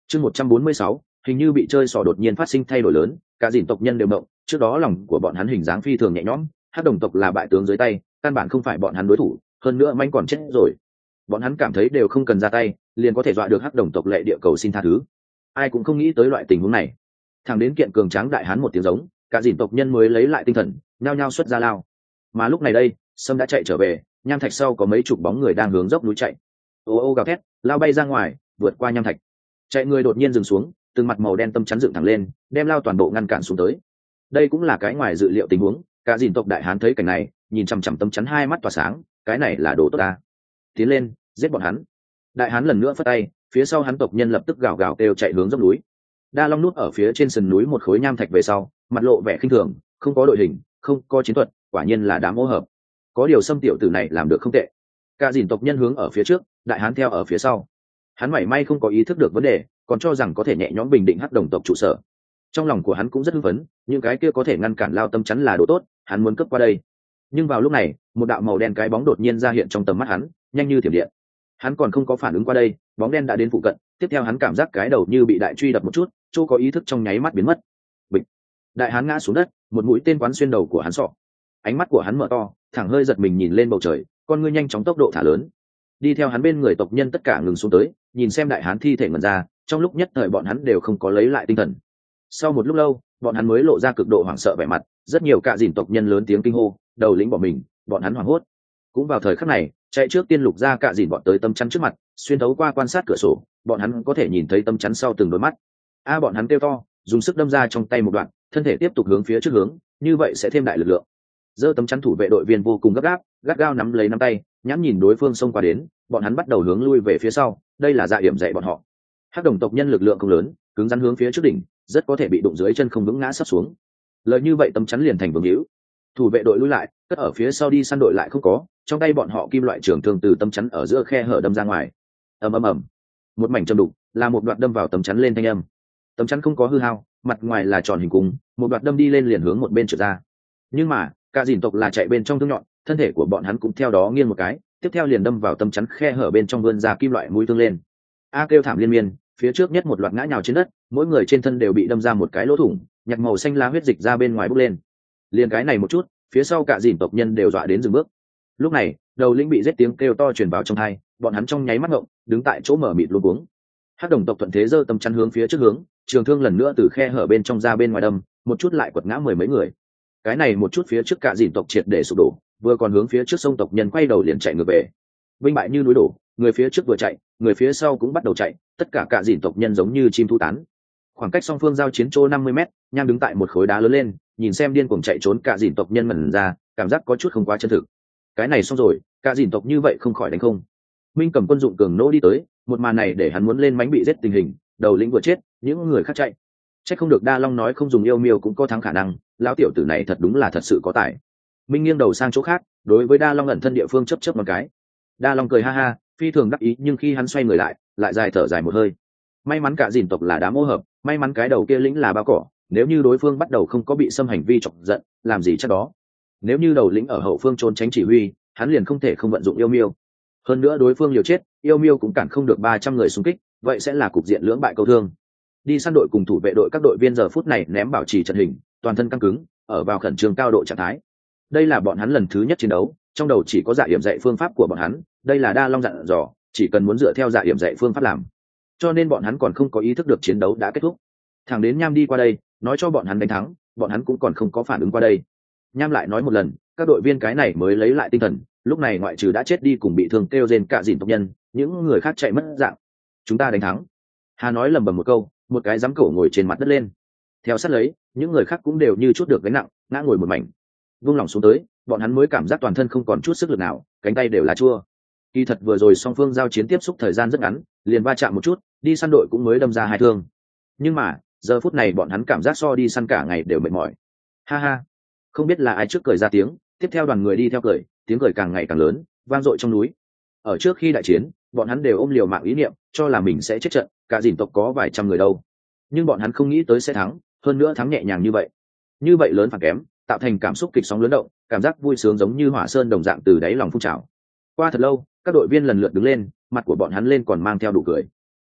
Chương 146, hình như bị chơi xỏ đột nhiên phát sinh thay đổi lớn, cả dìn tộc nhân đều động, trước đó lòng của bọn hắn hình dáng phi thường nhẹ nhõm, hắc đồng tộc là bại tướng dưới tay, căn bản không phải bọn hắn đối thủ, hơn nữa manh còn chết rồi. Bọn hắn cảm thấy đều không cần ra tay, liền có thể dọa được hắc đồng tộc lệ địa cầu xin tha thứ. Ai cũng không nghĩ tới loại tình huống này. Thằng đến kiện cường tráng đại hán một tiếng giống, cả dìn tộc nhân mới lấy lại tinh thần, nhao nhao xuất ra lao. Mà lúc này đây, Sâm đã chạy trở về, nham thạch sau có mấy chục bóng người đang hướng dốc núi chạy. Ô ô gào thét, lao bay ra ngoài, vượt qua nham thạch. Chạy người đột nhiên dừng xuống, từng mặt màu đen tâm chắn dựng thẳng lên, đem lao toàn bộ ngăn cản xuống tới. Đây cũng là cái ngoài dự liệu tình huống, cả dìn tộc đại hán thấy cảnh này, nhìn chằm chằm tâm chắn hai mắt tỏa sáng, cái này là đồ tốt ta. Tiến lên, giết bọn hắn. Đại hán lần nữa phất tay, phía sau hắn tộc nhân lập tức gào gào kêu chạy hướng dốc núi. Đa Long núp ở phía trên sườn núi một khối nham thạch về sau, mặt lộ vẻ khinh thường, không có đội hình, không có chiến thuật, quả nhiên là đám ô hợp. Có điều Sâm tiểu tử này làm được không tệ. Cả dìn tộc nhân hướng ở phía trước, đại hán theo ở phía sau. Hắn mảy may không có ý thức được vấn đề, còn cho rằng có thể nhẹ nhõm bình định hắc đồng tộc trụ sở. Trong lòng của hắn cũng rất hưng phấn, những cái kia có thể ngăn cản lao tâm chắn là đồ tốt, hắn muốn cướp qua đây. Nhưng vào lúc này, một đạo màu đen cái bóng đột nhiên ra hiện trong tầm mắt hắn, nhanh như thiểm điện. Hắn còn không có phản ứng qua đây, bóng đen đã đến phụ cận, tiếp theo hắn cảm giác cái đầu như bị đại truy đập một chút, chỗ có ý thức trong nháy mắt biến mất. Bịch. Đại hán ngã xuống đất, một mũi tên quán xuyên đầu của hắn sọ. Ánh mắt của hắn mở to, thẳng hơi giật mình nhìn lên bầu trời, con ngươi nhanh chóng tốc độ thả lớn. Đi theo hắn bên người tộc nhân tất cả ngừng xuống tới, nhìn xem đại hán thi thể ngẩn ra, trong lúc nhất thời bọn hắn đều không có lấy lại tinh thần. Sau một lúc lâu, bọn hắn mới lộ ra cực độ hoảng sợ vẻ mặt, rất nhiều cạ dìn tộc nhân lớn tiếng kinh hô, đầu lĩnh bỏ mình, bọn hắn hoảng hốt. Cũng vào thời khắc này, chạy trước tiên lục ra cạ dìn bọn tới tâm chắn trước mặt, xuyên thấu qua quan sát cửa sổ, bọn hắn có thể nhìn thấy tâm chắn sau từng đôi mắt. Bọn hắn kêu to, dùng sức đâm ra trong tay một đoạn, thân thể tiếp tục hướng phía trước hướng, như vậy sẽ thêm đại lực lượng. Giơ tấm chắn thủ vệ đội viên vô cùng gấp gáp, gắt gao nắm lấy nắm tay, nhãn nhìn đối phương xông qua đến, bọn hắn bắt đầu hướng lui về phía sau, đây là dạ điểm dạy bọn họ. Hắc đồng tộc nhân lực lượng không lớn, cứng rắn hướng phía trước đỉnh, rất có thể bị đụng dưới chân không vững ngã sắp xuống. Lời như vậy tấm chắn liền thành vương hữu. Thủ vệ đội lui lại, cất ở phía sau đi săn đội lại không có, trong tay bọn họ kim loại trường thương từ tấm chắn ở giữa khe hở đâm ra ngoài. Ầm ầm ầm. Một mảnh châm đục, là một đoạn đâm vào tấm chắn lên thanh âm. Tấm chắn không có hư hao, mặt ngoài là tròn hình cung, một đoạn đâm đi lên liền hướng một bên trượt ra. Nhưng mà, cả dìn tộc là chạy bên trong thương nhọn, thân thể của bọn hắn cũng theo đó nghiêng một cái, tiếp theo liền đâm vào tấm chắn khe hở bên trong vươn ra kim loại mũi thương lên. Kêu thảm liên miên, phía trước nhất một loạt ngã nhào trên đất, mỗi người trên thân đều bị đâm ra một cái lỗ thủng, nhạt màu xanh lá huyết dịch ra bên ngoài bốc lên. Liền cái này một chút, phía sau cả dìn tộc nhân đều dọa đến dừng bước. Lúc này, đầu lĩnh bị giết tiếng kêu to truyền vào trong tai, bọn hắn trong nháy mắt ngộng, đứng tại chỗ mở mịt luống cuống. Hắc đồng tộc thuận thế giơ tấm chắn hướng phía trước hướng, trường thương lần nữa từ khe hở bên trong ra bên ngoài đâm, một chút lại quật ngã mười mấy người. Cái này một chút phía trước cả dìn tộc triệt để sụp đổ, vừa còn hướng phía trước sông tộc nhân quay đầu liền chạy ngược về. Binh bại như núi đổ, người phía trước vừa chạy, người phía sau cũng bắt đầu chạy, tất cả dìn tộc nhân giống như chim thu tán. Khoảng cách song phương giao chiến chỗ 50 m, Nham đứng tại một khối đá lớn lên, nhìn xem điên cuồng chạy trốn cả dìn tộc nhân ngẩn ra, cảm giác có chút không quá chân thực. Cái này xong rồi, cả dìn tộc như vậy không khỏi đánh không. Minh cầm quân dụng cường nỗ đi tới, một màn này để hắn muốn lên mánh bị giết tình hình, đầu lĩnh vừa chết, những người khác chạy. Chắc không được Đa Long nói không dùng yêu miêu cũng có thắng khả năng, lão tiểu tử này thật đúng là thật sự có tài. Minh nghiêng đầu sang chỗ khác, đối với Đa Long ẩn thân địa phương chớp chớp một cái. Đa Long cười ha ha, phi thường đắc ý, nhưng khi hắn xoay người lại dài thở dài một hơi. May mắn cả dìn tộc là đám ô hợp, may mắn cái đầu kia lĩnh là bao cỏ, nếu như đối phương bắt đầu không có bị xâm hành vi chọc giận, làm gì chắc đó. Nếu như đầu lĩnh ở hậu phương trốn tránh chỉ huy, hắn liền không thể không vận dụng yêu miêu. Hơn nữa đối phương liều chết, yêu miêu cũng cản không được 300 người xung kích, vậy sẽ là cục diện lưỡng bại câu thương. Đi săn đội cùng thủ vệ đội các đội viên giờ phút này ném bảo trì trận hình, toàn thân căng cứng, ở vào khẩn trương cao độ trạng thái. Đây là bọn hắn lần thứ nhất chiến đấu, trong đầu chỉ có dạ hiểm dạy phương pháp của bọn hắn, đây là Đa Long dặn dò, chỉ cần muốn dựa theo dạ hiểm dạy phương pháp làm. Cho nên bọn hắn còn không có ý thức được chiến đấu đã kết thúc. Thẳng đến Nham đi qua đây, nói cho bọn hắn đánh thắng, bọn hắn cũng còn không có phản ứng qua đây. Nham lại nói một lần, các đội viên cái này mới lấy lại tinh thần, lúc này ngoại trừ đã chết đi cùng bị thương kêu rên cả dìn tộc nhân, những người khác chạy mất dạng. Chúng ta đánh thắng. Hà nói lầm bầm một câu, một cái giám cổ ngồi trên mặt đất lên. Theo sát lấy, những người khác cũng đều như chút được gánh nặng, ngã ngồi một mảnh. Vung lòng xuống tới, bọn hắn mới cảm giác toàn thân không còn chút sức lực nào, cánh tay đều là chua. Kỳ thật vừa rồi song phương giao chiến tiếp xúc thời gian rất ngắn, liền va chạm một chút, đi săn đội cũng mới đâm ra 2 thương. Nhưng mà, giờ phút này bọn hắn cảm giác so đi săn cả ngày đều mệt mỏi. Ha ha, không biết là ai trước cười ra tiếng, tiếp theo đoàn người đi theo cười, tiếng cười càng ngày càng lớn, vang dội trong núi. Ở trước khi đại chiến, bọn hắn đều ôm liều mạng ý niệm, cho là mình sẽ chết trận, cả dìn tộc có vài trăm người đâu. Nhưng bọn hắn không nghĩ tới sẽ thắng, hơn nữa thắng nhẹ nhàng như vậy. Như vậy lớn phản kém, tạo thành cảm xúc kịch sóng lớn động, cảm giác vui sướng giống như hỏa sơn đồng dạng từ đáy lòng phun trào. Qua thật lâu, các đội viên lần lượt đứng lên, mặt của bọn hắn lên còn mang theo đủ cười.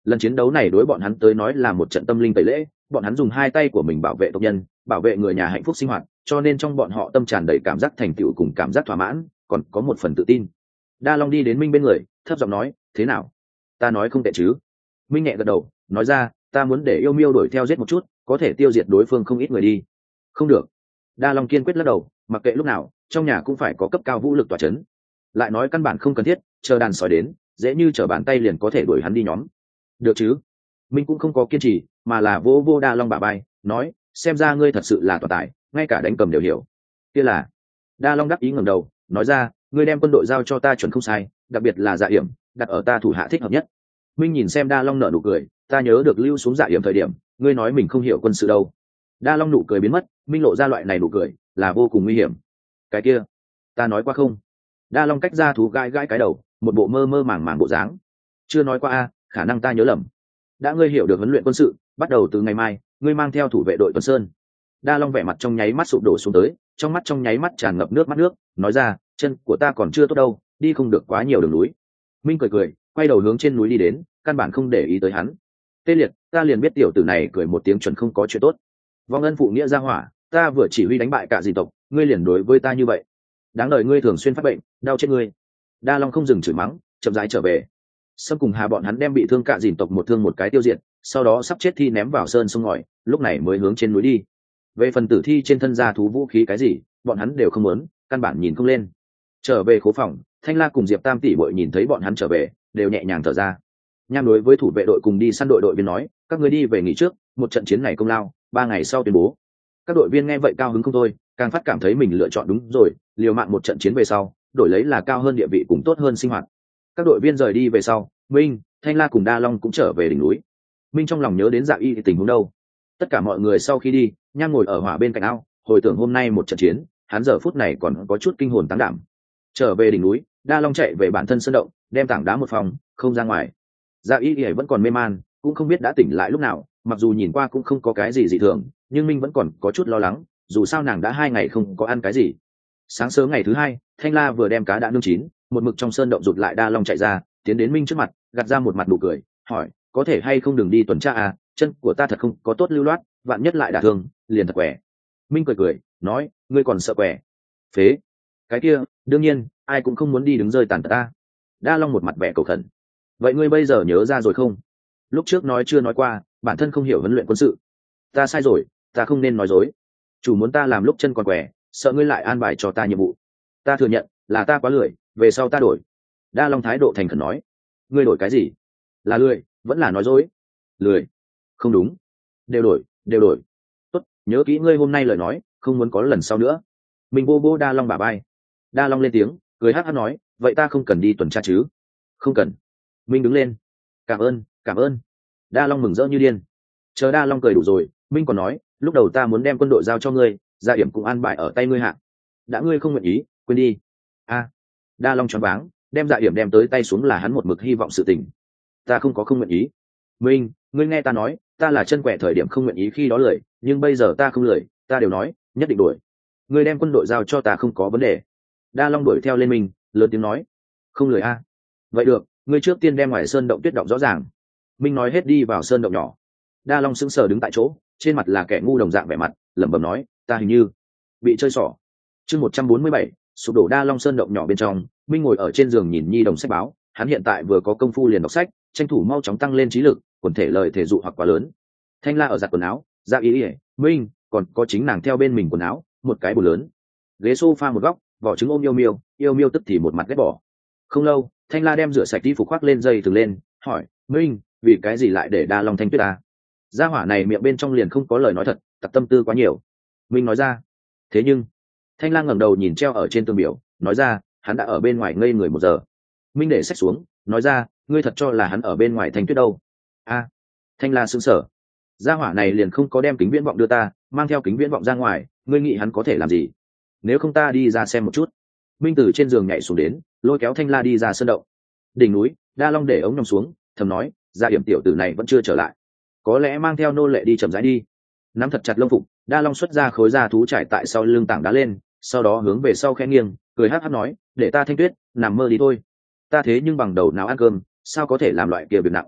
Lần chiến đấu này đối bọn hắn tới nói là một trận tâm linh tẩy lễ, bọn hắn dùng hai tay của mình bảo vệ tộc nhân, bảo vệ người nhà hạnh phúc sinh hoạt, cho nên trong bọn họ tâm tràn đầy cảm giác thành tựu cùng cảm giác thỏa mãn, còn có một phần tự tin. Đa Long đi đến Minh bên người, thấp giọng nói, thế nào? Ta nói không tệ chứ? Minh nhẹ gật đầu, nói ra, ta muốn để yêu miêu đuổi theo giết một chút, có thể tiêu diệt đối phương không ít người đi. Không được. Đa Long kiên quyết lắc đầu, mặc kệ lúc nào, trong nhà cũng phải có cấp cao vũ lực tỏa chấn. Lại nói căn bản không cần thiết, chờ đàn sói đến, dễ như trở bàn tay liền có thể đuổi hắn đi nhóm. Được chứ? Minh cũng không có kiên trì, mà là vô vô Đa Long bả vai, nói, xem ra ngươi thật sự là toàn tài, ngay cả đánh cầm đều hiểu. Kia là. Đa Long đắc ý ngẩng đầu, nói ra, ngươi đem quân đội giao cho ta chuẩn không sai, đặc biệt là Dạ Yểm, đặt ở ta thủ hạ thích hợp nhất. Minh nhìn xem Đa Long nở nụ cười, ta nhớ được lưu xuống Dạ Yểm thời điểm, ngươi nói mình không hiểu quân sự đâu. Đa Long nụ cười biến mất, Minh lộ ra loại này nụ cười là vô cùng nguy hiểm. Cái kia, ta nói qua không? Đa Long cách ra thú gai gai cái đầu, một bộ mơ mơ màng màng bộ dáng. Chưa nói qua a, khả năng ta nhớ lầm. Đã ngươi hiểu được huấn luyện quân sự, bắt đầu từ ngày mai, ngươi mang theo thủ vệ đội Tuần Sơn. Đa Long vẻ mặt trong nháy mắt sụp đổ xuống tới, trong mắt trong nháy mắt tràn ngập nước mắt nước, nói ra, chân của ta còn chưa tốt đâu, đi không được quá nhiều đường núi. Minh cười cười, quay đầu hướng trên núi đi đến, căn bản không để ý tới hắn. Tê Liệt, ta liền biết tiểu tử này cười một tiếng chuẩn không có chuyện tốt. Vong ân phụ nghĩa ra hỏa, ta vừa chỉ huy đánh bại cả dị tộc, ngươi liền đối với ta như vậy. Đáng đời ngươi thường xuyên phát bệnh, đau chết ngươi. Đa Long không dừng chửi mắng, chậm rãi trở về. Sâm cùng Hà bọn hắn đem bị thương cả dìn tộc một thương một cái tiêu diệt, sau đó sắp chết thi ném vào sơn sông ngòi, lúc này mới hướng trên núi đi. Về phần tử thi trên thân gia thú vũ khí cái gì, bọn hắn đều không muốn, căn bản nhìn không lên. Trở về khố phòng, Thanh La cùng Diệp Tam tỷ muội nhìn thấy bọn hắn trở về, đều nhẹ nhàng thở ra. Nham đối với thủ vệ đội cùng đi săn đội viên nói, các ngươi đi về nghỉ trước, một trận chiến này công lao, 3 ngày sau tuyên bố. Các đội viên nghe vậy cao hứng không thôi, càng phát cảm thấy mình lựa chọn đúng rồi, liều mạng một trận chiến về sau, đổi lấy là cao hơn địa vị cùng tốt hơn sinh hoạt. Các đội viên rời đi về sau, Minh, Thanh La cùng Đa Long cũng trở về đỉnh núi. Minh trong lòng nhớ đến Dạ Y thì tình huống đâu. Tất cả mọi người sau khi đi, Nham ngồi ở hỏa bên cạnh ao, hồi tưởng hôm nay một trận chiến, hắn giờ phút này còn có chút kinh hồn táng đảm. Trở về đỉnh núi, Đa Long chạy về bản thân sơn động, đem tảng đá một phòng, không ra ngoài. Dạ Y vẫn còn mê man, cũng không biết đã tỉnh lại lúc nào, mặc dù nhìn qua cũng không có cái gì dị thường, nhưng Minh vẫn còn có chút lo lắng, dù sao nàng đã 2 ngày không có ăn cái gì. Sáng sớm ngày thứ 2, Thanh La vừa đem cá đã nướng chín, một mực trong sơn động rụt lại Đa Long chạy ra, tiến đến Minh trước mặt, gạt ra một mặt nụ cười, hỏi, có thể hay không đừng đi tuần tra à, chân của ta thật không có tốt lưu loát, vạn nhất lại đả thương, liền thật quẻ. Minh cười cười, nói, ngươi còn sợ quẻ? Phế. Cái kia, đương nhiên, ai cũng không muốn đi đứng rơi tàn tật ta. Đa Long một mặt vẻ cầu khẩn. Vậy ngươi bây giờ nhớ ra rồi không? Lúc trước nói chưa nói qua, bản thân không hiểu huấn luyện quân sự. Ta sai rồi, ta không nên nói dối. Chủ muốn ta làm lúc chân còn quẻ, sợ ngươi lại an bài cho ta nhiệm vụ. Ta thừa nhận, là ta quá lười, về sau ta đổi. Đa Long thái độ thành khẩn nói. Ngươi đổi cái gì? Là lười, vẫn là nói dối? Lười. Không đúng. Đều đổi, đều đổi. Tốt, nhớ kỹ ngươi hôm nay lời nói, không muốn có lần sau nữa. Mình vô vô Đa Long bả vai. Đa Long lên tiếng, cười hát hát nói, vậy ta không cần đi tuần tra chứ? Không cần. Minh đứng lên. Cảm ơn, cảm ơn. Đa Long mừng rỡ như điên. Chờ Đa Long cười đủ rồi, Minh còn nói, lúc đầu ta muốn đem quân đội giao cho ngươi, Dạ Yểm cũng an bài ở tay ngươi hạ. Đã ngươi không nguyện ý, quên đi. A. Đa Long choáng váng, đem Dạ Yểm đem tới tay xuống là hắn một mực hy vọng sự tình. Ta không có không nguyện ý. Minh, ngươi nghe ta nói, ta là chân quẻ thời điểm không nguyện ý khi đó lười, nhưng bây giờ ta không lười, ta đều nói, nhất định đuổi. Ngươi đem quân đội giao cho ta không có vấn đề. Đa Long đuổi theo lên mình, lớn tiếng nói, không lười a. Vậy được, ngươi trước tiên đem ngoài sơn động tuyết động rõ ràng. Minh nói hết đi vào sơn động nhỏ. Đa Long sững sờ đứng tại chỗ, trên mặt là kẻ ngu đồng dạng vẻ mặt, lẩm bẩm nói, ta hình như bị chơi xỏ. Chương 147, sụp đổ Đa Long sơn động nhỏ bên trong, Minh ngồi ở trên giường nhìn nhi đồng sách báo, hắn hiện tại vừa có công phu liền đọc sách, tranh thủ mau chóng tăng lên trí lực, quần thể lời thể dụ hoặc quá lớn. Thanh La ở giặt quần áo, Dạ Y, Minh, còn có chính nàng theo bên mình quần áo, một cái bồn lớn. Ghế sofa một góc, vỏ trứng ôm yêu miêu tức thì một mặt ghét bỏ. Không lâu, Thanh La đem rửa sạch y phục khoác lên dây thừng lên, hỏi, Minh, vì cái gì lại để Đa Long thanh tuyết ta? Gia hỏa này miệng bên trong liền không có lời nói thật, tập tâm tư quá nhiều. Minh nói ra. Thế nhưng, Thanh La ngẩng đầu nhìn treo ở trên tường biểu, nói ra, hắn đã ở bên ngoài ngây người 1 giờ. Minh để sách xuống, nói ra, ngươi thật cho là hắn ở bên ngoài thanh tuyết đâu? A. Thanh La sững sờ. Gia hỏa này liền không có đem kính viễn vọng đưa ta, mang theo kính viễn vọng ra ngoài, ngươi nghĩ hắn có thể làm gì? Nếu không ta đi ra xem một chút. Minh từ trên giường nhảy xuống đến, lôi kéo Thanh La đi ra sơn động. Đỉnh núi, Đa Long để ống nhòm xuống, thầm nói, Dạ Yểm tiểu tử này vẫn chưa trở lại, có lẽ mang theo nô lệ đi chậm rãi đi. Nắm thật chặt lông phục, Đa Long xuất ra khối da thú trải tại sau lưng tảng đá lên, sau đó hướng về sau khẽ nghiêng, cười hắc hắc nói, để ta thanh tuyết, nằm mơ đi thôi. Ta thế nhưng bằng đầu não ăn cơm, sao có thể làm loại kia việc nặng.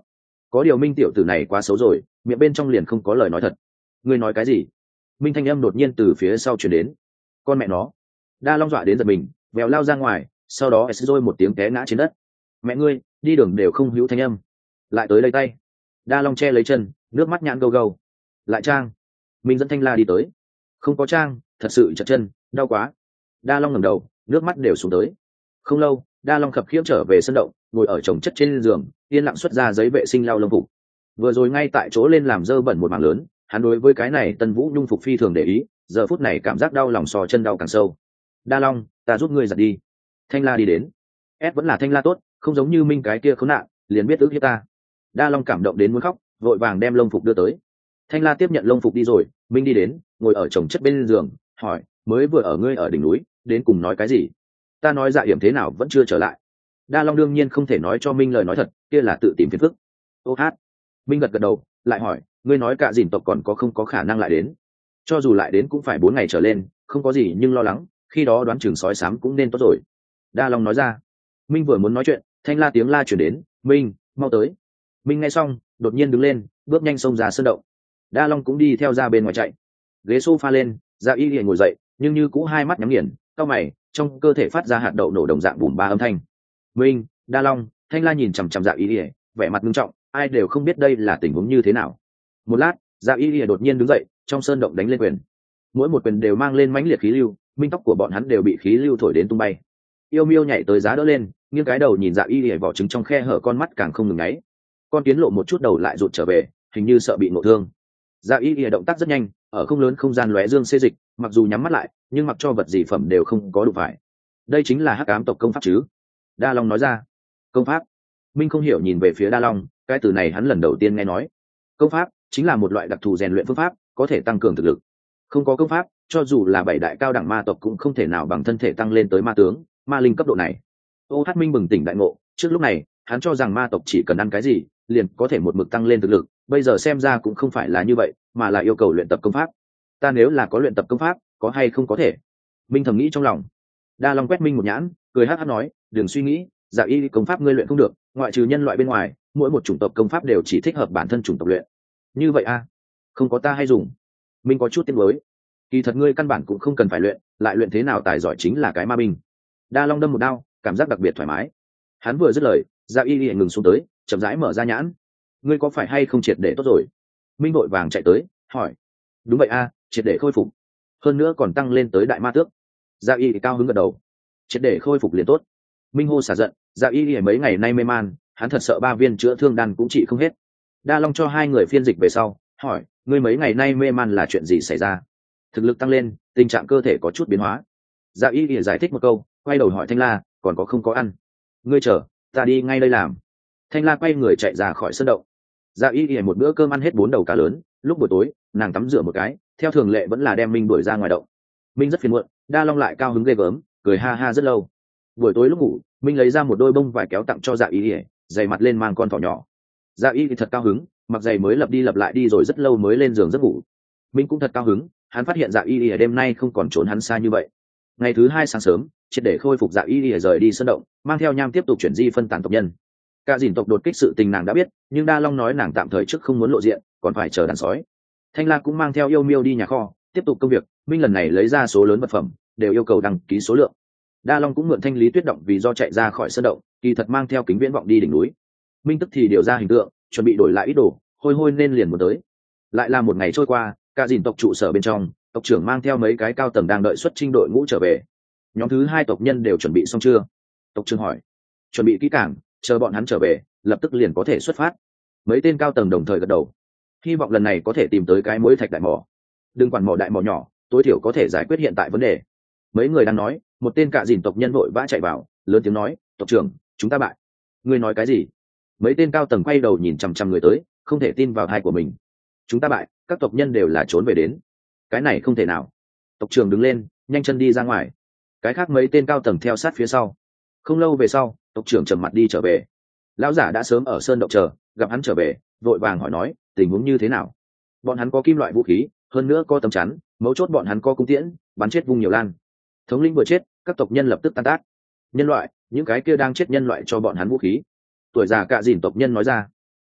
có điều Minh tiểu tử này quá xấu rồi, miệng bên trong liền không có lời nói thật. Ngươi nói cái gì? Minh thanh âm đột nhiên từ phía sau chuyển đến. Con mẹ nó! Đa Long dọa đến giật mình, vèo lao ra ngoài, sau đó rồi một tiếng té ngã trên đất. Mẹ ngươi, đi đường đều không hữu thanh âm. Lại tới lấy tay. Đa Long che lấy chân, nước mắt nhãn gâu gâu. Lại Trang. Minh dẫn Thanh La đi tới. Không có Trang, thật sự chật chân, đau quá. Đa Long ngẩng đầu, nước mắt đều xuống tới. Không lâu, Đa Long khập khiễng trở về sân động, ngồi ở chồng chất trên giường, yên lặng xuất ra giấy vệ sinh lau lông phục. Vừa rồi ngay tại chỗ lên làm dơ bẩn một mảng lớn, hắn đối với cái này Tân Vũ nhung phục phi thường để ý, giờ phút này cảm giác đau lòng so chân đau càng sâu. Đa Long, ta giúp ngươi giặt đi. Thanh La đi đến. S vẫn là Thanh La tốt, không giống như Minh cái kia khốn nạn, liền biết ước hiếp ta. Đa Long cảm động đến muốn khóc, vội vàng đem lông phục đưa tới. Thanh La tiếp nhận lông phục đi rồi, Minh đi đến, ngồi ở chồng chất bên giường, hỏi, mới vừa ở ngươi ở đỉnh núi, đến cùng nói cái gì? Ta nói Dạ Hiểm thế nào vẫn chưa trở lại. Đa Long đương nhiên không thể nói cho Minh lời nói thật, kia là tự tìm phiền phức. Ô hát. Minh gật gật đầu, lại hỏi, ngươi nói cả dìn tộc còn có không có khả năng lại đến? Cho dù lại đến cũng phải 4 ngày trở lên, không có gì nhưng lo lắng, khi đó đoán chừng sói sám cũng nên tốt rồi. Đa Long nói ra. Minh vừa muốn nói chuyện, Thanh La tiếng la chuyển đến, Minh, mau tới. Minh nghe xong, đột nhiên đứng lên, bước nhanh xông ra sân động. Đa Long cũng đi theo ra bên ngoài chạy. Ghế sofa lên, Dạ Y liền ngồi dậy, nhưng như cũ hai mắt nhắm nghiền, cau mày, trong cơ thể phát ra hạt đậu nổ đồng dạng bùm ba âm thanh. Minh, Đa Long, Thanh La nhìn chằm chằm Dạ Y liền, vẻ mặt nghiêm trọng, ai đều không biết đây là tình huống như thế nào. Một lát, Dạ Y liền đột nhiên đứng dậy, trong sơn động đánh lên quyền. Mỗi một quyền đều mang lên mãnh liệt khí lưu, minh tóc của bọn hắn đều bị khí lưu thổi đến tung bay. Yêu Miêu nhảy tới giá đỡ lên, nghiêng cái đầu nhìn Dạ Y liền vỏ trứng trong khe hở con mắt càng không ngừng ngáy. Con kiến lộ một chút đầu lại rụt trở về, hình như sợ bị nổ thương. Dạ Y lìa động tác rất nhanh, ở không lớn không gian lóe dương xê dịch, mặc dù nhắm mắt lại, nhưng mặc cho vật gì phẩm đều không có đủ phải. Đây chính là hắc ám tộc công pháp chứ? Đa Long nói ra. Công pháp? Minh không hiểu nhìn về phía Đa Long, cái từ này hắn lần đầu tiên nghe nói. Công pháp chính là một loại đặc thù rèn luyện phương pháp, có thể tăng cường thực lực. Không có công pháp, cho dù là 7 đại cao đẳng ma tộc cũng không thể nào bằng thân thể tăng lên tới ma tướng, ma linh cấp độ này. Ô Hát Minh bừng tỉnh đại ngộ, trước lúc này, hắn cho rằng ma tộc chỉ cần ăn cái gì, liền có thể một mực tăng lên thực lực, bây giờ xem ra cũng không phải là như vậy, mà là yêu cầu luyện tập công pháp. Ta nếu là có luyện tập công pháp, có hay không có thể? Minh thầm nghĩ trong lòng. Đa Long quét Minh một nhãn, cười hắc hắc nói, đừng suy nghĩ, Dạ Y công pháp ngươi luyện không được, ngoại trừ nhân loại bên ngoài, mỗi một chủng tộc công pháp đều chỉ thích hợp bản thân chủng tộc luyện. Như vậy a? Không có ta hay dùng. Minh có chút tiếc nuối. Kỳ thật ngươi căn bản cũng không cần phải luyện, lại luyện thế nào tài giỏi chính là cái ma binh. Đa Long đâm một đao, cảm giác đặc biệt thoải mái. Hắn vừa dứt lời, Dạ Y liền ngừng xuống tới, chậm rãi mở ra nhãn. Ngươi có phải hay không triệt để tốt rồi? Minh vội vàng chạy tới, hỏi. Đúng vậy a, triệt để khôi phục. Hơn nữa còn tăng lên tới đại ma tước. Dạ Y cao hứng gật đầu. Triệt để khôi phục liền tốt. Minh hô xả giận, Dạ Y mấy ngày nay mê man, hắn thật sợ 3 viên chữa thương đan cũng trị không hết. Đa Long cho hai người phiên dịch về sau, hỏi, ngươi mấy ngày nay mê man là chuyện gì xảy ra? Thực lực tăng lên, tình trạng cơ thể có chút biến hóa. Dạ Y giải thích một câu, quay đầu hỏi Thanh La, còn có không có ăn? Ngươi chờ, ta đi ngay đây làm. Thanh La quay người chạy ra khỏi sân động. Dạ Y một bữa cơm ăn hết 4 đầu cá lớn, lúc buổi tối, nàng tắm rửa một cái, theo thường lệ vẫn là đem Minh đuổi ra ngoài động. Minh rất phiền muộn, Đa Long lại cao hứng ghê gớm, cười ha ha rất lâu. Buổi tối lúc ngủ, Minh lấy ra một đôi bông vải kéo tặng cho Dạ Y, giày mặt lên mang con thỏ nhỏ. Dạ Y thì thật cao hứng, mặc giày mới lập đi lập lại đi rồi rất lâu mới lên giường giấc ngủ. Minh cũng thật cao hứng, hắn phát hiện Dạ Y đêm nay không còn trốn hắn xa như vậy. Ngày thứ 2 sáng sớm, triệt để khôi phục Dạ Y rời đi sân động, mang theo Nham tiếp tục chuyển di phân tán tộc nhân. Cả dìn tộc đột kích sự tình nàng đã biết, nhưng Đa Long nói nàng tạm thời trước không muốn lộ diện, còn phải chờ đàn sói. Thanh La cũng mang theo Yêu Miêu đi nhà kho, tiếp tục công việc. Minh lần này lấy ra số lớn vật phẩm, đều yêu cầu đăng ký số lượng. Đa Long cũng mượn thanh lý tuyết động vì do chạy ra khỏi sân động, kỳ thật mang theo kính viễn vọng đi đỉnh núi. Minh tức thì điều ra hình tượng, chuẩn bị đổi lại ít đồ, hôi nên liền muốn tới. Lại là một ngày trôi qua, cả dìn tộc trụ sở bên trong, tộc trưởng mang theo mấy cái cao tầng đang đợi xuất chinh đội ngũ trở về. Nhóm thứ 2 tộc nhân đều chuẩn bị xong chưa? Tộc trưởng hỏi. Chuẩn bị kỹ càng, chờ bọn hắn trở về, lập tức liền có thể xuất phát. Mấy tên cao tầng đồng thời gật đầu. Hy vọng lần này có thể tìm tới cái mối thạch đại mỏ. Đừng quản mỏ đại mỏ nhỏ, tối thiểu có thể giải quyết hiện tại vấn đề. Mấy người đang nói, một tên cạ dìn tộc nhân vội vã chạy vào, lớn tiếng nói, tộc trưởng, chúng ta bại. Ngươi nói cái gì? Mấy tên cao tầng quay đầu nhìn chằm chằm người tới, không thể tin vào tai của mình. Chúng ta bại, các tộc nhân đều là trốn về đến. Cái này không thể nào. Tộc trưởng đứng lên, nhanh chân đi ra ngoài. Cái khác mấy tên cao tầng theo sát phía sau. Không lâu về sau, tộc trưởng trầm mặt đi trở về. Lão giả đã sớm ở sơn động chờ, gặp hắn trở về, vội vàng hỏi nói, tình huống như thế nào? Bọn hắn có kim loại vũ khí, hơn nữa có tấm chắn, mấu chốt bọn hắn có cung tiễn, bắn chết vùng nhiều lan. Thống lĩnh vừa chết, các tộc nhân lập tức tan tác. Nhân loại, những cái kia đang chết nhân loại cho bọn hắn vũ khí. Tuổi già cạ dìn tộc nhân nói ra.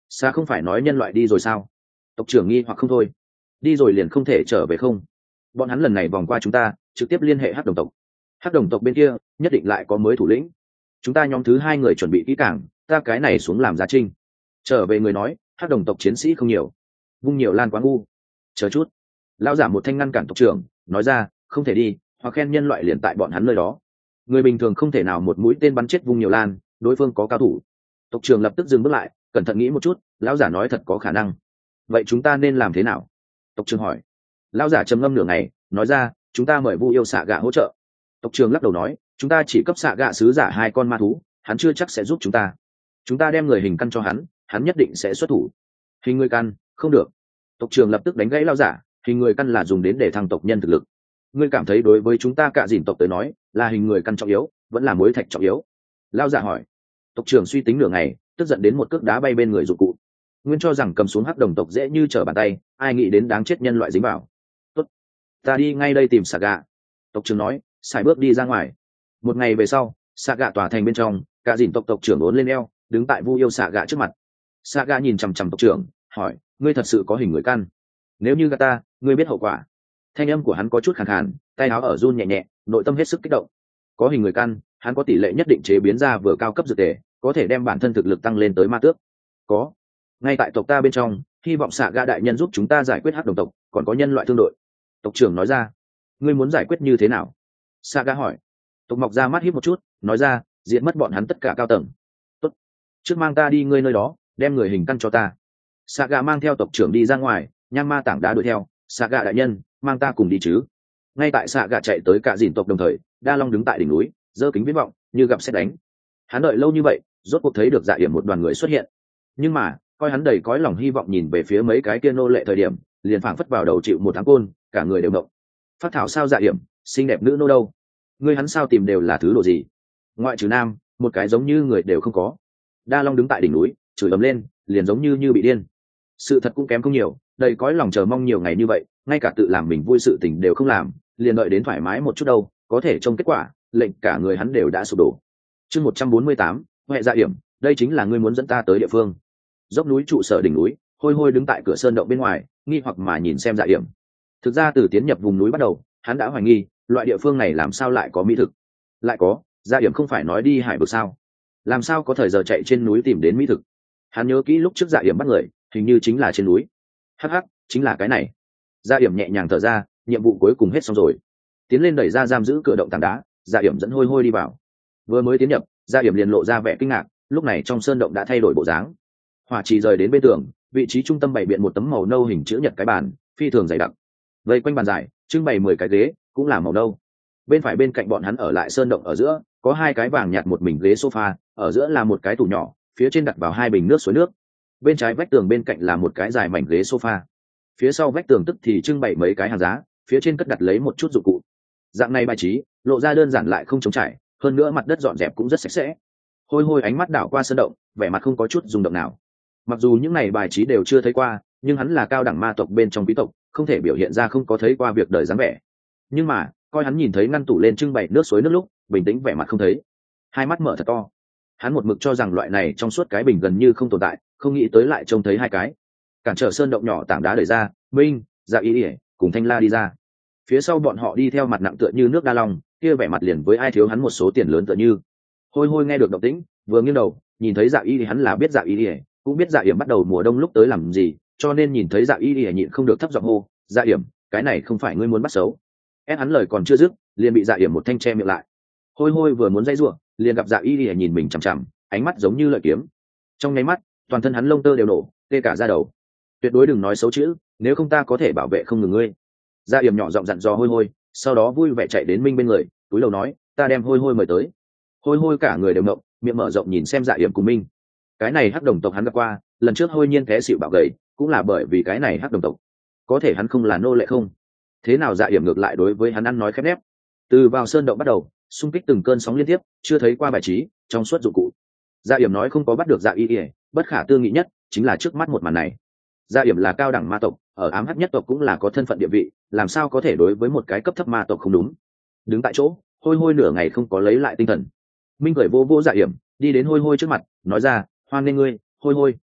Xa không phải nói nhân loại đi rồi sao? Tộc trưởng nghi hoặc không thôi. Đi rồi liền không thể trở về không? Bọn hắn lần này vòng qua chúng ta, trực tiếp liên hệ hắc đồng tộc. Hắc đồng tộc bên kia nhất định lại có mới thủ lĩnh. Chúng ta nhóm thứ hai người chuẩn bị kỹ càng, ta cái này xuống làm giá trinh. Trở về người nói, hắc đồng tộc chiến sĩ không nhiều, vung nhiều lan quá ngu. Chờ chút. Lão giả một thanh ngăn cản tộc trưởng, nói ra, không thể đi, hoặc khen nhân loại liền tại bọn hắn nơi đó. Người bình thường không thể nào một mũi tên bắn chết vung nhiều lan, đối phương có cao thủ. Tộc trưởng lập tức dừng bước lại, cẩn thận nghĩ một chút, lão giả nói thật có khả năng. Vậy chúng ta nên làm thế nào? Tộc trưởng hỏi. Lão giả trầm ngâm nửa ngày, nói ra, chúng ta mời Vu yêu xạ gạ hỗ trợ. Tộc trưởng lắc đầu nói, chúng ta chỉ cấp xạ gạ sứ giả 2 con ma thú, hắn chưa chắc sẽ giúp chúng ta. Chúng ta đem người hình căn cho hắn, hắn nhất định sẽ xuất thủ. Hình người căn, không được. Tộc trưởng lập tức đánh gãy lão giả, hình người căn là dùng đến để thăng tộc nhân thực lực. Ngươi cảm thấy đối với chúng ta cả dìn tộc tới nói, là hình người căn trọng yếu, vẫn là muối thạch trọng yếu? Lão giả hỏi. Tộc trưởng suy tính nửa ngày, tức giận đến một cước đá bay bên người dụng cụ. Nguyên cho rằng cầm xuống hắc đồng tộc dễ như trở bàn tay, ai nghĩ đến đáng chết nhân loại dính vào. Tốt, ta đi ngay đây tìm Saga. Tộc trưởng nói, xài bước đi ra ngoài. Một ngày về sau, Saga tỏa thành bên trong, cả dìn tộc tộc trưởng uốn lên eo, đứng tại Vu yêu Saga trước mặt. Saga nhìn chằm chằm tộc trưởng, hỏi, ngươi thật sự có hình người căn? Nếu như gạt ta, ngươi biết hậu quả. Thanh âm của hắn có chút khàn khàn, tay áo ở run nhẹ nhẹ, nội tâm hết sức kích động. Có hình người căn, hắn có tỷ lệ nhất định chế biến ra vừa cao cấp dược tề, có thể đem bản thân thực lực tăng lên tới ma tước. Có. Ngay tại tộc ta bên trong, hy vọng Saga đại nhân giúp chúng ta giải quyết hắc đồng tộc, còn có nhân loại thương đội. Tộc trưởng nói ra. Ngươi muốn giải quyết như thế nào? Saga hỏi. Tộc mọc ra mắt híp một chút, nói ra, diệt mất bọn hắn tất cả cao tầng. Tốt. Trước mang ta đi ngươi nơi đó, đem người hình căn cho ta. Saga mang theo tộc trưởng đi ra ngoài, nham ma tảng đá đuổi theo. Saga đại nhân, mang ta cùng đi chứ? Ngay tại Saga chạy tới cả dìn tộc đồng thời, Đa Long đứng tại đỉnh núi, giơ kính viễn vọng, như gặp sét đánh. Hắn đợi lâu như vậy, rốt cuộc thấy được Dạ Yểm một đoàn người xuất hiện. Nhưng mà, coi hắn đầy cõi lòng hy vọng nhìn về phía mấy cái kia nô lệ thời điểm, liền phảng phất vào đầu chịu một tháng côn, cả người đều động. Phát thảo sao Dạ Yểm, xinh đẹp nữ nô đâu? Ngươi hắn sao tìm đều là thứ đồ gì? Ngoại trừ nam, một cái giống như người đều không có. Đa Long đứng tại đỉnh núi, chửi ầm lên, liền giống như bị điên. Sự thật cũng kém không nhiều, đầy cõi lòng chờ mong nhiều ngày như vậy, ngay cả tự làm mình vui sự tình đều không làm, liền đợi đến thoải mái một chút đâu, có thể trông kết quả, lệnh cả người hắn đều đã sụp đổ. Chương 148, Huệ Dạ Yểm, đây chính là ngươi muốn dẫn ta tới địa phương. Dốc núi trụ sở đỉnh núi, Hôi Hôi đứng tại cửa sơn động bên ngoài, nghi hoặc mà nhìn xem Dạ Yểm. Thực ra từ tiến nhập vùng núi bắt đầu, hắn đã hoài nghi, loại địa phương này làm sao lại có mỹ thực? Lại có, Dạ Yểm không phải nói đi hải vực sao? Làm sao có thời giờ chạy trên núi tìm đến mỹ thực? Hắn nhớ kỹ lúc trước Dạ Yểm bắt người, hình như chính là trên núi. Hắc hắc, chính là cái này. Dạ Yểm nhẹ nhàng thở ra, nhiệm vụ cuối cùng hết xong rồi. Tiến lên đẩy ra giam giữ cửa động tảng đá, Dạ Yểm dẫn Hôi Hôi đi vào. Vừa mới tiến nhập, Dạ Yểm liền lộ ra vẻ kinh ngạc, lúc này trong sơn động đã thay đổi bộ dáng. Hỏa chỉ rời đến bên tường, vị trí trung tâm bày biện một tấm màu nâu hình chữ nhật cái bàn, phi thường dày đặc. Vây quanh bàn dài, trưng bày 10 cái ghế, cũng là màu nâu. Bên phải bên cạnh bọn hắn ở lại sơn động ở giữa, có 2 cái vàng nhạt một mình ghế sofa, ở giữa là một cái tủ nhỏ, phía trên đặt vào 2 bình nước suối nước. Bên trái vách tường bên cạnh là một cái dài mảnh ghế sofa. Phía sau vách tường tức thì trưng bày mấy cái hàng giá, phía trên cất đặt lấy một chút dụng cụ. Dạng này bài trí, lộ ra đơn giản lại không trống trải, hơn nữa mặt đất dọn dẹp cũng rất sạch sẽ. Hôi Hôi ánh mắt đảo qua sơn động, vẻ mặt không có chút rung động nào. Mặc dù những này bài trí đều chưa thấy qua, nhưng hắn là cao đẳng ma tộc bên trong quý tộc, không thể biểu hiện ra không có thấy qua việc đời dáng vẻ. Nhưng mà, coi hắn nhìn thấy ngăn tủ lên trưng bày nước suối nước lúc, bình tĩnh vẻ mặt không thấy. Hai mắt mở thật to. Hắn một mực cho rằng loại này trong suốt cái bình gần như không tồn tại, không nghĩ tới lại trông thấy 2 cái. Cản trở sơn động nhỏ tảng đá đẩy ra, Minh, Dạ Y ỉa cùng Thanh La đi ra. Phía sau bọn họ đi theo mặt nặng tựa như nước Đa Long, kia vẻ mặt liền với ai thiếu hắn một số tiền lớn tựa như. Hôi Hôi nghe được động tĩnh, vừa nghiêng đầu, nhìn thấy Dạ Y thì hắn là biết Dạ Y ỉa, cũng biết Dạ Yểm bắt đầu mùa đông lúc tới làm gì, cho nên nhìn thấy Dạ Y ỉa nhịn không được thấp giọng hô, Dạ Yểm, cái này không phải ngươi muốn bắt xấu. Ép hắn lời còn chưa dứt, liền bị Dạ Yểm một thanh che miệng lại. Hôi Hôi vừa muốn dây rủa, liền gặp Dạ Y ỉa nhìn mình chằm chằm, ánh mắt giống như lợi kiếm. Trong nháy mắt, toàn thân hắn lông tơ đều nổ, tê cả da đầu. Tuyệt đối đừng nói xấu chữ, nếu không ta có thể bảo vệ không ngừng ngươi. Dạ Yểm nhỏ giọng dặn dò Hôi Hôi, sau đó vui vẻ chạy đến Minh bên người, túi lầu nói, ta đem Hôi Hôi mời tới. Hôi Hôi cả người đều ngộng, miệng mở rộng nhìn xem Dạ Yểm cùng Minh. Cái này hắc đồng tộc hắn gặp qua, lần trước Hôi Nhiên té xịu bạo gầy, cũng là bởi vì cái này hắc đồng tộc. Có thể hắn không là nô lệ không? Thế nào Dạ Yểm ngược lại đối với hắn ăn nói khép nép. Từ vào sơn động bắt đầu, xung kích từng cơn sóng liên tiếp, chưa thấy qua bài trí, trong suốt dụng cụ. Dạ Yểm nói không có bắt được Dạ Y ỉa, bất khả tư nghị nhất chính là trước mắt một màn này. Dạ Yểm là cao đẳng ma tộc, ở ám hắc nhất tộc cũng là có thân phận địa vị, làm sao có thể đối với một cái cấp thấp ma tộc không đúng? Đứng tại chỗ, Hôi Hôi nửa ngày không có lấy lại tinh thần. Minh cười vô vô Dạ Yểm, đi đến Hôi Hôi trước mặt, nói ra, hoan nghênh ngươi, Hôi Hôi.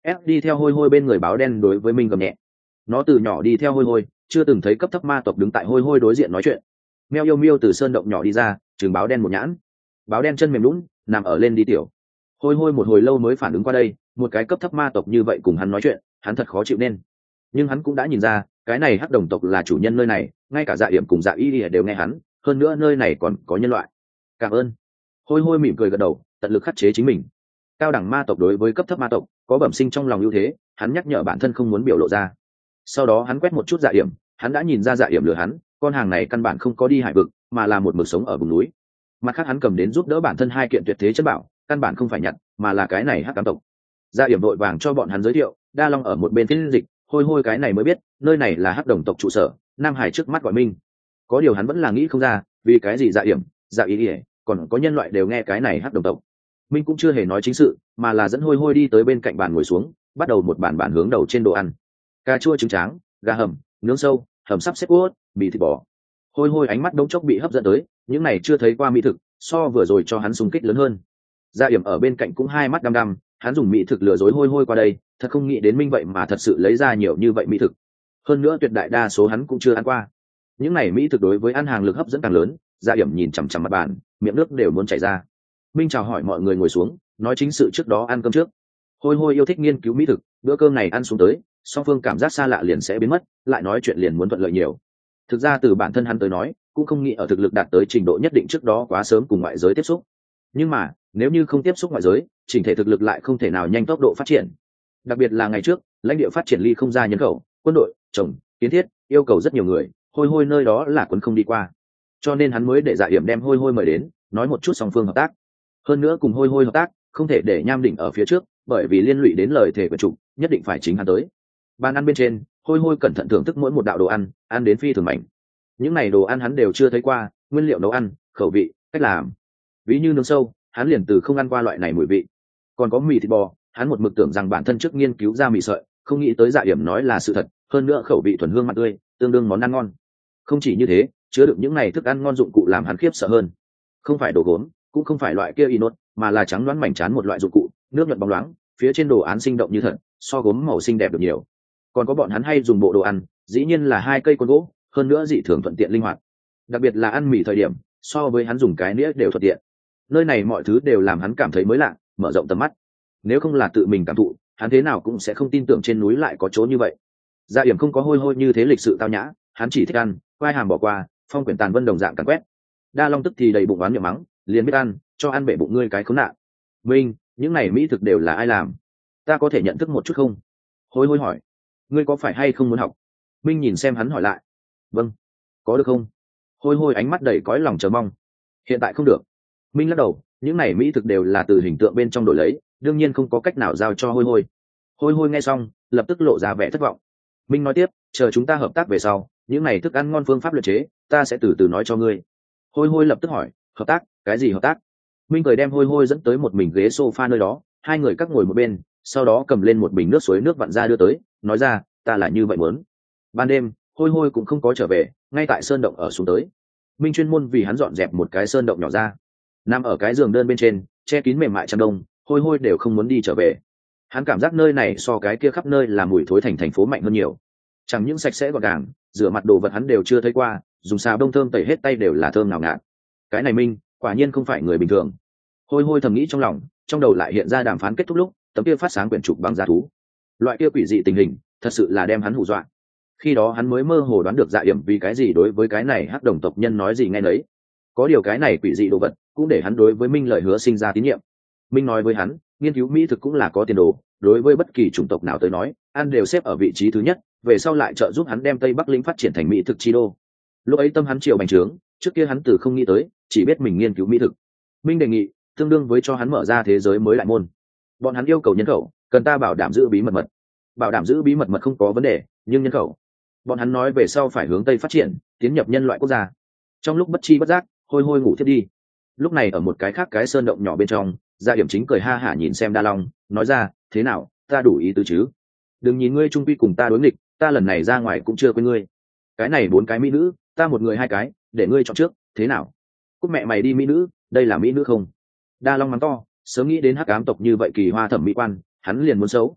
ép đi theo hôi hôi bên người báo đen đối với minh gầm nhẹ. Nó từ nhỏ đi theo hôi hôi, chưa từng thấy cấp thấp ma tộc đứng tại hôi hôi đối diện nói chuyện. Meo yêu miêu từ sơn động nhỏ đi ra, chừng báo đen một nhãn. Báo đen chân mềm lún nằm ở lên đi tiểu. Hôi hôi một hồi lâu mới phản ứng qua đây, một cái cấp thấp ma tộc như vậy cùng hắn nói chuyện, hắn thật khó chịu nên. Nhưng hắn cũng đã nhìn ra, cái này hắc đồng tộc là chủ nhân nơi này, ngay cả dạ hiểm cùng dạ y đều nghe hắn, hơn nữa nơi này còn có nhân loại. Cảm ơn. Hôi hôi mỉm cười gật đầu, tận lực khắc chế chính mình. Cao đẳng ma tộc đối với cấp thấp ma tộc có bẩm sinh trong lòng ưu thế, hắn nhắc nhở bản thân không muốn biểu lộ ra. Sau đó hắn quét một chút dạ hiểm, hắn đã nhìn ra dạ hiểm lừa hắn, con hàng này căn bản không có đi hải vực, mà là một mực sống ở vùng núi. Mặt khác hắn cầm đến giúp đỡ bản thân hai kiện tuyệt thế chân bảo, căn bản không phải nhặt, mà là cái này hắc ám tộc. Dạ hiểm vội vàng cho bọn hắn giới thiệu, đa long ở một bên phiên dịch, hôi hôi cái này mới biết, nơi này là hắc đồng tộc trụ sở, Nam Hải trước mắt gọi Minh. Có điều hắn vẫn là nghĩ không ra, vì cái gì dạ hiểm, dạ ý ỉa, còn có nhân loại đều nghe cái này hắc đồng tộc. Minh cũng chưa hề nói chính sự, mà là dẫn hôi hôi đi tới bên cạnh bàn ngồi xuống, bắt đầu một bàn hướng đầu trên đồ ăn. Cà chua trứng tráng, gà hầm, nướng sâu, hầm sắp xếp cốt, mì thịt bò. Hôi hôi ánh mắt đống chốc bị hấp dẫn tới, những này chưa thấy qua mỹ thực, so vừa rồi cho hắn xung kích lớn hơn. Dạ hiểm ở bên cạnh cũng hai mắt đăm đăm, hắn dùng mỹ thực lừa dối hôi hôi qua đây, thật không nghĩ đến Minh vậy mà thật sự lấy ra nhiều như vậy mỹ thực. Hơn nữa tuyệt đại đa số hắn cũng chưa ăn qua. Những này mỹ thực đối với ăn hàng lực hấp dẫn càng lớn. Dạ hiểm nhìn chằm chằm mặt bàn, miệng nước đều muốn chảy ra. Minh chào hỏi mọi người ngồi xuống, nói chính sự trước đó ăn cơm trước. Hôi hôi yêu thích nghiên cứu mỹ thực, bữa cơm này ăn xuống tới, song phương cảm giác xa lạ liền sẽ biến mất, lại nói chuyện liền muốn thuận lợi nhiều. Thực ra từ bản thân hắn tới nói, cũng không nghĩ ở thực lực đạt tới trình độ nhất định trước đó quá sớm cùng ngoại giới tiếp xúc. Nhưng mà nếu như không tiếp xúc ngoại giới, chỉnh thể thực lực lại không thể nào nhanh tốc độ phát triển. Đặc biệt là ngày trước lãnh địa phát triển ly không ra nhân khẩu, quân đội, trồng, kiến thiết yêu cầu rất nhiều người, hôi hôi nơi đó là quân không đi qua, cho nên hắn mới để dạ hiểm đem hôi hôi mời đến, nói một chút song phương hợp tác. Hơn nữa cùng hôi hôi hợp tác không thể để nham đỉnh ở phía trước, bởi vì liên lụy đến lời thề của chủ, nhất định phải chính hắn tới. Bàn ăn bên trên, hôi hôi cẩn thận thưởng thức mỗi một đạo đồ ăn, ăn đến phi thường mạnh. Những này đồ ăn hắn đều chưa thấy qua, nguyên liệu nấu ăn, khẩu vị, cách làm. Ví như nướng sâu, hắn liền từ không ăn qua loại này mùi vị. Còn có mì thịt bò, hắn một mực tưởng rằng bản thân trước nghiên cứu ra mì sợi, không nghĩ tới dạ hiểm nói là sự thật, hơn nữa khẩu vị thuần hương mặn tươi, tương đương món ăn ngon. Không chỉ như thế, chứa đựng những này thức ăn ngon dụng cụ làm hắn khiếp sợ hơn. Không phải đồ gốm, cũng không phải loại kia inox, mà là trắng loáng mảnh trán một loại dụng cụ, nước nhuận bóng loáng, phía trên đồ án sinh động như thật, so gốm màu xinh đẹp được nhiều. Còn có bọn hắn hay dùng bộ đồ ăn, dĩ nhiên là hai cây côn gỗ, hơn nữa dị thường thuận tiện linh hoạt. Đặc biệt là ăn mì thời điểm, so với hắn dùng cái nĩa đều thuận tiện. Nơi này mọi thứ đều làm hắn cảm thấy mới lạ, mở rộng tầm mắt. Nếu không là tự mình cảm thụ, hắn thế nào cũng sẽ không tin tưởng trên núi lại có chỗ như vậy. Dạ hiểm không có hôi hôi như thế lịch sự tao nhã, hắn chỉ thích ăn, quai hàm bỏ qua, phong quyển tàn vân đồng dạng càn quét. Đa long tức thì đầy bụng oán miệng mắng, liền biết ăn, cho ăn bể bụng ngươi cái khốn nạn. Minh, những này mỹ thực đều là ai làm? Ta có thể nhận thức một chút không? Hôi hôi hỏi. Ngươi có phải hay không muốn học? Minh nhìn xem hắn hỏi lại. Vâng. Có được không? Hôi hôi ánh mắt đầy cõi lòng chờ mong. Hiện tại không được. Minh lắc đầu, những này mỹ thực đều là từ hình tượng bên trong đổi lấy, đương nhiên không có cách nào giao cho hôi hôi. Hôi hôi nghe xong, lập tức lộ ra vẻ thất vọng. Minh nói tiếp, chờ chúng ta hợp tác về sau, những này thức ăn ngon phương pháp luyện chế, ta sẽ từ từ nói cho ngươi. Hôi hôi lập tức hỏi, hợp tác? Cái gì hợp tác? Minh cười đem hôi hôi dẫn tới một mình ghế sofa nơi đó, hai người các ngồi một bên, sau đó cầm lên một bình nước suối nước vặn ra đưa tới, nói ra, ta là như vậy muốn. Ban đêm, hôi hôi cũng không có trở về, ngay tại sơn động ở xuống tới. Minh chuyên môn vì hắn dọn dẹp một cái sơn động nhỏ ra, nằm ở cái giường đơn bên trên, che kín mềm mại chăn đông, hôi hôi đều không muốn đi trở về. Hắn cảm giác nơi này so cái kia khắp nơi là mùi thối thành phố mạnh hơn nhiều. Chẳng những sạch sẽ gọn gàng, rửa mặt đồ vật hắn đều chưa thấy qua, dùng xà bông thơm tẩy hết tay đều là thơm nào ngạt. Cái này Minh quả nhiên không phải người bình thường. Hôi hôi thầm nghĩ trong lòng, trong đầu lại hiện ra đàm phán kết thúc lúc tấm kia phát sáng quyển trục bằng giá thú, loại kia quỷ dị tình hình thật sự là đem hắn hù dọa. Khi đó hắn mới mơ hồ đoán được Dạ hiểm vì cái gì đối với cái này hắc đồng tộc nhân nói gì nghe nấy. Có điều cái này quỷ dị đồ vật cũng để hắn đối với Minh lời hứa sinh ra tín nhiệm. Minh nói với hắn, nghiên cứu mỹ thực cũng là có tiền đồ, đối với bất kỳ chủng tộc nào tới nói, ăn đều xếp ở vị trí thứ nhất, về sau lại trợ giúp hắn đem Tây Bắc lĩnh phát triển thành mỹ thực chi đô. Lúc ấy tâm hắn chiều bành trướng, trước kia hắn từ không nghĩ tới, chỉ biết mình nghiên cứu mỹ thực. Minh đề nghị tương đương với cho hắn mở ra thế giới mới đại môn. Bọn hắn yêu cầu nhân khẩu, cần ta bảo đảm giữ bí mật mật. Bảo đảm giữ bí mật mật không có vấn đề, nhưng nhân khẩu, bọn hắn nói về sau phải hướng Tây phát triển, tiến nhập nhân loại quốc gia. Trong lúc bất chi bất giác, hôi hôi ngủ thiết đi. Lúc này ở một cái khác cái sơn động nhỏ bên trong, Dạ hiểm chính cười ha hả nhìn xem Đa Long, nói ra, thế nào, ta đủ ý tứ chứ? Đừng nhìn ngươi trung quy cùng ta đối nghịch, ta lần này ra ngoài cũng chưa quên ngươi. Cái này 4 cái mỹ nữ, ta một người 2 cái, để ngươi chọn trước, thế nào? Cút mẹ mày đi mỹ nữ, đây là mỹ nữ không? Đa Long mắng to, sớm nghĩ đến hắc ám tộc như vậy kỳ hoa thẩm mỹ quan, hắn liền muốn xấu.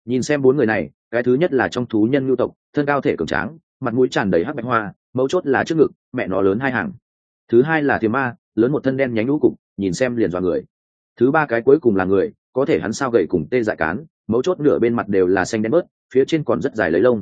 Nhìn xem bốn người này, cái thứ nhất là trong thú nhân nhu tộc, thân cao thể cường tráng, mặt mũi tràn đầy hắc bạch hoa, mấu chốt là trước ngực mẹ nó lớn hai hàng. Thứ hai là thiềm ma, lớn một thân đen nhánh lũ cục, nhìn xem liền dọa người. Thứ ba cái cuối cùng là người, có thể hắn sao gậy cùng tê dại cán, mấu chốt nửa bên mặt đều là xanh đen bớt, phía trên còn rất dài lấy lông.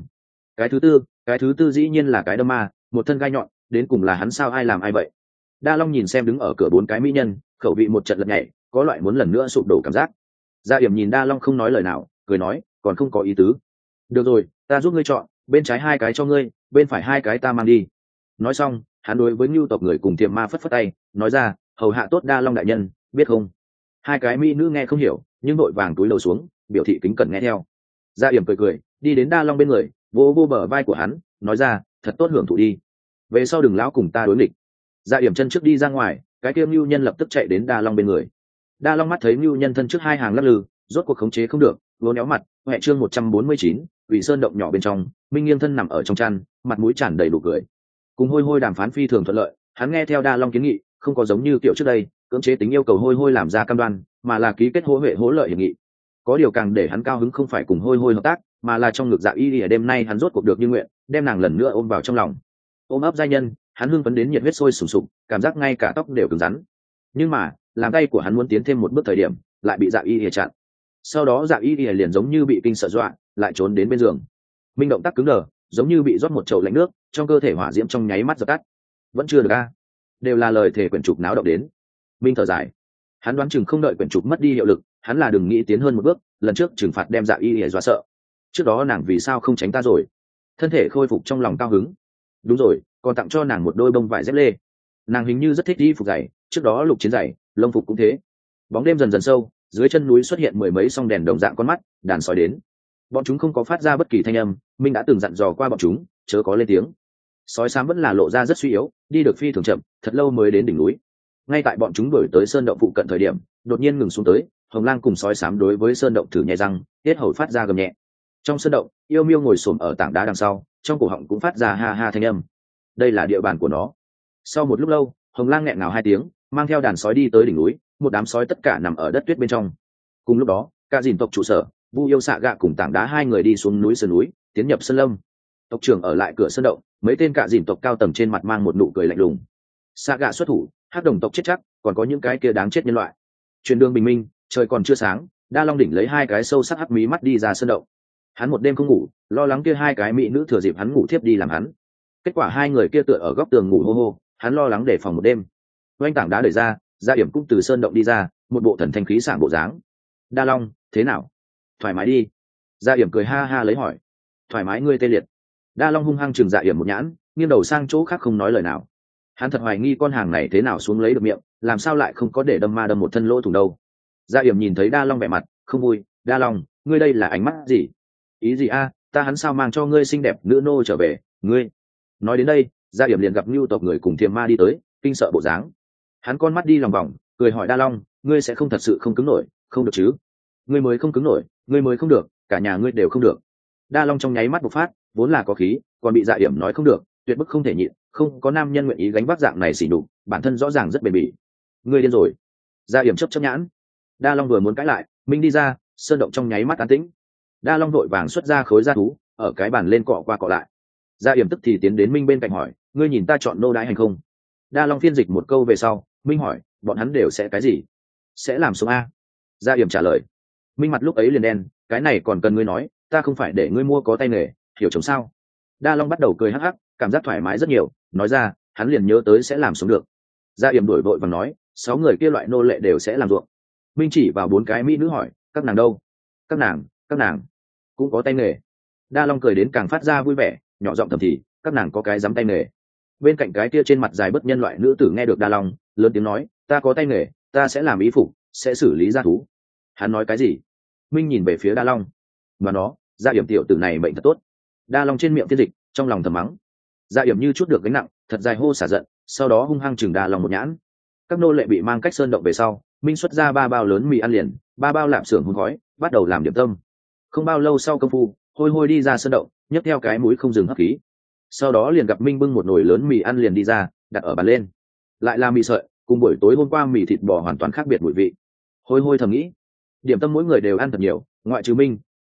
Cái thứ tư dĩ nhiên là cái đâm ma, một thân gai nhọn, đến cùng là hắn sao ai làm ai vậy. Đa Long nhìn xem đứng ở cửa bốn cái mỹ nhân, khẩu vị một trận lật nhảy, có loại muốn lần nữa sụp đổ cảm giác. Gia Yểm nhìn Đa Long không nói lời nào, cười nói, còn không có ý tứ. Được rồi, ta giúp ngươi chọn, bên trái hai cái cho ngươi, bên phải hai cái ta mang đi. Nói xong, hắn đối với nhu tộc người cùng tiềm ma phất phất tay, nói ra, hầu hạ tốt Đa Long đại nhân, biết không? Hai cái mỹ nữ nghe không hiểu, nhưng đội vàng túi lầu xuống, biểu thị kính cẩn nghe theo. Gia Yểm cười cười, đi đến Đa Long bên người, vô vô bờ vai của hắn, nói ra, thật tốt hưởng thụ đi. Về sau đừng lão cùng ta đối nghịch. Gia Yểm chân trước đi ra ngoài, cái kia nhu nhân lập tức chạy đến Đa Long bên người. Đa Long mắt thấy nhu nhân thân trước hai hàng lắc lư, rốt cuộc khống chế không được, vỗ néo mặt. Hệ chương 149, Quỷ Sơn động nhỏ bên trong, Minh nghiêng thân nằm ở trong chăn, mặt mũi tràn đầy đủ cười. Cùng Hôi Hôi đàm phán phi thường thuận lợi, hắn nghe theo Đa Long kiến nghị, không có giống như kiểu trước đây, cưỡng chế tính yêu cầu Hôi Hôi làm ra cam đoan, mà là ký kết hỗ huệ hỗ lợi hiệp nghị. Có điều càng để hắn cao hứng không phải cùng Hôi Hôi hợp tác, mà là trong ngực Dạ Y ở đêm nay hắn rốt cuộc được như nguyện, đem nàng lần nữa ôm vào trong lòng. Ôm ấp giai nhân, hắn hưng phấn đến nhiệt huyết sôi sùng sục, cảm giác ngay cả tóc đều cứng rắn. Nhưng mà, làm tay của hắn muốn tiến thêm một bước thời điểm, lại bị Dạ Y chặn. Sau đó Dạ Y liền giống như bị kinh sợ dọa, lại trốn đến bên giường. Minh động tác cứng đờ, giống như bị rót một chậu lạnh nước, trong cơ thể hỏa diễm trong nháy mắt dập tắt. Vẫn chưa được a, đều là lời thề quyển trục náo động đến. Minh thở dài, hắn đoán chừng không đợi quyển trục mất đi hiệu lực, hắn là đừng nghĩ tiến hơn một bước, lần trước trừng phạt đem Dạ Y dọa sợ. Trước đó nàng vì sao không tránh ta rồi? Thân thể khôi phục trong lòng cao hứng. Đúng rồi, còn tặng cho nàng một đôi bông vải dép lê. Nàng hình như rất thích đi phục giày, trước đó lục chiến giày, lông phục cũng thế. Bóng đêm dần dần sâu, dưới chân núi xuất hiện mười mấy song đèn đồng dạng con mắt, đàn sói đến. Bọn chúng không có phát ra bất kỳ thanh âm, Minh đã từng dặn dò qua bọn chúng, chớ có lên tiếng. Sói xám vẫn là lộ ra rất suy yếu, đi được phi thường chậm, thật lâu mới đến đỉnh núi. Ngay tại bọn chúng đuổi tới sơn động phụ cận thời điểm, đột nhiên ngừng xuống tới, Hồng Lang cùng sói xám đối với sơn động thử nhẹ răng, tiết hầu phát ra gầm nhẹ. Trong sơn động, Yêu Miêu ngồi xổm ở tảng đá đằng sau, trong cổ họng cũng phát ra ha ha thanh âm. Đây là địa bàn của nó. Sau một lúc lâu, Hồng Lang nghẹn ngào hai tiếng, mang theo đàn sói đi tới đỉnh núi, một đám sói tất cả nằm ở đất tuyết bên trong. Cùng lúc đó, cả dìn tộc trụ sở, Vu Yêu Xạ Gạ cùng tảng đá hai người đi xuống núi sườn núi, tiến nhập sơn lâm. Tộc trưởng ở lại cửa sơn động, mấy tên cả dìn tộc cao tầng trên mặt mang một nụ cười lạnh lùng. Xạ Gạ xuất thủ, Hắc Đồng tộc chết chắc, còn có những cái kia đáng chết nhân loại. Truyền đường bình minh, trời còn chưa sáng, Đa Long đỉnh lấy hai cái sâu sắc hắc mí mắt đi ra sơn động. Hắn một đêm không ngủ, lo lắng kia hai cái mỹ nữ thừa dịp hắn ngủ thiếp đi làm hắn. Kết quả hai người kia tựa ở góc tường ngủ hô hô, hắn lo lắng đề phòng một đêm. Oanh tảng đá đẩy ra, Gia Yểm cũng từ sơn động đi ra, một bộ thần thanh khí sảng bộ dáng. Đa Long, thế nào? Thoải mái đi. Gia Yểm cười ha ha lấy hỏi. Thoải mái ngươi tê liệt. Đa Long hung hăng chừng Dạ Yểm một nhãn, nghiêng đầu sang chỗ khác không nói lời nào. Hắn thật hoài nghi con hàng này thế nào xuống lấy được miệng, làm sao lại không có để đâm ma đâm một thân lỗ thủng đâu. Gia Yểm nhìn thấy Đa Long vẻ mặt không vui. Đa Long, ngươi đây là ánh mắt gì? Ý gì a? Ta hắn sao mang cho ngươi xinh đẹp nữ nô trở về? Ngươi. Nói đến đây, Gia Yểm liền gặp nhu tộc người cùng thiềm ma đi tới, kinh sợ bộ dáng. Hắn con mắt đi lòng vòng, cười hỏi Đa Long, ngươi sẽ không thật sự không cứng nổi, không được chứ? Ngươi mới không cứng nổi, ngươi mới không được, cả nhà ngươi đều không được. Đa Long trong nháy mắt bộc phát, vốn là có khí, còn bị Dạ Yểm nói không được, tuyệt bức không thể nhịn, không có nam nhân nguyện ý gánh vác dạng này xỉ nhục, bản thân rõ ràng rất bền bỉ. Ngươi điên rồi. Dạ Yểm chớp nhãn. Đa Long vừa muốn cãi lại, Minh đi ra, sơn động trong nháy mắt an tĩnh. Đa Long vội vàng xuất ra khối da thú, ở cái bàn lên cọ qua cọ lại. Dạ Yểm tức thì tiến đến Minh bên cạnh hỏi, ngươi nhìn ta chọn nô đái hành không? Đa Long phiên dịch một câu về sau, Minh hỏi, bọn hắn đều sẽ cái gì? Sẽ làm sống a? Dạ Yểm trả lời. Minh mặt lúc ấy liền đen, cái này còn cần ngươi nói, ta không phải để ngươi mua có tay nghề, hiểu chồng sao? Đa Long bắt đầu cười hắc hắc, cảm giác thoải mái rất nhiều, nói ra, hắn liền nhớ tới sẽ làm sống được. Dạ Yểm đuổi vội và nói, 6 người kia loại nô lệ đều sẽ làm ruộng. Minh chỉ vào 4 cái mỹ nữ hỏi, các nàng đâu? Các nàng cũng có tay nghề. Đa Long cười đến càng phát ra vui vẻ, nhỏ giọng thầm thì, các nàng có cái dám tay nghề. Bên cạnh cái kia trên mặt dài bất nhân loại nữ tử nghe được Đa Long lớn tiếng nói, ta có tay nghề, ta sẽ làm ý phục, sẽ xử lý gia thú. Hắn nói cái gì? Minh nhìn về phía Đa Long, mà nó, Gia Yểm tiểu tử này mệnh thật tốt. Đa Long trên miệng phiên dịch, trong lòng thầm mắng. Gia Yểm như chút được gánh nặng, thật dài hô xả giận, sau đó hung hăng chừng Đa Long một nhãn. Các nô lệ bị mang cách sơn động về sau, Minh xuất ra 3 bao lớn mì ăn liền, 3 bao lạp xưởng hun khói, bắt đầu làm điểm tâm. Không bao lâu sau công phu, Hôi Hôi đi ra sơn động, nhấc theo cái mũi không dừng hấp khí. Sau đó liền gặp Minh bưng một nồi lớn mì ăn liền đi ra, đặt ở bàn lên. Lại là mì sợi, cùng buổi tối hôm qua mì thịt bò hoàn toàn khác biệt mùi vị. Hôi Hôi thầm nghĩ, điểm tâm mỗi người đều ăn thật nhiều, ngoại trừ Minh,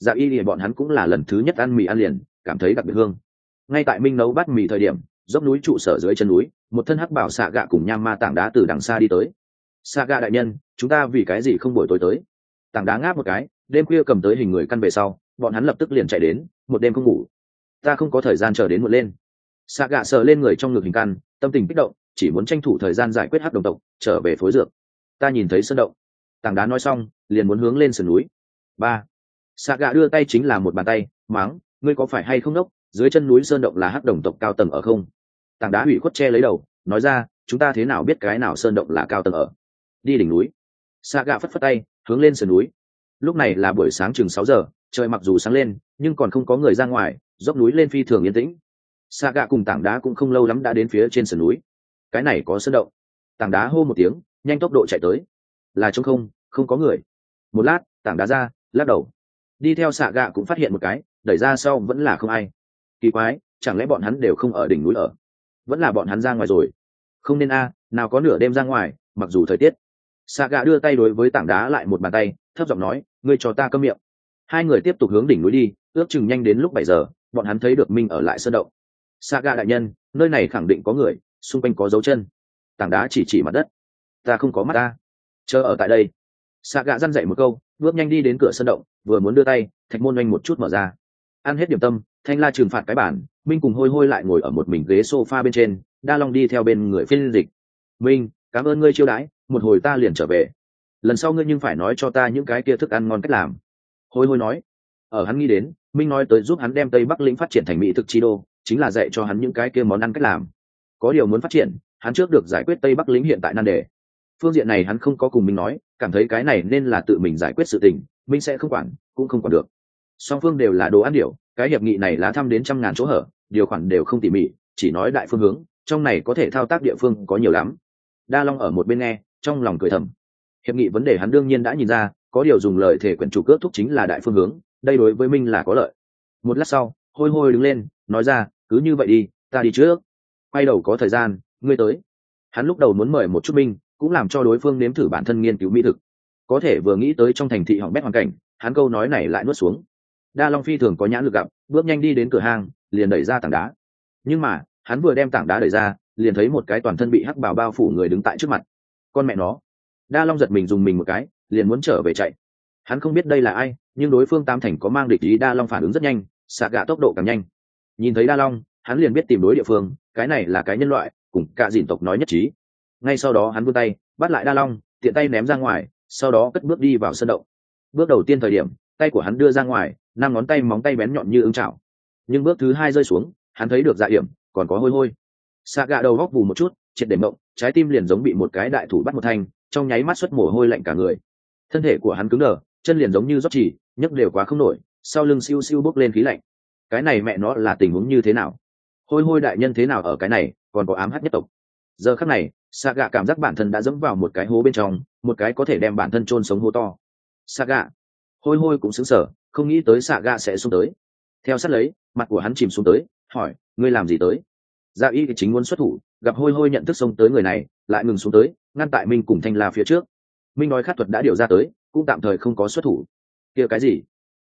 Dạ y thì bọn hắn cũng là lần thứ nhất ăn mì ăn liền, cảm thấy đặc biệt hương. Ngay tại Minh nấu bát mì thời điểm, dốc núi trụ sở dưới chân núi, một thân hắc bảo xạ gạ cùng nham ma tảng đá từ đằng xa đi tới. Xạ gạ đại nhân, chúng ta vì cái gì không buổi tối tới? Tảng đá ngáp một cái, đêm khuya cầm tới hình người căn về sau, bọn hắn lập tức liền chạy đến, một đêm không ngủ. Ta không có thời gian chờ đến muộn lên. Xạ gạ sờ lên người trong ngực hình căn, tâm tình kích động, chỉ muốn tranh thủ thời gian giải quyết hắc đồng tộc, trở về phối dược. Ta nhìn thấy sơn động. Tảng đá nói xong, liền muốn hướng lên sườn núi. Ba. Xạ gạ đưa tay chính là một bàn tay, mắng, ngươi có phải hay không đốc? Dưới chân núi sơn động là hắc đồng tộc cao tầng ở không? Tảng đá hủy khuất che lấy đầu, nói ra, chúng ta thế nào biết cái nào sơn động là cao tầng ở? Đi đỉnh núi. Xạ gạ phất phất tay, hướng lên sườn núi. Lúc này là buổi sáng chừng 6 giờ, trời mặc dù sáng lên, nhưng còn không có người ra ngoài, dốc núi lên phi thường yên tĩnh. Xạ gạ cùng tảng đá cũng không lâu lắm đã đến phía trên sườn núi. Cái này có sơn động. Tảng đá hô một tiếng, nhanh tốc độ chạy tới. Là trống không, không có người. Một lát, tảng đá ra, lắc đầu. Đi theo xạ gạ cũng phát hiện một cái, đẩy ra sau vẫn là không ai. Kỳ quái, chẳng lẽ bọn hắn đều không ở đỉnh núi ở? Vẫn là bọn hắn ra ngoài rồi. Không nên a, nào có nửa đêm ra ngoài, mặc dù thời tiết. Xạ gạ đưa tay đối với tảng đá lại một bàn tay, thấp giọng nói, ngươi cho ta câm miệng. Hai người tiếp tục hướng đỉnh núi đi, ước chừng nhanh đến lúc 7 giờ, bọn hắn thấy được Minh ở lại sơn động. Xạ gạ đại nhân, nơi này khẳng định có người, xung quanh có dấu chân. Tảng đá chỉ mặt đất. Ta không có mắt ta. Chờ ở tại đây. Xạ gạ răn dậy một câu, bước nhanh đi đến cửa sơn động, vừa muốn đưa tay, thạch môn oanh một chút mở ra. Ăn hết điểm tâm, Thanh La trừng phạt cái bản, Minh cùng hôi hôi lại ngồi ở một mình ghế sofa bên trên, Đa Long đi theo bên người phiên dịch. Minh, cảm ơn ngươi chiêu đãi, một hồi ta liền trở về. Lần sau ngươi nhưng phải nói cho ta những cái kia thức ăn ngon cách làm. Hôi hôi nói. Ở hắn nghĩ đến, Minh nói tới giúp hắn đem Tây Bắc lĩnh phát triển thành mỹ thực chi đô, chính là dạy cho hắn những cái kia món ăn cách làm. Có điều muốn phát triển, hắn trước được giải quyết Tây Bắc lĩnh hiện tại nan đề. Phương diện này hắn không có cùng Minh nói, cảm thấy cái này nên là tự mình giải quyết sự tình, Minh sẽ không quản, cũng không quản được. Song phương đều là đồ ăn điểu, cái hiệp nghị này lá thăm đến trăm ngàn chỗ hở, điều khoản đều không tỉ mỉ, chỉ nói đại phương hướng, trong này có thể thao tác địa phương có nhiều lắm. Đa Long ở một bên nghe, trong lòng cười thầm. Hiệp nghị vấn đề hắn đương nhiên đã nhìn ra, có điều dùng lời thể quyển chủ cước thúc chính là đại phương hướng, đây đối với Minh là có lợi. Một lát sau, hôi hôi đứng lên, nói ra, cứ như vậy đi, ta đi trước. Quay đầu có thời gian, ngươi tới. Hắn lúc đầu muốn mời một chút Minh, cũng làm cho đối phương nếm thử bản thân nghiên cứu mỹ thực. Có thể vừa nghĩ tới trong thành thị hỏng bét hoàn cảnh, hắn câu nói này lại nuốt xuống. Đa Long phi thường có nhãn lực gặp, bước nhanh đi đến cửa hàng, liền đẩy ra tảng đá. Nhưng mà, hắn vừa đem tảng đá đẩy ra, liền thấy một cái toàn thân bị hắc bào bao phủ người đứng tại trước mặt. Con mẹ nó! Đa Long giật mình dùng mình một cái, liền muốn trở về chạy. Hắn không biết đây là ai, nhưng đối phương tam thành có mang địch ý. Đa Long phản ứng rất nhanh, xạ gạ tốc độ càng nhanh. Nhìn thấy Đa Long, hắn liền biết tìm đối địa phương, cái này là cái nhân loại, cùng cả dìn tộc nói nhất trí. Ngay sau đó hắn vươn tay, bắt lại Đa Long, tiện tay ném ra ngoài, sau đó cất bước đi vào sân động. Bước đầu tiên thời điểm, tay của hắn đưa ra ngoài, 5 ngón tay móng tay bén nhọn như ưng chảo. Nhưng bước thứ 2 rơi xuống, hắn thấy được Dạ Yểm, còn có hôi hôi. Xạ gạ đầu góc vù một chút, triệt để mộng, trái tim liền giống bị một cái đại thủ bắt một thanh, trong nháy mắt xuất mồ hôi lạnh cả người. Thân thể của hắn cứng đờ, chân liền giống như rót chỉ, nhấc đều quá không nổi, sau lưng siêu siêu bốc lên khí lạnh. Cái này mẹ nó là tình huống như thế nào? Hôi hôi đại nhân thế nào ở cái này, còn có ám hắc nhất tộc. Giờ khắc này, xạ gạ cảm giác bản thân đã dẫm vào một cái hố bên trong, một cái có thể đem bản thân chôn sống hố to. Xạ gạ. Hôi hôi cũng sững sờ, không nghĩ tới xạ gạ sẽ xuống tới. Theo sát lấy, mặt của hắn chìm xuống tới, hỏi, ngươi làm gì tới? Dạ y thì chính muốn xuất thủ, gặp hôi hôi nhận thức xông tới người này, lại ngừng xuống tới, ngăn tại Minh cùng Thanh La phía trước. Minh nói khát thuật đã điều ra tới, cũng tạm thời không có xuất thủ. Kia cái gì?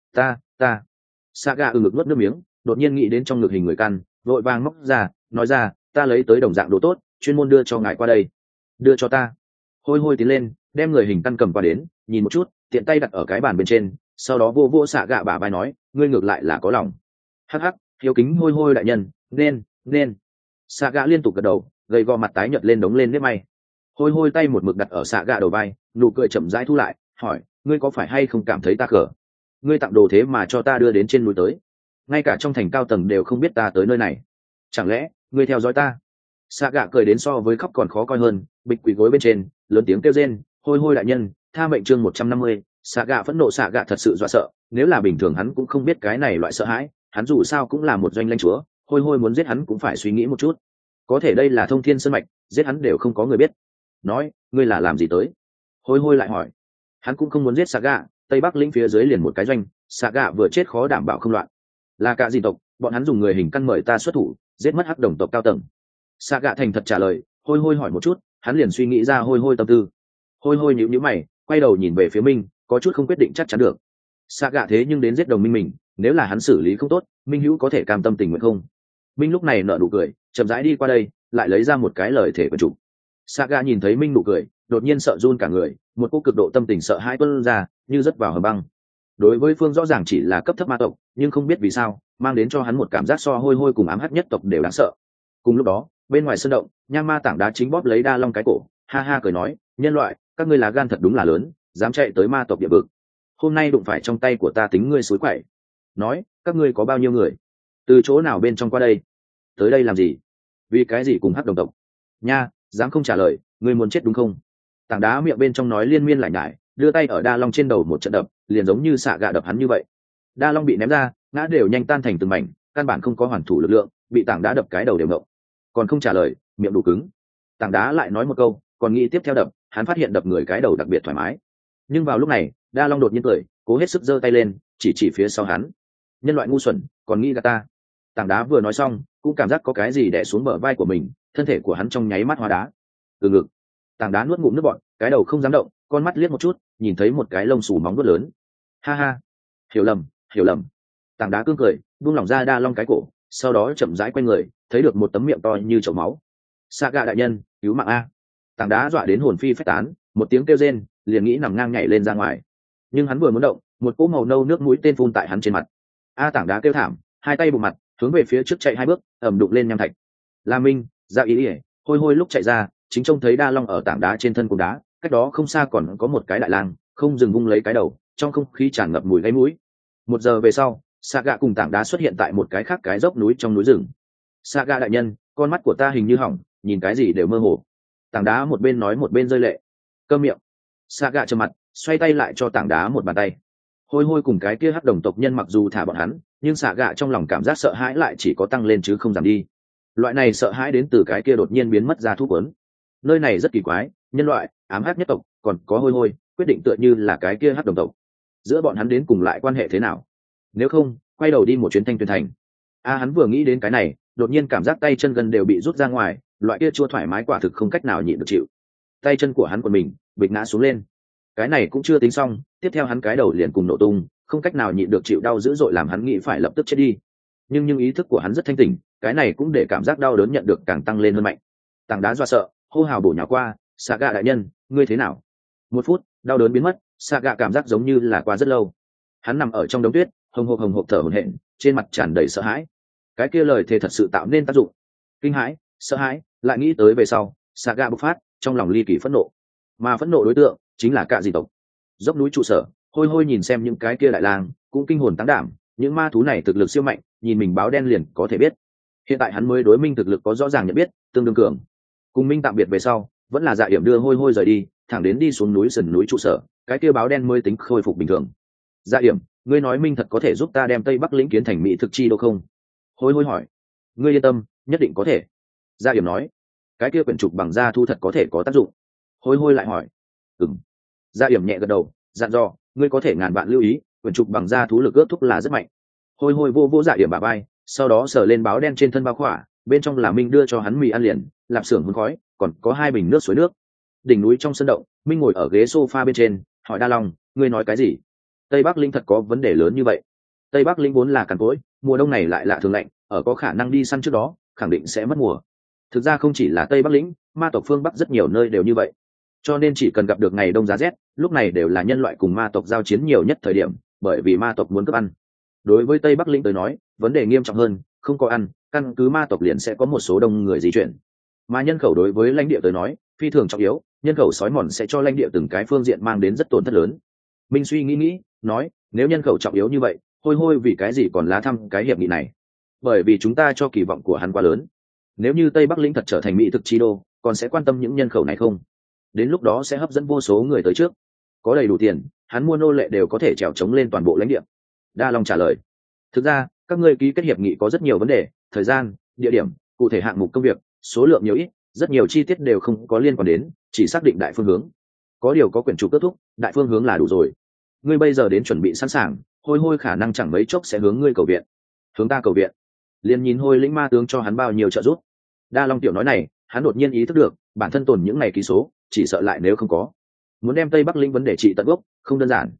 Ta. Saga ngực nuốt nước miếng, đột nhiên nghĩ đến trong ngực hình người căn, vội vàng móc ra, nói ra, ta lấy tới đồng dạng đồ tốt, chuyên môn đưa cho ngài qua đây. Đưa cho ta. Hôi hôi tiến lên, đem người hình căn cầm qua đến, nhìn một chút, tiện tay đặt ở cái bàn bên trên, sau đó vô vô Saga bả vai nói, ngươi ngược lại là có lòng. Hắc hắc, hiếu kính hôi hôi đại nhân, nên. Saga liên tục gật đầu, gầy gò mặt tái nhợt lên đống lên nếp may. Hôi hôi tay một mực đặt ở Saga đầu vai, nụ cười chậm rãi thu lại, hỏi, ngươi có phải hay không cảm thấy ta khờ? Ngươi tặng đồ thế mà cho ta đưa đến trên núi tới, ngay cả trong thành cao tầng đều không biết ta tới nơi này, chẳng lẽ ngươi theo dõi ta? Saga cười đến so với khóc còn khó coi hơn, bịch quỳ gối bên trên, lớn tiếng kêu rên, hôi hôi đại nhân, tha mệnh. Chương 150, Saga phẫn nộ. Saga thật sự dọa sợ, nếu là bình thường hắn cũng không biết cái này loại sợ hãi, hắn dù sao cũng là một doanh lãnh chúa, hôi hôi muốn giết hắn cũng phải suy nghĩ một chút. Có thể đây là thông thiên sơn mạch, giết hắn đều không có người biết. Nói, ngươi là làm gì tới? Hôi hôi lại hỏi. Hắn cũng không muốn giết Saga, tây bắc lĩnh phía dưới liền một cái doanh, Saga vừa chết khó đảm bảo không loạn. Là cả dị tộc, bọn hắn dùng người hình căn mời ta xuất thủ, giết mất hắc đồng tộc cao tầng. Saga thành thật trả lời. Hôi hôi hỏi một chút, hắn liền suy nghĩ ra hôi hôi tâm tư. Hôi hôi nhíu nhíu mày, quay đầu nhìn về phía Minh, có chút không quyết định chắc chắn được. Xạ gạ thế nhưng đến giết đồng minh mình, nếu là hắn xử lý không tốt, minh hữu có thể cam tâm tình nguyện không? Minh lúc này nở nụ cười, chậm rãi đi qua đây, lại lấy ra một cái lời thể của chủ. Xạ gạ nhìn thấy Minh nụ cười, đột nhiên sợ run cả người, một cô cực độ tâm tình sợ hãi tuôn ra, như rớt vào hầm băng. Đối với Phương rõ ràng chỉ là cấp thấp ma tộc, nhưng không biết vì sao, mang đến cho hắn một cảm giác so hôi hôi cùng ám hắc nhất tộc đều đáng sợ. Cùng lúc đó, bên ngoài sân động, Nham Ma tảng đá chính bóp lấy Đa Long cái cổ, ha ha cười nói, nhân loại, các ngươi là gan thật đúng là lớn, dám chạy tới ma tộc địa vực. Hôm nay đụng phải trong tay của ta tính ngươi suối quậy. Nói, các ngươi có bao nhiêu người? Từ chỗ nào bên trong qua đây? Tới đây làm gì? Vì cái gì cùng hắc đồng tộc? Nha, dám không trả lời, ngươi muốn chết đúng không? Tảng đá miệng bên trong nói liên miên lại nhải, đưa tay ở Đa Long trên đầu một trận đập, liền giống như xạ gạ đập hắn như vậy. Đa Long bị ném ra, ngã đều nhanh tan thành từng mảnh, căn bản không có hoàn thủ lực lượng, bị tảng đá đập cái đầu đều ngộng. Còn không trả lời, miệng đủ cứng. Tảng đá lại nói một câu, còn nghĩ tiếp theo đập, hắn phát hiện đập người cái đầu đặc biệt thoải mái. Nhưng vào lúc này, Đa Long đột nhiên cười, cố hết sức giơ tay lên, chỉ phía sau hắn. Nhân loại ngu xuẩn, còn nghĩ gạt ta. Tảng đá vừa nói xong, cũng cảm giác có cái gì đè xuống bờ vai của mình, thân thể của hắn trong nháy mắt hóa đá. Từ ngực, tảng đá nuốt ngụm nước bọt, cái đầu không dám động, con mắt liếc một chút, nhìn thấy một cái lông xù móng vuốt lớn. Ha ha, hiểu lầm. Tảng đá cương cười, buông lỏng ra Đa Long cái cổ, sau đó chậm rãi quay người, thấy được một tấm miệng to như chậu máu. Saga đại nhân, cứu mạng a! Tảng đá dọa đến hồn phi phách tán, một tiếng kêu rên, liền nghĩ nằm ngang nhảy lên ra ngoài. Nhưng hắn vừa muốn động, một cỗ màu nâu nước mũi tên phun tại hắn trên mặt. Tảng đá kêu thảm, hai tay bụng mặt, hướng về phía trước chạy hai bước, ầm đụng lên nham thạch. La Minh, Dạ Ý ỉa, hôi hôi lúc chạy ra, chính trông thấy Đa Long ở tảng đá trên thân cục đá, cách đó không xa còn có một cái đại lang, không dừng vung lấy cái đầu, trong không khí tràn ngập mùi gáy mũi. Một giờ về sau, Saga cùng tảng đá xuất hiện tại một cái khác cái dốc núi trong núi rừng. Saga đại nhân, con mắt của ta hình như hỏng, nhìn cái gì đều mơ hồ. Tảng đá một bên nói một bên rơi lệ. Câm miệng. Saga trầm mặt, xoay tay lại cho tảng đá một bàn tay. Hôi hôi cùng cái kia hắc đồng tộc nhân mặc dù thả bọn hắn, nhưng Saga trong lòng cảm giác sợ hãi lại chỉ có tăng lên chứ không giảm đi. Loại này sợ hãi đến từ cái kia đột nhiên biến mất ra thú quấn. Nơi này rất kỳ quái, nhân loại, ám hắc nhất tộc, còn có hôi hôi, quyết định tựa như là cái kia hắc đồng tộc. Giữa bọn hắn đến cùng lại quan hệ thế nào? Nếu không, quay đầu đi một chuyến Thanh Tuyền thành. Hắn vừa nghĩ đến cái này, đột nhiên cảm giác tay chân gần đều bị rút ra ngoài, loại kia chua thoải mái quả thực không cách nào nhịn được chịu. Tay chân của hắn của mình bịch ngã xuống lên. Cái này cũng chưa tính xong, tiếp theo hắn cái đầu liền cùng nổ tung, không cách nào nhịn được chịu đau dữ dội làm hắn nghĩ phải lập tức chết đi. Nhưng ý thức của hắn rất thanh tỉnh, cái này cũng để cảm giác đau đớn nhận được càng tăng lên hơn mạnh. Tảng đá dọa sợ, hô hào bổ nhào qua, Saga đại nhân, ngươi thế nào? 1 phút, đau đớn biến mất, Saga cảm giác giống như là qua rất lâu. Hắn nằm ở trong đống tuyết, hồng hộc thở hổn hển, trên mặt tràn đầy sợ hãi. Cái kia lời thề thật sự tạo nên tác dụng. Kinh hãi, sợ hãi, lại nghĩ tới về sau, Saga bộc phát, trong lòng ly kỳ phẫn nộ. Mà phẫn nộ đối tượng chính là cả dị tộc. Dốc núi trụ sở, hôi hôi nhìn xem những cái kia đại lang, cũng kinh hồn tăng đảm, những ma thú này thực lực siêu mạnh, nhìn mình báo đen liền có thể biết. Hiện tại hắn mới đối Minh thực lực có rõ ràng nhận biết, tương đương cường. Cùng Minh tạm biệt về sau, vẫn là Dạ Yểm đưa hôi hôi rời đi, thẳng đến đi xuống núi sườn núi trụ sở, cái kia báo đen mới tính khôi phục bình thường. Dạ Yểm, ngươi nói Minh thật có thể giúp ta đem Tây Bắc lĩnh kiến thành mỹ thực chi đâu không? Hôi hôi hỏi. Ngươi yên tâm, nhất định có thể. Dạ Yểm nói. Cái kia quyển trục bằng da thu thật có thể có tác dụng. Hôi hôi lại hỏi. Dạ Yểm nhẹ gật đầu, dặn dò, ngươi có thể ngàn vạn lưu ý, quyển trục bằng da thú lực ước thúc là rất mạnh. Hôi hôi vô Dạ Yểm bả vai, sau đó sờ lên báo đen trên thân bao khỏa, bên trong là Minh đưa cho hắn mì ăn liền, lạp xưởng hun khói, còn có 2 bình nước suối nước. Đỉnh núi trong sân động, Minh ngồi ở ghế sofa bên trên, hỏi Đa Long, ngươi nói cái gì? Tây Bắc Linh thật có vấn đề lớn như vậy? Tây Bắc Linh vốn là cằn cỗi, mùa đông này lại lạ thường lạnh, ở có khả năng đi săn trước đó, khẳng định sẽ mất mùa. Thực ra không chỉ là Tây Bắc Lĩnh, ma tộc phương Bắc rất nhiều nơi đều như vậy. Cho nên chỉ cần gặp được ngày đông giá rét, lúc này đều là nhân loại cùng ma tộc giao chiến nhiều nhất thời điểm, bởi vì ma tộc muốn cướp ăn. Đối với Tây Bắc Lĩnh tới nói, vấn đề nghiêm trọng hơn, không có ăn, căn cứ ma tộc liền sẽ có một số đông người di chuyển. Mà nhân khẩu đối với lãnh địa tới nói, phi thường trọng yếu, nhân khẩu sói mòn sẽ cho lãnh địa từng cái phương diện mang đến rất tổn thất lớn. Minh suy nghĩ, nói, nếu nhân khẩu trọng yếu như vậy, hôi hôi vì cái gì còn lá thăm cái hiệp nghị này? Bởi vì chúng ta cho kỳ vọng của hắn quá lớn. Nếu như Tây Bắc Lĩnh thật trở thành mỹ thực chi đô, còn sẽ quan tâm những nhân khẩu này không? Đến lúc đó sẽ hấp dẫn vô số người tới trước. Có đầy đủ tiền, hắn mua nô lệ đều có thể trèo trống lên toàn bộ lãnh địa. Đa Long trả lời. Thực ra, các ngươi ký kết hiệp nghị có rất nhiều vấn đề, thời gian, địa điểm, cụ thể hạng mục công việc, số lượng nhiều ít, rất nhiều chi tiết đều không có liên quan đến, chỉ xác định đại phương hướng. Có điều có quyển trục kết thúc, đại phương hướng là đủ rồi. Ngươi bây giờ đến chuẩn bị sẵn sàng, hôi hôi khả năng chẳng mấy chốc sẽ hướng ngươi cầu viện. Hướng ta cầu viện? Liên nhìn hôi lĩnh ma tướng cho hắn bao nhiêu trợ giúp. Đa Long tiểu nói này, hắn đột nhiên ý thức được, bản thân tồn những ngày ký số, chỉ sợ lại nếu không có. Muốn đem Tây Bắc Lĩnh vấn đề trị tận gốc, không đơn giản.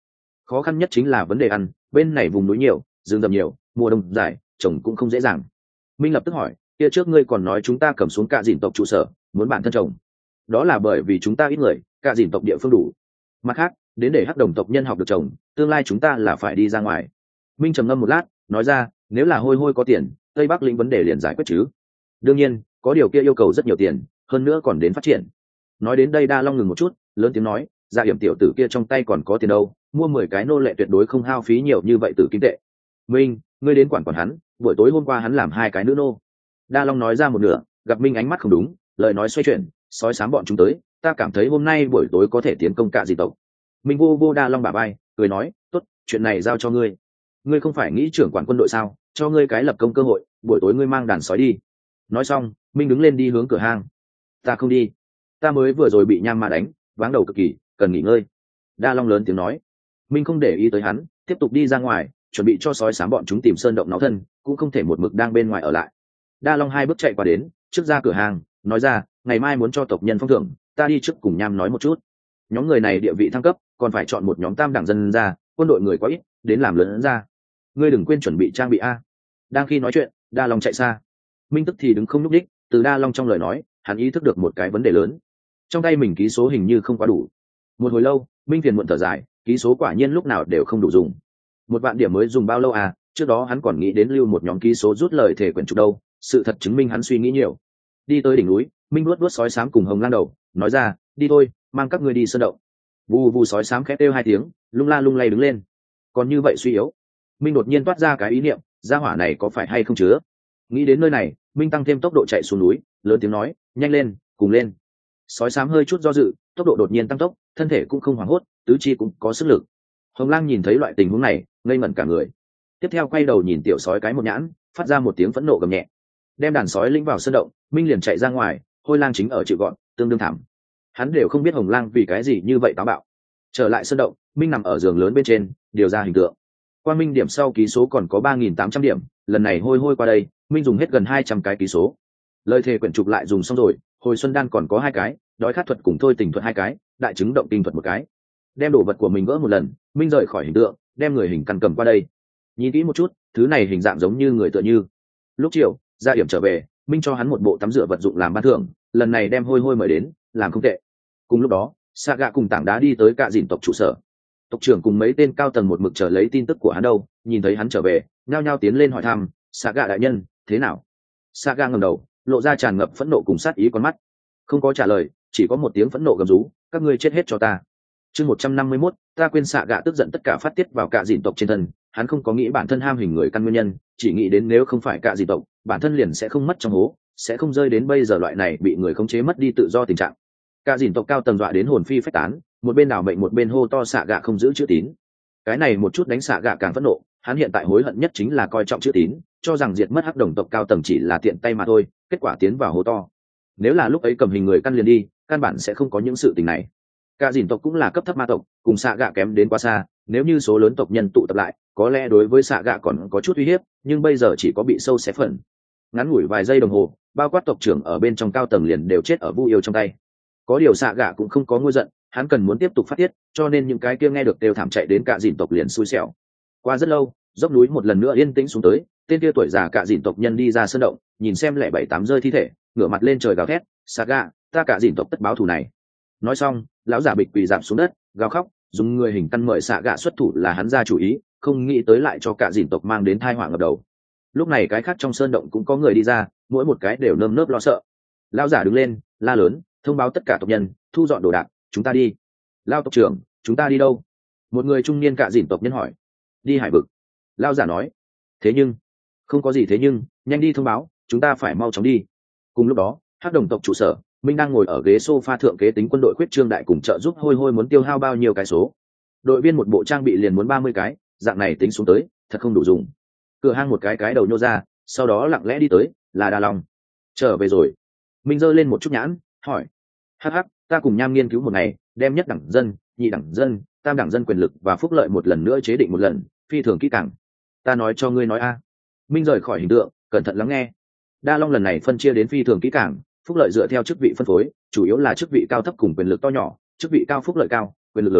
khó khăn nhất chính là vấn đề ăn, bên này vùng núi nhiều, rừng rậm nhiều, mùa đông dài, trồng cũng không dễ dàng. Minh lập tức hỏi, kia trước ngươi còn nói chúng ta cầm xuống cả dìn tộc trụ sở, muốn bản thân trồng. Đó là bởi vì chúng ta ít người, cả dìn tộc địa phương đủ. Mặt khác, đến để hắc đồng tộc nhân học được trồng, tương lai chúng ta là phải đi ra ngoài. Minh trầm ngâm một lát, nói ra, nếu là hôi hôi có tiền, Tây Bắc lĩnh vấn đề liền giải quyết chứ. Đương nhiên, có điều kia yêu cầu rất nhiều tiền, hơn nữa còn đến phát triển. Nói đến đây Đa Long ngừng một chút, lớn tiếng nói, Dạ Hiểm tiểu tử kia trong tay còn có tiền đâu, mua 10 cái nô lệ tuyệt đối không hao phí nhiều như vậy tử kim tệ. Minh, ngươi đến quản hắn, buổi tối hôm qua hắn làm 2 cái nữ nô. Đa Long nói ra một nửa, gặp Minh ánh mắt không đúng, lời nói xoay chuyển, sói sám bọn chúng tới, ta cảm thấy hôm nay buổi tối có thể tiến công cả dị tộc. Minh vô vô Đa Long bả vai, cười nói, tốt, chuyện này giao cho ngươi. Ngươi không phải nghĩ trưởng quản quân đội sao, cho ngươi cái lập công cơ hội, buổi tối ngươi mang đàn sói đi. Nói xong, Minh đứng lên đi hướng cửa hang. Ta không đi, ta mới vừa rồi bị nham ma đánh, váng đầu cực kỳ, cần nghỉ ngơi. Đa Long lớn tiếng nói. Minh không để ý tới hắn, tiếp tục đi ra ngoài, chuẩn bị cho sói sám bọn chúng tìm sơn động náo thân, cũng không thể một mực đang bên ngoài ở lại. Đa Long 2 bước chạy qua đến, trước ra cửa hàng, nói ra, ngày mai muốn cho tộc nhân phong thưởng, ta đi trước cùng nham nói một chút. Nhóm người này địa vị thăng cấp, còn phải chọn một nhóm tam đẳng dân ra, quân đội người quá ít, đến làm lớn ra. Ngươi đừng quên chuẩn bị trang bị a. Đang khi nói chuyện, Đa Long chạy xa. Minh tức thì đứng không nhúc đích, từ Đa Long trong lời nói, hắn ý thức được một cái vấn đề lớn. Trong tay mình ký số hình như không quá đủ. Một hồi lâu, Minh phiền muộn thở dài, ký số quả nhiên lúc nào đều không đủ dùng. 1 vạn điểm mới dùng bao lâu à, trước đó hắn còn nghĩ đến lưu một nhóm ký số rút lời thể quyển trục đâu, sự thật chứng minh hắn suy nghĩ nhiều. Đi tới đỉnh núi, Minh luốt sói xám cùng Hồng Lang đầu, nói ra, đi thôi, mang các ngươi đi sơn động. Vù vù sói xám khẽ kêu 2 tiếng, lung la lung lay đứng lên. Còn như vậy suy yếu. Minh đột nhiên toát ra cái ý niệm, gia hỏa này có phải hay không chứa. Nghĩ đến nơi này, Minh tăng thêm tốc độ chạy xuống núi, lớn tiếng nói, nhanh lên, cùng lên. Sói xám hơi chút do dự, tốc độ đột nhiên tăng tốc, thân thể cũng không hoảng hốt, tứ chi cũng có sức lực. Hồng Lang nhìn thấy loại tình huống này, ngây ngẩn cả người. Tiếp theo quay đầu nhìn tiểu sói cái một nhãn, phát ra một tiếng phẫn nộ gầm nhẹ. Đem đàn sói lĩnh vào sơn động, Minh liền chạy ra ngoài, Hôi Lang chính ở chịu gọn, tương đương thảm. Hắn đều không biết Hồng Lang vì cái gì như vậy táo bạo. Trở lại sơn động, Minh nằm ở giường lớn bên trên, điều ra hình tượng. Qua Minh điểm sau ký số còn có 3.800 điểm, lần này hôi hôi qua đây, Minh dùng hết gần 200 cái ký số. Lời thề quyển trục lại dùng xong rồi, hồi xuân đan còn có 2 cái, đói khát thuật cùng thôi tình thuật 2 cái, đại chứng động kinh thuật 1 cái. Đem đồ vật của mình gỡ một lần, Minh rời khỏi hình tượng, đem người hình căn cầm qua đây. Nhìn kỹ một chút, thứ này hình dạng giống như người tựa như. Lúc chiều, Gia Điểm trở về, Minh cho hắn một bộ tắm rửa vật dụng làm ban thưởng, lần này đem hôi hôi mời đến, làm không tệ. Cùng lúc đó, Saga cùng tảng đá đi tới cạ dìn tộc trụ sở. Tộc trưởng cùng mấy tên cao tầng một mực chờ lấy tin tức của hắn đâu, nhìn thấy hắn trở về, nhao nhao tiến lên hỏi thăm, Saga đại nhân, thế nào? Saga ngẩng đầu, lộ ra tràn ngập phẫn nộ cùng sát ý con mắt. Không có trả lời, chỉ có một tiếng phẫn nộ gầm rú, các ngươi chết hết cho ta. Chương 151, ta quên Saga tức giận tất cả phát tiết vào cạ dìn tộc trên thân, hắn không có nghĩ bản thân ham hình người căn nguyên nhân, chỉ nghĩ đến nếu không phải cạ dìn tộc, bản thân liền sẽ không mất trong hố, sẽ không rơi đến bây giờ loại này bị người khống chế mất đi tự do tình trạng. Cạ dìn tộc cao tầng dọa đến hồn phi phách tán, một bên đảo mệnh một bên hô to Saga không giữ chữ tín. Cái này một chút đánh Saga càng phẫn nộ, hắn hiện tại hối hận nhất chính là coi trọng chữ tín, cho rằng diệt mất hắc đồng tộc cao tầng chỉ là tiện tay mà thôi, kết quả tiến vào hố to. Nếu là lúc ấy cầm hình người căn liền đi, căn bản sẽ không có những sự tình này. Cả dìn tộc cũng là cấp thấp ma tộc, cùng Saga kém đến quá xa, nếu như số lớn tộc nhân tụ tập lại, có lẽ đối với Saga còn có chút uy hiếp, nhưng bây giờ chỉ có bị sâu xé phần. Ngắn ngủi vài giây đồng hồ, bao quát tộc trưởng ở bên trong cao tầng liền đều chết ở Vu Yêu trong tay. Có điều Saga cũng không có ngu giận, hắn cần muốn tiếp tục phát tiết, cho nên những cái kia nghe được đều thảm chạy đến cả dìn tộc liền xui xẻo. Qua rất lâu, dốc núi một lần nữa yên tĩnh xuống tới, tên kia tuổi già cả dìn tộc nhân đi ra sơn động, nhìn xem lẻ 7-8 rơi thi thể, ngửa mặt lên trời gào thét, Saga, ta cả dìn tộc tất báo thù này. Nói xong, lão giả bịch quỳ rạp xuống đất, gào khóc, dùng người hình căn mời Saga xuất thủ là hắn ra chủ ý, không nghĩ tới lại cho cả dìn tộc mang đến tai họa ngập đầu. Lúc này cái khác trong sơn động cũng có người đi ra, mỗi một cái đều nơm nớp lo sợ. Lão giả đứng lên, la lớn, thông báo tất cả tộc nhân, thu dọn đồ đạc, chúng ta đi. Lão tộc trưởng, chúng ta đi đâu? Một người trung niên cả dìn tộc nhân hỏi. Đi Hải vực. Lão giả nói. Thế nhưng, không có gì thế nhưng, nhanh đi thông báo, chúng ta phải mau chóng đi. Cùng lúc đó, hắc đồng tộc trụ sở, Minh đang ngồi ở ghế sofa thượng kế tính quân đội khuyết trương đại cùng trợ giúp hôi hôi muốn tiêu hao bao nhiêu cái số. Đội viên một bộ trang bị liền muốn 30 cái, dạng này tính xuống tới, thật không đủ dùng. Cửa hang một cái đầu nhô ra, sau đó lặng lẽ đi tới, là Đa Long. Trở về rồi. Minh giơ lên một chút nhãn, hỏi. Hắc, ta cùng Nham nghiên cứu một ngày, đem nhất đẳng dân, nhị đẳng dân, tam đẳng dân quyền lực và phúc lợi một lần nữa chế định một lần, phi thường kỹ càng. Ta nói cho ngươi nói a. Minh rời khỏi hình tượng, cẩn thận lắng nghe. Đa Long lần này phân chia đến phi thường kỹ càng, phúc lợi dựa theo chức vị phân phối, chủ yếu là chức vị cao thấp cùng quyền lực to nhỏ, chức vị cao phúc lợi cao, quyền lực lớn,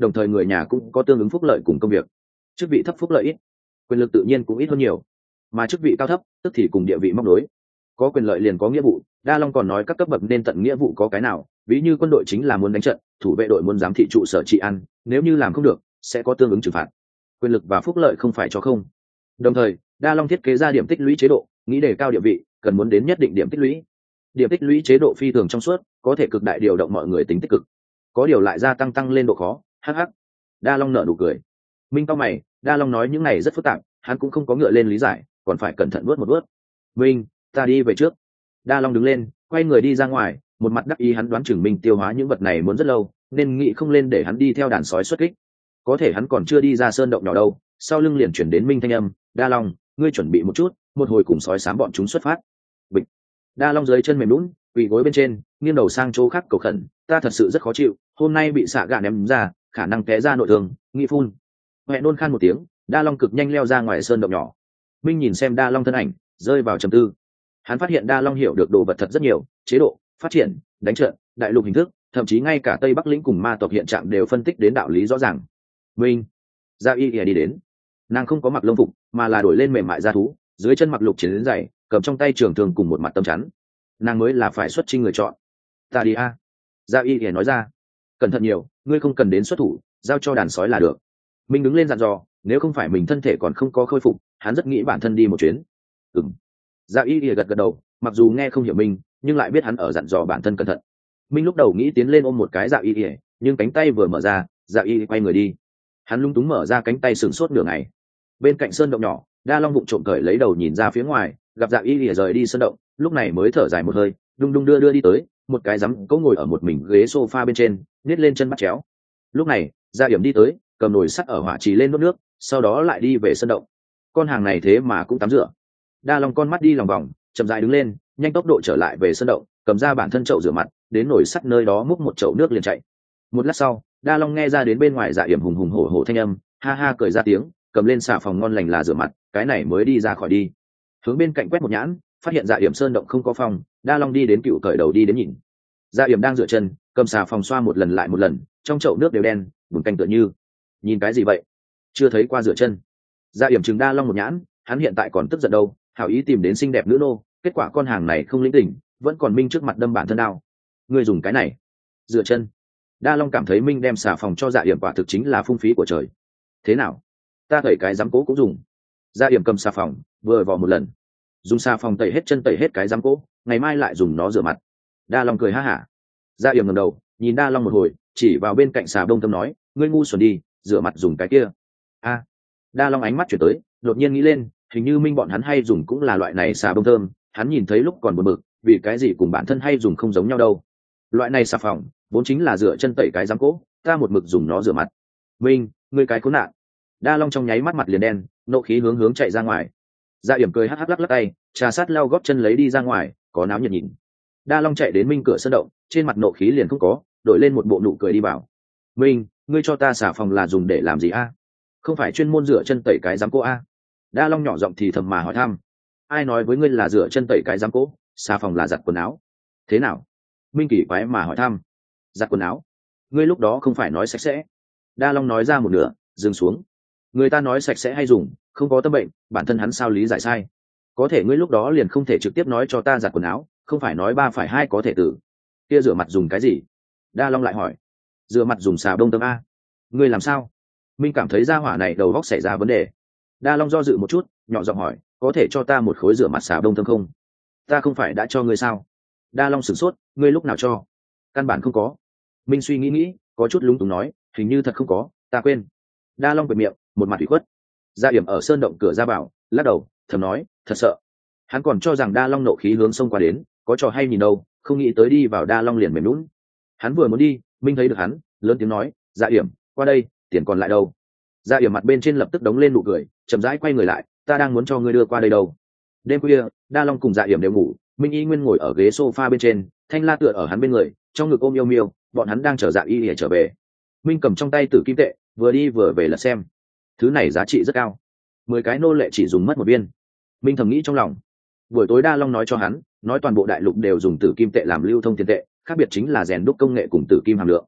đồng thời người nhà cũng có tương ứng phúc lợi cùng công việc. Chức vị thấp phúc lợi ít, quyền lực tự nhiên cũng ít hơn nhiều, mà chức vị cao thấp tức thì cùng địa vị móc đối. Có quyền lợi liền có nghĩa vụ, Đa Long còn nói các cấp bậc nên tận nghĩa vụ có cái nào, ví như quân đội chính là muốn đánh trận, thủ vệ đội muốn giám thị trụ sở trị an, nếu như làm không được sẽ có tương ứng trừng phạt. Quyền lực và phúc lợi không phải cho không. Đồng thời Đa Long thiết kế ra điểm tích lũy chế độ, nghĩ đề cao địa vị cần muốn đến nhất định điểm tích lũy. Điểm tích lũy chế độ phi thường trong suốt, có thể cực đại điều động mọi người tính tích cực, có điều lại gia tăng lên độ khó. Hắc hắc. Đa Long nở nụ cười. Minh cao mày, Đa Long nói những này rất phức tạp, hắn cũng không có ngựa lên lý giải, còn phải cẩn thận vuốt một vuốt. Minh, ta đi về trước. Đa Long đứng lên quay người đi ra ngoài, một mặt đắc ý, hắn đoán chừng Minh tiêu hóa những vật này muốn rất lâu nên nghĩ không lên để hắn đi theo đàn sói xuất kích. Có thể hắn còn chưa đi ra sơn động nhỏ đâu, sau lưng liền chuyển đến Minh thanh âm, Đa Long, ngươi chuẩn bị một chút, một hồi cùng sói xám bọn chúng xuất phát. Bịch. Đa Long dưới chân mềm lún, quỳ gối bên trên, nghiêng đầu sang chỗ khác cầu khẩn, ta thật sự rất khó chịu, hôm nay bị xạ gà ném ra, khả năng té ra nội thương, nghĩ phun. Huệ nôn khan một tiếng, Đa Long cực nhanh leo ra ngoài sơn động nhỏ. Minh nhìn xem Đa Long thân ảnh, rơi vào trầm tư. Hắn phát hiện Đa Long hiểu được đồ vật thật rất nhiều, chế độ, phát triển, đánh trận, đại lục hình thức, thậm chí ngay cả Tây Bắc lĩnh cùng ma tộc hiện trạng đều phân tích đến đạo lý rõ ràng. Minh, Gia Y đi đến, nàng không có mặc lông phục, mà là đổi lên mềm mại da thú, dưới chân mặc lục chiến giày, cầm trong tay trường thương cùng một mặt tấm chắn. Nàng mới là phải xuất chinh người chọn. Ta đi a. Gia Y nói ra. Cẩn thận nhiều, ngươi không cần đến xuất thủ, giao cho đàn sói là được. Minh đứng lên dặn dò, nếu không phải mình thân thể còn không có khôi phục, hắn rất nghĩ bản thân đi một chuyến. Ừm. Dạ Y gật gật đầu, mặc dù nghe không hiểu Minh, nhưng lại biết hắn ở dặn dò bản thân cẩn thận. Minh lúc đầu nghĩ tiến lên ôm một cái Dạ Y, nhưng cánh tay vừa mở ra, Dạ Y quay người đi. Hắn lung túng mở ra cánh tay sừng sốt nửa ngày. Bên cạnh sơn động nhỏ, Đa Long vụng trộm cởi lấy đầu nhìn ra phía ngoài, gặp Dạ Y rời đi sơn động, lúc này mới thở dài một hơi, đung đung đưa đi tới, một cái rắm cấu ngồi ở một mình ghế sofa bên trên, nhét lên chân bắt chéo. Lúc này, Gia Yểm đi tới, cầm nồi sắt ở hỏa trì lên đốt nước, sau đó lại đi về sơn động. Con hàng này thế mà cũng tắm rửa. Đa Long con mắt đi lòng vòng, chậm rãi đứng lên, nhanh tốc độ trở lại về sơn động, cầm ra bản thân chậu rửa mặt, đến nồi sắt nơi đó múc một chậu nước liền chạy. Một lát sau, Đa Long nghe ra đến bên ngoài Dạ Yểm hùng hùng hổ hổ thanh âm, ha ha cười ra tiếng, cầm lên xà phòng ngon lành là rửa mặt, cái này mới đi ra khỏi đi. Hướng bên cạnh quét một nhãn, phát hiện Dạ Yểm sơn động không có phòng, Đa Long đi đến cựu cởi đầu đi đến nhìn. Dạ Yểm đang rửa chân, cầm xà phòng xoa một lần lại một lần, trong chậu nước đều đen, bùn canh tựa như. Nhìn cái gì vậy? Chưa thấy qua rửa chân. Dạ Yểm chừng Đa Long một nhãn, hắn hiện tại còn tức giận đâu, hảo ý tìm đến xinh đẹp nữ nô, kết quả con hàng này không linh tỉnh, vẫn còn Minh trước mặt đâm bản thân đao. Ngươi dùng cái này rửa chân? Đa Long cảm thấy Minh đem xà phòng cho Dạ Yểm quả thực chính là phung phí của trời. Thế nào? Ta tẩy cái giám cố cũng dùng. Dạ Yểm cầm xà phòng, vừa vò một lần. Dùng xà phòng tẩy hết chân tẩy hết cái giám cố, ngày mai lại dùng nó rửa mặt. Đa Long cười ha hả. Dạ Yểm ngẩng đầu, nhìn Đa Long một hồi, chỉ vào bên cạnh xà bông tâm nói, ngươi ngu xuẩn đi, rửa mặt dùng cái kia. A. Đa Long ánh mắt chuyển tới, đột nhiên nghĩ lên, hình như Minh bọn hắn hay dùng cũng là loại này xà bông thơm, hắn nhìn thấy lúc còn buồn bực, vì cái gì cùng bản thân hay dùng không giống nhau đâu. Loại này xà phòng vốn chính là rửa chân tẩy cái giám cố, ta một mực dùng nó rửa mặt. Minh, ngươi cái khốn nạn. Đa Long trong nháy mắt mặt liền đen, nộ khí hướng chạy ra ngoài. Dạ Yểm cười hắc hắc lắc lắc tay, trà sát lau gót chân lấy đi ra ngoài, có náo nhiệt nhìn. Đa Long chạy đến Minh cửa sân động, trên mặt nộ khí liền không có, đổi lên một bộ nụ cười đi vào. Minh, ngươi cho ta xà phòng là dùng để làm gì a? Không phải chuyên môn rửa chân tẩy cái giám cố a? Đa Long nhỏ giọng thì thầm mà hỏi thăm. Ai nói với ngươi là rửa chân tẩy cái giám cố, xà phòng là giặt quần áo? Thế nào? Minh kỳ quái mà hỏi thăm. Giặt quần áo? Ngươi lúc đó không phải nói sạch sẽ? Đa Long nói ra một nửa, dừng xuống. Người ta nói sạch sẽ hay dùng, không có tâm bệnh, bản thân hắn sao lý giải sai? Có thể ngươi lúc đó liền không thể trực tiếp nói cho ta giặt quần áo, không phải nói 3 phải 2 có thể tử. Kia rửa mặt dùng cái gì? Đa Long lại hỏi. Rửa mặt dùng xà bông tơm a. Ngươi làm sao? Minh cảm thấy gia hỏa này đầu óc xảy ra vấn đề. Đa Long do dự một chút, nhỏ giọng hỏi, có thể cho ta một khối rửa mặt xà bông thơm không? Ta không phải đã cho ngươi sao? Đa Long sửng sốt, ngươi lúc nào cho? Căn bản không có. Minh suy nghĩ, có chút lúng túng nói, hình như thật không có, ta quên. Đa Long bật miệng, một mặt ủy khuất. Gia Yểm ở sơn động cửa ra vào, lắc đầu, thầm nói, thật sợ. Hắn còn cho rằng Đa Long nộ khí hướng sông qua đến, có trò hay nhìn đâu, không nghĩ tới đi vào Đa Long liền mềm lún. Hắn vừa muốn đi, Minh thấy được hắn, lớn tiếng nói, Gia Yểm, qua đây, tiền còn lại đâu? Gia Yểm mặt bên trên lập tức đống lên nụ cười, chậm rãi quay người lại, ta đang muốn cho ngươi đưa qua đây đâu. Đêm khuya, Đa Long cùng Dạ Yểm đều ngủ, Minh Y Nguyên ngồi ở ghế sofa bên trên, Thanh La tựa ở hắn bên người, trong ngực ôm yêu miêu, bọn hắn đang chờ Dạ Y để trở về. Minh cầm trong tay tử kim tệ, vừa đi vừa về lật xem. Thứ này giá trị rất cao, 10 cái nô lệ chỉ dùng mất 1 viên. Minh thầm nghĩ trong lòng. Buổi tối Đa Long nói cho hắn, nói toàn bộ đại lục đều dùng tử kim tệ làm lưu thông tiền tệ, khác biệt chính là rèn đúc công nghệ cùng tử kim hàm lượng.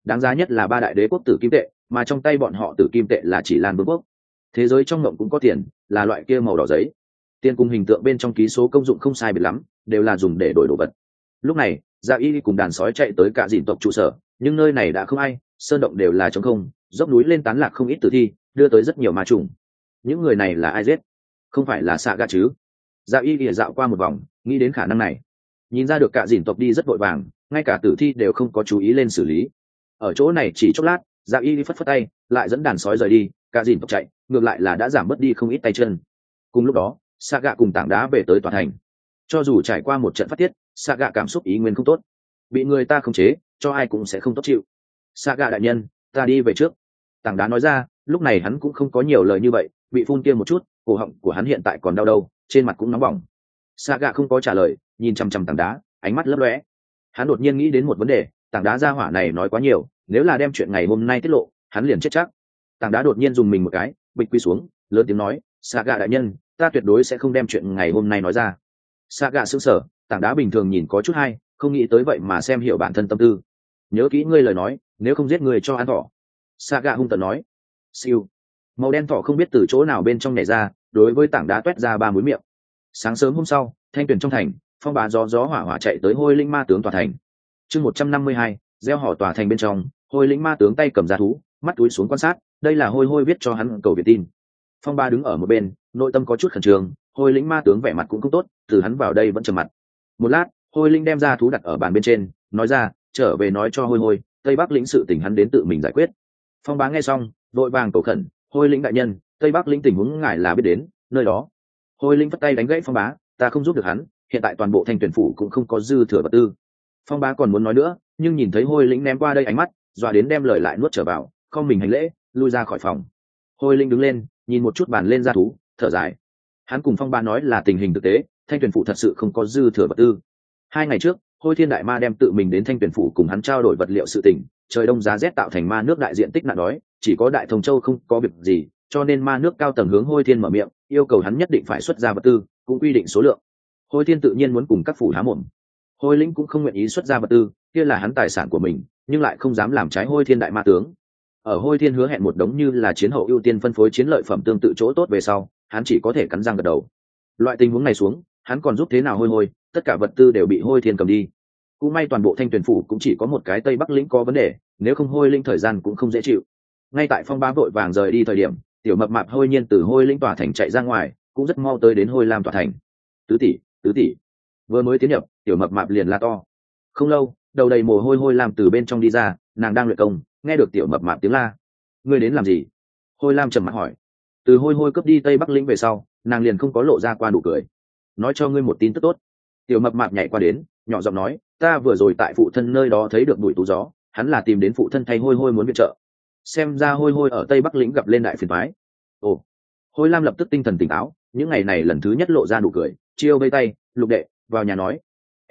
đáng giá nhất là 3 đại đế quốc tử kim tệ, mà trong tay bọn họ tử kim tệ là chỉ Lan Vương quốc. Thế giới trong mộng cũng có tiền, là loại kia màu đỏ giấy. Tiền cùng hình tượng bên trong ký số công dụng không sai biệt lắm, đều là dùng để đổi đồ vật. Lúc này, Dạ Y cùng đàn sói chạy tới cả dìn tộc trụ sở, nhưng nơi này đã không ai, sơn động đều là trống không, dốc núi lên tán lạc không ít tử thi, đưa tới rất nhiều ma trùng. Những người này là ai giết? Không phải là Saga chứ? Dạ Y dạo qua một vòng, nghĩ đến khả năng này. Nhìn ra được cả dìn tộc đi rất vội vàng, ngay cả tử thi đều không có chú ý lên xử lý. Ở chỗ này chỉ chốc lát, Dạ Y phất phất tay, lại dẫn đàn sói rời đi, cả dìn tộc chạy, ngược lại là đã giảm bớt đi không ít tay chân. Cùng lúc đó, Saga cùng tảng đá về tới tòa thành. Cho dù trải qua một trận phát tiết, Saga cảm xúc ý nguyên không tốt. Bị người ta khống chế, cho ai cũng sẽ không tốt chịu. Saga đại nhân, ta đi về trước. Tảng đá nói ra, lúc này hắn cũng không có nhiều lời như vậy, bị phun kia một chút, cổ họng của hắn hiện tại còn đau đâu, trên mặt cũng nóng bỏng. Saga không có trả lời, nhìn chăm chăm tảng đá, ánh mắt lấp lóe. Hắn đột nhiên nghĩ đến một vấn đề, tảng đá gia hỏa này nói quá nhiều, nếu là đem chuyện ngày hôm nay tiết lộ, hắn liền chết chắc. Tảng đá đột nhiên dùng mình một cái, bịch quy xuống, lớn tiếng nói, Saga đại nhân, ta tuyệt đối sẽ không đem chuyện ngày hôm nay nói ra. Saga sững sờ, tảng đá bình thường nhìn có chút hay, không nghĩ tới vậy mà xem hiểu bản thân tâm tư. Nhớ kỹ ngươi lời nói, nếu không giết người cho ăn thỏ. Saga hung tợn nói. Siêu. Màu đen thỏ không biết từ chỗ nào bên trong nhảy ra, đối với tảng đá toét ra 3 múi miệng. Sáng sớm hôm sau, thanh tuyển trong thành, phong bá gió hỏa hỏa chạy tới hôi linh ma tướng tòa thành. Chương 152, gieo họ tòa thành bên trong, hôi linh ma tướng tay cầm giá thú, mắt túi xuống quan sát, đây là hôi hôi viết cho hắn cầu viện tin. Phong ba đứng ở một bên, nội tâm có chút khẩn trương, hôi lĩnh ma tướng vẻ mặt cũng không tốt, từ hắn vào đây vẫn trầm mặt. Một lát, hôi linh đem ra thú đặt ở bàn bên trên, nói ra, trở về nói cho hôi hôi, tây bắc lĩnh sự tình hắn đến tự mình giải quyết. Phong bá nghe xong, vội vàng cầu khẩn, hôi lĩnh đại nhân, tây bắc lĩnh tình huống ngài là biết đến, nơi đó. Hôi linh vất tay đánh gãy phong bá, ta không giúp được hắn, hiện tại toàn bộ thanh tuyển phủ cũng không có dư thừa vật tư. Phong bá còn muốn nói nữa, nhưng nhìn thấy hôi lĩnh ném qua đây ánh mắt, dọa đến đem lời lại nuốt trở vào, không mình hành lễ, lui ra khỏi phòng. Hôi linh đứng lên, nhìn một chút bàn lên ra thú, thở dài. Hắn cùng phong ba nói là tình hình thực tế, thanh tuyển phủ thật sự không có dư thừa vật tư. 2 ngày trước, hôi thiên đại ma đem tự mình đến thanh tuyển phủ cùng hắn trao đổi vật liệu sự tình, trời đông giá rét tạo thành ma nước đại diện tích nạn đói, chỉ có đại thông châu không có việc gì, cho nên ma nước cao tầng hướng hôi thiên mở miệng, yêu cầu hắn nhất định phải xuất ra vật tư, cũng quy định số lượng. Hôi thiên tự nhiên muốn cùng các phủ há mồm. Hôi lĩnh cũng không nguyện ý xuất ra vật tư, kia là hắn tài sản của mình, nhưng lại không dám làm trái hôi thiên đại ma tướng. Ở hôi thiên hứa hẹn một đống như là chiến hậu ưu tiên phân phối chiến lợi phẩm tương tự chỗ tốt về sau, hắn chỉ có thể cắn răng gật đầu. Loại tình huống này xuống, hắn còn giúp thế nào hôi hôi, tất cả vật tư đều bị hôi thiên cầm đi. Cũng may toàn bộ thanh tuyển phủ cũng chỉ có một cái tây bắc lĩnh có vấn đề, nếu không hôi linh thời gian cũng không dễ chịu. Ngay tại phong bá vội vàng rời đi thời điểm, tiểu mập mạp hôi nhiên từ hôi lĩnh tòa thành chạy ra ngoài, cũng rất mau tới đến hôi lam tòa thành. Tứ tỷ. Vừa mới tiến nhập, tiểu mập mạp liền la to. Không lâu, đầu đầy mồ hôi hôi lam từ bên trong đi ra, nàng đang luyện công, nghe được tiểu mập mạp tiếng la. Ngươi đến làm gì? Hôi lam trầm mặt hỏi. Từ hôi hôi cướp đi tây bắc lĩnh về sau, nàng liền không có lộ ra qua nụ cười. Nói cho ngươi một tin tức tốt. Tiểu mập mạp nhảy qua đến, nhỏ giọng nói, ta vừa rồi tại phụ thân nơi đó thấy được bụi tú gió, hắn là tìm đến phụ thân thay hôi hôi muốn viện trợ. Xem ra hôi hôi ở tây bắc lĩnh gặp lên đại phiền toái. Ồ. Hôi lam lập tức tinh thần tỉnh táo, những ngày này lần thứ nhất lộ ra nụ cười, chiêu vây tay, lục đệ vào nhà nói.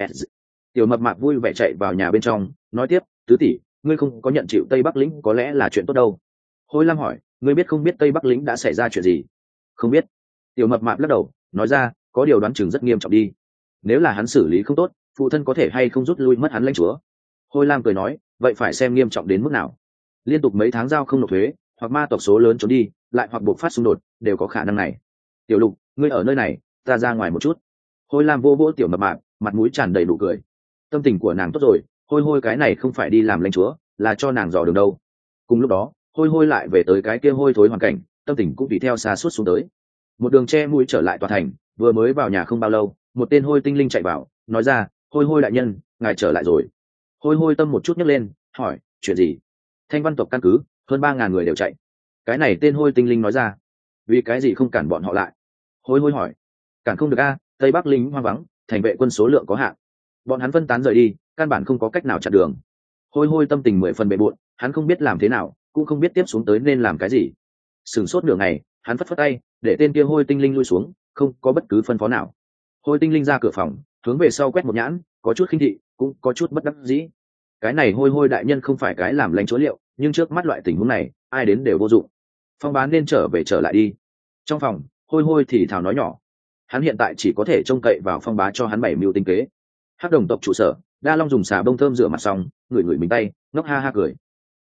Tiểu mập mạp vui vẻ chạy vào nhà bên trong, nói tiếp, tứ tỷ, ngươi không có nhận chịu tây bắc lĩnh có lẽ là chuyện tốt đâu. Hôi lam hỏi, ngươi biết không biết tây bắc lĩnh đã xảy ra chuyện gì? Không biết. Tiểu mập mạp lắc đầu, nói ra, có điều đoán chừng rất nghiêm trọng đi. Nếu là hắn xử lý không tốt, phụ thân có thể hay không rút lui mất hắn lãnh chúa. Hôi lam cười nói, vậy phải xem nghiêm trọng đến mức nào. Liên tục mấy tháng giao không nộp thuế, hoặc ma tộc số lớn trốn đi, lại hoặc buộc phát xung đột, đều có khả năng này. Tiểu lục, ngươi ở nơi này, ta ra ngoài một chút. Hôi lam vô vỗ tiểu mập mạp, mặt mũi tràn đầy nụ cười. Tâm tình của nàng tốt rồi, hôi hôi cái này không phải đi làm lãnh chúa, là cho nàng dò đường đâu. Cùng lúc đó, hôi hôi lại về tới cái kia hôi thối hoàn cảnh, tâm tình cũng tùy theo xa suốt xuống tới. Một đường che mũi trở lại tòa thành, vừa mới vào nhà không bao lâu, một tên hôi tinh linh chạy vào, nói ra, hôi hôi đại nhân, ngài trở lại rồi. Hôi hôi tâm một chút nhấc lên, hỏi, chuyện gì? Thanh văn tộc căn cứ, hơn 3.000 người đều chạy. Cái này tên hôi tinh linh nói ra. Vì cái gì không cản bọn họ lại? Hôi hôi hỏi. Cản không được a, tây bắc lính hoang vắng, thành vệ quân số lượng có hạn, bọn hắn phân tán rời đi, căn bản không có cách nào chặn đường. Hôi hôi tâm tình 10 phần bề bộn, hắn không biết làm thế nào, cũng không biết tiếp xuống tới nên làm cái gì. Sửng sốt nửa ngày, hắn phất phất tay, để tên kia hôi tinh linh lui xuống, không có bất cứ phân phó nào. Hôi tinh linh ra cửa phòng, hướng về sau quét một nhãn, có chút khinh thị, cũng có chút bất đắc dĩ. Cái này hôi hôi đại nhân không phải cái làm lãnh chúa liệu, nhưng trước mắt loại tình huống này, ai đến đều vô dụng. Phong bán nên trở lại đi. Trong phòng, hôi hôi thì thào nói nhỏ. Hắn hiện tại chỉ có thể trông cậy vào phong bá cho hắn 7 mưu tinh kế. Hắc đồng tộc trụ sở, Đa Long dùng xà bông thơm rửa mặt xong, ngửi mình tay, ngốc ha ha cười.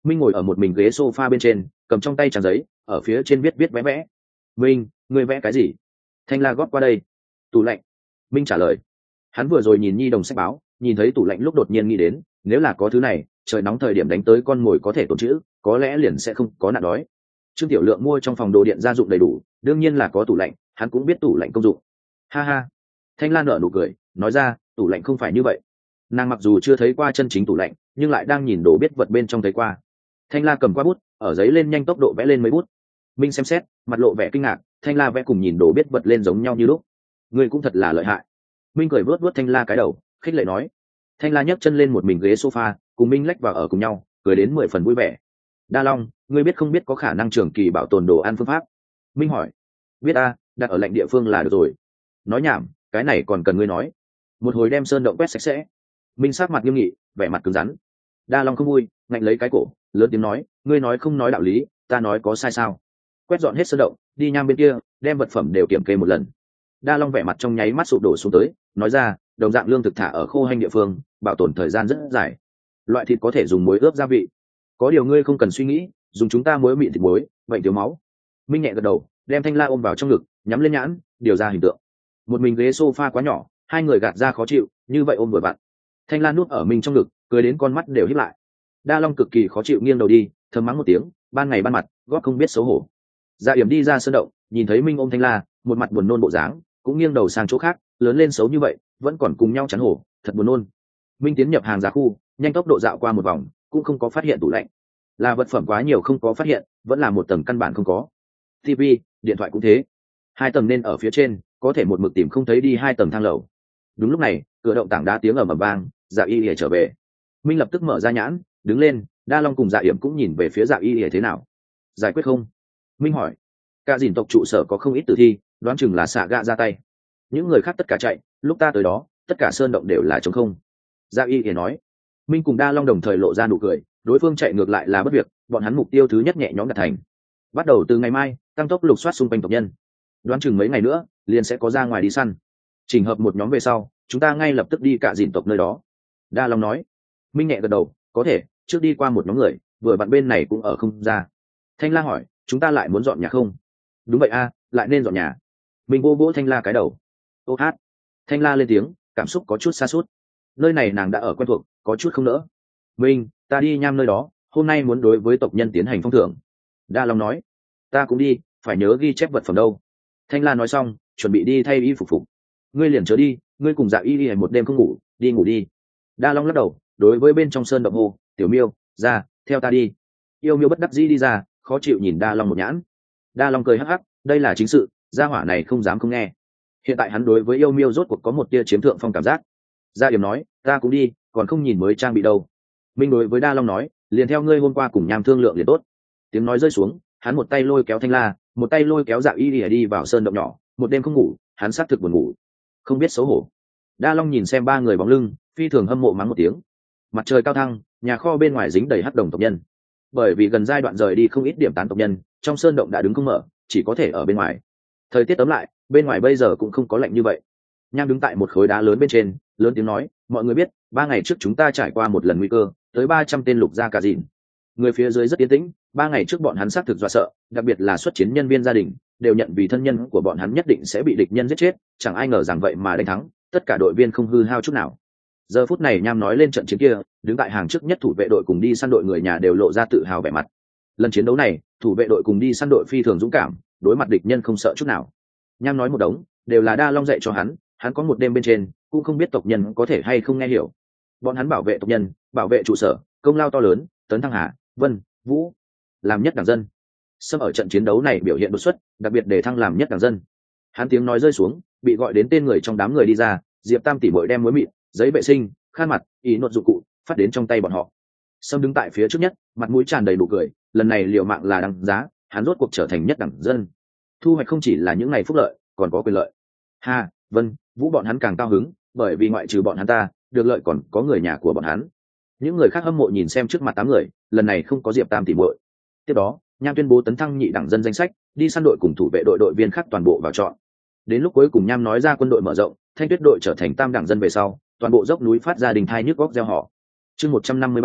Minh ngồi ở một mình ghế sofa bên trên, cầm trong tay trang giấy, ở phía trên viết viết vẽ vẽ. Minh, ngươi vẽ cái gì? Thanh La góp qua đây. Tủ lạnh. Minh trả lời. Hắn vừa rồi nhìn nhi đồng sách báo, nhìn thấy tủ lạnh lúc đột nhiên nghĩ đến, nếu là có thứ này, trời nóng thời điểm đánh tới con mồi có thể tồn trữ, có lẽ liền sẽ không có nạn đói. Trương Tiểu Lượng mua trong phòng đồ điện gia dụng đầy đủ, đương nhiên là có tủ lạnh, hắn cũng biết tủ lạnh công dụng. Ha ha. Thanh Lan nở nụ cười, nói ra, tủ lạnh không phải như vậy. Nàng mặc dù chưa thấy qua chân chính tủ lạnh, nhưng lại đang nhìn đồ biết vật bên trong thấy qua. Thanh La cầm qua bút, ở giấy lên nhanh tốc độ vẽ lên mấy bút. Minh xem xét, mặt lộ vẻ kinh ngạc, Thanh La vẽ cùng nhìn đồ biết vật lên giống nhau như lúc. Ngươi cũng thật là lợi hại. Minh cười vuốt vuốt Thanh La cái đầu, khích lệ nói. Thanh La nhấc chân lên một mình ghế sofa, cùng Minh lách vào ở cùng nhau, cười đến 10 phần vui vẻ. Đa Long, ngươi biết không biết có khả năng trường kỳ bảo tồn đồ ăn phương pháp? Minh hỏi. Biết a, đặt ở lạnh địa phương là được rồi. Nói nhảm, cái này còn cần ngươi nói. Một hồi đem sơn động quét sạch sẽ. Minh sát mặt nghiêm nghị, vẻ mặt cứng rắn. Đa Long không vui, ngạnh lấy cái cổ, lớn tiếng nói, ngươi nói không nói đạo lý, ta nói có sai sao? Quét dọn hết sơn động, đi nham bên kia, đem vật phẩm đều kiểm kê một lần. Đa Long vẻ mặt trong nháy mắt sụp đổ xuống tới, nói ra, đồng dạng lương thực thả ở khô hành địa phương, bảo tồn thời gian rất dài. Loại thịt có thể dùng muối ướp gia vị. Có điều ngươi không cần suy nghĩ, dùng chúng ta muối mịn thịt muối, bệnh thiếu máu. Minh nhẹ gật đầu, đem Thanh La ôm vào trong ngực, nhắm lên nhãn, điều ra hình tượng. Một mình ghế sofa quá nhỏ, hai người gạt ra khó chịu, như vậy ôm vừa vặn. Thanh La nuốt ở Minh trong ngực, cười đến con mắt đều híp lại. Đa Long cực kỳ khó chịu nghiêng đầu đi, thầm mắng một tiếng, ban ngày ban mặt, gót không biết xấu hổ. Dạ Yểm đi ra sơn động, nhìn thấy Minh ôm Thanh La, một mặt buồn nôn bộ dáng, cũng nghiêng đầu sang chỗ khác, lớn lên xấu như vậy, vẫn còn cùng nhau chắn hổ, thật buồn nôn. Minh tiến nhập hàng giá khu, nhanh tốc độ dạo qua một vòng, cũng không có phát hiện tủ lạnh. Là vật phẩm quá nhiều không có phát hiện, vẫn là một tầng căn bản không có. TV, điện thoại cũng thế. Hai tầng nên ở phía trên, có thể một mực tìm không thấy đi hai tầng thang lầu. Đúng lúc này, cửa động tảng đá tiếng ầm ầm vang, Dạ Y Y trở về. Minh lập tức mở ra nhãn, đứng lên, Đa Long cùng Dạ Yểm cũng nhìn về phía Dạ Y Y thế nào. Giải quyết không? Minh hỏi. Cả dìn tộc trụ sở có không ít tử thi, đoán chừng là xạ gạ ra tay. Những người khác tất cả chạy, lúc ta tới đó, tất cả sơn động đều là trống không. Dạ Y Y nói. Minh cùng Đa Long đồng thời lộ ra nụ cười, đối phương chạy ngược lại là bất việc, bọn hắn mục tiêu thứ nhất nhẹ nhõm đạt thành. Bắt đầu từ ngày mai, tăng tốc lục soát xung quanh tộc nhân. Đoán chừng mấy ngày nữa, liền sẽ có ra ngoài đi săn. Chỉnh hợp một nhóm về sau, chúng ta ngay lập tức đi cả dìn tộc nơi đó. Đa Long nói. Minh nhẹ gật đầu, có thể, trước đi qua một nhóm người, vừa bạn bên này cũng ở không ra. Thanh La hỏi, chúng ta lại muốn dọn nhà không? Đúng vậy a, lại nên dọn nhà. Minh vô vỗ Thanh La cái đầu. Ô hát. Thanh La lên tiếng, cảm xúc có chút xa suốt. Nơi này nàng đã ở quen thuộc, có chút không nỡ. Minh, ta đi nham nơi đó, hôm nay muốn đối với tộc nhân tiến hành phong thưởng. Đa Long nói. Ta cũng đi, phải nhớ ghi chép vật phẩm đâu. Thanh La nói xong, chuẩn bị đi thay y phục. Ngươi liền chớ đi, ngươi cùng Dạ Y Y một đêm không ngủ, đi ngủ đi. Đa Long lắc đầu, đối với bên trong sơn động hô, Tiểu Miêu, ra, theo ta đi. Yêu Miêu bất đắc dĩ đi ra, khó chịu nhìn Đa Long một nhãn. Đa Long cười hắc hắc, đây là chính sự, gia hỏa này không dám không nghe. Hiện tại hắn đối với Yêu Miêu rốt cuộc có một tia chiếm thượng phong cảm giác. Gia Yểm nói, ta cũng đi, còn không nhìn mới trang bị đâu. Minh đối với Đa Long nói, liền theo ngươi hôm qua cùng nham thương lượng liền tốt. Tiếng nói rơi xuống, hắn một tay lôi kéo Thanh La, một tay lôi kéo Dạ Y Y đi vào sơn động nhỏ, một đêm không ngủ, hắn xác thực buồn ngủ. Không biết xấu hổ. Đa Long nhìn xem ba người bóng lưng, phi thường hâm mộ mắng một tiếng. Mặt trời cao thăng, nhà kho bên ngoài dính đầy hắc đồng tộc nhân. Bởi vì gần giai đoạn rời đi không ít điểm tán tộc nhân, trong sơn động đã đứng không mở, chỉ có thể ở bên ngoài. Thời tiết ấm lại, bên ngoài bây giờ cũng không có lạnh như vậy. Nham đứng tại một khối đá lớn bên trên, lớn tiếng nói, mọi người biết, 3 ngày trước chúng ta trải qua một lần nguy cơ, tới 300 tên lục gia cà dìn. Người phía dưới rất yên tĩnh, 3 ngày trước bọn hắn xác thực dọa sợ, đặc biệt là xuất chiến nhân viên gia đình, đều nhận vì thân nhân của bọn hắn nhất định sẽ bị địch nhân giết chết, chẳng ai ngờ rằng vậy mà đánh thắng, tất cả đội viên không hư hao chút nào. Giờ phút này Nham nói lên trận chiến kia, đứng tại hàng trước nhất thủ vệ đội cùng đi săn đội người nhà đều lộ ra tự hào vẻ mặt. Lần chiến đấu này, thủ vệ đội cùng đi săn đội phi thường dũng cảm, đối mặt địch nhân không sợ chút nào. Nham nói một đống, đều là Đa Long dạy cho hắn có một đêm bên trên, cũng không biết tộc nhân có thể hay không nghe hiểu. Bọn hắn bảo vệ tộc nhân, bảo vệ trụ sở, công lao to lớn, Tấn Thăng Hà, Vân, Vũ, làm nhất đảng dân. Sâm ở trận chiến đấu này biểu hiện đột xuất, đặc biệt để thăng làm nhất đảng dân. Hắn tiếng nói rơi xuống, bị gọi đến tên người trong đám người đi ra, Diệp Tam tỷ muội đem muối mịn, giấy vệ sinh, khăn mặt, ý nốt dụng cụ phát đến trong tay bọn họ. Sâm đứng tại phía trước nhất, mặt mũi tràn đầy nụ cười, lần này liều mạng là đáng giá, hắn rốt cuộc trở thành nhất đảng dân. Thu hoạch không chỉ là những ngày phúc lợi, còn có quyền lợi. Ha, Vân, Vũ bọn hắn càng cao hứng, bởi vì ngoại trừ bọn hắn ta, được lợi còn có người nhà của bọn hắn. Những người khác hâm mộ nhìn xem trước mặt 8 người, lần này không có Diệp Tam tỷ muội. Tiếp đó, Nham tuyên bố tấn thăng nhị đẳng dân danh sách, đi săn đội cùng thủ vệ đội đội viên khác toàn bộ vào chọn. Đến lúc cuối cùng Nham nói ra quân đội mở rộng, Thanh Tuyết đội trở thành tam đẳng dân về sau, toàn bộ dốc núi phát ra đình thai nhức góc reo họ. Chương 153,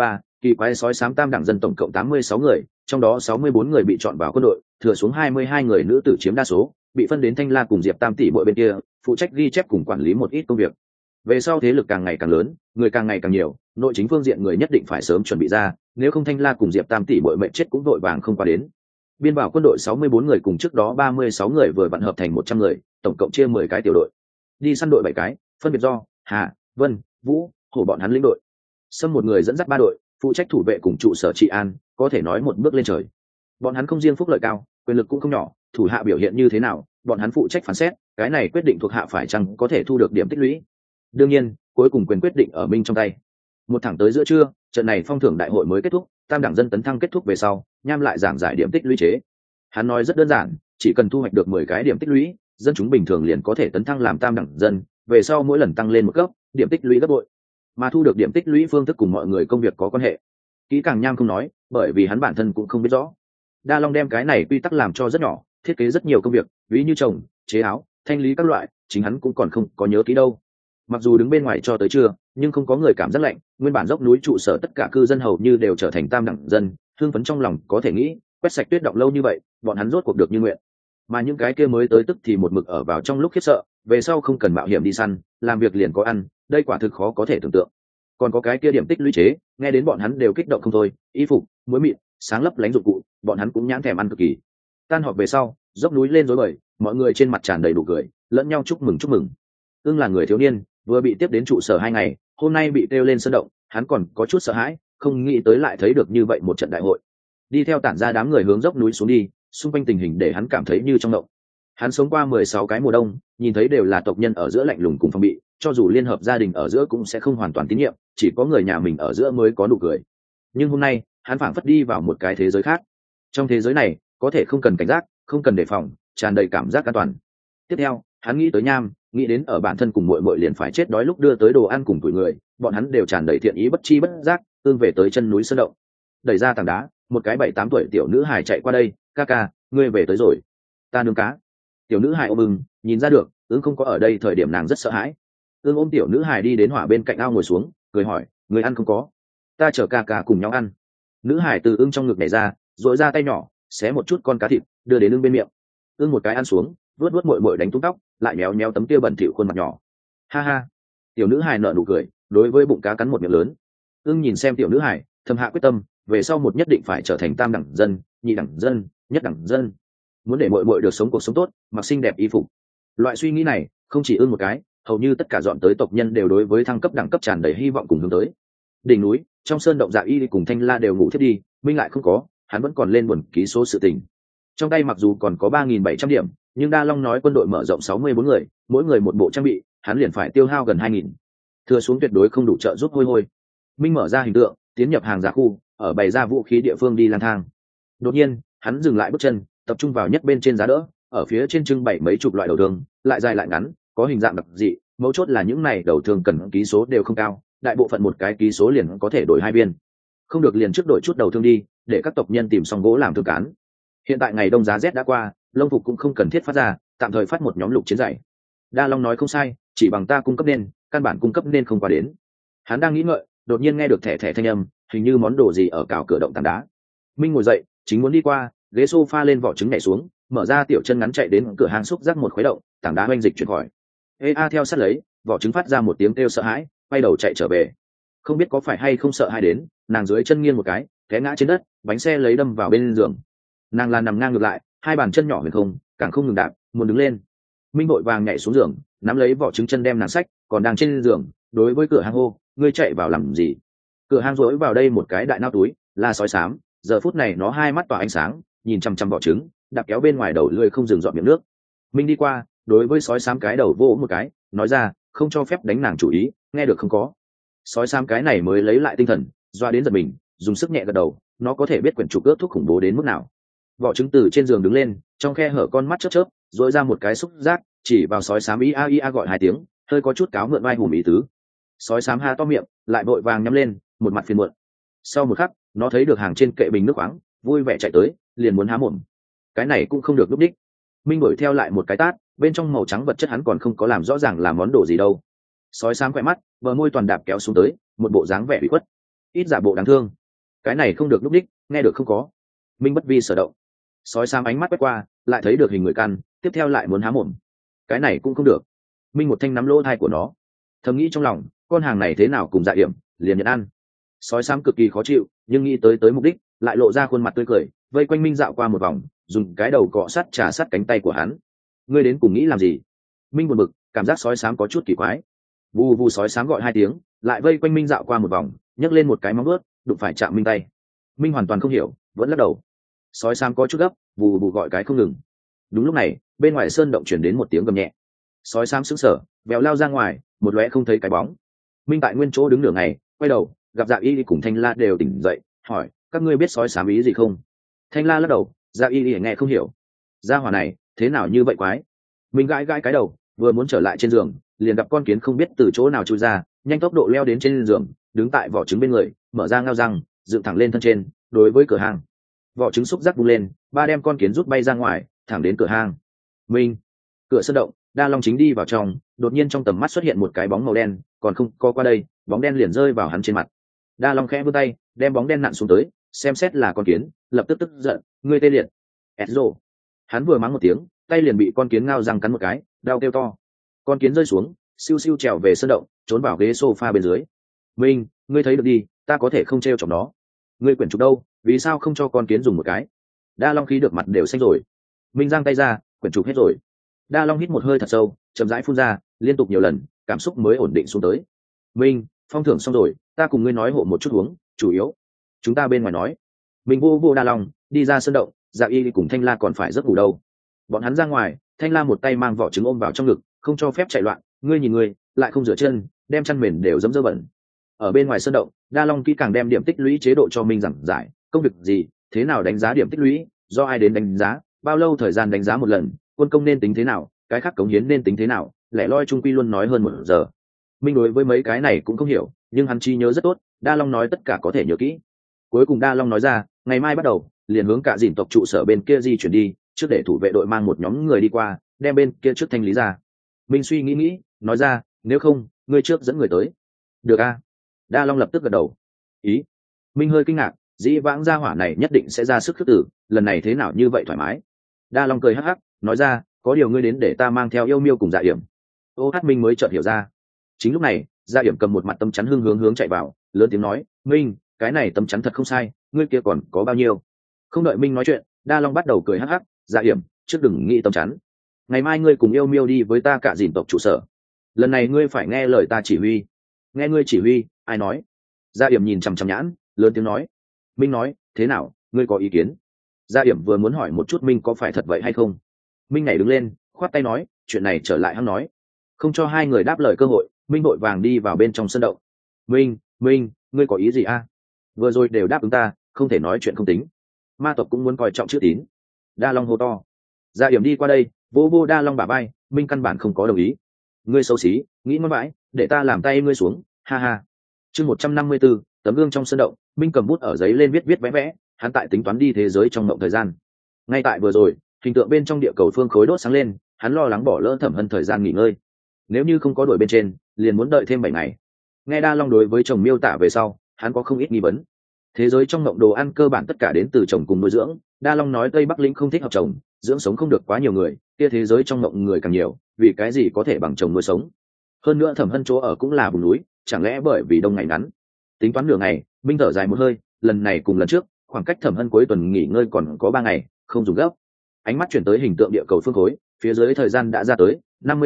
Kỳ quái sói xám tam đẳng dân tổng cộng 86 người, trong đó 64 người bị chọn vào quân đội, thừa xuống 22 người nữ tử chiếm đa số, bị phân đến Thanh La cùng Diệp Tam tỷ muội bên kia, phụ trách ghi chép cùng quản lý một ít công việc. Về sau thế lực càng ngày càng lớn, người càng ngày càng nhiều, nội chính phương diện người nhất định phải sớm chuẩn bị ra, nếu không Thanh La cùng Diệp Tam tỷ muội mệnh chết cũng vội vàng không qua đến. Biên bảo quân đội 64 người cùng trước đó 36 người vừa vặn hợp thành 100 người, tổng cộng chia 10 cái tiểu đội. Đi săn đội 7 cái, phân biệt do Hà, Vân, Vũ, Hổ bọn hắn lĩnh đội. Sâm một người dẫn dắt 3 đội, phụ trách thủ vệ cùng trụ sở trị an, có thể nói một bước lên trời. Bọn hắn không riêng phúc lợi cao, quyền lực cũng không nhỏ, thủ hạ biểu hiện như thế nào, bọn hắn phụ trách phán xét, cái này quyết định thuộc hạ phải chăng có thể thu được điểm tích lũy. Đương nhiên, cuối cùng quyền quyết định ở Minh trong tay. Một thẳng tới giữa trưa, trận này phong thưởng đại hội mới kết thúc, tam đẳng dân tấn thăng kết thúc về sau, Nham lại giảng giải điểm tích lũy chế. Hắn nói rất đơn giản, chỉ cần thu hoạch được 10 cái điểm tích lũy, dân chúng bình thường liền có thể tấn thăng làm tam đẳng dân, về sau mỗi lần tăng lên một cấp, điểm tích lũy gấp bội. Mà thu được điểm tích lũy phương thức cùng mọi người công việc có quan hệ. Kỹ càng Nham không nói, bởi vì hắn bản thân cũng không biết rõ. Đa Long đem cái này quy tắc làm cho rất nhỏ, thiết kế rất nhiều công việc, ví như trồng, chế áo, thanh lý các loại, chính hắn cũng còn không có nhớ kỹ đâu. Mặc dù đứng bên ngoài cho tới trưa, nhưng không có người cảm giác lạnh, nguyên bản dốc núi trụ sở tất cả cư dân hầu như đều trở thành tam đẳng dân, hưng phấn trong lòng có thể nghĩ, quét sạch tuyết động lâu như vậy, bọn hắn rốt cuộc được như nguyện. Mà những cái kia mới tới tức thì một mực ở vào trong lúc khiếp sợ, về sau không cần mạo hiểm đi săn, làm việc liền có ăn, đây quả thực khó có thể tưởng tượng. Còn có cái kia điểm tích lũy chế, nghe đến bọn hắn đều kích động không thôi, y phục, muối mịn, sáng lấp lánh dụng cụ, bọn hắn cũng nhãn thèm ăn cực kỳ. Tan họp về sau, dốc núi lên rối bời, mọi người trên mặt tràn đầy đủ cười, lẫn nhau chúc mừng chúc mừng. Ưng là người thiếu niên, vừa bị tiếp đến trụ sở 2 ngày, hôm nay bị kêu lên sân động, hắn còn có chút sợ hãi, không nghĩ tới lại thấy được như vậy một trận đại hội. Đi theo tản ra đám người hướng dốc núi xuống đi, xung quanh tình hình để hắn cảm thấy như trong động. Hắn sống qua 16 cái mùa đông, nhìn thấy đều là tộc nhân ở giữa lạnh lùng cùng phòng bị, cho dù liên hợp gia đình ở giữa cũng sẽ không hoàn toàn tín nhiệm, chỉ có người nhà mình ở giữa mới có nụ cười. Nhưng hôm nay, hắn phảng phất đi vào một cái thế giới khác. Trong thế giới này, có thể không cần cảnh giác, không cần đề phòng, tràn đầy cảm giác an toàn. Tiếp theo, hắn nghĩ tới Nham, nghĩ đến ở bản thân cùng muội muội liền phải chết đói lúc đưa tới đồ ăn cùng tuổi người, bọn hắn đều tràn đầy thiện ý bất chi bất giác, tương về tới chân núi sơn động. Đẩy ra tảng đá, một cái 7-8 tuổi tiểu nữ hài chạy qua đây, "Ca ca, ngươi về tới rồi. Ta nướng cá." Tiểu nữ hài ôm ưng, nhìn ra được, Ưng không có ở đây thời điểm nàng rất sợ hãi. Ưng ôm tiểu nữ hài đi đến hỏa bên cạnh ao ngồi xuống, cười hỏi, "Người ăn không có? Ta chở ca ca cùng nhau ăn." Nữ hài từ Ưng trong ngực nhảy ra, duỗi ra tay nhỏ, xé một chút con cá thịt, đưa đến Ưng bên miệng. Ưng một cái ăn xuống, vuốt vuốt muội muội đánh tung tóc, lại méo méo tấm kia bẩn thỉu khuôn mặt nhỏ. "Ha ha." Tiểu nữ hài nở nụ cười, đối với bụng cá cắn một miệng lớn. Ưng nhìn xem tiểu nữ hài, thầm hạ quyết tâm, về sau một nhất định phải trở thành tam đẳng dân, nhị đẳng dân, nhất đẳng dân. Muốn để muội muội được sống cuộc sống tốt, mặc xinh đẹp y phục. Loại suy nghĩ này, không chỉ Ưng một cái, hầu như tất cả dọn tới tộc nhân đều đối với thăng cấp đẳng cấp tràn đầy hy vọng cùng hướng tới. Đỉnh núi, trong sơn động Dạ Y cùng Thanh La đều ngủ thiết đi, Minh lại không có, hắn vẫn còn lên buồn ký số sự tình. Trong tay mặc dù còn có 3.700 điểm, nhưng Đa Long nói quân đội mở rộng 64 người, mỗi người một bộ trang bị, hắn liền phải tiêu hao gần 2.000. Thừa xuống tuyệt đối không đủ trợ giúp hôi hôi. Minh mở ra hình tượng, tiến nhập hàng giá khu, ở bày ra vũ khí địa phương đi lang thang. Đột nhiên, hắn dừng lại bước chân, tập trung vào nhất bên trên giá đỡ, ở phía trên trưng bày mấy chục loại đầu thương, lại dài lại ngắn, có hình dạng đặc dị, mấu chốt là những này đầu thương cần ký số đều không cao, đại bộ phận một cái ký số liền có thể đổi 2 viên. Không được liền trước đổi chút đầu thương đi, để các tộc nhân tìm xong gỗ làm thương cán. Hiện tại ngày đông giá rét đã qua, lông phục cũng không cần thiết phát ra, tạm thời phát một nhóm lục chiến giày. Đa Long nói không sai, chỉ bằng ta cung cấp nên, căn bản cung cấp nên không qua đến. Hắn đang nghĩ ngợi, đột nhiên nghe được thẻ thẻ thanh âm, hình như món đồ gì ở cào cửa động tảng đá. Minh ngồi dậy, chính muốn đi qua, ghế sofa lên vỏ trứng nhảy xuống, mở ra tiểu chân ngắn chạy đến cửa hàng xúc giác một khuấy động, tảng đá oanh dịch chuyển khỏi. Theo sát lấy, vỏ trứng phát ra một tiếng kêu sợ hãi, quay đầu chạy trở về. Không biết có phải hay không sợ hai đến, nàng dưới chân nghiêng một cái, té ngã trên đất, bánh xe lấy đâm vào bên giường. Nàng là nằm ngang ngược lại, hai bàn chân nhỏ huyền không, càng không ngừng đạp, muốn đứng lên. Minh vội vàng nhảy xuống giường, nắm lấy vỏ trứng chân đem nàng sách, còn đang trên giường, đối với cửa hàng hô, ngươi chạy vào làm gì? Cửa hàng rối vào đây một cái đại nao túi, là sói xám, giờ phút này nó hai mắt tỏa ánh sáng, nhìn chằm chằm vỏ trứng, đạp kéo bên ngoài đầu lưỡi không dừng dọn miệng nước. Minh đi qua, đối với sói xám cái đầu vỗ một cái, nói ra, không cho phép đánh nàng chủ ý, nghe được không có? Sói xám cái này mới lấy lại tinh thần, doa đến giật mình, dùng sức nhẹ gật đầu, nó có thể biết quyển trục ướt thuốc khủng bố đến mức nào. Vỏ trứng từ trên giường đứng lên, trong khe hở con mắt chớp chớp, rồi ra một cái xúc giác, chỉ vào sói xám ia gọi 2 tiếng, hơi có chút cáo mượn vai hùng ý tứ. Sói xám ha to miệng, lại vội vàng nhắm lên, một mặt phiền muộn. Sau một khắc, nó thấy được hàng trên kệ bình nước khoáng, vui vẻ chạy tới, liền muốn há mồm. Cái này cũng không được lúc đích. Minh đuổi theo lại một cái tát, bên trong màu trắng vật chất hắn còn không có làm rõ ràng là món đồ gì đâu. Sói xám khỏe mắt, bờ môi toàn đạp kéo xuống tới, một bộ dáng vẻ ủy khuất, ít giả bộ đáng thương. cái này không được lúc đích, nghe được không có. Minh bất vi sở động. Sói xám ánh mắt quét qua, lại thấy được hình người căn, tiếp theo lại muốn há mồm. Cái này cũng không được. Minh một thanh nắm lỗ thai của nó, thầm nghĩ trong lòng, con hàng này thế nào cùng Dạ Yểm, liền nhận ăn. Sói xám cực kỳ khó chịu, nhưng nghĩ tới mục đích, lại lộ ra khuôn mặt tươi cười, vây quanh Minh dạo qua một vòng, dùng cái đầu cọ sát trà sát cánh tay của hắn. Ngươi đến cùng nghĩ làm gì? Minh buồn bực, cảm giác sói xám có chút kỳ quái. Vù vù, sói xám gọi hai tiếng, lại vây quanh Minh dạo qua một vòng, nhấc lên một cái móng vuốt, đụng phải chạm Minh tay. Minh hoàn toàn không hiểu, vẫn lắc đầu. Sói xám có chút gấp, vù vù gọi cái không ngừng. Đúng lúc này, bên ngoài sơn động chuyển đến một tiếng gầm nhẹ. Sói xám sững sờ, vèo lao ra ngoài, một lóe không thấy cái bóng. Minh tại nguyên chỗ đứng nửa ngày, quay đầu gặp Dạ Y cùng Thanh La đều tỉnh dậy, hỏi: các ngươi biết sói xám ý gì không? Thanh La lắc đầu, Dạ Y nghe không hiểu. Gia hỏa này thế nào như vậy quái? Minh gãi gãi cái đầu, vừa muốn trở lại trên giường, liền gặp con kiến không biết từ chỗ nào chui ra, nhanh tốc độ leo đến trên giường, đứng tại vỏ trứng bên người, mở ra ngao răng, dựng thẳng lên thân trên, đối với cửa hang. Vỏ trứng xúc giác bung lên, ba đem con kiến rút bay ra ngoài, thẳng đến cửa hang. Minh, cửa sơn động, Đa Long chính đi vào trong, đột nhiên trong tầm mắt xuất hiện một cái bóng màu đen, còn không co qua đây, bóng đen liền rơi vào hắn trên mặt. Đa Long khẽ vươn tay, đem bóng đen nặn xuống tới, xem xét là con kiến, lập tức tức giận, ngươi tê liệt. Ezro. Hắn vừa mắng một tiếng, tay liền bị con kiến ngao răng cắn một cái, đau kêu to. Con kiến rơi xuống, siêu siêu trèo về sơn động, trốn vào ghế sofa bên dưới. Minh, ngươi thấy được đi, ta có thể không treo chọc nó. Ngươi quyển trục đâu, vì sao không cho con kiến dùng một cái? Đa Long khí được mặt đều xanh rồi. Minh giang tay ra, quyển trục hết rồi. Đa Long hít một hơi thật sâu, chậm rãi phun ra, liên tục nhiều lần, cảm xúc mới ổn định xuống tới. Minh, phong thưởng xong rồi, ta cùng ngươi nói hộ một chút uống, chủ yếu chúng ta bên ngoài nói. Mình vô vô Đa Long, đi ra sơn động, Dạ Y cùng Thanh La còn phải giấc ngủ đâu. Bọn hắn ra ngoài, Thanh La một tay mang vỏ trứng ôm vào trong ngực, không cho phép chạy loạn, ngươi nhìn ngươi, lại không rửa chân, đem chăn mền đều dẫm dơ bẩn. Ở bên ngoài sơn động, Đa Long kỹ càng đem điểm tích lũy chế độ cho Minh giảng giải, công việc gì, thế nào đánh giá điểm tích lũy, do ai đến đánh giá, bao lâu thời gian đánh giá một lần, quân công nên tính thế nào, cái khác cống hiến nên tính thế nào, lẻ loi trung quy luôn nói hơn 1 giờ. Minh đối với mấy cái này cũng không hiểu, nhưng hắn trí nhớ rất tốt, Đa Long nói tất cả có thể nhớ kỹ. Cuối cùng Đa Long nói ra, ngày mai bắt đầu, liền hướng cả dìn tộc trụ sở bên kia di chuyển đi, trước để thủ vệ đội mang một nhóm người đi qua, đem bên kia trước thanh lý ra. Minh suy nghĩ, nói ra, nếu không, ngươi trước dẫn người tới. Được a. Đa Long lập tức gật đầu. Ý. Minh hơi kinh ngạc, dĩ vãng gia hỏa này nhất định sẽ ra sức khước tử, lần này thế nào như vậy thoải mái. Đa Long cười hắc hắc, nói ra, có điều ngươi đến để ta mang theo Yêu Miêu cùng Dạ Yểm. Ô Hát Minh mới chợt hiểu ra. Chính lúc này, Dạ Yểm cầm một mặt tấm chắn hướng chạy vào, lớn tiếng nói, Minh, cái này tấm chắn thật không sai, ngươi kia còn có bao nhiêu? Không đợi Minh nói chuyện, Đa Long bắt đầu cười hắc hắc, Dạ Yểm, trước đừng nghĩ tấm chắn. Ngày mai ngươi cùng Yêu Miêu đi với ta cả dìn tộc trụ sở. Lần này ngươi phải nghe lời ta chỉ huy. Nghe ngươi chỉ huy, ai nói? Dạ Yểm nhìn chằm chằm nhãn, lớn tiếng nói. Minh nói, thế nào, ngươi có ý kiến? Dạ Yểm vừa muốn hỏi một chút Minh có phải thật vậy hay không. Minh nhảy đứng lên, khoát tay nói, chuyện này trở lại hắn nói. Không cho hai người đáp lời cơ hội, Minh vội vàng đi vào bên trong sân động. Minh, ngươi có ý gì a? Vừa rồi đều đáp ứng ta, không thể nói chuyện không tính. Ma tộc cũng muốn coi trọng chữ tín. Đa Long hô to. Dạ Yểm đi qua đây, vô vô Đa Long bả vai, Minh căn bản không có đồng ý. Ngươi xấu xí, nghĩ ngon bãi, để ta làm tay ngươi xuống, ha ha. Chương 154, tấm gương trong sân động, Minh cầm bút ở giấy lên viết vẽ, hắn tại tính toán đi thế giới trong mộng thời gian. Ngay tại vừa rồi, hình tượng bên trong địa cầu phương khối đốt sáng lên, hắn lo lắng bỏ lỡ Thẩm Hân thời gian nghỉ ngơi. Nếu như không có đuổi bên trên, liền muốn đợi thêm 7 ngày. Nghe Đa Long đối với chồng miêu tả về sau, hắn có không ít nghi vấn. Thế giới trong mộng đồ ăn cơ bản tất cả đến từ chồng cùng nuôi dưỡng, Đa Long nói Tây Bắc Lĩnh không thích hợp chồng, dưỡng sống không được quá nhiều người, kia thế giới trong mộng người càng nhiều, vì cái gì có thể bằng chồng nuôi sống. Hơn nữa Thẩm Hân chỗ ở cũng là vùng núi, chẳng lẽ bởi vì đông ngày ngắn. Tính toán nửa ngày, Minh thở dài một hơi, lần này cùng lần trước, khoảng cách Thẩm Hân cuối tuần nghỉ ngơi còn có 3 ngày, không dùng gấp. Ánh mắt chuyển tới hình tượng địa cầu phương khối, phía dưới thời gian đã ra tới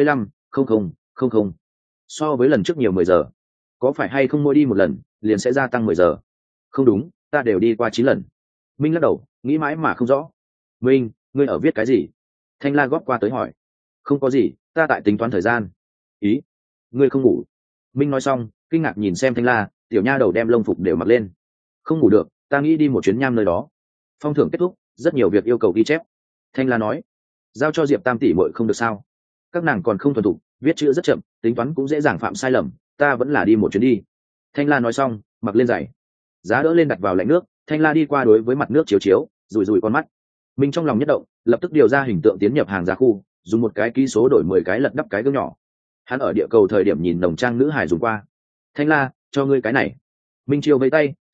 55,00,00. So với lần trước nhiều 10 giờ. Có phải hay không mỗi đi một lần, liền sẽ gia tăng 10 giờ? Không đúng, ta đều đi qua 9 lần. Minh lắc đầu, nghĩ mãi mà không rõ. Minh, ngươi ở viết cái gì? Thanh La góp qua tới hỏi. Không có gì, ta tại tính toán thời gian. Ý, ngươi không ngủ? Minh nói xong, kinh ngạc nhìn xem Thanh La, tiểu nha đầu đem lông phục đều mặc lên. Không ngủ được, ta nghĩ đi một chuyến nham nơi đó. Phong thưởng kết thúc, rất nhiều việc yêu cầu ghi chép. Thanh La nói, giao cho Diệp Tam tỷ muội không được sao? Các nàng còn không thuần thục, viết chữ rất chậm, tính toán cũng dễ dàng phạm sai lầm, ta vẫn là đi một chuyến đi. Thanh La nói xong, mặc lên giày, giá đỡ lên đặt vào lạnh nước. Thanh La đi qua đối với mặt nước chiếu, rủi con mắt. Minh trong lòng nhất động, lập tức điều ra hình tượng tiến nhập hàng giá khu, dùng một cái ký số đổi 10 cái lật đắp cái gương nhỏ. Hắn ở địa cầu thời điểm nhìn nồng trang nữ hài dùng qua. Thanh La, cho ngươi cái này. Minh chiêu với tay,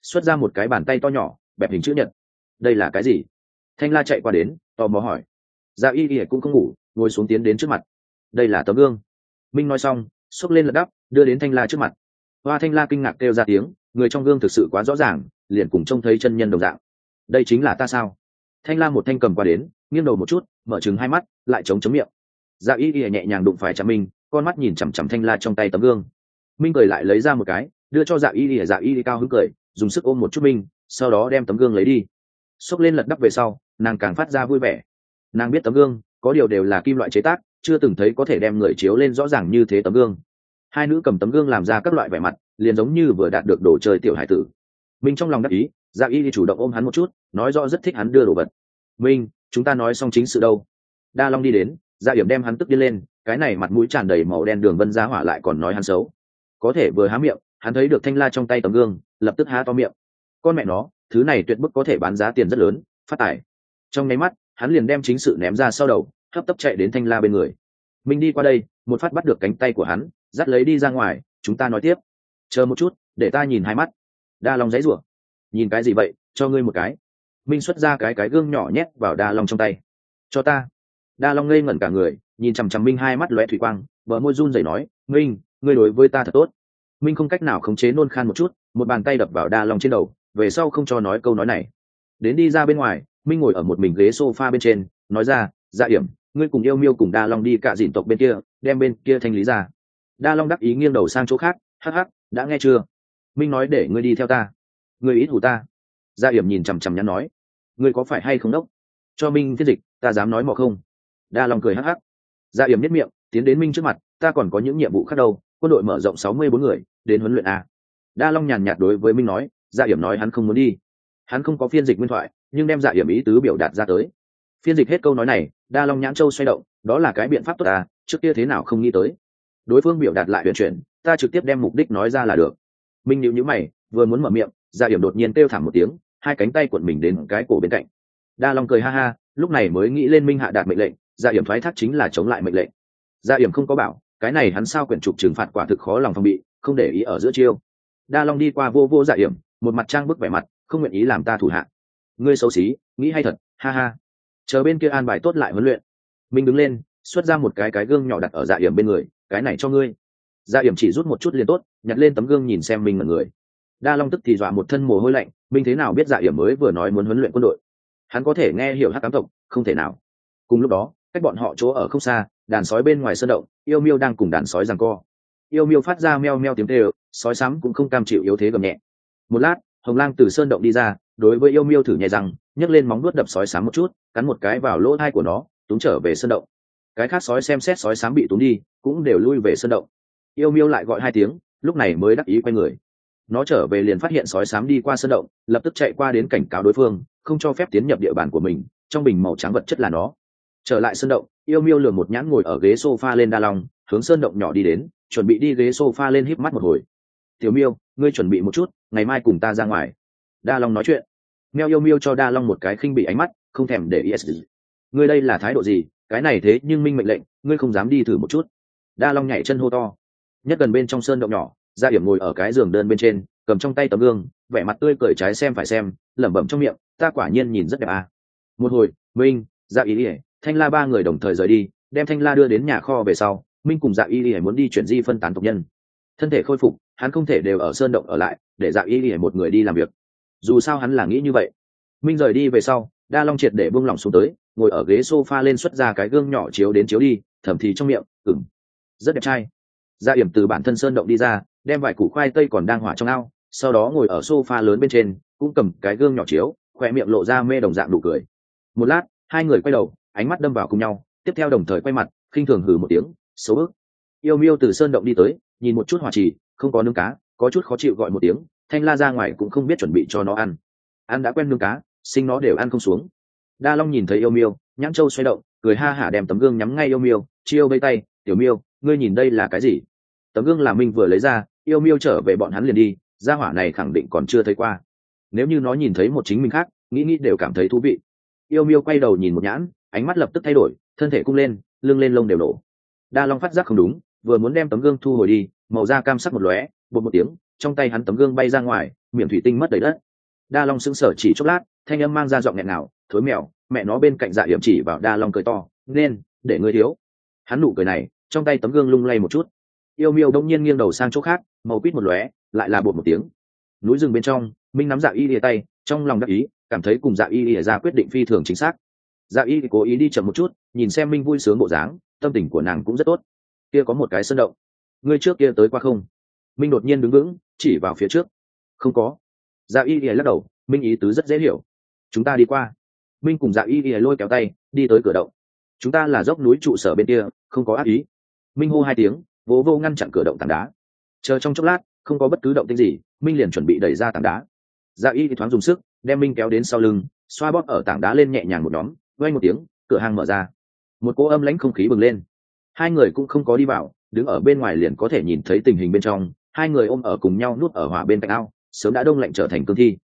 xuất ra một cái bàn tay to nhỏ bẹp hình chữ nhật. Đây là cái gì? Thanh La chạy qua đến tò mò hỏi. Dạ y y cũng không ngủ, ngồi xuống tiến đến trước mặt. Đây là tấm gương. Minh nói xong xốc lên lật đắp đưa đến Thanh La trước mặt. Hoa Thanh La kinh ngạc kêu ra tiếng, người trong gương thực sự quá rõ ràng, liền cùng trông thấy chân nhân đồng dạng. Đây chính là ta sao? Thanh La một thanh cầm qua đến, nghiêng đầu một chút, mở trừng hai mắt, lại chống miệng. Dạ y y nhẹ nhàng đụng phải chạm Minh, con mắt nhìn chằm chằm Thanh La trong tay tấm gương. Minh cười lại lấy ra một cái, đưa cho Dạ y y. Dạ y y cao hứng cười, dùng sức ôm một chút Minh, sau đó đem tấm gương lấy đi. Xốc lên lật đắp về sau, nàng càng phát ra vui vẻ. Nàng biết tấm gương có điều đều là kim loại chế tác, chưa từng thấy có thể đem người chiếu lên rõ ràng như thế tấm gương. Hai nữ cầm tấm gương làm ra các loại vẻ mặt, liền giống như vừa đạt được đồ chơi tiểu hải tử. Minh trong lòng đắc ý, Dạ y đi chủ động ôm hắn một chút, nói rõ rất thích hắn đưa đồ vật. Minh, chúng ta nói xong chính sự đâu? Đa Long đi đến, Dạ Yểm đem hắn tức đi lên, cái này mặt mũi tràn đầy màu đen đường vân giá hỏa lại còn nói hắn xấu. Có thể vừa há miệng, hắn thấy được Thanh La trong tay tấm gương, lập tức há to miệng. Con mẹ nó, thứ này tuyệt bức có thể bán giá tiền rất lớn, phát tài. Trong nháy mắt, hắn liền đem chính sự ném ra sau đầu, hấp tấp chạy đến Thanh La bên người. Minh đi qua đây, một phát bắt được cánh tay của hắn, dắt lấy đi ra ngoài, chúng ta nói tiếp. Chờ một chút, để ta nhìn hai mắt. Đa Long giãy giụa. Nhìn cái gì vậy, cho ngươi một cái. Minh xuất ra cái gương nhỏ nhét vào Đa Long trong tay. Cho ta. Đa Long ngây ngẩn cả người, nhìn chằm chằm Minh, hai mắt lóe thủy quang, bờ môi run rẩy nói, Minh, ngươi đối với ta thật tốt. Minh không cách nào khống chế nôn khan một chút, một bàn tay đập vào Đa Long trên đầu, về sau không cho nói câu nói này. Đến đi ra bên ngoài, Minh ngồi ở một mình ghế sofa bên trên, nói ra, Dạ Yểm, ngươi cùng Yêu Miêu cùng Đa Long đi cả dìn tộc bên kia, đem bên kia thanh lý ra. Đa Long đắc ý nghiêng đầu sang chỗ khác, hắc hắc, đã nghe chưa? Minh nói để ngươi đi theo ta. Ngươi ít hù ta. Dạ Yểm nhìn chằm chằm nhắn nói, ngươi có phải hay không đốc? Cho Minh phiên dịch, ta dám nói mò không? Đa Long cười hắc hắc. Dạ Yểm nhếch miệng, tiến đến Minh trước mặt, ta còn có những nhiệm vụ khác đâu, quân đội mở rộng 64 người, đến huấn luyện a. Đa Long nhàn nhạt đối với Minh nói, Dạ Yểm nói hắn không muốn đi. Hắn không có phiên dịch nguyên thoại, nhưng đem Dạ Yểm ý tứ biểu đạt ra tới. Phiên dịch hết câu nói này, Đa Long nhãn châu xoay động, đó là cái biện pháp tốt à, trước kia thế nào không nghĩ tới. Đối phương biểu đạt lại huyền chuyển, ta trực tiếp đem mục đích nói ra là được. Minh nhíu mày, vừa muốn mở miệng, Dạ Yểm đột nhiên kêu thảm một tiếng, hai cánh tay cuộn mình đến cái cổ bên cạnh. Đa Long cười ha ha, lúc này mới nghĩ lên Minh hạ đạt mệnh lệnh, Dạ Yểm thoái thác chính là chống lại mệnh lệnh. Dạ Yểm không có bảo, cái này hắn sao quyển trục trừng phạt quả thực khó lòng phòng bị, không để ý ở giữa chiêu. Đa Long đi qua vô Dạ Yểm, một mặt trang bức vẻ mặt, không nguyện ý làm ta thủ hạ. Ngươi xấu xí, nghĩ hay thật, ha ha. Chờ bên kia an bài tốt lại huấn luyện. Minh đứng lên, xuất ra một cái gương nhỏ đặt ở Dạ Yểm bên người, cái này cho ngươi. Dạ Yểm chỉ rút một chút liền tốt, nhặt lên tấm gương nhìn xem Minh mọi người. Đa Long tức thì dọa một thân mồ hôi lạnh, Minh thế nào biết Dạ Yểm mới vừa nói muốn huấn luyện quân đội? Hắn có thể nghe hiểu Hắc Ám tộc, không thể nào. Cùng lúc đó, cách bọn họ chỗ ở không xa, đàn sói bên ngoài sơn động, Yêu Miêu đang cùng đàn sói giằng co. Yêu Miêu phát ra meo meo tiếng kêu, sói sám cũng không cam chịu yếu thế gầm nhẹ. Một lát, Hồng Lang từ sơn động đi ra, đối với Yêu Miêu thử nhẹ răng, nhấc lên móng vuốt đập sói sám một chút, cắn một cái vào lỗ tai của nó, túm trở về sơn động. Cái khác sói xem xét sói sám bị túm đi, cũng đều lui về sơn động. Yêu Miêu lại gọi hai tiếng, lúc này mới đắc ý quay người. Nó trở về liền phát hiện sói sám đi qua sơn động, lập tức chạy qua đến cảnh cáo đối phương, không cho phép tiến nhập địa bàn của mình, trong bình màu trắng vật chất là nó. Trở lại sơn động, Yêu Miêu lườm một nhãn ngồi ở ghế sofa lên Đa Long, hướng sơn động nhỏ đi đến, chuẩn bị đi ghế sofa lên híp mắt một hồi. Tiểu Miêu, ngươi chuẩn bị một chút, ngày mai cùng ta ra ngoài. Đa Long nói chuyện. Meo Yêu Miêu cho Đa Long một cái khinh bị ánh mắt, không thèm để ý. Ngươi đây là thái độ gì? Cái này thế nhưng Minh mệnh lệnh, ngươi không dám đi thử một chút. Đa Long nhảy chân hô to. Nhất gần bên trong sơn động nhỏ, Dạ Yểm ngồi ở cái giường đơn bên trên, cầm trong tay tấm gương, vẻ mặt tươi cười trái xem phải xem, lẩm bẩm trong miệng, ta quả nhiên nhìn rất đẹp à. Một hồi, Minh, Dạ Y, Thanh La ba người đồng thời rời đi, đem Thanh La đưa đến nhà kho về sau, Minh cùng Dạ Y muốn đi chuyển di phân tán tộc nhân. Thân thể khôi phục, hắn không thể đều ở sơn động ở lại, để Dạ Y một người đi làm việc. Dù sao hắn là nghĩ như vậy. Minh rời đi về sau, Đa Long triệt để buông lỏng xuống tới, ngồi ở ghế sofa lên xuất ra cái gương nhỏ chiếu đến chiếu đi, thầm thì trong miệng, rất đẹp trai. Dạ Yểm từ bản thân sơn động đi ra, đem vài củ khoai tây còn đang hỏa trong ao, sau đó ngồi ở sofa lớn bên trên, cũng cầm cái gương nhỏ chiếu, khoe miệng lộ ra mê đồng dạng đủ cười. Một lát, hai người quay đầu, ánh mắt đâm vào cùng nhau, tiếp theo đồng thời quay mặt, khinh thường hừ một tiếng, xấu ức. Yêu Miêu từ sơn động đi tới, nhìn một chút hỏa trì, không có nướng cá, có chút khó chịu gọi một tiếng, Thanh La ra ngoài cũng không biết chuẩn bị cho nó ăn. Ăn đã quen nướng cá, sinh nó đều ăn không xuống. Đa Long nhìn thấy Yêu Miêu, nhãn châu xoay động, cười ha hả đem tấm gương nhắm ngay Yêu Miêu, chiêu vây tay, tiểu Miêu, ngươi nhìn đây là cái gì? Tấm gương là Minh vừa lấy ra, Yêu Miêu trở về bọn hắn liền đi, gia hỏa này khẳng định còn chưa thấy qua. Nếu như nó nhìn thấy một chính mình khác, nghĩ đều cảm thấy thú vị. Yêu Miêu quay đầu nhìn một nhãn, ánh mắt lập tức thay đổi, thân thể cung lên, lưng lên lông đều nổ. Đa Long phát giác không đúng, vừa muốn đem tấm gương thu hồi đi, màu da cam sắc một lóe, bột một tiếng, trong tay hắn tấm gương bay ra ngoài, miệng thủy tinh mất đầy đất. Đa Long sững sờ chỉ chốc lát, thanh âm mang ra giọng nghẹn ngào, thối mèo, mẹ nó bên cạnh Dạ Hiểm chỉ vào Đa Long cười to, nên để ngươi thiếu. Hắn nụ cười này, trong tay tấm gương lung lay một chút. Yêu Miêu đông nhiên nghiêng đầu sang chỗ khác, màu quýt một lóe, lại là bột một tiếng. Núi rừng bên trong, Minh nắm Dạ Y lìa tay, trong lòng đắc ý, cảm thấy cùng Dạ Y lìa ra quyết định phi thường chính xác. Dạ Y cố ý đi chậm một chút, nhìn xem Minh vui sướng bộ dáng, tâm tình của nàng cũng rất tốt. Kia có một cái sơn động, ngươi trước kia tới qua không? Minh đột nhiên đứng vững, chỉ vào phía trước. Không có. Dạ Y lìa lắc đầu, Minh ý tứ rất dễ hiểu. Chúng ta đi qua. Minh cùng Dạ Y lìa lôi kéo tay, đi tới cửa động. Chúng ta là dốc núi trụ sở bên kia, không có ác ý. Minh hô hai tiếng, vỗ vô ngăn chặn cửa động tảng đá. Chờ trong chốc lát, không có bất cứ động tĩnh gì, Minh liền chuẩn bị đẩy ra tảng đá. Dạ Y thì thoáng dùng sức, đem Minh kéo đến sau lưng, xoa bóp ở tảng đá lên nhẹ nhàng một nhóm, vang một tiếng, cửa hang mở ra. Một cỗ âm lãnh không khí bừng lên. Hai người cũng không có đi vào, đứng ở bên ngoài liền có thể nhìn thấy tình hình bên trong. Hai người ôm ở cùng nhau nuốt ở hỏa bên cạnh ao, sớm đã đông lạnh trở thành cương thi.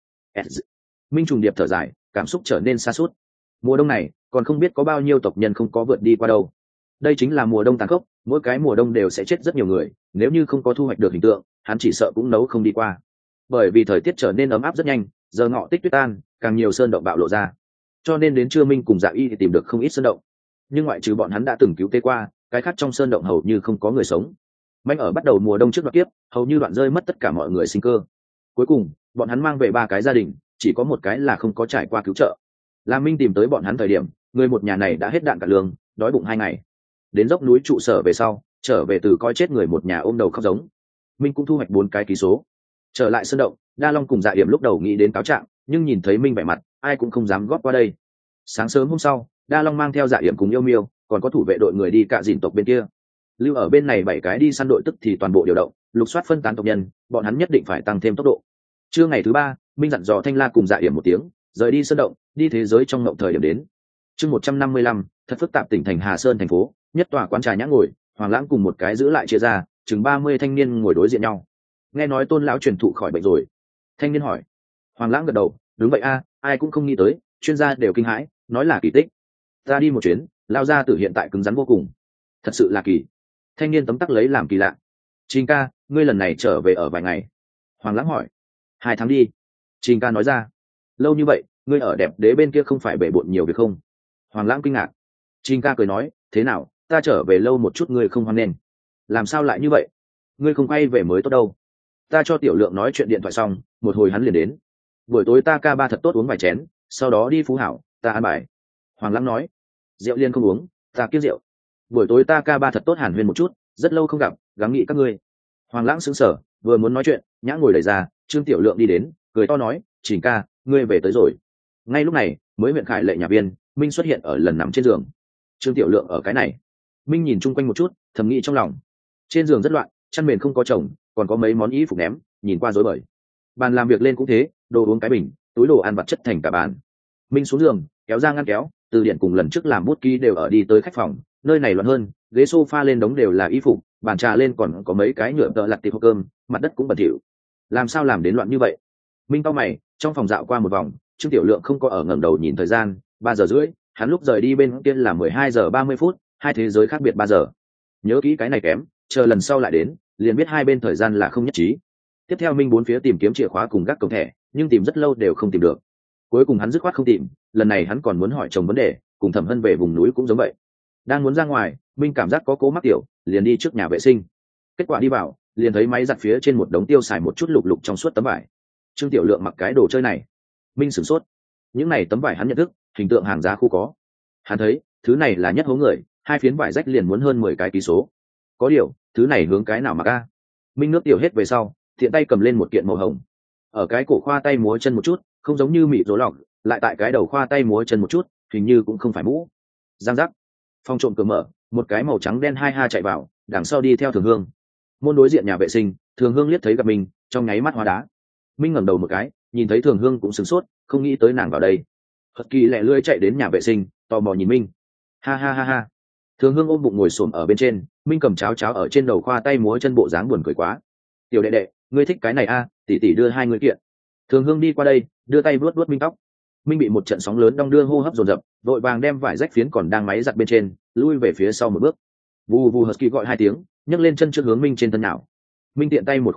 Minh trùng điệp thở dài, cảm xúc trở nên xa suốt. Mùa đông này, còn không biết có bao nhiêu tộc nhân không có vượt đi qua đâu. Đây chính là mùa đông tàn khốc, mỗi cái mùa đông đều sẽ chết rất nhiều người, nếu như không có thu hoạch được hình tượng, hắn chỉ sợ cũng nấu không đi qua. Bởi vì thời tiết trở nên ấm áp rất nhanh, giờ ngọ tích tuyết tan, càng nhiều sơn động bạo lộ ra. Cho nên đến trưa Minh cùng Dạ Y thì tìm được không ít sơn động. Nhưng ngoại trừ bọn hắn đã từng cứu tế qua, cái khác trong sơn động hầu như không có người sống. Manh ở bắt đầu mùa đông trước đoạn kiếp, hầu như đoạn rơi mất tất cả mọi người sinh cơ. Cuối cùng, bọn hắn mang về 3 cái gia đình, chỉ có một cái là không có trải qua cứu trợ. Lam Minh tìm tới bọn hắn thời điểm, người một nhà này đã hết đạn cả lương, đói bụng 2 ngày. Đến dốc núi trụ sở về sau, trở về từ coi chết người một nhà ôm đầu khóc giống. Minh cũng thu hoạch 4 cái ký số. Trở lại sơn động, Đa Long cùng Dạ Hiểm lúc đầu nghĩ đến cáo trạng, nhưng nhìn thấy Minh vẻ mặt, ai cũng không dám góp qua đây. Sáng sớm hôm sau, Đa Long mang theo Dạ Hiểm cùng Yêu Miêu, còn có thủ vệ đội người đi cạ dìn tộc bên kia. Lưu ở bên này 7 cái đi săn đội tức thì toàn bộ điều động, lục soát phân tán tộc nhân, bọn hắn nhất định phải tăng thêm tốc độ. Trưa ngày thứ 3, Minh dặn dò Thanh La cùng Dạ Hiểm một tiếng, rời đi sơn động, đi thế giới trong ngộng thời điểm đến. Chương 155, thật phức tạp tỉnh thành Hà Sơn thành phố, nhất tòa quán trà nhã ngồi, Hoàng Lãng cùng một cái giữ lại chia ra, chừng 30 thanh niên ngồi đối diện nhau. Nghe nói Tôn lão truyền thụ khỏi bệnh rồi. Thanh niên hỏi. Hoàng Lãng gật đầu, đúng vậy a, ai cũng không nghĩ tới, chuyên gia đều kinh hãi, nói là kỳ tích. Ta đi một chuyến, lao ra từ hiện tại cứng rắn vô cùng. Thật sự là kỳ. Thanh niên tấm tắc lấy làm kỳ lạ. Trình ca, ngươi lần này trở về ở vài ngày. Hoàng Lãng hỏi. 2 tháng đi. Trình ca nói ra. Lâu như vậy, ngươi ở đẹp đế bên kia không phải bể bộn nhiều việc không? Hoàng Lãng kinh ngạc. Trình ca cười nói, thế nào, ta trở về lâu một chút ngươi không hoan nghênh. Làm sao lại như vậy? Ngươi không quay về mới tốt đâu. Ta cho Tiểu Lượng nói chuyện điện thoại xong, một hồi hắn liền đến. Buổi tối ta ca ba thật tốt uống vài chén, sau đó đi Phú Hảo, ta ăn bài. Hoàng Lãng nói. Rượu liên không uống, ta kiêng rượu. Buổi tối ta ca ba thật tốt hàn huyên một chút, rất lâu không gặp, gắng nghĩ các ngươi. Hoàng Lãng sững sờ, vừa muốn nói chuyện, nhã ngồi đẩy ra, Trương Tiểu Lượng đi đến, cười to nói, Trình ca, ngươi về tới rồi. Ngay lúc này, mới huyện Khải lệ nhà viên, Minh xuất hiện ở lần nằm trên giường. Trương Tiểu Lượng ở cái này. Minh nhìn chung quanh một chút, thầm nghĩ trong lòng. Trên giường rất loạn, chăn mền không có chồng, còn có mấy món y phục ném, nhìn qua rối bời. Bàn làm việc lên cũng thế, đồ uống cái bình, túi đồ ăn vặt chất thành cả bàn. Minh xuống giường, kéo ra ngăn kéo, từ điển cùng lần trước làm bút ký đều ở đi tới khách phòng, nơi này loạn hơn, ghế sofa lên đống đều là y phục, bàn trà lên còn có mấy cái nhựa tợ lặt tiệp hộp cơm, mặt đất cũng bẩn thỉu. Làm sao làm đến loạn như vậy? Minh cau mày, trong phòng dạo qua một vòng, Trương Tiểu Lượng không có ở ngẩng đầu nhìn thời gian, 3 giờ rưỡi, hắn lúc rời đi bên kia là 12 giờ 30 phút, hai thế giới khác biệt 3 giờ. Nhớ kỹ cái này kém, chờ lần sau lại đến, liền biết hai bên thời gian là không nhất trí. Tiếp theo Minh bốn phía tìm kiếm chìa khóa cùng gác cổng thẻ, nhưng tìm rất lâu đều không tìm được. Cuối cùng hắn dứt khoát không tìm, lần này hắn còn muốn hỏi chồng vấn đề, cùng Thẩm Hân về vùng núi cũng giống vậy. Đang muốn ra ngoài, Minh cảm giác có cố mắc tiểu, liền đi trước nhà vệ sinh. Kết quả đi vào, liền thấy máy giặt phía trên một đống tiêu xài một chút lục lục trong suốt tấm vải. Trương Tiểu Lượng mặc cái đồ chơi này. Minh sửng sốt. Những này tấm vải hắn nhận thức, hình tượng hàng giá khu có. Hắn thấy, thứ này là nhất hố người, hai phiến vải rách liền muốn hơn 10 cái ký số. Có điều, thứ này hướng cái nào mặc a? Minh nước tiểu hết về sau, tiện tay cầm lên một kiện màu hồng. Ở cái cổ khoa tay múa chân một chút, không giống như mị rối lọc, lại tại cái đầu khoa tay múa chân một chút, hình như cũng không phải mũ. Giang giác. Phòng trộm cửa mở, một cái màu trắng đen hai ha chạy vào, đằng sau đi theo Thường Hương. Môn đối diện nhà vệ sinh, Thường Hương liếc thấy gặp mình, trong nháy mắt hóa đá. Minh ngẩng đầu một cái, nhìn thấy Thường Hương cũng sửng sốt, không nghĩ tới nàng vào đây. Hật Kỳ lẹ lưỡi chạy đến nhà vệ sinh, tò mò nhìn Minh. Ha ha ha ha. Thường Hương ôm bụng ngồi xổm ở bên trên, Minh cầm cháo cháo ở trên đầu khoa tay múa chân bộ dáng buồn cười quá. Tiểu đệ đệ, ngươi thích cái này a? Tỷ tỷ đưa hai người kiện. Thường Hương đi qua đây, đưa tay vuốt vuốt Minh tóc. Minh bị một trận sóng lớn đong đưa hô hấp dồn dập, vội vàng đem vải rách phiến còn đang máy giặt bên trên, lui về phía sau một bước. Vù vù Husky gọi hai tiếng, nhấc lên chân trước hướng Minh trên thân nào. Minh tiện tay một khuấy động,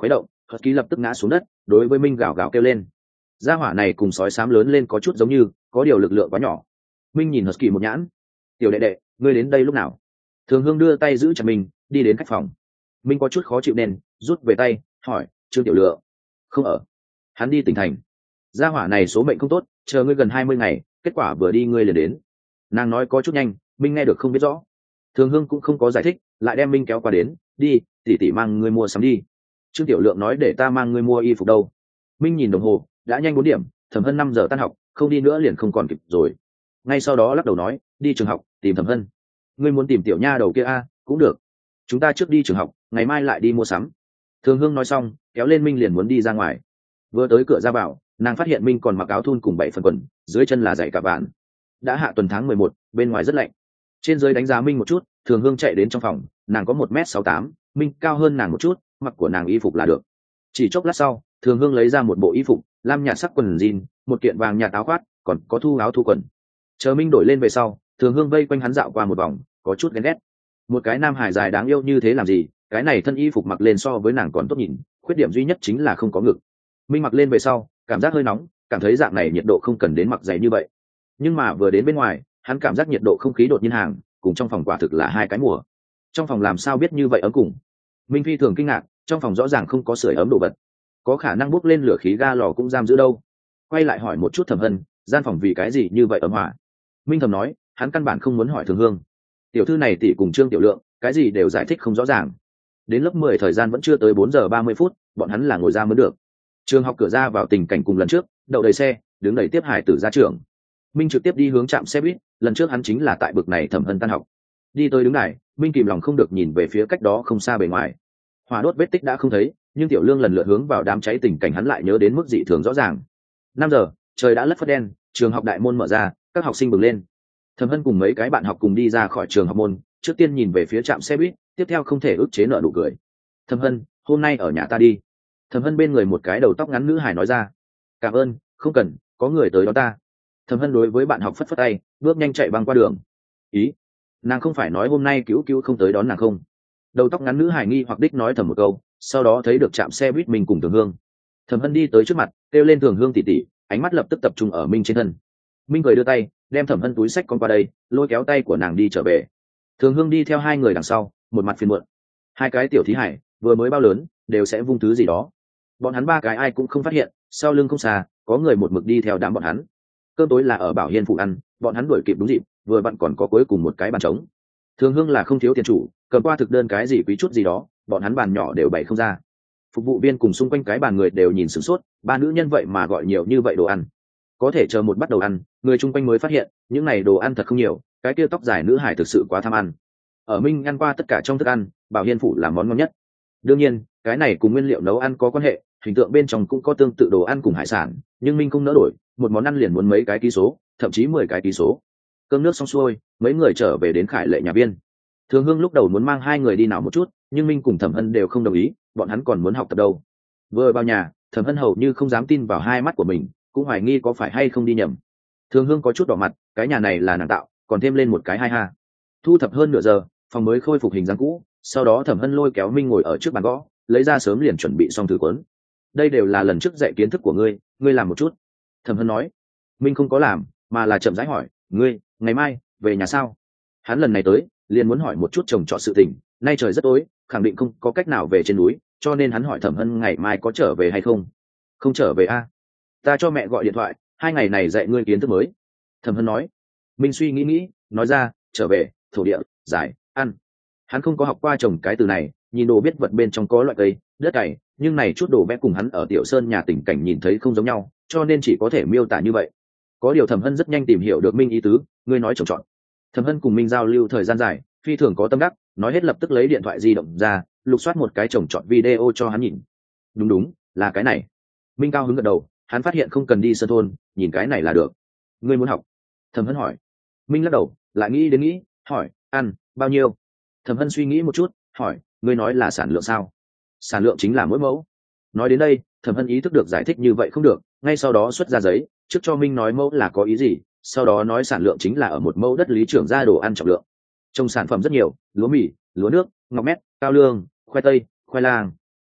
Husky lập tức ngã xuống đất, đối với Minh gào gào kêu lên. Gia hỏa này cùng sói xám lớn lên có chút giống như, có điều lực lượng quá nhỏ. Minh nhìn Husky một nhãn. Tiểu đệ đệ, ngươi đến đây lúc nào? Thường Hương đưa tay giữ chặt mình, đi đến khách phòng. Minh có chút khó chịu nên rút về tay, hỏi, Trương Tiểu Lượng. Không ở. Hắn đi tỉnh thành. Gia hỏa này số mệnh không tốt, chờ ngươi gần 20 ngày, kết quả vừa đi ngươi liền đến. Nàng nói có chút nhanh, Minh nghe được không biết rõ. Thường Hương cũng không có giải thích, lại đem Minh kéo qua đến, đi, tỷ tỷ mang ngươi mua sắm đi. Trương Tiểu Lượng nói để ta mang ngươi mua y phục đâu. Minh nhìn đồng hồ, đã nhanh 4 điểm, Thẩm Hân 5 giờ tan học, không đi nữa liền không còn kịp rồi. Ngay sau đó lắc đầu nói, đi trường học, tìm Thẩm Hân. Ngươi muốn tìm tiểu nha đầu kia a, cũng được. Chúng ta trước đi trường học, ngày mai lại đi mua sắm. Thường Hương nói xong, kéo lên Minh liền muốn đi ra ngoài. Vừa tới cửa ra vào, nàng phát hiện Minh còn mặc áo thun cùng 7 phần quần, dưới chân là giày cả bạn. Đã hạ tuần tháng 11, bên ngoài rất lạnh. Trên dưới đánh giá Minh một chút, Thường Hương chạy đến trong phòng, nàng có 1m68, Minh cao hơn nàng một chút, mặc của nàng y phục là được. Chỉ chốc lát sau, Thường Hương lấy ra một bộ y phục, lam nhạt sắc quần jean, một kiện vàng nhạt áo khoác, còn có thu áo thu quần. Chờ Minh đổi lên về sau, Thường Hương vây quanh hắn dạo qua một vòng, có chút ghen ghét. Một cái nam hải dài đáng yêu như thế làm gì, cái này thân y phục mặc lên so với nàng còn tốt nhìn, khuyết điểm duy nhất chính là không có ngực. Minh mặc lên về sau, cảm giác hơi nóng, cảm thấy dạng này nhiệt độ không cần đến mặc dày như vậy. Nhưng mà vừa đến bên ngoài, hắn cảm giác nhiệt độ không khí đột nhiên hàng, cùng trong phòng quả thực là hai cái mùa. Trong phòng làm sao biết như vậy ấm cùng? Minh phi thường kinh ngạc, trong phòng rõ ràng không có sưởi ấm đồ vật, có khả năng bốc lên lửa khí ga lò cũng giam giữ đâu. Quay lại hỏi một chút Thẩm Hân, gian phòng vì cái gì như vậy ấm hòa? Minh thầm nói, hắn căn bản không muốn hỏi Thường Hương. Tiểu thư này tỷ cùng Trương Tiểu Lượng, cái gì đều giải thích không rõ ràng. Đến lớp 10 thời gian vẫn chưa tới 4 giờ 30 phút, bọn hắn là ngồi ra mới được. Trường học cửa ra vào tình cảnh cùng lần trước, đậu đầy xe, đứng đầy tiếp hải tử ra trường. Minh trực tiếp đi hướng trạm xe buýt, lần trước hắn chính là tại bực này Thẩm Hân tan học. Đi tới đứng này, Minh kìm lòng không được nhìn về phía cách đó không xa bề ngoài. Hỏa đốt vết tích đã không thấy, nhưng Tiểu Lương lần lượt hướng vào đám cháy tình cảnh hắn lại nhớ đến mức dị thường rõ ràng. 5 giờ, trời đã lất phất đen, trường học đại môn mở ra, các học sinh bừng lên. Thẩm Hân cùng mấy cái bạn học cùng đi ra khỏi trường học môn, trước tiên nhìn về phía trạm xe buýt, tiếp theo không thể ức chế nở nụ cười. Thẩm Hân, hôm nay ở nhà ta đi. Thẩm Hân bên người một cái đầu tóc ngắn nữ hài nói ra. Cảm ơn, không cần, có người tới đón ta. Thẩm Hân đối với bạn học phất phất tay, bước nhanh chạy băng qua đường. Ý, nàng không phải nói hôm nay cứu cứu không tới đón nàng không? Đầu tóc ngắn nữ hài nghi hoặc đích nói thầm một câu, sau đó thấy được trạm xe buýt mình cùng Thường Hương. Thẩm Hân đi tới trước mặt, kêu lên Thường Hương tỷ tỷ, ánh mắt lập tức tập trung ở Minh trên thân. Minh cười đưa tay, đem Thẩm Hân túi sách con qua đây, lôi kéo tay của nàng đi trở về. Thường Hương đi theo hai người đằng sau, một mặt phiền muộn. Hai cái tiểu thí hải vừa mới bao lớn, đều sẽ vung thứ gì đó. Bọn hắn ba cái ai cũng không phát hiện, sau lưng không xa, có người một mực đi theo đám bọn hắn. Cơm tối là ở Bảo Hiên phụ ăn, bọn hắn đuổi kịp đúng dịp, vừa vặn còn có cuối cùng một cái bàn trống. Thường Hương là không thiếu tiền chủ, cầm qua thực đơn cái gì quý chút gì đó, bọn hắn bàn nhỏ đều bày không ra. Phục vụ viên cùng xung quanh cái bàn người đều nhìn sửng sốt, ba nữ nhân vậy mà gọi nhiều như vậy đồ ăn. Có thể chờ một bắt đầu ăn, người chung quanh mới phát hiện, những này đồ ăn thật không nhiều, cái kia tóc dài nữ hải thực sự quá tham ăn. Ở Minh ăn qua tất cả trong thức ăn, Bảo Hiên phủ là món ngon nhất. Đương nhiên, cái này cùng nguyên liệu nấu ăn có quan hệ, hình tượng bên trong cũng có tương tự đồ ăn cùng hải sản, nhưng Minh không nỡ đổi, một món ăn liền muốn mấy cái ký số, thậm chí 10 cái ký số. Cơm nước xong xuôi, mấy người trở về đến Khải Lệ nhà viên. Thường Hương lúc đầu muốn mang hai người đi nào một chút, nhưng Minh cùng Thẩm Hân đều không đồng ý, bọn hắn còn muốn học tập đâu. Vừa vào nhà, Thẩm Hân hầu như không dám tin vào hai mắt của mình, cũng hoài nghi có phải hay không đi nhầm. Thường Hương có chút đỏ mặt, cái nhà này là nàng tạo, còn thêm lên một cái hai ha. Thu thập hơn nửa giờ, phòng mới khôi phục hình dáng cũ, sau đó Thẩm Hân lôi kéo Minh ngồi ở trước bàn gõ, lấy ra sớm liền chuẩn bị xong thư cuốn. Đây đều là lần trước dạy kiến thức của ngươi làm một chút. Thẩm Hân nói. Minh không có làm, mà là chậm rãi hỏi, ngươi ngày mai về nhà sao? Hắn lần này tới liền muốn hỏi một chút chồng trọ sự tình, nay trời rất tối, khẳng định không có cách nào về trên núi, cho nên hắn hỏi Thẩm Hân ngày mai có trở về hay không. Không trở về a? Ta cho mẹ gọi điện thoại, 2 ngày này dạy ngươi kiến thức mới. Thẩm Hân nói. Minh suy nghĩ, nói ra, trở về, thổ địa, giải, ăn. Hắn không có học qua trồng cái từ này, nhìn đồ biết vật bên trong có loại cây, đất cày, nhưng này chút đồ vẽ cùng hắn ở Tiểu Sơn nhà tình cảnh nhìn thấy không giống nhau, cho nên chỉ có thể miêu tả như vậy. Có điều Thẩm Hân rất nhanh tìm hiểu được Minh ý tứ, ngươi nói trồng trọt. Thẩm Hân cùng Minh giao lưu thời gian dài, phi thường có tâm đắc, nói hết lập tức lấy điện thoại di động ra, lục soát một cái trồng trọt video cho hắn nhìn. Đúng, là cái này. Minh cao hứng gật đầu, hắn phát hiện không cần đi sơn thôn, nhìn cái này là được. Ngươi muốn học? Thẩm Hân hỏi. Minh lắc đầu, lại nghĩ, hỏi, ăn bao nhiêu? Thẩm Hân suy nghĩ một chút, hỏi, ngươi nói là sản lượng sao? Sản lượng chính là mỗi mẫu. Nói đến đây, Thẩm Hân ý thức được giải thích như vậy không được, ngay sau đó xuất ra giấy, trước cho Minh nói mẫu là có ý gì, sau đó nói sản lượng chính là ở một mẫu đất lý trưởng ra đồ ăn trọng lượng. Trồng sản phẩm rất nhiều, lúa mì, lúa nước, ngọc mét, cao lương, khoai tây, khoai lang.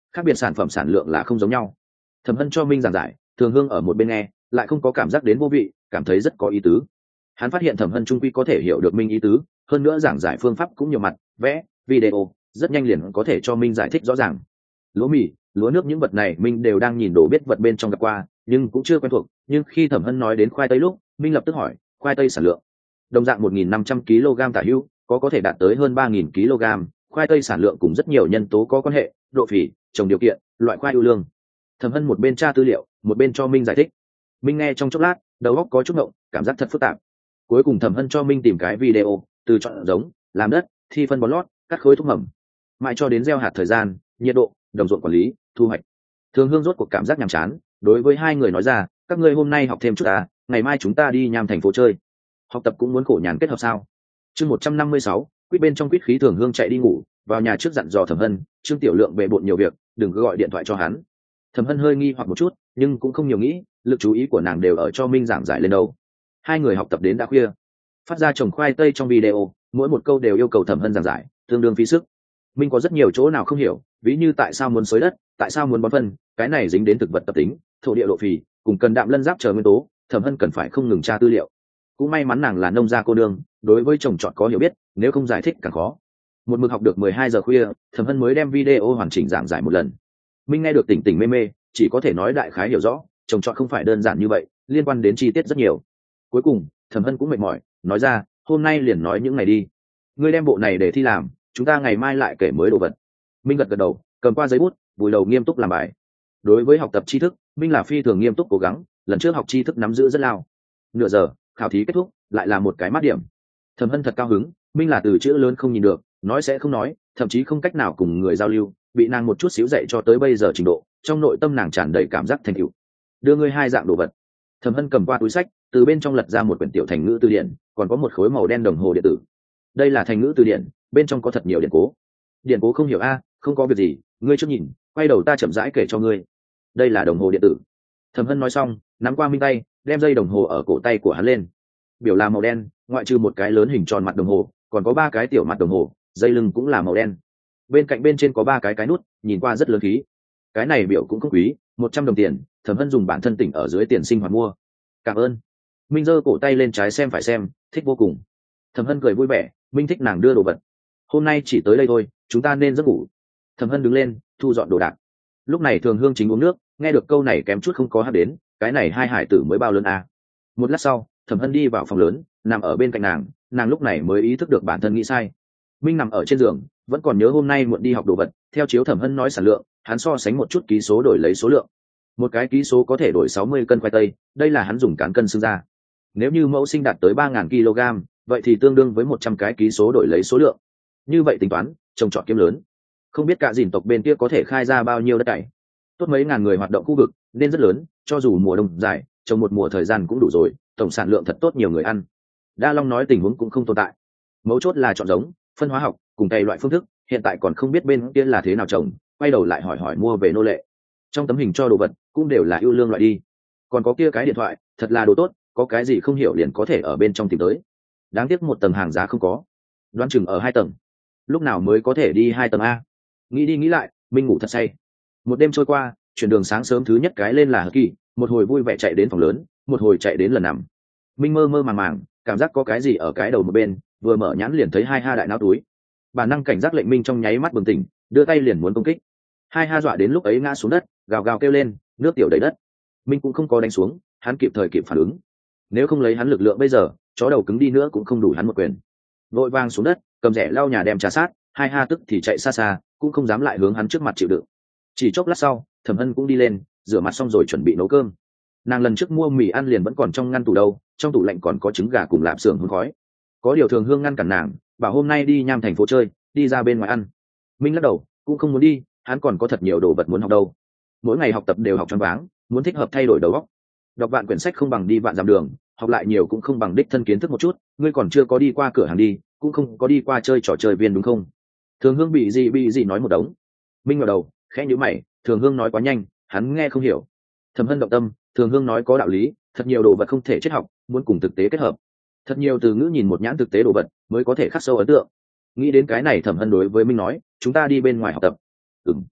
khác biệt sản phẩm sản lượng là không giống nhau. Thẩm Hân cho Minh giảng giải, Thường Hương ở một bên nghe lại không có cảm giác đến vô vị, cảm thấy rất có ý tứ. Hắn phát hiện Thẩm Hân trung quy có thể hiểu được Minh ý tứ, hơn nữa giảng giải phương pháp cũng nhiều mặt, vẽ, video, rất nhanh liền có thể cho Minh giải thích rõ ràng. Lúa mì, lúa nước những vật này Minh đều đang nhìn đồ biết vật bên trong gặp qua, nhưng cũng chưa quen thuộc. Nhưng khi Thẩm Hân nói đến khoai tây lúc, Minh lập tức hỏi, khoai tây sản lượng. Đồng dạng 1.500 kg tả hữu, có thể đạt tới hơn 3.000 kg. Khoai tây sản lượng cùng rất nhiều nhân tố có quan hệ, độ phì, trồng điều kiện, loại khoai ưu lương. Thẩm Hân một bên tra tư liệu, một bên cho Minh giải thích. Minh nghe trong chốc lát, đầu óc có chút ngộng, cảm giác thật phức tạp. Cuối cùng Thẩm Hân cho Minh tìm cái video, từ chọn giống, làm đất, thi phân bón lót, cắt khối thuốc mầm, mãi cho đến gieo hạt thời gian, nhiệt độ, đồng ruộng quản lý, thu hoạch. Thường Hương rốt cuộc cảm giác nhàm chán, đối với hai người nói ra, các ngươi hôm nay học thêm chút à, ngày mai chúng ta đi Nham thành phố chơi. Học tập cũng muốn khổ nhàn kết hợp sao? Chương 156, quýt bên trong quýt khí. Thường Hương chạy đi ngủ, vào nhà trước dặn dò Thẩm Hân, Trương Tiểu Lượng bề bộn nhiều việc, đừng cứ gọi điện thoại cho hắn. Thẩm Hân hơi nghi hoặc một chút, nhưng cũng không nhiều nghĩ, lực chú ý của nàng đều ở cho Minh giảng giải lên đâu. Hai người học tập đến đã khuya. Phát ra trồng khoai tây trong video, mỗi một câu đều yêu cầu Thẩm Hân giảng giải, tương đương phí sức. Minh có rất nhiều chỗ nào không hiểu, ví như tại sao muốn xới đất, tại sao muốn bón phân, cái này dính đến thực vật tập tính, thổ địa độ phì, cùng cần đạm lân giáp chờ nguyên tố, Thẩm Hân cần phải không ngừng tra tư liệu. Cũng may mắn nàng là nông gia cô nương, đối với trồng trọt có hiểu biết, nếu không giải thích càng khó. Một mực học được 12 giờ khuya, Thẩm Hân mới đem video hoàn chỉnh giảng giải một lần. Minh nghe được tỉnh tỉnh mê mê, chỉ có thể nói đại khái hiểu rõ, trồng trọt không phải đơn giản như vậy, liên quan đến chi tiết rất nhiều. Cuối cùng, Thẩm Hân cũng mệt mỏi, nói ra, hôm nay liền nói những ngày đi. Ngươi đem bộ này để thi làm, chúng ta ngày mai lại kể mới đồ vật. Minh gật gật đầu, cầm qua giấy bút, vùi đầu nghiêm túc làm bài. Đối với học tập tri thức, Minh là phi thường nghiêm túc cố gắng, lần trước học tri thức nắm giữ rất lao. Nửa giờ, khảo thí kết thúc, lại là một cái mát điểm. Thẩm Hân thật cao hứng, Minh là từ chữ lớn không nhìn được, nói sẽ không nói, thậm chí không cách nào cùng người giao lưu, bị nàng một chút xíu dạy cho tới bây giờ trình độ, trong nội tâm nàng tràn đầy cảm giác thành tựu. Đưa ngươi hai dạng đồ vật. Thẩm Hân cầm qua túi sách, từ bên trong lật ra một quyển tiểu thành ngữ từ điển, còn có một khối màu đen đồng hồ điện tử. Đây là thành ngữ từ điển, bên trong có thật nhiều điển cố. Điển cố không hiểu a, không có việc gì, ngươi trước nhìn, quay đầu ta chậm rãi kể cho ngươi. Đây là đồng hồ điện tử. Thẩm Hân nói xong, nắm qua Minh tay, đem dây đồng hồ ở cổ tay của hắn lên. Biểu là màu đen, ngoại trừ một cái lớn hình tròn mặt đồng hồ, còn có ba cái tiểu mặt đồng hồ, dây lưng cũng là màu đen. Bên cạnh bên trên có ba cái nút, nhìn qua rất lớn khí. Cái này biểu cũng không quý, 100 đồng tiền. Thẩm Hân dùng bản thân tỉnh ở dưới tiền sinh hoạt mua. Cảm ơn. Minh giơ cổ tay lên trái xem phải xem, thích vô cùng. Thẩm Hân cười vui vẻ, Minh thích nàng đưa đồ vật. Hôm nay chỉ tới đây thôi, chúng ta nên giấc ngủ. Thẩm Hân đứng lên, thu dọn đồ đạc. Lúc này Thường Hương chính uống nước, nghe được câu này kém chút không có hát đến, cái này hai hải tử mới bao lớn à. Một lát sau, Thẩm Hân đi vào phòng lớn, nằm ở bên cạnh nàng lúc này mới ý thức được bản thân nghĩ sai. Minh nằm ở trên giường, vẫn còn nhớ hôm nay muộn đi học đồ vật, theo chiếu Thẩm Hân nói sản lượng, hắn so sánh một chút ký số đổi lấy số lượng. Một cái ký số có thể đổi 60 cân khoai tây, đây là hắn dùng cán cân xưng ra. Nếu như mẫu sinh đạt tới 3.000 kg, vậy thì tương đương với 100 cái ký số đổi lấy số lượng. Như vậy tính toán, trồng trọt kiếm lớn. Không biết cả dìn tộc bên kia có thể khai ra bao nhiêu đất cày. Tốt mấy ngàn người hoạt động khu vực, nên rất lớn, cho dù mùa đông dài, trồng một mùa thời gian cũng đủ rồi, tổng sản lượng thật tốt nhiều người ăn. Đa Long nói tình huống cũng không tồn tại. Mấu chốt là chọn giống, phân hóa học, cùng cày loại phương thức, hiện tại còn không biết bên kia là thế nào trồng, quay đầu lại hỏi mua về nô lệ. Trong tấm hình cho đồ vật cũng đều là ưu lương loại đi. Còn có kia cái điện thoại, thật là đồ tốt, có cái gì không hiểu liền có thể ở bên trong tìm tới. Đáng tiếc một tầng hàng giá không có, đoán chừng ở 2 tầng. Lúc nào mới có thể đi 2 tầng a? Nghĩ đi nghĩ lại, Minh ngủ thật say. Một đêm trôi qua, chuyển đường sáng sớm thứ nhất cái lên là Hờ Kỳ, một hồi vui vẻ chạy đến phòng lớn, một hồi chạy đến lần nằm. Minh mơ mơ màng màng, cảm giác có cái gì ở cái đầu một bên, vừa mở nhãn liền thấy hai ha đại não túi. Bản năng cảnh giác lệnh Minh trong nháy mắt bừng tỉnh, đưa tay liền muốn công kích. Hai ha dọa đến lúc ấy ngã xuống đất, gào gào kêu lên, nước tiểu đầy đất. Minh cũng không có đánh xuống, hắn kịp thời kịp phản ứng. Nếu không lấy hắn lực lượng bây giờ, chó đầu cứng đi nữa cũng không đủ hắn một quyền. Vội vàng xuống đất, cầm rẻ lau nhà đem trà sát, hai ha tức thì chạy xa xa, cũng không dám lại hướng hắn trước mặt chịu đựng. Chỉ chốc lát sau, Thẩm Hân cũng đi lên, rửa mặt xong rồi chuẩn bị nấu cơm. Nàng lần trước mua mì ăn liền vẫn còn trong ngăn tủ đâu, trong tủ lạnh còn có trứng gà cùng lạp xưởng hương khói. Có điều Thường Hương ngăn cản nàng, bảo hôm nay đi Nham thành phố chơi, đi ra bên ngoài ăn. Minh lắc đầu, cũng không muốn đi, hắn còn có thật nhiều đồ vật muốn học đâu. Mỗi ngày học tập đều học choáng váng, muốn thích hợp thay đổi đầu óc. Đọc vạn quyển sách không bằng đi vạn dặm đường, học lại nhiều cũng không bằng đích thân kiến thức một chút. Ngươi còn chưa có đi qua cửa hàng đi, cũng không có đi qua chơi trò chơi viên đúng không? Thường Hương bị gì nói một đống. Minh ngẩng đầu, khẽ nhíu mày, Thường Hương nói quá nhanh, hắn nghe không hiểu. Thẩm Hân động tâm, Thường Hương nói có đạo lý, thật nhiều đồ vật không thể triết học, muốn cùng thực tế kết hợp. Thật nhiều từ ngữ nhìn một nhãn thực tế đồ vật mới có thể khắc sâu ấn tượng. Nghĩ đến cái này, Thẩm Hân đối với Minh nói, chúng ta đi bên ngoài học tập.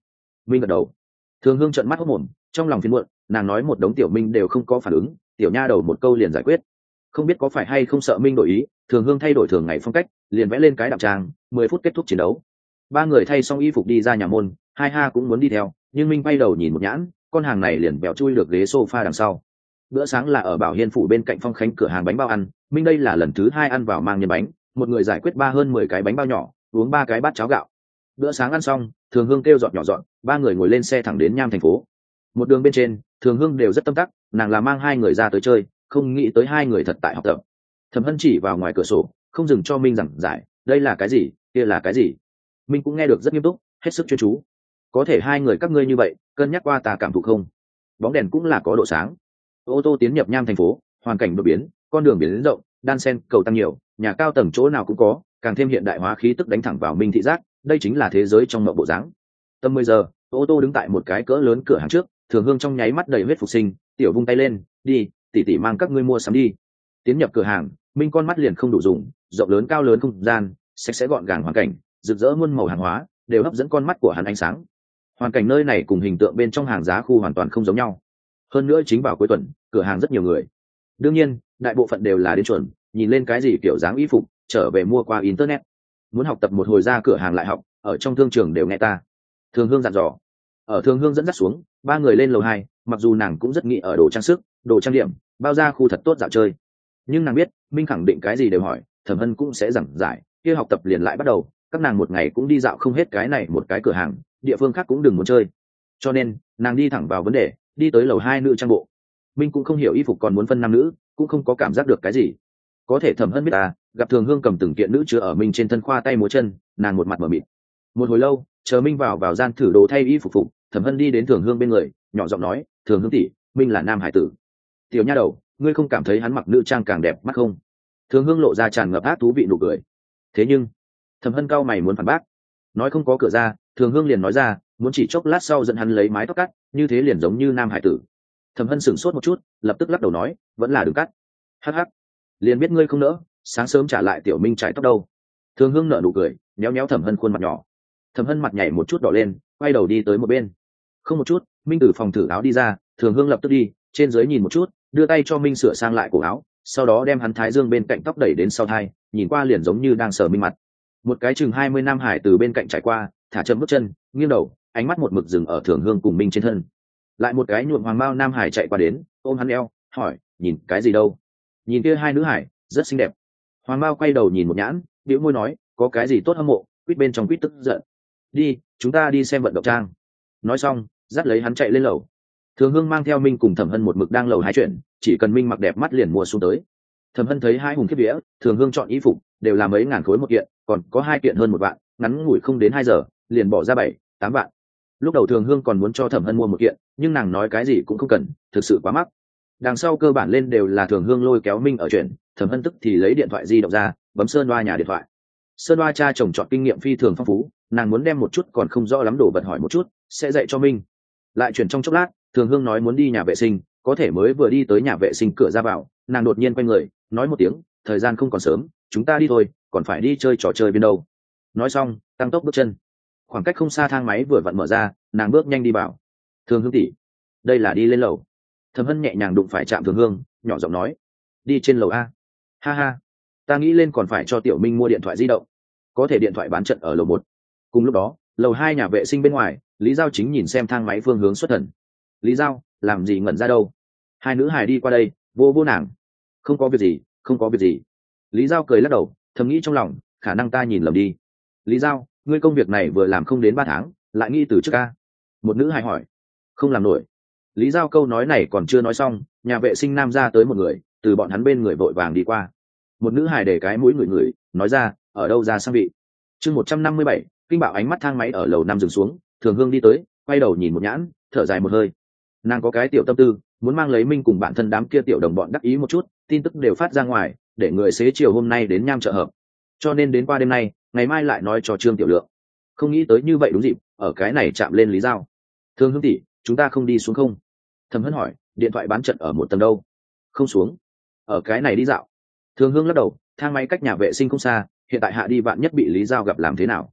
Minh gật đầu. Thường Hương trợn mắt hốt mồm, trong lòng phiền muộn, nàng nói một đống tiểu Minh đều không có phản ứng, tiểu nha đầu một câu liền giải quyết. Không biết có phải hay không sợ Minh đổi ý, Thường Hương thay đổi thường ngày phong cách, liền vẽ lên cái đạm trang, 10 phút kết thúc chiến đấu. Ba người thay xong y phục đi ra nhà môn, hai ha cũng muốn đi theo, nhưng Minh bay đầu nhìn một nhãn, con hàng này liền bèo chui được ghế sofa đằng sau. Bữa sáng là ở Bảo Hiên phủ bên cạnh Phong Khánh cửa hàng bánh bao ăn, Minh đây là lần thứ 2 ăn vào mang nhân bánh, một người giải quyết hơn 10 cái bánh bao nhỏ, uống 3 cái bát cháo gạo. Bữa sáng ăn xong, Thường Hương kêu dọn nhỏ dọn, ba người ngồi lên xe thẳng đến Nham thành phố. Một đường bên trên, Thường Hương đều rất tâm tắc, nàng là mang hai người ra tới chơi, không nghĩ tới hai người thật tại học tập. Thẩm Hân chỉ vào ngoài cửa sổ, không dừng cho Minh giảng giải, đây là cái gì, kia là cái gì. Minh cũng nghe được rất nghiêm túc, hết sức chuyên chú. Có thể hai người các ngươi như vậy, cân nhắc qua ta cảm thụ không? Bóng đèn cũng là có độ sáng. Ô tô tiến nhập Nham thành phố, hoàn cảnh đột biến, con đường biến rộng, đan sen cầu tăng nhiều, nhà cao tầng chỗ nào cũng có, càng thêm hiện đại hóa khí tức đánh thẳng vào Minh thị giác, đây chính là thế giới trong mộng bộ dáng. Tầm 10 giờ, ô tô đứng tại một cái cỡ lớn cửa hàng trước, Thường Hương trong nháy mắt đầy huyết phục sinh, tiểu vung tay lên, đi, tỷ tỷ mang các ngươi mua sắm đi. Tiến nhập cửa hàng, Minh con mắt liền không đủ dùng, rộng lớn cao lớn không gian, sạch sẽ gọn gàng hoàn cảnh, rực rỡ muôn màu hàng hóa, đều hấp dẫn con mắt của hắn ánh sáng. Hoàn cảnh nơi này cùng hình tượng bên trong hàng giá khu hoàn toàn không giống nhau. Hơn nữa chính vào cuối tuần, cửa hàng rất nhiều người. Đương nhiên, đại bộ phận đều là đến chuẩn, nhìn lên cái gì kiểu dáng y phục, trở về mua qua internet. Muốn học tập một hồi ra cửa hàng lại học, ở trong thương trường đều nghe ta. Thường Hương dặn dò. Ở Thường Hương dẫn dắt xuống, ba người lên lầu 2, mặc dù nàng cũng rất nghĩ ở đồ trang sức, đồ trang điểm, bao ra khu thật tốt dạo chơi. Nhưng nàng biết, Minh khẳng định cái gì đều hỏi, Thẩm Hân cũng sẽ giảng giải, kia học tập liền lại bắt đầu, các nàng một ngày cũng đi dạo không hết cái này một cái cửa hàng, địa phương khác cũng đừng muốn chơi. Cho nên, nàng đi thẳng vào vấn đề, đi tới lầu 2 nữ trang bộ. Minh cũng không hiểu y phục còn muốn phân nam nữ, cũng không có cảm giác được cái gì. Có thể Thẩm Hân biết gặp Thường Hương cầm từng kiện nữ chứa ở Minh trên thân khoa tay múa chân, nàng một mặt mở mịt. Một hồi lâu, chờ Minh vào gian thử đồ thay y phục phục, Thẩm Hân đi đến Thường Hương bên người, nhỏ giọng nói, Thường Hương tỷ, Minh là nam hải tử. Tiểu nha đầu, ngươi không cảm thấy hắn mặc nữ trang càng đẹp mắt không? Thường Hương lộ ra tràn ngập ác thú vị nụ cười. Thế nhưng, Thẩm Hân cau mày muốn phản bác, nói không có cửa ra, Thường Hương liền nói ra, muốn chỉ chốc lát sau dẫn hắn lấy mái tóc cắt, như thế liền giống như nam hải tử. Thẩm Hân sửng sốt một chút, lập tức lắc đầu nói, vẫn là đừng cắt. Hắc hắc, liền biết ngươi không nỡ, sáng sớm trả lại tiểu Minh trải tóc đâu. Thường Hương nở nụ cười, nhéo nhéo Thẩm Hân khuôn mặt nhỏ. Thẩm Hân mặt nhảy một chút đỏ lên, quay đầu đi tới một bên. Không một chút, Minh từ phòng thử áo đi ra, Thường Hương lập tức đi, trên dưới nhìn một chút, đưa tay cho Minh sửa sang lại cổ áo, sau đó đem hắn thái dương bên cạnh tóc đẩy đến sau thai, nhìn qua liền giống như đang sờ Minh mặt. Một cái chừng 20 nam hải từ bên cạnh trải qua, thả chậm bước chân, nghiêng đầu, ánh mắt một mực dừng ở Thường Hương cùng Minh trên thân. Lại một cái nhuộm hoàng bao nam hải chạy qua đến, ôm hắn eo, hỏi, nhìn cái gì đâu? Nhìn kia hai nữ hải, rất xinh đẹp. Hoàng bao quay đầu nhìn một nhãn, bĩu môi nói, có cái gì tốt hâm mộ? Quýt bên trong quýt tức giận. Đi, chúng ta đi xem vận động trang. Nói xong, dắt lấy hắn chạy lên lầu. Thường Hương mang theo Minh cùng Thẩm Hân một mực đang lầu hai chuyện, chỉ cần Minh mặc đẹp mắt liền mua xuống tới. Thẩm Hân thấy hai hùng kiếp vía, Thường Hương chọn y phục đều là mấy ngàn khối một kiện, còn có 2 kiện hơn 1 vạn, ngắn ngủi không đến 2 giờ, liền bỏ ra 7-8 vạn. Lúc đầu Thường Hương còn muốn cho Thẩm Hân mua một kiện, nhưng nàng nói cái gì cũng không cần, thực sự quá mắc. Đằng sau cơ bản lên đều là Thường Hương lôi kéo Minh ở chuyện, Thẩm Hân tức thì lấy điện thoại di động ra, bấm Sơn Loa nhà điện thoại. Sơn Loa cha chồng chọn kinh nghiệm phi thường phong phú, nàng muốn đem một chút còn không rõ lắm đồ vật hỏi một chút, sẽ dạy cho Minh. Lại chuyển trong chốc lát, Thường Hương nói muốn đi nhà vệ sinh, có thể mới vừa đi tới nhà vệ sinh cửa ra vào, nàng đột nhiên quay người, nói một tiếng, thời gian không còn sớm, chúng ta đi thôi, còn phải đi chơi trò chơi bên đâu. Nói xong, tăng tốc bước chân. Khoảng cách không xa thang máy vừa vặn mở ra, nàng bước nhanh đi vào. Thường Hương tỷ, đây là đi lên lầu. Thẩm Hân nhẹ nhàng đụng phải chạm Thường Hương, nhỏ giọng nói, đi trên lầu a. Ha ha, ta nghĩ lên còn phải cho Tiểu Minh mua điện thoại di động, có thể điện thoại bán trận ở lầu 1. Cùng lúc đó, lầu 2 nhà vệ sinh bên ngoài, Lý Giao chính nhìn xem thang máy phương hướng xuất thần. Lý Giao, làm gì ngẩn ra đâu? Hai nữ hài đi qua đây, vô vô nàng. Không có việc gì, không có việc gì. Lý Giao cười lắc đầu, thầm nghĩ trong lòng, khả năng ta nhìn lầm đi. Lý Giao, ngươi công việc này vừa làm không đến 3 tháng, lại nghi từ trước ca. Một nữ hài hỏi. Không làm nổi. Lý Giao câu nói này còn chưa nói xong, nhà vệ sinh nam ra tới một người, từ bọn hắn bên người vội vàng đi qua. Một nữ hài để cái mũi ngửi, nói ra, ở đâu ra sang vị. Chương 157, kinh bạo ánh mắt thang máy ở lầu 5 dừng xuống, Thường Hương đi tới, quay đầu nhìn một nhãn, thở dài một hơi. Nàng có cái tiểu tâm tư, muốn mang lấy Minh cùng bạn thân đám kia tiểu đồng bọn đắc ý một chút, tin tức đều phát ra ngoài, để người xế chiều hôm nay đến Nham chợ hợp. Cho nên đến qua đêm nay, ngày mai lại nói cho Trương Tiểu Lượng. Không nghĩ tới như vậy đúng dịp, ở cái này chạm lên Lý Giao. Thường Hương tỷ, chúng ta không đi xuống không? Thẩm Hân hỏi, điện thoại bán trận ở một tầng đâu? Không xuống. Ở cái này đi dạo. Thường Hương lắc đầu, thang máy cách nhà vệ sinh không xa, hiện tại hạ đi vạn nhất bị Lý Giao gặp làm thế nào?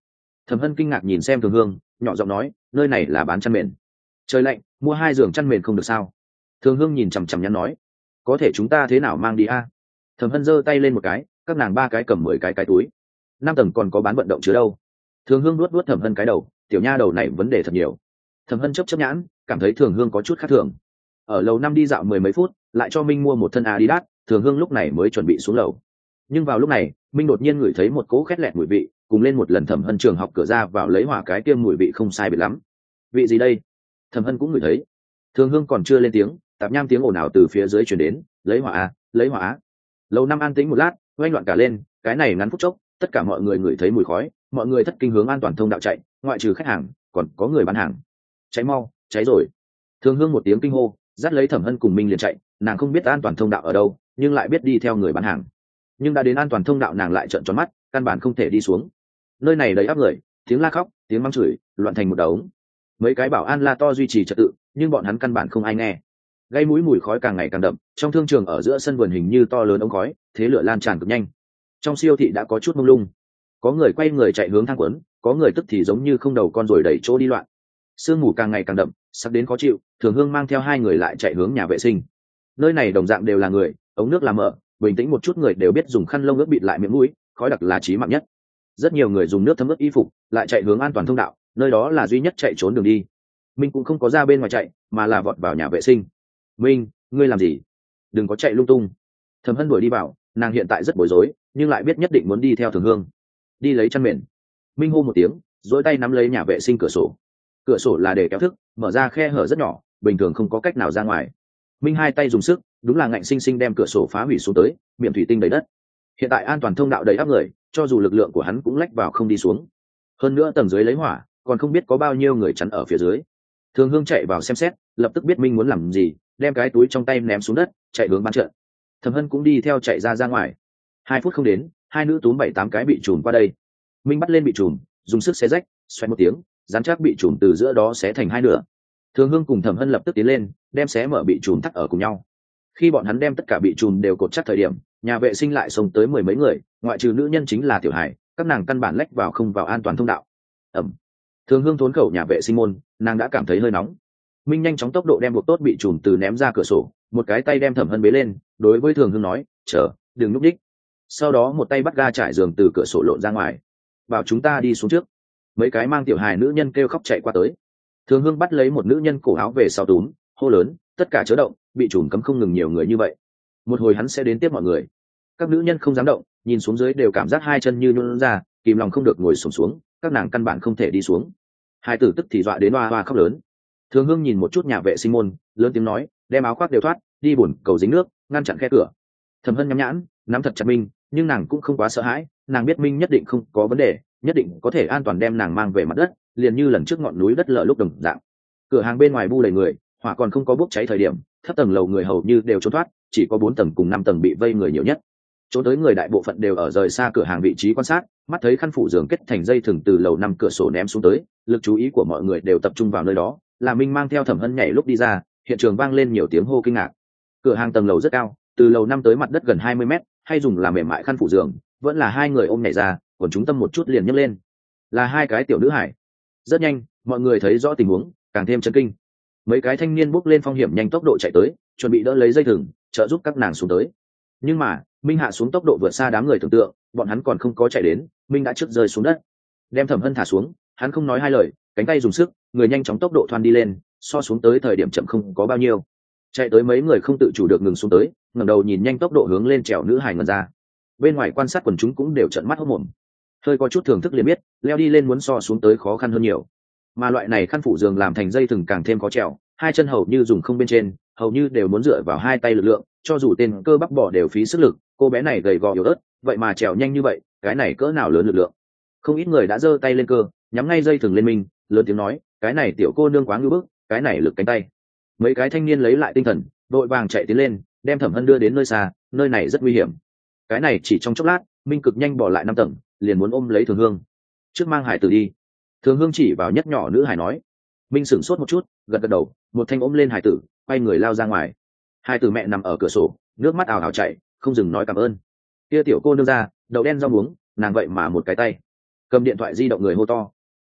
Thẩm Hân kinh ngạc nhìn xem Thường Hương, nhỏ giọng nói, nơi này là bán chăn mền. Trời lạnh, mua 2 giường chăn mền không được sao? Thường Hương nhìn chằm chằm nhắn nói, có thể chúng ta thế nào mang đi a? Thẩm Hân giơ tay lên một cái, các nàng 3 cái cầm 10 cái túi. 5 tầng còn có bán vận động chứa đâu? Thường Hương nuốt Thẩm Hân cái đầu, tiểu nha đầu này vấn đề thật nhiều. Thẩm Hân chớp nhãn, cảm thấy Thường Hương có chút khác thường. Ở lầu 5 đi dạo 10 mấy phút, lại cho Minh mua một thân Adidas, Thường Hương lúc này mới chuẩn bị xuống lầu. Nhưng vào lúc này, Minh đột nhiên ngửi thấy một cỗ khét lẹt mùi vị, cùng lên một lần Thẩm Hân trường học cửa ra vào lấy hỏa cái tiêm mùi vị không sai biệt lắm. Vị gì đây? Thẩm Hân cũng ngửi thấy. Thường Hương còn chưa lên tiếng, tạp nham tiếng ồn ào từ phía dưới truyền đến, lấy hỏa a, lấy hỏa á. Lầu 5 an tĩnh một lát, oanh loạn cả lên, cái này ngắn phút chốc, tất cả mọi người ngửi thấy mùi khói, mọi người thất kinh hướng an toàn thông đạo chạy, ngoại trừ khách hàng, còn có người bán hàng. Cháy mau, cháy rồi. Thường Hương một tiếng kinh hô, dắt lấy Thẩm Hân cùng Minh liền chạy, nàng không biết an toàn thông đạo ở đâu, nhưng lại biết đi theo người bán hàng. Nhưng đã đến an toàn thông đạo nàng lại trợn tròn mắt, căn bản không thể đi xuống. Nơi này đầy áp người, tiếng la khóc, tiếng mắng chửi, loạn thành một đống. Mấy cái bảo an la to duy trì trật tự, nhưng bọn hắn căn bản không ai nghe. Gây mũi mùi khói càng ngày càng đậm, trong thương trường ở giữa sân vườn hình như to lớn ống khói, thế lửa lan tràn cực nhanh. Trong siêu thị đã có chút mông lung, có người quay người chạy hướng thang quấn, có người tức thì giống như không đầu con rồi đẩy chỗ đi loạn. Sương mù càng ngày càng đậm, sắp đến khó chịu, Thường Hương mang theo 2 người lại chạy hướng nhà vệ sinh. Nơi này đồng dạng đều là người, ống nước làm mở, bình tĩnh một chút người đều biết dùng khăn lông ướt bịt lại miệng mũi, khói đặc là chí mạng nhất. Rất nhiều người dùng nước thấm ướt y phục, lại chạy hướng an toàn thông đạo, nơi đó là duy nhất chạy trốn đường đi. Minh cũng không có ra bên ngoài chạy, mà là vọt vào nhà vệ sinh. Minh, ngươi làm gì? Đừng có chạy lung tung. Thẩm Hân đuổi đi vào, nàng hiện tại rất bối rối, nhưng lại biết nhất định muốn đi theo Thường Hương. Đi lấy chăn mền. Minh hô một tiếng, duỗi tay nắm lấy nhà vệ sinh cửa sổ. Cửa sổ là để kéo thức, mở ra khe hở rất nhỏ, bình thường không có cách nào ra ngoài. Minh 2 tay dùng sức, đúng là ngạnh sinh sinh đem cửa sổ phá hủy xuống tới, miệng thủy tinh đầy đất. Hiện tại an toàn thông đạo đầy áp người, cho dù lực lượng của hắn cũng lách vào không đi xuống. Hơn nữa tầng dưới lấy hỏa, còn không biết có bao nhiêu người chắn ở phía dưới. Thường Hương chạy vào xem xét, lập tức biết Minh muốn làm gì, đem cái túi trong tay ném xuống đất, chạy hướng bán trận. Thẩm Hân cũng đi theo chạy ra ngoài. 2 phút không đến, 2 nữ túm 7-8 cái bị trùm qua đây. Minh bắt lên bị trùm, dùng sức xé rách, xoay một tiếng, rắn chắc bị trùm từ giữa đó xé thành 2 nửa. Thường Hương cùng Thẩm Hân lập tức tiến lên, đem xé mở bị trùm thắt ở cùng nhau. Khi bọn hắn đem tất cả bị trùm đều cột chắc thời điểm, nhà vệ sinh lại xông tới 10 mấy người, ngoại trừ nữ nhân chính là Tiểu Hải, các nàng căn bản lách vào không vào an toàn thông đạo. Ẩm. Thường Hương thốn khẩu nhà vệ sinh môn, nàng đã cảm thấy hơi nóng. Minh nhanh chóng tốc độ đem buộc tốt bị trùm từ ném ra cửa sổ, một cái tay đem Thẩm Hân bế lên, đối với Thường Hương nói, chờ, đừng núp đích. Sau đó một tay bắt ga trải giường từ cửa sổ lộn ra ngoài. Bảo chúng ta đi xuống trước. Mấy cái mang Tiểu Hài nữ nhân kêu khóc chạy qua tới. Thường Hương bắt lấy một nữ nhân cổ áo về sau túm, hô lớn, tất cả chớ động, bị trùm cấm không ngừng nhiều người như vậy. Một hồi hắn sẽ đến tiếp mọi người. Các nữ nhân không dám động, nhìn xuống dưới đều cảm giác 2 chân như nhũn ra, kìm lòng không được ngồi xổm xuống, các nàng căn bản không thể đi xuống. Hai tử tức thì dọa đến oa oa khóc lớn. Thường Hương nhìn một chút nhà vệ sinh môn, lớn tiếng nói, đem áo khoác đều thoát, đi bồn cầu dính nước, ngăn chặn khe cửa. Thẩm Hân nhắm nhãn, nắm thật chặt Minh, nhưng nàng cũng không quá sợ hãi, nàng biết Minh nhất định không có vấn đề, nhất định có thể an toàn đem nàng mang về mặt đất, liền như lần trước ngọn núi đất lở lúc đồng dạng. Cửa hàng bên ngoài bu đầy người, hỏa còn không có bốc cháy thời điểm, thấp tầng lầu người hầu như đều trốn thoát, chỉ có 4 tầng cùng 5 tầng bị vây người nhiều nhất. Trốn tới người đại bộ phận đều ở rời xa cửa hàng vị trí quan sát, mắt thấy khăn phủ giường kết thành dây thừng từ lầu 5 cửa sổ ném xuống tới, lực chú ý của mọi người đều tập trung vào nơi đó. Là Minh mang theo Thẩm Hân nhảy lúc đi ra, hiện trường vang lên nhiều tiếng hô kinh ngạc. Cửa hàng tầng lầu rất cao, từ lầu 5 tới mặt đất gần 20 mét, hay dùng làm mềm mại khăn phủ giường, vẫn là 2 người ôm nhảy ra, còn chúng tâm một chút liền nhấc lên. Là 2 cái tiểu nữ hải. Rất nhanh, mọi người thấy rõ tình huống, càng thêm chấn kinh. Mấy cái thanh niên bước lên phong hiểm nhanh tốc độ chạy tới, chuẩn bị đỡ lấy dây thừng, trợ giúp các nàng xuống tới. Nhưng mà, Minh hạ xuống tốc độ vượt xa đám người tưởng tượng, bọn hắn còn không có chạy đến, Minh đã trước rơi xuống đất. Đem Thẩm Hân thả xuống, hắn không nói 2 lời, cánh tay dùng sức, người nhanh chóng tốc độ thoăn đi lên, so xuống tới thời điểm chậm không có bao nhiêu. Chạy tới mấy người không tự chủ được ngừng xuống tới, ngẩng đầu nhìn nhanh tốc độ hướng lên trèo nữ hài ngẩn ra. Bên ngoài quan sát quần chúng cũng đều trợn mắt hốt mồm. Hơi có chút thưởng thức liền biết, leo đi lên muốn so xuống tới khó khăn hơn nhiều. Mà loại này khăn phủ giường làm thành dây thừng càng thêm khó trèo, 2 chân hầu như dùng không bên trên, hầu như đều muốn dựa vào 2 tay lực lượng, cho dù tên cơ bắp bỏ đều phí sức lực, cô bé này gầy gò yếu ớt, vậy mà trèo nhanh như vậy, cái này cỡ nào lớn lực lượng. Không ít người đã giơ tay lên cơ, nhắm ngay dây thừng lên mình, lớn tiếng nói, cái này tiểu cô nương quá ngưu bức, cái này lực cánh tay. Mấy cái thanh niên lấy lại tinh thần, vội vàng chạy tiến lên, đem Thẩm Hân đưa đến nơi xa, nơi này rất nguy hiểm. Cái này chỉ trong chốc lát, Minh cực nhanh bỏ lại 5 tầng, liền muốn ôm lấy Thường Hương. Trước mang Hải Tử đi. Thường Hương chỉ vào nhất nhỏ nữ Hải nói. Minh sửng sốt một chút, gật gật đầu, một thanh ôm lên Hải Tử, quay người lao ra ngoài. Hải Tử mẹ nằm ở cửa sổ, nước mắt ào ào chảy, không dừng nói cảm ơn. Kia tiểu cô nương ra, đậu đen rau muống, nàng vậy mà một cái tay cầm điện thoại di động người hô to,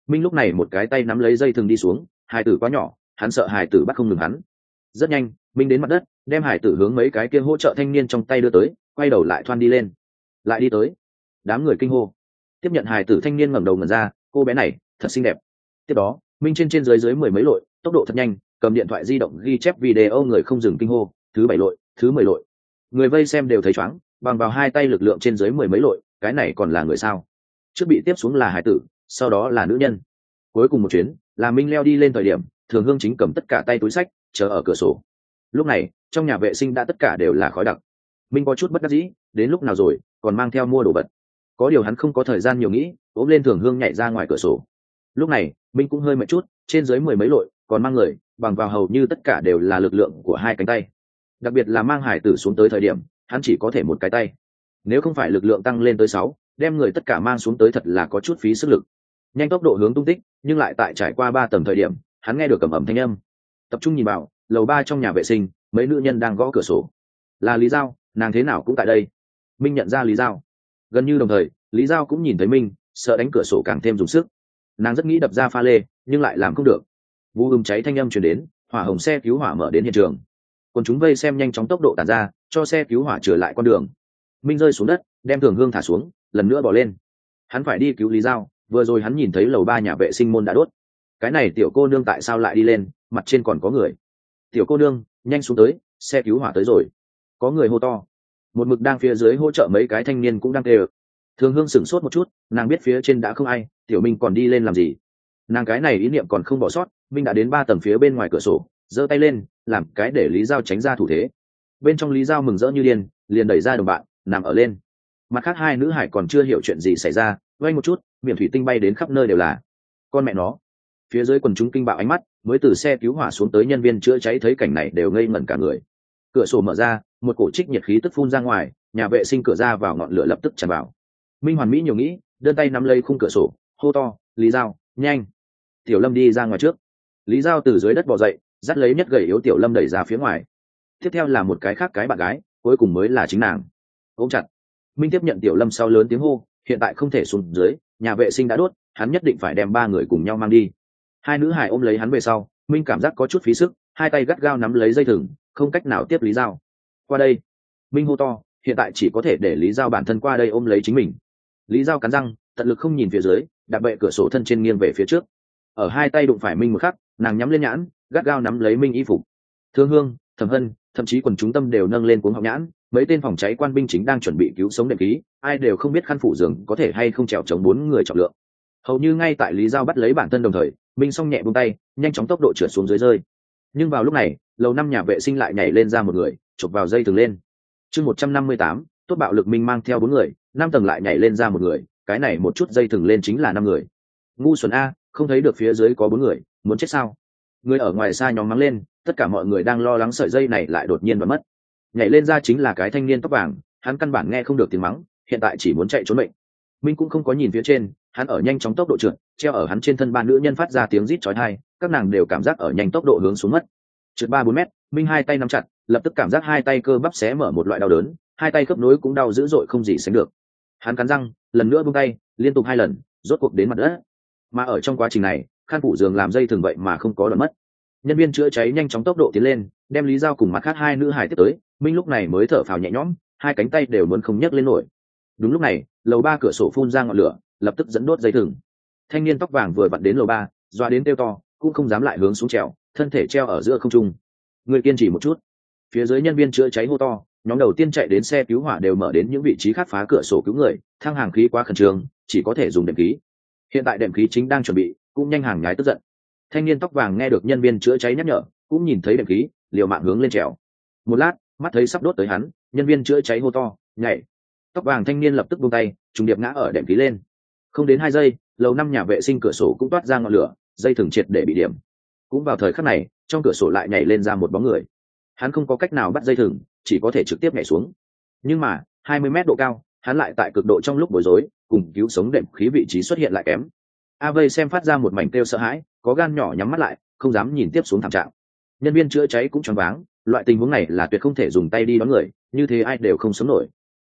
Minh lúc này một cái tay nắm lấy dây thừng đi xuống, hải tử quá nhỏ, hắn sợ hải tử bắt không ngừng hắn. Rất nhanh, Minh đến mặt đất, đem hải tử hướng mấy cái kia hỗ trợ thanh niên trong tay đưa tới, quay đầu lại thoăn đi lên, lại đi tới. Đám người kinh hô. Tiếp nhận hải tử thanh niên ngẩng đầu ngẩn ra, cô bé này thật xinh đẹp. Tiếp đó, Minh trên dưới mười mấy lội, tốc độ thật nhanh, cầm điện thoại di động ghi chép video, người không dừng kinh hô, thứ 7 lội, thứ 10 lội. Người vây xem đều thấy choáng, bằng vào hai tay lực lượng trên dưới mười mấy lội, cái này còn là người sao? Trước bị tiếp xuống là hải tử, sau đó là nữ nhân. Cuối cùng một chuyến, là Minh leo đi lên thời điểm, Thường Hương chính cầm tất cả tay túi sách, chờ ở cửa sổ. Lúc này, trong nhà vệ sinh đã tất cả đều là khói đặc. Minh có chút bất đắc dĩ, đến lúc nào rồi, còn mang theo mua đồ vật. Có điều hắn không có thời gian nhiều nghĩ, ôm lên Thường Hương nhảy ra ngoài cửa sổ. Lúc này, Minh cũng hơi mệt chút, trên dưới mười mấy lội, còn mang người, bằng vào hầu như tất cả đều là lực lượng của hai cánh tay. Đặc biệt là mang hải tử xuống tới thời điểm, hắn chỉ có thể một cái tay. Nếu không phải lực lượng tăng lên tới 6, đem người tất cả mang xuống tới thật là có chút phí sức lực. Nhanh tốc độ hướng tung tích, nhưng lại tại trải qua 3 tầng thời điểm, hắn nghe được ầm ầm thanh âm. Tập trung nhìn vào, lầu 3 trong nhà vệ sinh, mấy nữ nhân đang gõ cửa sổ. Là Lý Giao, nàng thế nào cũng tại đây. Minh nhận ra Lý Giao. Gần như đồng thời, Lý Giao cũng nhìn thấy Minh, sợ đánh cửa sổ càng thêm dùng sức. Nàng rất nghĩ đập ra pha lê, nhưng lại làm không được. Vụ cháy thanh âm truyền đến, hỏa hồng xe cứu hỏa mở đến hiện trường. Còn chúng vây xem nhanh chóng tốc độ tản ra, cho xe cứu hỏa trở lại con đường. Minh rơi xuống đất, đem Thường Hương thả xuống, lần nữa bỏ lên. Hắn phải đi cứu Lý Giao, vừa rồi hắn nhìn thấy lầu 3 nhà vệ sinh môn đã đốt. Cái này tiểu cô nương tại sao lại đi lên, mặt trên còn có người. Tiểu cô nương, nhanh xuống tới, xe cứu hỏa tới rồi. Có người hô to. Một mực đang phía dưới hỗ trợ mấy cái thanh niên cũng đang kêu. Thường Hương sửng sốt một chút, nàng biết phía trên đã không ai, tiểu Minh còn đi lên làm gì. Nàng cái này ý niệm còn không bỏ sót, Minh đã đến 3 tầng phía bên ngoài cửa sổ, giơ tay lên, làm cái để Lý Giao tránh ra thủ thế. Bên trong Lý Giao mừng rỡ như điên, liền đẩy ra đồng bạn, nằm ở lên. Mặt khác hai nữ hải còn chưa hiểu chuyện gì xảy ra, vay một chút, miệng thủy tinh bay đến khắp nơi đều là. Con mẹ nó. Phía dưới quần chúng kinh bạo ánh mắt, mới từ xe cứu hỏa xuống tới nhân viên chữa cháy thấy cảnh này đều ngây ngẩn cả người. Cửa sổ mở ra, một cổ trích nhiệt khí tức phun ra ngoài, nhà vệ sinh cửa ra vào ngọn lửa lập tức tràn vào. Minh hoàn mỹ nhiều nghĩ, đơn tay nắm lấy khung cửa sổ, hô to, Lý Giao, nhanh. Tiểu Lâm đi ra ngoài trước. Lý Giao từ dưới đất bò dậy, dắt lấy nhất gầy yếu Tiểu Lâm đẩy ra phía ngoài. Tiếp theo là một cái khác cái bạn gái, cuối cùng mới là chính nàng. Ôm chặt. Minh tiếp nhận Tiểu Lâm sau lớn tiếng hô, hiện tại không thể xuống dưới, nhà vệ sinh đã đốt, hắn nhất định phải đem 3 người cùng nhau mang đi. Hai nữ hải ôm lấy hắn về sau, Minh cảm giác có chút phí sức, hai tay gắt gao nắm lấy dây thừng, không cách nào tiếp Lý Giao. Qua đây. Minh hô to, hiện tại chỉ có thể để Lý Giao bản thân qua đây ôm lấy chính mình. Lý Giao cắn răng, tận lực không nhìn phía dưới, đạp bệ cửa sổ thân trên nghiêng về phía trước. Ở hai tay đụng phải Minh một khắc, nàng nhắm lên nhãn, gắt gao nắm lấy Minh y phục. Thương Hương, Thẩm Hân, thậm chí quần chúng tâm đều nâng lên cuống họng nhãn, mấy tên phòng cháy quan binh chính đang chuẩn bị cứu sống đệm khí, ai đều không biết khăn phủ giường có thể hay không trèo chống 4 người trọng lượng. Hầu như ngay tại Lý Giao bắt lấy bản thân đồng thời, Minh song nhẹ buông tay, nhanh chóng tốc độ trượt xuống dưới rơi. Nhưng vào lúc này, lầu 5 nhà vệ sinh lại nhảy lên ra một người, chụp vào dây thừng lên. Chương 158, tốt bạo lực. Minh mang theo 4 người, 5 tầng lại nhảy lên ra một người, cái này một chút dây thừng lên chính là 5 người. Ngu xuẩn a, không thấy được phía dưới có 4 người, muốn chết sao? Người ở ngoài xa nhóm mắng lên, tất cả mọi người đang lo lắng sợi dây này lại đột nhiên và mất. Nhảy lên ra chính là cái thanh niên tóc vàng, hắn căn bản nghe không được tiếng mắng, hiện tại chỉ muốn chạy trốn mệnh. Minh cũng không có nhìn phía trên, hắn ở nhanh chóng tốc độ trượt, treo ở hắn trên thân 3 nữ nhân phát ra tiếng rít chói tai, các nàng đều cảm giác ở nhanh tốc độ hướng xuống mất. Trượt 3-4 mét, Minh hai tay nắm chặt, lập tức cảm giác hai tay cơ bắp xé mở một loại đau đớn, hai tay khớp nối cũng đau dữ dội không gì sánh được. Hắn cắn răng, lần nữa buông tay, liên tục 2 lần, rốt cuộc đến mặt đất. Mà ở trong quá trình này, khăn phủ giường làm dây thường vậy mà không có đoạn mất. Nhân viên chữa cháy nhanh chóng tốc độ tiến lên, đem Lý Giao cùng mặt khác 2 nữ hài tiếp tới, Minh lúc này mới thở phào nhẹ nhõm, hai cánh tay đều muốn không nhấc lên nổi. Đúng lúc này, lầu 3 cửa sổ phun ra ngọn lửa, lập tức dẫn đốt dây thừng. Thanh niên tóc vàng vừa vặn đến lầu 3, doa đến kêu to, cũng không dám lại hướng xuống trèo, thân thể treo ở giữa không trung. Người kiên trì một chút. Phía dưới nhân viên chữa cháy hô to, nhóm đầu tiên chạy đến xe cứu hỏa đều mở đến những vị trí khác phá cửa sổ cứu người, thang hàng khí quá khẩn trương, chỉ có thể dùng đệm khí. Hiện tại đệm khí chính đang chuẩn bị, cũng nhanh hàng nhái tức giận. Thanh niên tóc vàng nghe được nhân viên chữa cháy nhắc nhở, cũng nhìn thấy đệm khí, liều mạng hướng lên trèo. Một lát, mắt thấy sắp đốt tới hắn, nhân viên chữa cháy hô to, nhảy. Tóc vàng thanh niên lập tức buông tay, trùng điệp ngã ở đệm khí lên. Không đến 2 giây, lầu 5 nhà vệ sinh cửa sổ cũng toát ra ngọn lửa, dây thừng triệt để bị điểm. Cũng vào thời khắc này, trong cửa sổ lại nhảy lên ra một bóng người. Hắn không có cách nào bắt dây thừng, chỉ có thể trực tiếp nhảy xuống. Nhưng mà 20 mét độ cao, hắn lại tại cực độ trong lúc bối rối, cùng cứu sống đệm khí vị trí xuất hiện lại kém. Vây xem phát ra một mảnh kêu sợ hãi, có gan nhỏ nhắm mắt lại, không dám nhìn tiếp xuống thảm trạng. Nhân viên chữa cháy cũng choáng váng, loại tình huống này là tuyệt không thể dùng tay đi đón người, như thế ai đều không sống nổi.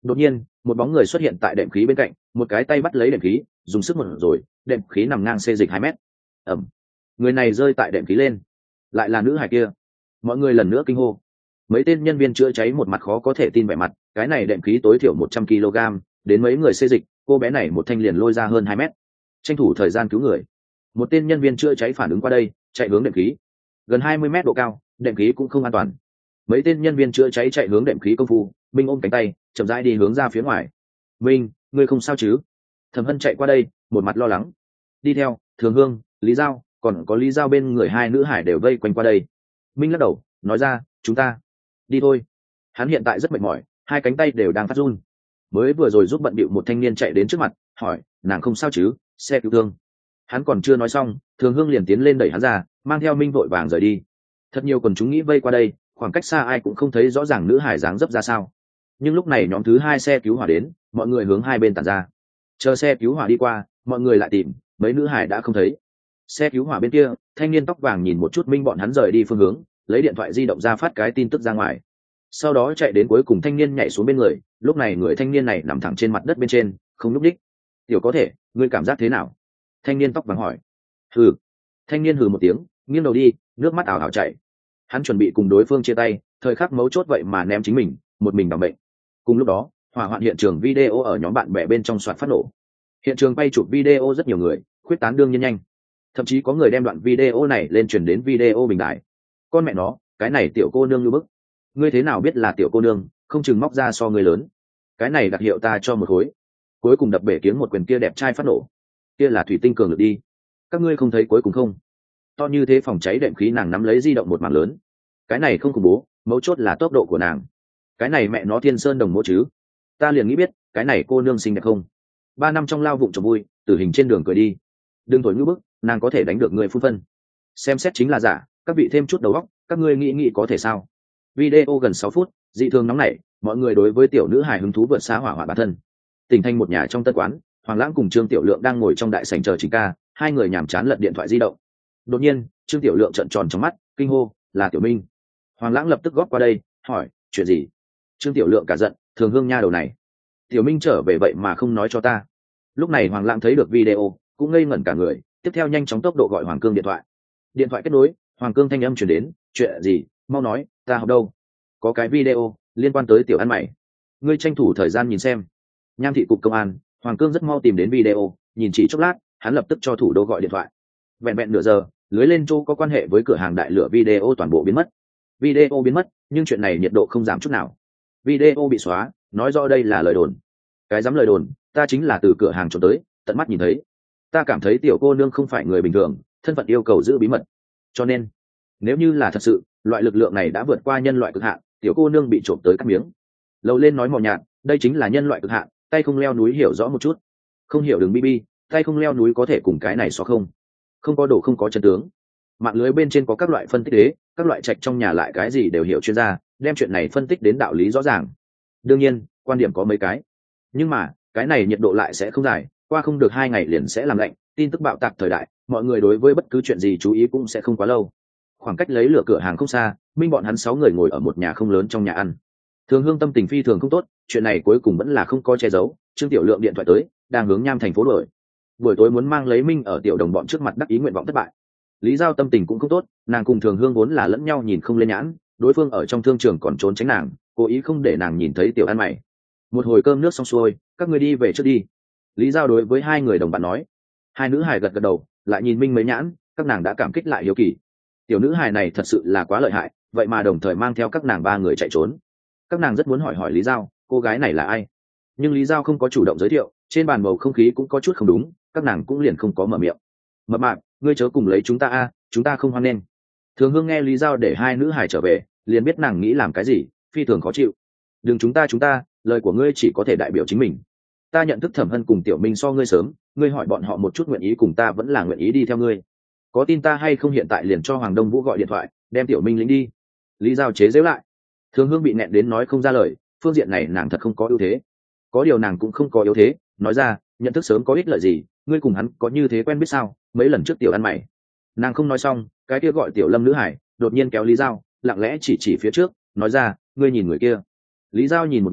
Đột nhiên một bóng người xuất hiện tại đệm khí bên cạnh, một cái tay bắt lấy đệm khí, dùng sức một rồi đệm khí nằm ngang xê dịch 2 mét. ẩm, người này rơi tại đệm khí lên, lại là nữ hài kia. Mọi người lần nữa kinh hô. Mấy tên nhân viên chữa cháy một mặt khó có thể tin vẻ mặt, cái này đệm khí tối thiểu 100 kg, đến mấy người xê dịch, cô bé này một thanh liền lôi ra hơn 2 mét. Tranh thủ thời gian cứu người. Một tên nhân viên chữa cháy phản ứng qua đây, chạy hướng đệm khí. Gần 20 mét độ cao, đệm khí cũng không an toàn. Mấy tên nhân viên chữa cháy chạy hướng đệm khí công phu, Minh ôm cánh tay chậm rãi đi hướng ra phía ngoài. Minh, ngươi không sao chứ? Thẩm Hân chạy qua đây, một mặt lo lắng. Đi theo Thường Hương, Lý Giao, còn có Lý Giao bên người hai nữ hải đều vây quanh qua đây. Minh lắc đầu nói ra, chúng ta đi thôi. Hắn hiện tại rất mệt mỏi, hai cánh tay đều đang phát run. Mới vừa rồi giúp bận bịu một thanh niên chạy đến trước mặt, hỏi nàng không sao chứ, xe cứu thương. Hắn còn chưa nói xong, Thường Hương liền tiến lên đẩy hắn ra, mang theo Minh vội vàng rời đi. Thật nhiều quần chúng nghĩ vây qua đây, khoảng cách xa ai cũng không thấy rõ ràng nữ hải dáng dấp ra sao. Nhưng lúc này nhóm thứ hai xe cứu hỏa đến, mọi người hướng hai bên tản ra. Chờ xe cứu hỏa đi qua, mọi người lại tìm, mấy nữ hải đã không thấy. Xe cứu hỏa bên kia, thanh niên tóc vàng nhìn một chút Minh bọn hắn rời đi phương hướng, lấy điện thoại di động ra phát cái tin tức ra ngoài. Sau đó chạy đến cuối cùng thanh niên nhảy xuống bên người, lúc này người thanh niên này nằm thẳng trên mặt đất bên trên, không nhúc nhích. Tiểu có thể, ngươi cảm giác thế nào? Thanh niên tóc vàng hỏi. Hừ. Thanh niên hừ một tiếng, nghiêng đầu đi, nước mắt ảo ảo chảy. Hắn chuẩn bị cùng đối phương chia tay, thời khắc mấu chốt vậy mà ném chính mình, một mình đảm bệnh. Cùng lúc đó, hỏa hoạn hiện trường video ở nhóm bạn bè bên trong soạt phát nổ. Hiện trường bay chụp video rất nhiều người, khuyết tán đương nhiên nhanh. Thậm chí có người đem đoạn video này lên truyền đến video bình đại. Con mẹ nó, cái này tiểu cô nương như bức. Ngươi thế nào biết là tiểu cô nương, không chừng móc ra so ngươi lớn. Cái này đặc hiệu ta cho một khối. Cuối cùng đập bể kiếng một quyền kia đẹp trai phát nổ. Kia là thủy tinh cường lực đi. Các ngươi không thấy cuối cùng không? To như thế phòng cháy đệm khí nàng nắm lấy di động một mảng lớn. Cái này không khủng bố, mấu chốt là tốc độ của nàng. Cái này mẹ nó thiên sơn đồng mẫu chứ. Ta liền nghĩ biết, cái này cô nương xinh đẹp không? 3 năm trong lao vụng trộm vui, tử hình trên đường cười đi. Đừng thổi ngữ bức, nàng có thể đánh được người phun phân. Xem xét chính là giả, các vị thêm chút đầu óc, các ngươi nghĩ có thể sao? Video gần 6 phút, dị thường nóng nảy, mọi người đối với tiểu nữ hài hứng thú vượt xa hỏa hoạn bản thân. Tỉnh thành một nhà trong tân quán, Hoàng Lãng cùng Trương Tiểu Lượng đang ngồi trong đại sảnh chờ Trình ca, hai người nhàm chán lật điện thoại di động. Đột nhiên, Trương Tiểu Lượng trợn tròn trong mắt, kinh hô, là Tiểu Minh. Hoàng Lãng lập tức góp qua đây, hỏi, chuyện gì? Trương Tiểu Lượng cả giận, Thường Hương nha đầu này. Tiểu Minh trở về vậy mà không nói cho ta. Lúc này Hoàng Lãng thấy được video, cũng ngây ngẩn cả người, tiếp theo nhanh chóng tốc độ gọi Hoàng Cương điện thoại. Điện thoại kết nối, Hoàng Cương thanh âm truyền đến, chuyện gì, mau nói, ta học đâu? Có cái video liên quan tới tiểu ăn mày, ngươi tranh thủ thời gian nhìn xem. Nham thị cục công an, Hoàng Cương rất mau tìm đến video, nhìn chỉ chốc lát, hắn lập tức cho thủ đô gọi điện thoại. Vẹn vẹn nửa giờ, lưới lên chỗ có quan hệ với cửa hàng đại lửa video toàn bộ biến mất. Video biến mất, nhưng chuyện này nhiệt độ không giảm chút nào. Video bị xóa, nói rõ đây là lời đồn. Cái dám lời đồn, ta chính là từ cửa hàng trốn tới, tận mắt nhìn thấy. Ta cảm thấy tiểu cô nương không phải người bình thường, thân phận yêu cầu giữ bí mật. Cho nên, nếu như là thật sự, loại lực lượng này đã vượt qua nhân loại cực hạn, tiểu cô nương bị trộm tới cắt miếng. Lầu lên nói mò nhạt, đây chính là nhân loại cực hạn, tay không leo núi hiểu rõ một chút. Không hiểu đừng bb, tay không leo núi có thể cùng cái này xóa không. Không có đồ không có chân tướng. Mạng lưới bên trên có các loại phân tích đế, các loại trạch trong nhà lại cái gì đều hiểu chuyên gia, đem chuyện này phân tích đến đạo lý rõ ràng. Đương nhiên, quan điểm có mấy cái. Nhưng mà, cái này nhiệt độ lại sẽ không dài, qua không được 2 ngày liền sẽ làm lạnh, tin tức bạo tạc thời đại, mọi người đối với bất cứ chuyện gì chú ý cũng sẽ không quá lâu. Khoảng cách lấy lửa cửa hàng không xa, Minh bọn hắn 6 người ngồi ở một nhà không lớn trong nhà ăn. Thường Hương tâm tình phi thường không tốt, chuyện này cuối cùng vẫn là không có che giấu, Trương Tiểu Lượng điện thoại tới, đang hướng Nham thành phố đuổi. Buổi tối muốn mang lấy Minh ở tiểu đồng bọn trước mặt đắc ý nguyện vọng thất bại. Lý Giao tâm tình cũng không tốt, nàng cùng Thường Hương vốn là lẫn nhau nhìn không lên nhãn, đối phương ở trong thương trường còn trốn tránh nàng, cố ý không để nàng nhìn thấy tiểu ăn mày. Một hồi cơm nước xong xuôi, các người đi về trước đi. Lý Giao đối với hai người đồng bạn nói. Hai nữ hài gật gật đầu, lại nhìn Minh mấy nhãn, các nàng đã cảm kích lại hiếu kỳ. Tiểu nữ hài này thật sự là quá lợi hại, vậy mà đồng thời mang theo các nàng 3 người chạy trốn. Các nàng rất muốn hỏi hỏi Lý Giao, cô gái này là ai, nhưng Lý Giao không có chủ động giới thiệu, trên bàn bầu không khí cũng có chút không đúng, các nàng cũng liền không có mở miệng. Mập mạp, ngươi chớ cùng lấy chúng ta a, chúng ta không hoan nghênh. Thường Hương nghe Lý Giao để hai nữ hài trở về, liền biết nàng nghĩ làm cái gì, phi thường khó chịu. Đừng chúng ta, lời của ngươi chỉ có thể đại biểu chính mình. Ta nhận thức Thẩm Hân cùng Tiểu Minh so ngươi sớm, ngươi hỏi bọn họ một chút nguyện ý cùng ta vẫn là nguyện ý đi theo ngươi. Có tin ta hay không hiện tại liền cho Hoàng Đông Vũ gọi điện thoại, đem Tiểu Minh lính đi. Lý Giao chế giễu lại. Thường Hương bị nẹn đến nói không ra lời, phương diện này nàng thật không có ưu thế. Có điều nàng cũng không có yếu thế, nói ra, nhận thức sớm có ích lợi gì, ngươi cùng hắn có như thế quen biết sao, mấy lần trước tiểu ăn mày. Nàng không nói xong, cái kia gọi Tiểu Lâm nữ hải đột nhiên kéo Lý Giao, lặng lẽ chỉ phía trước, nói ra, ngươi nhìn người kia. Lý Giao nhìn một nhãn,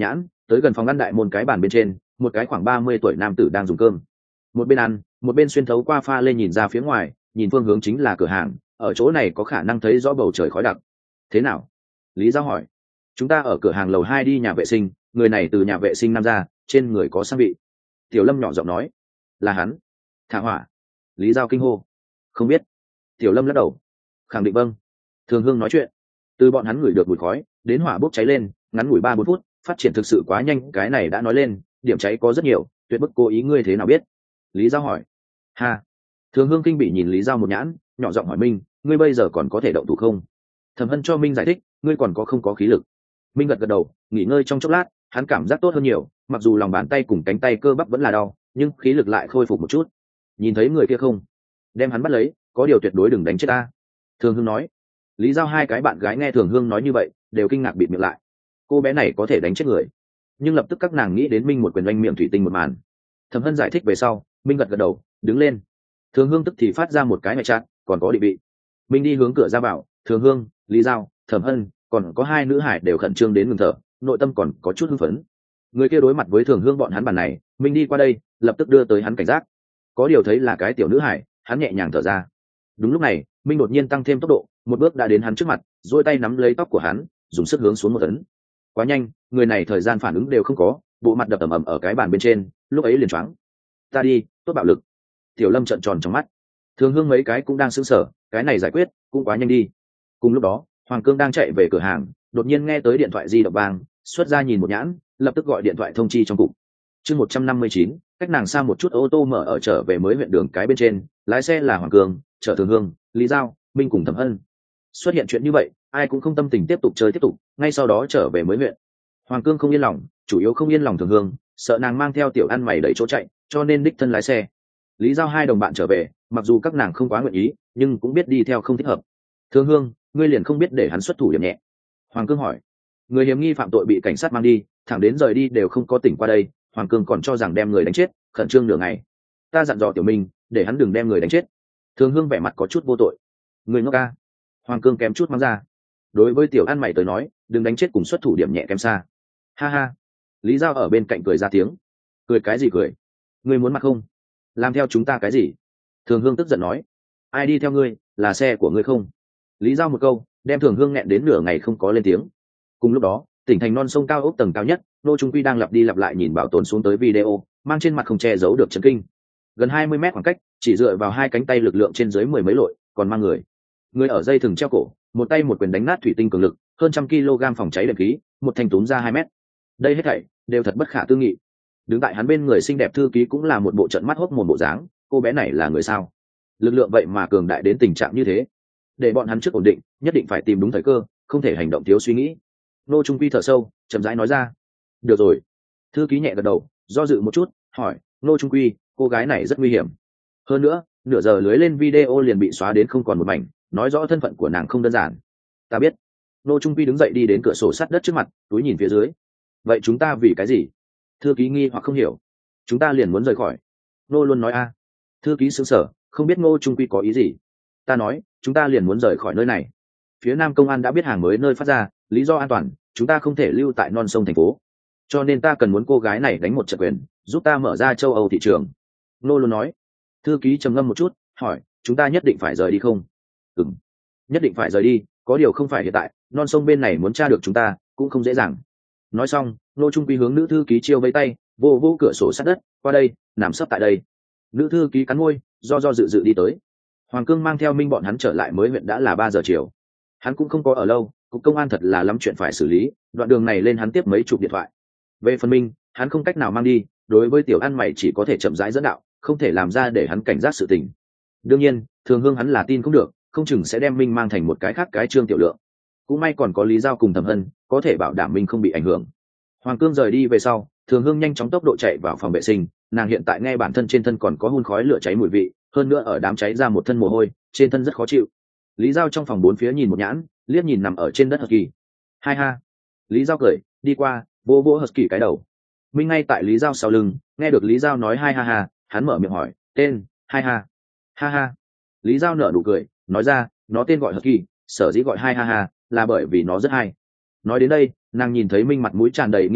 tới gần phòng ăn đại môn cái bàn bên trên, một cái khoảng 30 tuổi nam tử đang dùng cơm. Một bên ăn, một bên xuyên thấu qua pha lên nhìn ra phía ngoài, nhìn phương hướng chính là cửa hàng, ở chỗ này có khả năng thấy rõ bầu trời khói đặc. Thế nào? Lý Giao hỏi. Chúng ta ở cửa hàng lầu 2 đi nhà vệ sinh, người này từ nhà vệ sinh nam ra, trên người có sang vị. Tiểu Lâm nhỏ giọng nói. Là hắn. Thả hỏa. Lý Giao kinh hô. Không biết. Tiểu Lâm lắc đầu. Khẳng định vâng. Thường Hương nói chuyện. Từ bọn hắn ngửi được mùi khói đến hỏa bốc cháy lên, ngắn ngủi 3-4 phút, phát triển thực sự quá nhanh, cái này đã nói lên điểm cháy có rất nhiều, tuyệt bức cố ý ngươi thế nào biết? Lý Giao hỏi. Ha. Thường Hương kinh bị nhìn Lý Giao một nhãn, nhỏ giọng hỏi Minh, ngươi bây giờ còn có thể động thủ không? Thẩm Hân cho Minh giải thích, ngươi còn có không có khí lực? Minh gật gật đầu, nghỉ ngơi trong chốc lát, hắn cảm giác tốt hơn nhiều, mặc dù lòng bàn tay cùng cánh tay cơ bắp vẫn là đau, nhưng khí lực lại khôi phục một chút. Nhìn thấy người kia không? Đem hắn bắt lấy, có điều tuyệt đối đừng đánh chết ta. Thường Hương nói. Lý Giao hai cái bạn gái nghe Thường Hương nói như vậy, đều kinh ngạc bịt miệng lại. Cô bé này có thể đánh chết người, nhưng lập tức các nàng nghĩ đến Minh một quyền oanh miệng thủy tinh một màn. Thẩm Hân giải thích về sau, Minh gật gật đầu, đứng lên. Thường Hương tức thì phát ra một cái mẹ chát, còn có định vị. Minh đi hướng cửa ra vào, Thường Hương, Lý Giao, Thẩm Hân, còn có hai nữ hải đều khẩn trương đến ngừng thở, nội tâm còn có chút hưng phấn. Người kia đối mặt với Thường Hương bọn hắn bàn này, Minh đi qua đây, lập tức đưa tới hắn cảnh giác. Có điều thấy là cái tiểu nữ hải, hắn nhẹ nhàng thở ra. Đúng lúc này, Minh đột nhiên tăng thêm tốc độ, một bước đã đến hắn trước mặt, duỗi tay nắm lấy tóc của hắn, dùng sức hướng xuống một tấn. Quá nhanh, người này thời gian phản ứng đều không có, bộ mặt đập ầm ầm ở cái bàn bên trên, lúc ấy liền choáng. Ta đi, tốt bạo lực. Tiểu Lâm trợn tròn trong mắt. Thường Hương mấy cái cũng đang sững sờ, cái này giải quyết cũng quá nhanh đi. Cùng lúc đó, Hoàng Cương đang chạy về cửa hàng, đột nhiên nghe tới điện thoại di động vang, xuất ra nhìn một nhãn, lập tức gọi điện thoại thông chi trong cục. Chương 159, cách nàng xa một chút, ô tô mở ở trở về mới huyện đường cái bên trên, lái xe là Hoàng Cương, chở Thường Hương, Lý Giao, Minh cùng Thẩm Hân. Xuất hiện chuyện như vậy, ai cũng không tâm tình tiếp tục chơi tiếp tục, ngay sau đó trở về mới huyện. Hoàng Cương không yên lòng, chủ yếu không yên lòng Thường Hương, sợ nàng mang theo tiểu ăn mày đẩy chỗ chạy, cho nên đích thân lái xe. Lý Giao hai đồng bạn trở về, mặc dù các nàng không quá nguyện ý, nhưng cũng biết đi theo không thích hợp. Thường Hương, ngươi liền không biết để hắn xuất thủ điểm nhẹ? Hoàng Cương hỏi. Người hiểm nghi phạm tội bị cảnh sát mang đi, thẳng đến rời đi đều không có tỉnh qua đây, Hoàng Cương còn cho rằng đem người đánh chết, khẩn trương nửa ngày. Ta dặn dò Tiểu Minh, để hắn đừng đem người đánh chết. Thường Hương vẻ mặt có chút vô tội. Người ngốc ca. Hoàng Cương kém chút mắng ra. Đối với tiểu ăn mày tới nói, đừng đánh chết cùng xuất thủ điểm nhẹ kém xa. Ha ha. Lý Giao ở bên cạnh cười ra tiếng. Cười cái gì cười? Ngươi muốn mặt không? Làm theo chúng ta cái gì? Thường Hương tức giận nói. Ai đi theo ngươi, là xe của ngươi không? Lý Giao một câu, đem Thường Hương nghẹn đến nửa ngày không có lên tiếng. Cùng lúc đó, tỉnh thành non sông cao ốc tầng cao nhất, Nô Trung Quy đang lặp đi lặp lại nhìn Bảo Tồn xuống tới video, mang trên mặt không che giấu được chấn kinh. Gần 20 mét khoảng cách, chỉ dựa vào hai cánh tay lực lượng trên dưới 10 mấy lội, còn mang người ở dây thừng treo cổ, một tay một quyền đánh nát thủy tinh cường lực, hơn 100 kg phòng cháy đệm khí, một thanh túm ra 2 mét. Đây hết thảy đều thật bất khả tư nghị. Đứng tại hắn bên người xinh đẹp thư ký cũng là một bộ trận mắt hốc mồm bộ dáng, cô bé này là người sao? Lực lượng vậy mà cường đại đến tình trạng như thế. Để bọn hắn trước ổn định, nhất định phải tìm đúng thời cơ, không thể hành động thiếu suy nghĩ. Nô Trung Quy thở sâu, chậm rãi nói ra. Được rồi. Thư ký nhẹ gật đầu, do dự một chút, hỏi, Nô Trung Quy, cô gái này rất nguy hiểm. Hơn nữa, nửa giờ lưới lên video liền bị xóa đến không còn một mảnh, nói rõ thân phận của nàng không đơn giản. Ta biết. Nô Trung Quy đứng dậy đi đến cửa sổ sắt đất trước mặt, túi nhìn phía dưới. Vậy chúng ta vì cái gì? Thư ký nghi hoặc không hiểu. Chúng ta liền muốn rời khỏi. Nô luôn nói a. Thư ký sững sờ, không biết Nô Trung Quy có ý gì. Ta nói, chúng ta liền muốn rời khỏi nơi này. Phía Nam công an đã biết hàng mới nơi phát ra, lý do an toàn, chúng ta không thể lưu tại non sông thành phố. Cho nên ta cần muốn cô gái này đánh một trận quyền, giúp ta mở ra châu Âu thị trường. Nô luôn nói. Thư ký trầm ngâm một chút, hỏi, chúng ta nhất định phải rời đi không? Ừm, nhất định phải rời đi, có điều không phải hiện tại, non sông bên này muốn tra được chúng ta cũng không dễ dàng. Nói xong, Nô Trung Quy hướng nữ thư ký chiêu vây tay, vô vô cửa sổ sát đất, qua đây, nằm sấp tại đây. Nữ thư ký cắn môi, do dự đi tới. Hoàng Cương mang theo Minh bọn hắn trở lại mới huyện đã là 3 giờ chiều. Hắn cũng không có ở lâu, cục công an thật là lắm chuyện phải xử lý, đoạn đường này lên hắn tiếp mấy chục điện thoại. Về phần Minh, hắn không cách nào mang đi, đối với tiểu ăn mày chỉ có thể chậm rãi dẫn đạo, không thể làm ra để hắn cảnh giác sự tình. Đương nhiên, Thường Hương hắn là tin không được, không chừng sẽ đem Minh mang thành một cái khác cái Trương Tiểu Lượng. Cũng may còn có Lý Giao cùng Thẩm Hân, có thể bảo đảm Minh không bị ảnh hưởng. Hoàng Cương rời đi về sau, Thường Hương nhanh chóng tốc độ chạy vào phòng vệ sinh, nàng hiện tại nghe bản thân trên thân còn có hun khói lửa cháy mùi vị, hơn nữa ở đám cháy ra một thân mồ hôi, trên thân rất khó chịu. Lý Giao trong phòng bốn phía nhìn một nhãn, liếc nhìn nằm ở trên đất Husky. Hai ha. Lý Giao cười, đi qua, vô vô Husky cái đầu. Minh ngay tại Lý Giao sau lưng, nghe được Lý Giao nói hai ha ha, hắn mở miệng hỏi, tên, hai ha. Ha ha. Lý Giao nở nụ cười, nói ra, nó tên gọi Husky, sở dĩ gọi hai ha ha, là bởi vì nó rất hay. Nói đến đây, nàng nhìn thấy Minh mặt mũi tràn đầy nghi hoặc,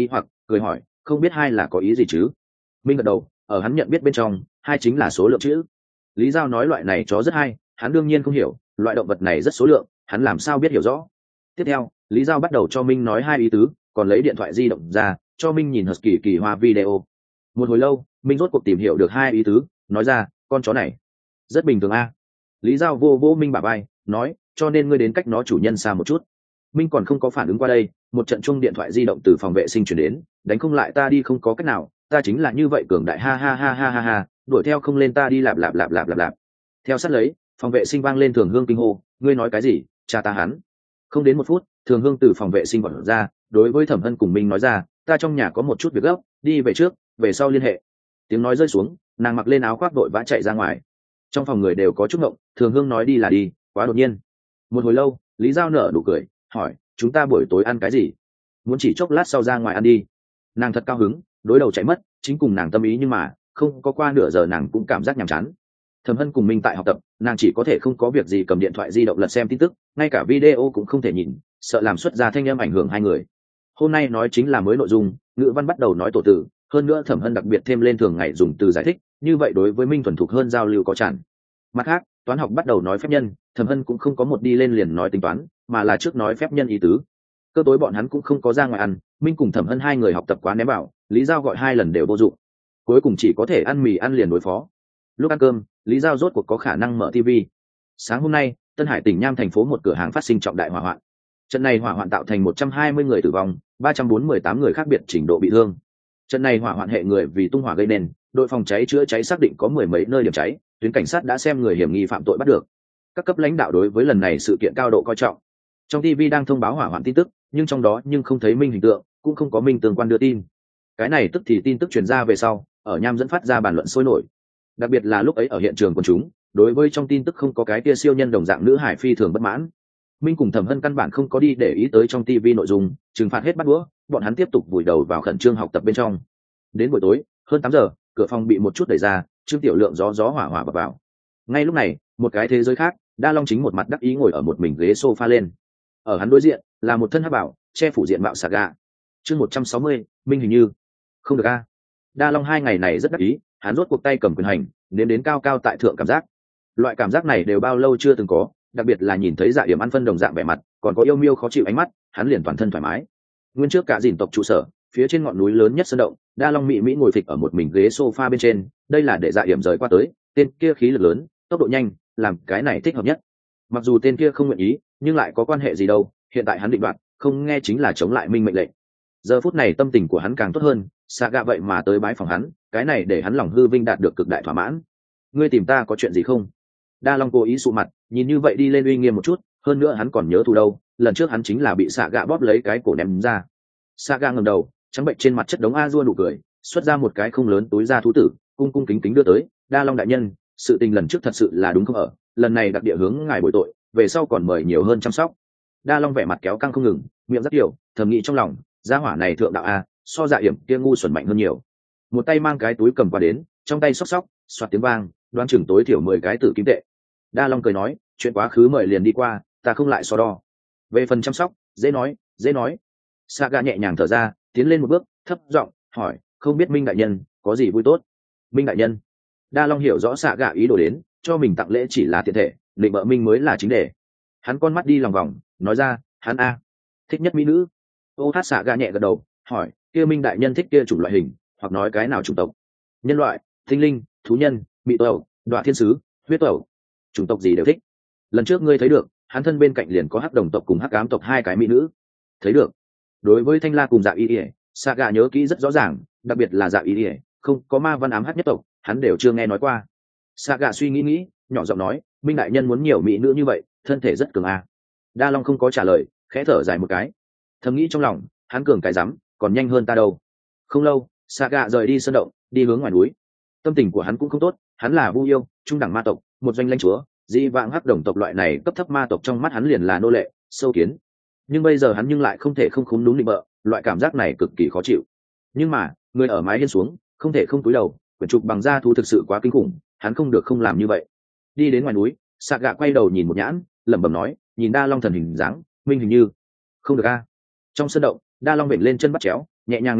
cười hỏi không biết hai là có ý gì chứ. Minh gật đầu, ở hắn nhận biết bên trong hai chính là số lượng chữ. Lý Giao nói loại này chó rất hay, hắn đương nhiên không hiểu, loại động vật này rất số lượng, hắn làm sao biết hiểu rõ. Tiếp theo Lý Giao bắt đầu cho Minh nói hai ý tứ, còn lấy điện thoại di động ra cho Minh nhìn husky kỳ hoa video. Một hồi lâu Minh rốt cuộc tìm hiểu được hai ý tứ, nói ra con chó này rất bình thường a. Lý Giao vô vô Minh bả vai nói cho nên ngươi đến cách nó chủ nhân xa một chút. Minh còn không có phản ứng qua đây, một trận chuông điện thoại di động từ phòng vệ sinh chuyển đến, đánh không lại ta đi không có cách nào, ta chính là như vậy cường đại, ha ha ha ha ha ha, đuổi theo không lên ta đi lạp lạp lạp lạp lạp lạp. Theo sát lấy phòng vệ sinh vang lên Thường Hương kinh hô, ngươi nói cái gì, cha ta hắn. Không đến một phút Thường Hương từ phòng vệ sinh vọt ra, đối với Thẩm Hân cùng Minh nói ra, ta trong nhà có một chút việc gấp, đi về trước, về sau liên hệ. Tiếng nói rơi xuống, nàng mặc lên áo khoác đội vã chạy ra ngoài. Trong phòng người đều có chút ngộng, Thường Hương nói đi là đi, quá đột nhiên. Một hồi lâu Lý Giao nở nụ cười hỏi chúng ta buổi tối ăn cái gì, muốn chỉ chốc lát sau ra ngoài ăn đi. Nàng thật cao hứng, đối đầu chạy mất, chính cùng nàng tâm ý, nhưng mà không có qua nửa giờ nàng cũng cảm giác nhàm chán. Thẩm Hân cùng Minh tại học tập, nàng chỉ có thể không có việc gì cầm điện thoại di động lật xem tin tức, ngay cả video cũng không thể nhìn, sợ làm xuất ra thanh âm ảnh hưởng hai người. Hôm nay nói chính là mới nội dung, ngữ văn bắt đầu nói tổ từ, hơn nữa Thẩm Hân đặc biệt thêm lên thường ngày dùng từ giải thích, như vậy đối với Minh thuần thục hơn, giao lưu có tràn. Mặt khác toán học bắt đầu nói phép nhân, Thẩm Hân cũng không có một đi lên liền nói tính toán, mà là trước nói phép nhân ý tứ. Cơ tối bọn hắn cũng không có ra ngoài ăn, Minh cùng Thẩm Hân hai người học tập quá ném bảo, Lý Giao gọi hai lần đều vô dụng, cuối cùng chỉ có thể ăn mì ăn liền đối phó. Lúc ăn cơm Lý Giao rốt cuộc có khả năng mở TV. Sáng hôm nay Tân Hải tỉnh Nham thành phố một cửa hàng phát sinh trọng đại hỏa hoạn. Trận này hỏa hoạn tạo thành 120 người tử vong, 348 người khác biệt trình độ bị thương. Trận này hỏa hoạn hệ người vì tung hỏa gây nên, đội phòng cháy chữa cháy xác định có mười mấy nơi điểm cháy, tuyến cảnh sát đã xem người hiểm nghi phạm tội bắt được. Các cấp lãnh đạo đối với lần này sự kiện cao độ coi trọng. Trong TV đang thông báo hỏa hoạn tin tức, nhưng trong đó không thấy Minh hình tượng, cũng không có Minh tương quan đưa tin. Cái này tức thì tin tức truyền ra về sau, ở Nham dẫn phát ra bàn luận sôi nổi. Đặc biệt là lúc ấy ở hiện trường quần chúng, đối với trong tin tức không có cái kia siêu nhân đồng dạng nữ hải phi thường bất mãn. Minh cùng Thẩm Hân căn bản không có đi để ý tới trong TV nội dung, trừng phạt hết bắt đũa, bọn hắn tiếp tục vùi đầu vào khẩn trương học tập bên trong. Đến buổi tối hơn 8 giờ, cửa phòng bị một chút đẩy ra, Trương Tiểu Lượng gió hỏa hỏa vào. Ngay lúc này một cái thế giới khác, Đa Long chính một mặt đắc ý ngồi ở một mình ghế sofa lên. Ở hắn đối diện là một thân hắc bảo che phủ diện mạo Saga. Chương 160, Minh hình như không được a. Đa Long hai ngày này rất đắc ý, hắn rốt cuộc tay cầm quyền hành, nếm đến cao cao tại thượng cảm giác. Loại cảm giác này đều bao lâu chưa từng có, đặc biệt là nhìn thấy Dạ Yểm ăn phân đồng dạng vẻ mặt, còn có yêu miêu khó chịu ánh mắt, hắn liền toàn thân thoải mái. Nguyên trước cả dìn tộc trụ sở, phía trên ngọn núi lớn nhất sơn động, Đa Long mỹ ngồi phịch ở một mình ghế sofa bên trên, đây là để Dạ Yểm rời qua tới, tên kia khí lực lớn, tốc độ nhanh, làm cái này thích hợp nhất. Mặc dù tên kia không nguyện ý, nhưng lại có quan hệ gì đâu, hiện tại hắn định đoạt, không nghe chính là chống lại Minh mệnh lệnh. Giờ phút này tâm tình của hắn càng tốt hơn, Saga vậy mà tới bái phòng hắn, cái này để hắn lòng hư vinh đạt được cực đại thỏa mãn. Ngươi tìm ta có chuyện gì không? Đa Long cố ý sụ mặt, nhìn như vậy đi lên uy nghiêm một chút, hơn nữa hắn còn nhớ thù đâu, lần trước hắn chính là bị Saga bóp lấy cái cổ ném ra. Saga ngẩng đầu, trắng bệnh trên mặt chất đống a dua nụ cười, xuất ra một cái không lớn túi da thú tử, cung cung kính kính đưa tới. Đa Long đại nhân, sự tình lần trước thật sự là đúng không ở, lần này đặc địa hướng ngài bồi tội, về sau còn mời nhiều hơn chăm sóc. Đa Long vẻ mặt kéo căng không ngừng, miệng rất nhiều, thầm nghĩ trong lòng, gia hỏa này thượng đạo a, so Dạ Yểm kia ngu xuẩn mạnh hơn nhiều. Một tay mang cái túi cầm qua đến, trong tay xóc xóc, xoạt tiếng vang, đoán chừng tối thiểu 10 cái tử kim tệ. Đa Long cười nói, chuyện quá khứ mời liền đi qua, ta không lại so đo. Về phần chăm sóc, dễ nói, dễ nói. Saga nhẹ nhàng thở ra, tiến lên một bước, thấp giọng hỏi, không biết Minh đại nhân có gì vui tốt? Minh đại nhân. Đa Long hiểu rõ Saga ý đồ đến, cho mình tặng lễ chỉ là tiện thể, định bợ Minh mới là chính đề. Hắn con mắt đi lòng vòng, nói ra, hắn a, thích nhất mỹ nữ. Ô Hát Saga nhẹ gật đầu, hỏi, kia Minh đại nhân thích kia chủng loại hình, hoặc nói cái nào chủng tộc? Nhân loại, tinh linh, thú nhân, mỹ tẩu, đoạ thiên sứ, huyết tẩu, chủng tộc gì đều thích. Lần trước ngươi thấy được, hắn thân bên cạnh liền có hắc đồng tộc cùng hắc ám tộc hai cái mỹ nữ. Thấy được. Đối với Thanh La cùng Dạ Y, Saga nhớ kỹ rất rõ ràng, đặc biệt là Dạ Y, không có ma văn ám hắc nhất tộc, hắn đều chưa nghe nói qua. Saga suy nghĩ, nhỏ giọng nói, Minh đại nhân muốn nhiều mỹ nữ như vậy, thân thể rất cường a. Đa Long không có trả lời, khẽ thở dài một cái. Thầm nghĩ trong lòng, hắn cường cái rắm, còn nhanh hơn ta đâu. Không lâu, Saga rời đi sơn động, đi hướng ngoài núi. Tâm tình của hắn cũng không tốt, hắn là Vu yêu, trung đẳng ma tộc, một doanh lãnh chúa, dĩ vãng hắc đồng tộc loại này cấp thấp ma tộc trong mắt hắn liền là nô lệ, sâu kiến. Nhưng bây giờ hắn lại không thể không khúm núm định bợ, loại cảm giác này cực kỳ khó chịu. Nhưng mà, người ở mái hiên xuống, không thể không cúi đầu, quyển trục bằng da thú thực sự quá kinh khủng, hắn không được không làm như vậy. Đi đến ngoài núi, Saga quay đầu nhìn một nhãn, lẩm bẩm nói, nhìn Đa Long thần hình dáng, Minh hình như không được a. Trong sân động, Đa Long vểnh lên chân bắt chéo, nhẹ nhàng lay động,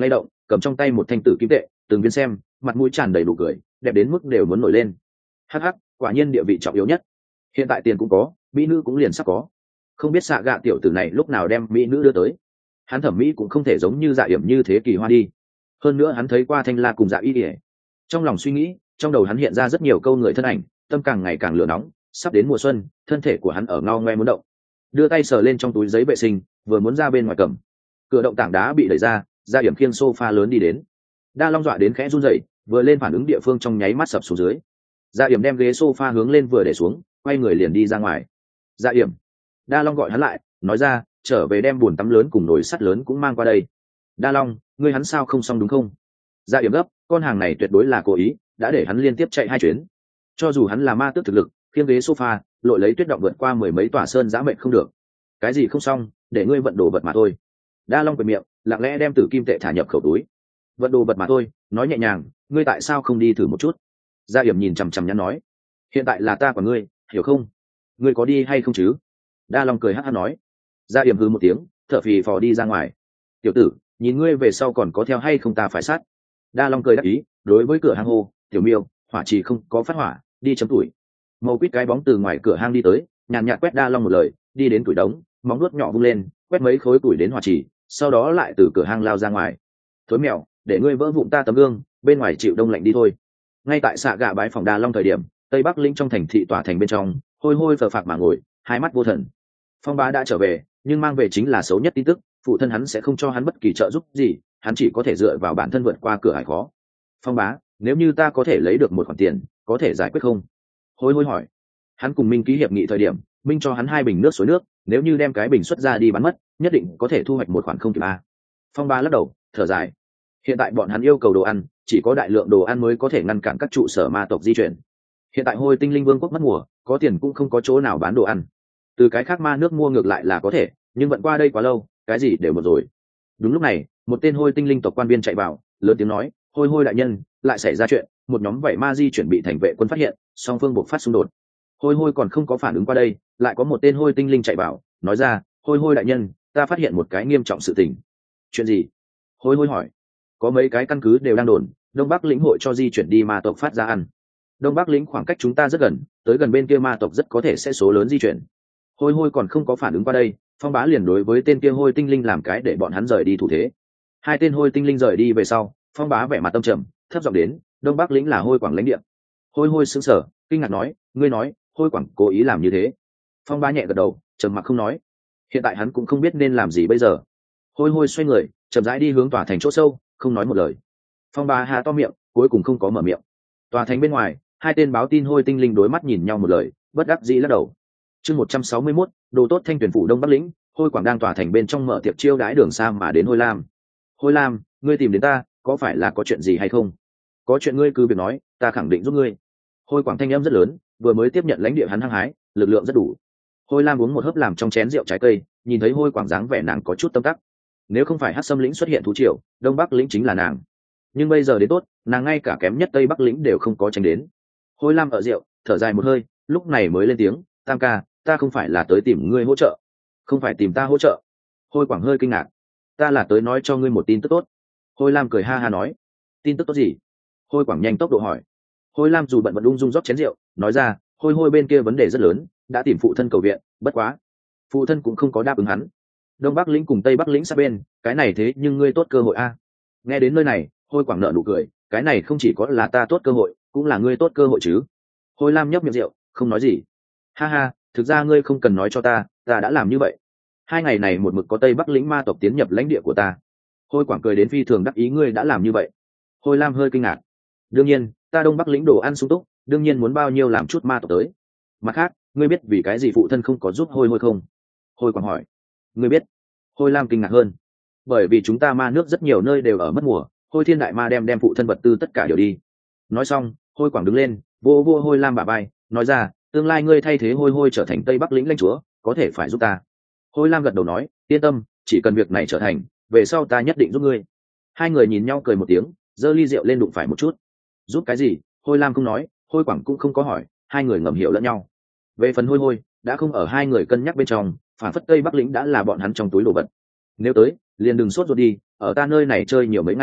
cầm trong tay một thanh tử kim tệ, từng viên xem, mặt mũi tràn đầy đủ cười, đẹp đến mức đều muốn nổi lên. Hắc hắc, quả nhiên địa vị trọng yếu nhất. Hiện tại tiền cũng có, mỹ nữ cũng liền sắp có. Không biết xạ gạ tiểu tử này lúc nào đem mỹ nữ đưa tới. Hắn thẩm mỹ cũng không thể giống như Dạ Yểm như thế kỳ hoa đi. Hơn nữa hắn thấy qua Thanh La cùng Dạ Y Điệp. Trong lòng suy nghĩ, trong đầu hắn hiện ra rất nhiều câu người thân ảnh, tâm càng ngày càng lửa nóng. Sắp đến mùa xuân, thân thể của hắn ở ngao ngoe muốn động. Đưa tay sờ lên trong túi giấy vệ sinh, vừa muốn ra bên ngoài cầm. Cửa động tảng đá bị đẩy ra, Dạ Yểm khiêng sofa lớn đi đến. Đa Long dọa đến khẽ run rẩy, vừa lên phản ứng địa phương trong nháy mắt sập xuống dưới. Dạ Yểm đem ghế sofa hướng lên vừa để xuống, quay người liền đi ra ngoài. Dạ Yểm. Đa Long gọi hắn lại, nói ra, trở về đem bồn tắm lớn cùng nồi sắt lớn cũng mang qua đây. Đa Long, ngươi hắn sao không xong đúng không? Dạ Yểm gấp, con hàng này tuyệt đối là cố ý, đã để hắn liên tiếp chạy 2 chuyến. Cho dù hắn là ma tước thực lực, khiêng ghế sofa, lội lấy tuyết động vượt qua 10 mấy tòa sơn dã mệnh không được. Cái gì không xong, để ngươi vận đồ vật mà thôi. Đa Long quệt miệng, lặng lẽ đem tử kim tệ thả nhập khẩu túi. Vận đồ vật mà thôi, nói nhẹ nhàng, ngươi tại sao không đi thử một chút? Dạ Yểm nhìn chằm chằm nhắn nói, hiện tại là ta của ngươi, hiểu không? Ngươi có đi hay không chứ? Đa Long cười hắt hắt nói. Dạ Yểm hừ một tiếng, thở phì phò đi ra ngoài. Tiểu tử, nhìn ngươi về sau còn có theo hay không ta phải sát. Đa Long cười đáp ý, đối với cửa hang hô, tiểu miêu, hỏa trì không có phát hỏa, đi chấm tuổi. Màu quýt cái bóng từ ngoài cửa hang đi tới, nhàn nhạt quét Đa Long một lời, đi đến tuổi đống, móng nuốt nhỏ vung lên, quét mấy khối tuổi đến hỏa trì, sau đó lại từ cửa hang lao ra ngoài. Thối mèo, để ngươi vỡ vụn ta tấm gương, bên ngoài chịu đông lạnh đi thôi. Ngay tại xạ gạ bái phòng Đa Long thời điểm, Tây Bắc Lĩnh trong thành thị tòa thành bên trong, hôi hôi phờ phạc mà ngồi, hai mắt vô thần. Phong Bá đã trở về, nhưng mang về chính là xấu nhất tin tức, phụ thân hắn sẽ không cho hắn bất kỳ trợ giúp gì, hắn chỉ có thể dựa vào bản thân vượt qua cửa ải khó. Phong Bá, nếu như ta có thể lấy được một khoản tiền, có thể giải quyết không? Hôi hôi hỏi. Hắn cùng Minh ký hiệp nghị thời điểm, Minh cho hắn 2 bình nước suối nước, nếu như đem cái bình xuất ra đi bán mất, nhất định có thể thu hoạch một khoản không kịp a. Phong Bá lắc đầu, thở dài. Hiện tại bọn hắn yêu cầu đồ ăn, chỉ có đại lượng đồ ăn mới có thể ngăn cản các trụ sở ma tộc di chuyển. Hiện tại Hôi Tinh Linh Vương quốc mất mùa, có tiền cũng không có chỗ nào bán đồ ăn. Từ cái khác ma nước mua ngược lại là có thể, nhưng vận qua đây quá lâu, cái gì đều một rồi. Đúng lúc này, một tên Hôi Tinh Linh tộc quan viên chạy vào, lớn tiếng nói, Hôi Hôi đại nhân, lại xảy ra chuyện, một nhóm vảy ma di chuyển bị thành vệ quân phát hiện, song phương buộc phát xung đột. Hôi Hôi còn không có phản ứng qua đây, lại có một tên Hôi Tinh Linh chạy vào, nói ra, Hôi Hôi đại nhân, ta phát hiện một cái nghiêm trọng sự tình. Chuyện gì? Hôi Hôi hỏi. Có mấy cái căn cứ đều đang đồn, Đông Bắc lĩnh hội cho di chuyển đi ma tộc phát ra ăn. Đông Bắc lĩnh khoảng cách chúng ta rất gần, tới gần bên kia ma tộc rất có thể sẽ số lớn di chuyển. Hôi Hôi còn không có phản ứng qua đây, Phong Bá liền đối với tên kia Hôi Tinh Linh làm cái để bọn hắn rời đi thủ thế. 2 tên Hôi Tinh Linh rời đi về sau, Phong Bá vẻ mặt tâm trầm, thấp giọng đến, Đông Bắc lĩnh là Hôi Quảng lãnh địa. Hôi Hôi sững sờ, kinh ngạc nói, ngươi nói, Hôi Quảng cố ý làm như thế? Phong Bá nhẹ gật đầu, trầm mặc không nói. Hiện tại hắn cũng không biết nên làm gì bây giờ. Hôi Hôi xoay người, chậm rãi đi hướng tòa thành chỗ sâu, không nói một lời. Phong Bá há to miệng, cuối cùng không có mở miệng. Tòa thành bên ngoài, 2 tên báo tin Hôi Tinh Linh đối mắt nhìn nhau một lời, bất đắc dĩ lắc đầu. Chương 161, đồ tốt Thanh Tuyển phủ Đông Bắc lĩnh, Hôi Quảng đang tòa thành bên trong mở tiệc chiêu đãi Đường Sa mà đến Hôi Lam. Hôi Lam, ngươi tìm đến ta, có phải là có chuyện gì hay không? Có chuyện ngươi cứ việc nói, ta khẳng định giúp ngươi. Hôi Quảng thanh âm rất lớn, vừa mới tiếp nhận lãnh địa hắn hăng hái, lực lượng rất đủ. Hôi Lam uống một hớp làm trong chén rượu trái cây, nhìn thấy Hôi Quảng dáng vẻ nàng có chút tâm tắc. Nếu không phải Hắc Sâm lĩnh xuất hiện thú triều, Đông Bắc lĩnh chính là nàng. Nhưng bây giờ đến tốt, nàng ngay cả kém nhất Tây Bắc lĩnh đều không có tranh đến. Hôi Lam ở rượu, thở dài một hơi, lúc này mới lên tiếng, Tam ca, ta không phải là tới tìm ngươi hỗ trợ. Không phải tìm ta hỗ trợ. Hôi Quảng hơi kinh ngạc. Ta là tới nói cho ngươi một tin tức tốt. Hôi Lam cười ha ha nói. Tin tức tốt gì? Hôi Quảng nhanh tốc độ hỏi. Hôi Lam dù bận vẫn ung dung rót chén rượu, nói ra, Hôi Hôi bên kia vấn đề rất lớn, đã tìm phụ thân cầu viện, bất quá, phụ thân cũng không có đáp ứng hắn. Đông Bắc lĩnh cùng Tây Bắc lĩnh sát bên, cái này thế nhưng ngươi tốt cơ hội a. Nghe đến nơi này, Hôi Quảng nở nụ cười, cái này không chỉ có là ta tốt cơ hội, cũng là ngươi tốt cơ hội chứ. Hôi Lam nhấp miệng rượu, không nói gì. Ha ha, thực ra ngươi không cần nói cho ta đã làm như vậy. 2 ngày này một mực có Tây Bắc lĩnh ma tộc tiến nhập lãnh địa của ta. Hôi Quảng cười đến phi thường đắc ý, ngươi đã làm như vậy. Hôi Lam hơi kinh ngạc. Đương nhiên, ta Đông Bắc lĩnh đồ ăn sung túc, đương nhiên muốn bao nhiêu làm chút ma tộc tới. Mặt khác, ngươi biết vì cái gì phụ thân không có giúp Hôi Hôi không? Hôi Quảng hỏi. Ngươi biết? Hôi Lam kinh ngạc hơn. Bởi vì chúng ta ma nước rất nhiều nơi đều ở mất mùa, Hôi Thiên đại ma đem phụ thân vật tư tất cả đều đi. Nói xong, Hôi Quảng đứng lên, vô vô Hôi Lam bả vai, nói ra, tương lai ngươi thay thế Hôi Hôi trở thành Tây Bắc lĩnh lãnh chúa, có thể phải giúp ta. Hôi Lam gật đầu nói, yên tâm, chỉ cần việc này trở thành, về sau ta nhất định giúp ngươi. 2 người nhìn nhau cười một tiếng, giơ ly rượu lên đụng phải một chút. Giúp cái gì? Hôi Lam không nói, Hôi Quảng cũng không có hỏi, 2 người ngầm hiểu lẫn nhau. Về phần Hôi Hôi, đã không ở 2 người cân nhắc bên trong, phản phất Tây Bắc lĩnh đã là bọn hắn trong túi đồ vật. Nếu tới, liền đừng sốt ruột đi, ở ta nơi này chơi nhiều mấy ngày,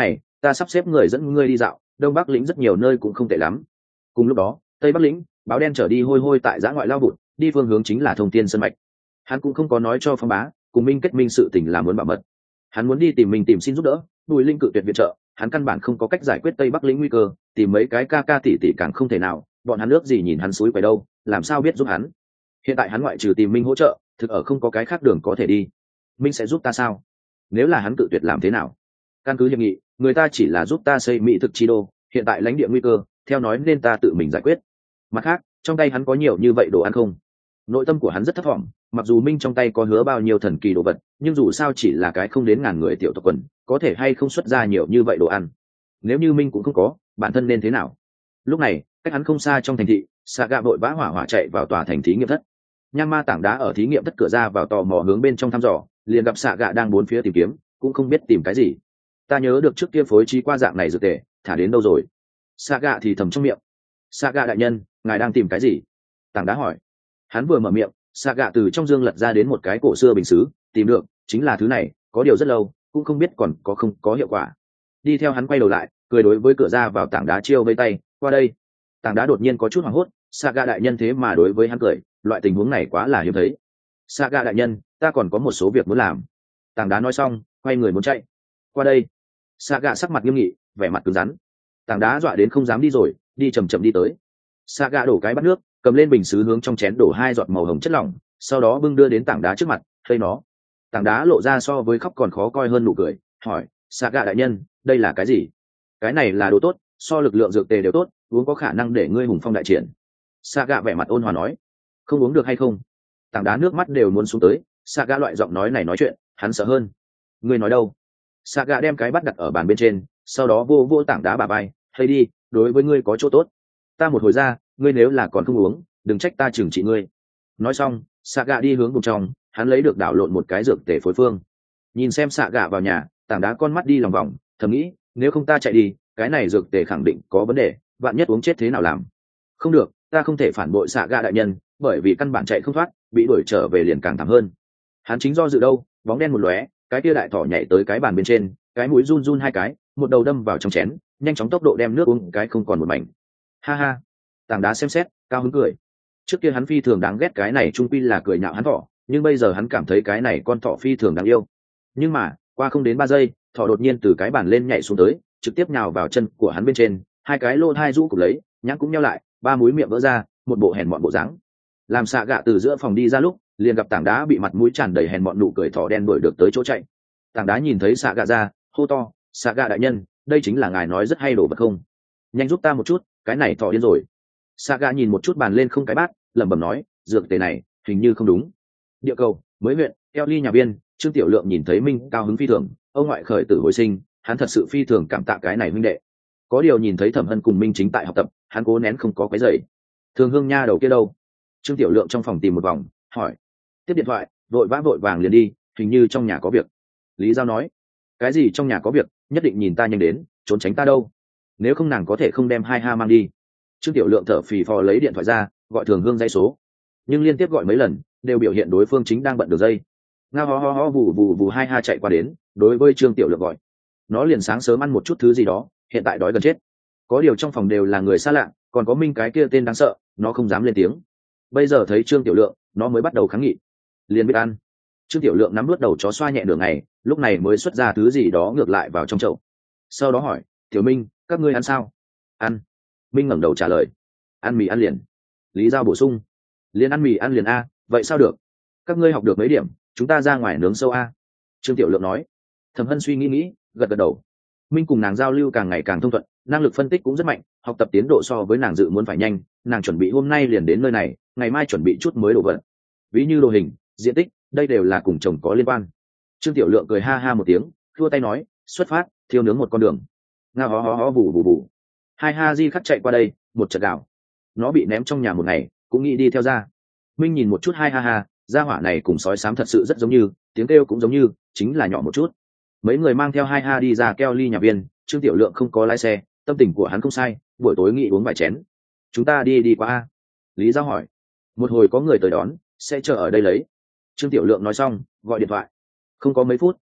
ta sắp xếp người dẫn ngươi đi dạo, đông bắc lĩnh rất nhiều nơi cũng không tệ lắm. Cùng lúc đó tây bắc lĩnh, báo đen trở đi hôi hôi tại giã ngoại lao vụt, đi phương hướng chính là Thông Thiên Sơn mạch. Hắn cũng không có nói cho Phong Bá, cùng Minh kết minh sự tình là muốn bảo mật. Hắn muốn đi tìm mình tìm xin giúp đỡ, Bùi Linh cự tuyệt viện trợ, hắn căn bản không có cách giải quyết tây bắc lĩnh nguy cơ, tìm mấy cái ca ca tỷ tỷ càng không thể nào, bọn hắn nước gì nhìn hắn suối quậy đâu, làm sao biết giúp hắn. Hiện tại hắn ngoại trừ tìm Minh hỗ trợ, thực ở không có cái khác đường có thể đi. Minh sẽ giúp ta sao? Nếu là hắn cự tuyệt làm thế nào? Căn cứ hiệp nghị, người ta chỉ là giúp ta xây mỹ thực chi đô, hiện tại lãnh địa nguy cơ, theo nói nên ta tự mình giải quyết. Mặt khác, trong tay hắn có nhiều như vậy đồ ăn không? Nội tâm của hắn rất thấp thỏm, mặc dù Minh trong tay có hứa bao nhiêu thần kỳ đồ vật, nhưng dù sao chỉ là cái không đến ngàn người tiểu tộc quần, có thể hay không xuất ra nhiều như vậy đồ ăn. Nếu như Minh cũng không có, bản thân nên thế nào? Lúc này, cách hắn không xa trong thành thị, Saga vội vã hỏa hỏa chạy vào tòa thành thí nghiệm thất. Nham ma tảng đá ở thí nghiệm thất cửa ra vào tò mò hướng bên trong thăm dò, liền gặp Saga đang bốn phía tìm kiếm, cũng không biết tìm cái gì. Ta nhớ được trước kia phối trí qua dạng này dược tề, thả đến đâu rồi? Saga thì thầm trong miệng. Saga đại nhân, ngài đang tìm cái gì? Tảng đá hỏi. Hắn vừa mở miệng, Saga từ trong dương lật ra đến một cái cổ xưa bình sứ, tìm được, chính là thứ này, có điều rất lâu, cũng không biết còn có không có hiệu quả. Đi theo hắn quay đầu lại, cười đối với cửa ra vào tảng đá chiêu vây tay, qua đây. Tảng đá đột nhiên có chút hoảng hốt, Saga đại nhân thế mà đối với hắn cười, loại tình huống này quá là hiếm thấy. Saga đại nhân, ta còn có một số việc muốn làm. Tảng đá nói xong, quay người muốn chạy. Qua đây. Saga sắc mặt nghiêm nghị, vẻ mặt cứng rắn. Tảng đá dọa đến không dám đi rồi, đi chậm chậm đi tới. Saga đổ cái bát nước, cầm lên bình sứ hướng trong chén đổ 2 giọt màu hồng chất lỏng, sau đó bưng đưa đến tảng đá trước mặt, thấy nó. Tảng đá lộ ra so với khóc còn khó coi hơn nụ cười, hỏi: Saga đại nhân, đây là cái gì? Cái này là đồ tốt, so lực lượng dược tề đều tốt, uống có khả năng để ngươi hùng phong đại triển. Saga vẻ mặt ôn hòa nói: không uống được hay không? Tảng đá nước mắt đều muốn xuống tới. Saga loại giọng nói này nói chuyện, hắn sợ hơn. Ngươi nói đâu? Saga đem cái bát đặt ở bàn bên trên, sau đó vô vô tảng đá bà bay, hay đi, đối với ngươi có chỗ tốt. Ta một hồi ra, ngươi nếu là còn không uống, đừng trách ta trừng trị ngươi. Nói xong, Saga đi hướng vùng trong, hắn lấy được đảo lộn một cái dược tề phối phương. Nhìn xem Saga vào nhà, tảng đá con mắt đi lòng vòng, thầm nghĩ, nếu không ta chạy đi, cái này dược tề khẳng định có vấn đề, vạn nhất uống chết thế nào làm? Không được, ta không thể phản bội Saga đại nhân, bởi vì căn bản chạy không thoát, bị đuổi trở về liền càng thảm hơn. Hắn chính do dự đâu, bóng đen một lóe, cái kia đại thỏ nhảy tới cái bàn bên trên, cái mũi run run 2 cái, một đầu đâm vào trong chén, nhanh chóng tốc độ đem nước uống cái không còn một mảnh. Ha ha. Tảng đá xem xét, cao hứng cười. Trước kia hắn phi thường đáng ghét cái này trung quy là cười nhạo hắn thỏ, nhưng bây giờ hắn cảm thấy cái này con thỏ phi thường đáng yêu. Nhưng mà, qua không đến 3 giây, thỏ đột nhiên từ cái bàn lên nhảy xuống tới, trực tiếp nhào vào chân của hắn bên trên, 2 cái lô thai rũ cụp lấy, nhãn cũng nheo lại, 3 múi miệng vỡ ra, một bộ hèn mọn bộ dáng. Làm Saga từ giữa phòng đi ra lúc, liền gặp tảng đá bị mặt mũi tràn đầy hèn mọn nụ cười thỏ đen đuổi được tới chỗ chạy. Tảng đá nhìn thấy Saga ra, hô to: Saga đại nhân, đây chính là ngài nói rất hay đồ vật không? Nhanh giúp ta một chút, cái này thỏ điên rồi. Saga nhìn một chút bàn lên không cái bát, lẩm bẩm nói: dược tề này hình như không đúng. Địa cầu mới huyện Kelly nhà viên, Trương Tiểu Lượng nhìn thấy Minh cao hứng phi thường, ông ngoại khởi tử hồi sinh, hắn thật sự phi thường cảm tạ cái này huynh đệ. Có điều nhìn thấy Thẩm Hân cùng Minh chính tại học tập, hắn cố nén không có cái giày. Thường Hương nha đầu kia đâu? Trương Tiểu Lượng trong phòng tìm một vòng, hỏi. Tiếp điện thoại, vội vàng liền đi, hình như trong nhà có việc. Lý Giao nói: cái gì trong nhà có việc, nhất định nhìn ta nhanh đến, trốn tránh ta đâu. Nếu không nàng có thể không đem hai ha mang đi. Trương Tiểu Lượng thở phì phò lấy điện thoại ra, gọi Thường Hương dây số, nhưng liên tiếp gọi mấy lần đều biểu hiện đối phương chính đang bận đường dây. Ngao ho ho ho vù hai ha chạy qua đến, đối với Trương Tiểu Lượng gọi. Nó liền sáng sớm ăn một chút thứ gì đó, hiện tại đói gần chết. Có điều trong phòng đều là người xa lạ, còn có Minh cái kia tên đáng sợ, nó không dám lên tiếng. Bây giờ thấy Trương Tiểu Lượng, nó mới bắt đầu kháng nghị. Liền biết ăn. Trương Tiểu Lượng nắm nuốt đầu chó xoa nhẹ nửa ngày, lúc này mới xuất ra thứ gì đó ngược lại vào trong chậu. Sau đó hỏi: Tiểu Minh, các ngươi ăn sao? Ăn. Minh ngẩng đầu trả lời: ăn mì ăn liền. Lý Giao bổ sung: liền ăn mì ăn liền a, vậy sao được? Các ngươi học được mấy điểm, chúng ta ra ngoài nướng sâu a. Trương Tiểu Lượng nói. Thẩm Hân suy nghĩ, gật đầu. Minh cùng nàng giao lưu càng ngày càng thông thuận, năng lực phân tích cũng rất mạnh, học tập tiến độ so với nàng dự muốn phải nhanh. Nàng chuẩn bị hôm nay liền đến nơi này, ngày mai chuẩn bị chút mới đồ vật, ví như đồ hình, diện tích, đây đều là cùng chồng có liên quan. Trương Tiểu Lượng cười ha ha một tiếng, thua tay nói: xuất phát, thiêu nướng một con đường. Ngao hó hó hó vù. Hai ha di khắc chạy qua đây, một trận gạo. Nó bị ném trong nhà một ngày, cũng nghĩ đi theo ra. Minh nhìn một chút hai ha, gia hỏa này cùng sói xám thật sự rất giống như, tiếng kêu cũng giống như, chính là nhỏ một chút. Mấy người mang theo hai ha đi ra Kelly nhà viên. Trương Tiểu Lượng không có lái xe, tâm tình của hắn không sai, buổi tối nghĩ uống vài chén. Chúng ta đi qua a? Lý Giao hỏi. Một hồi có người tới đón, sẽ chờ ở đây lấy. Trương Tiểu Lượng nói xong, gọi điện thoại. Không có mấy phút,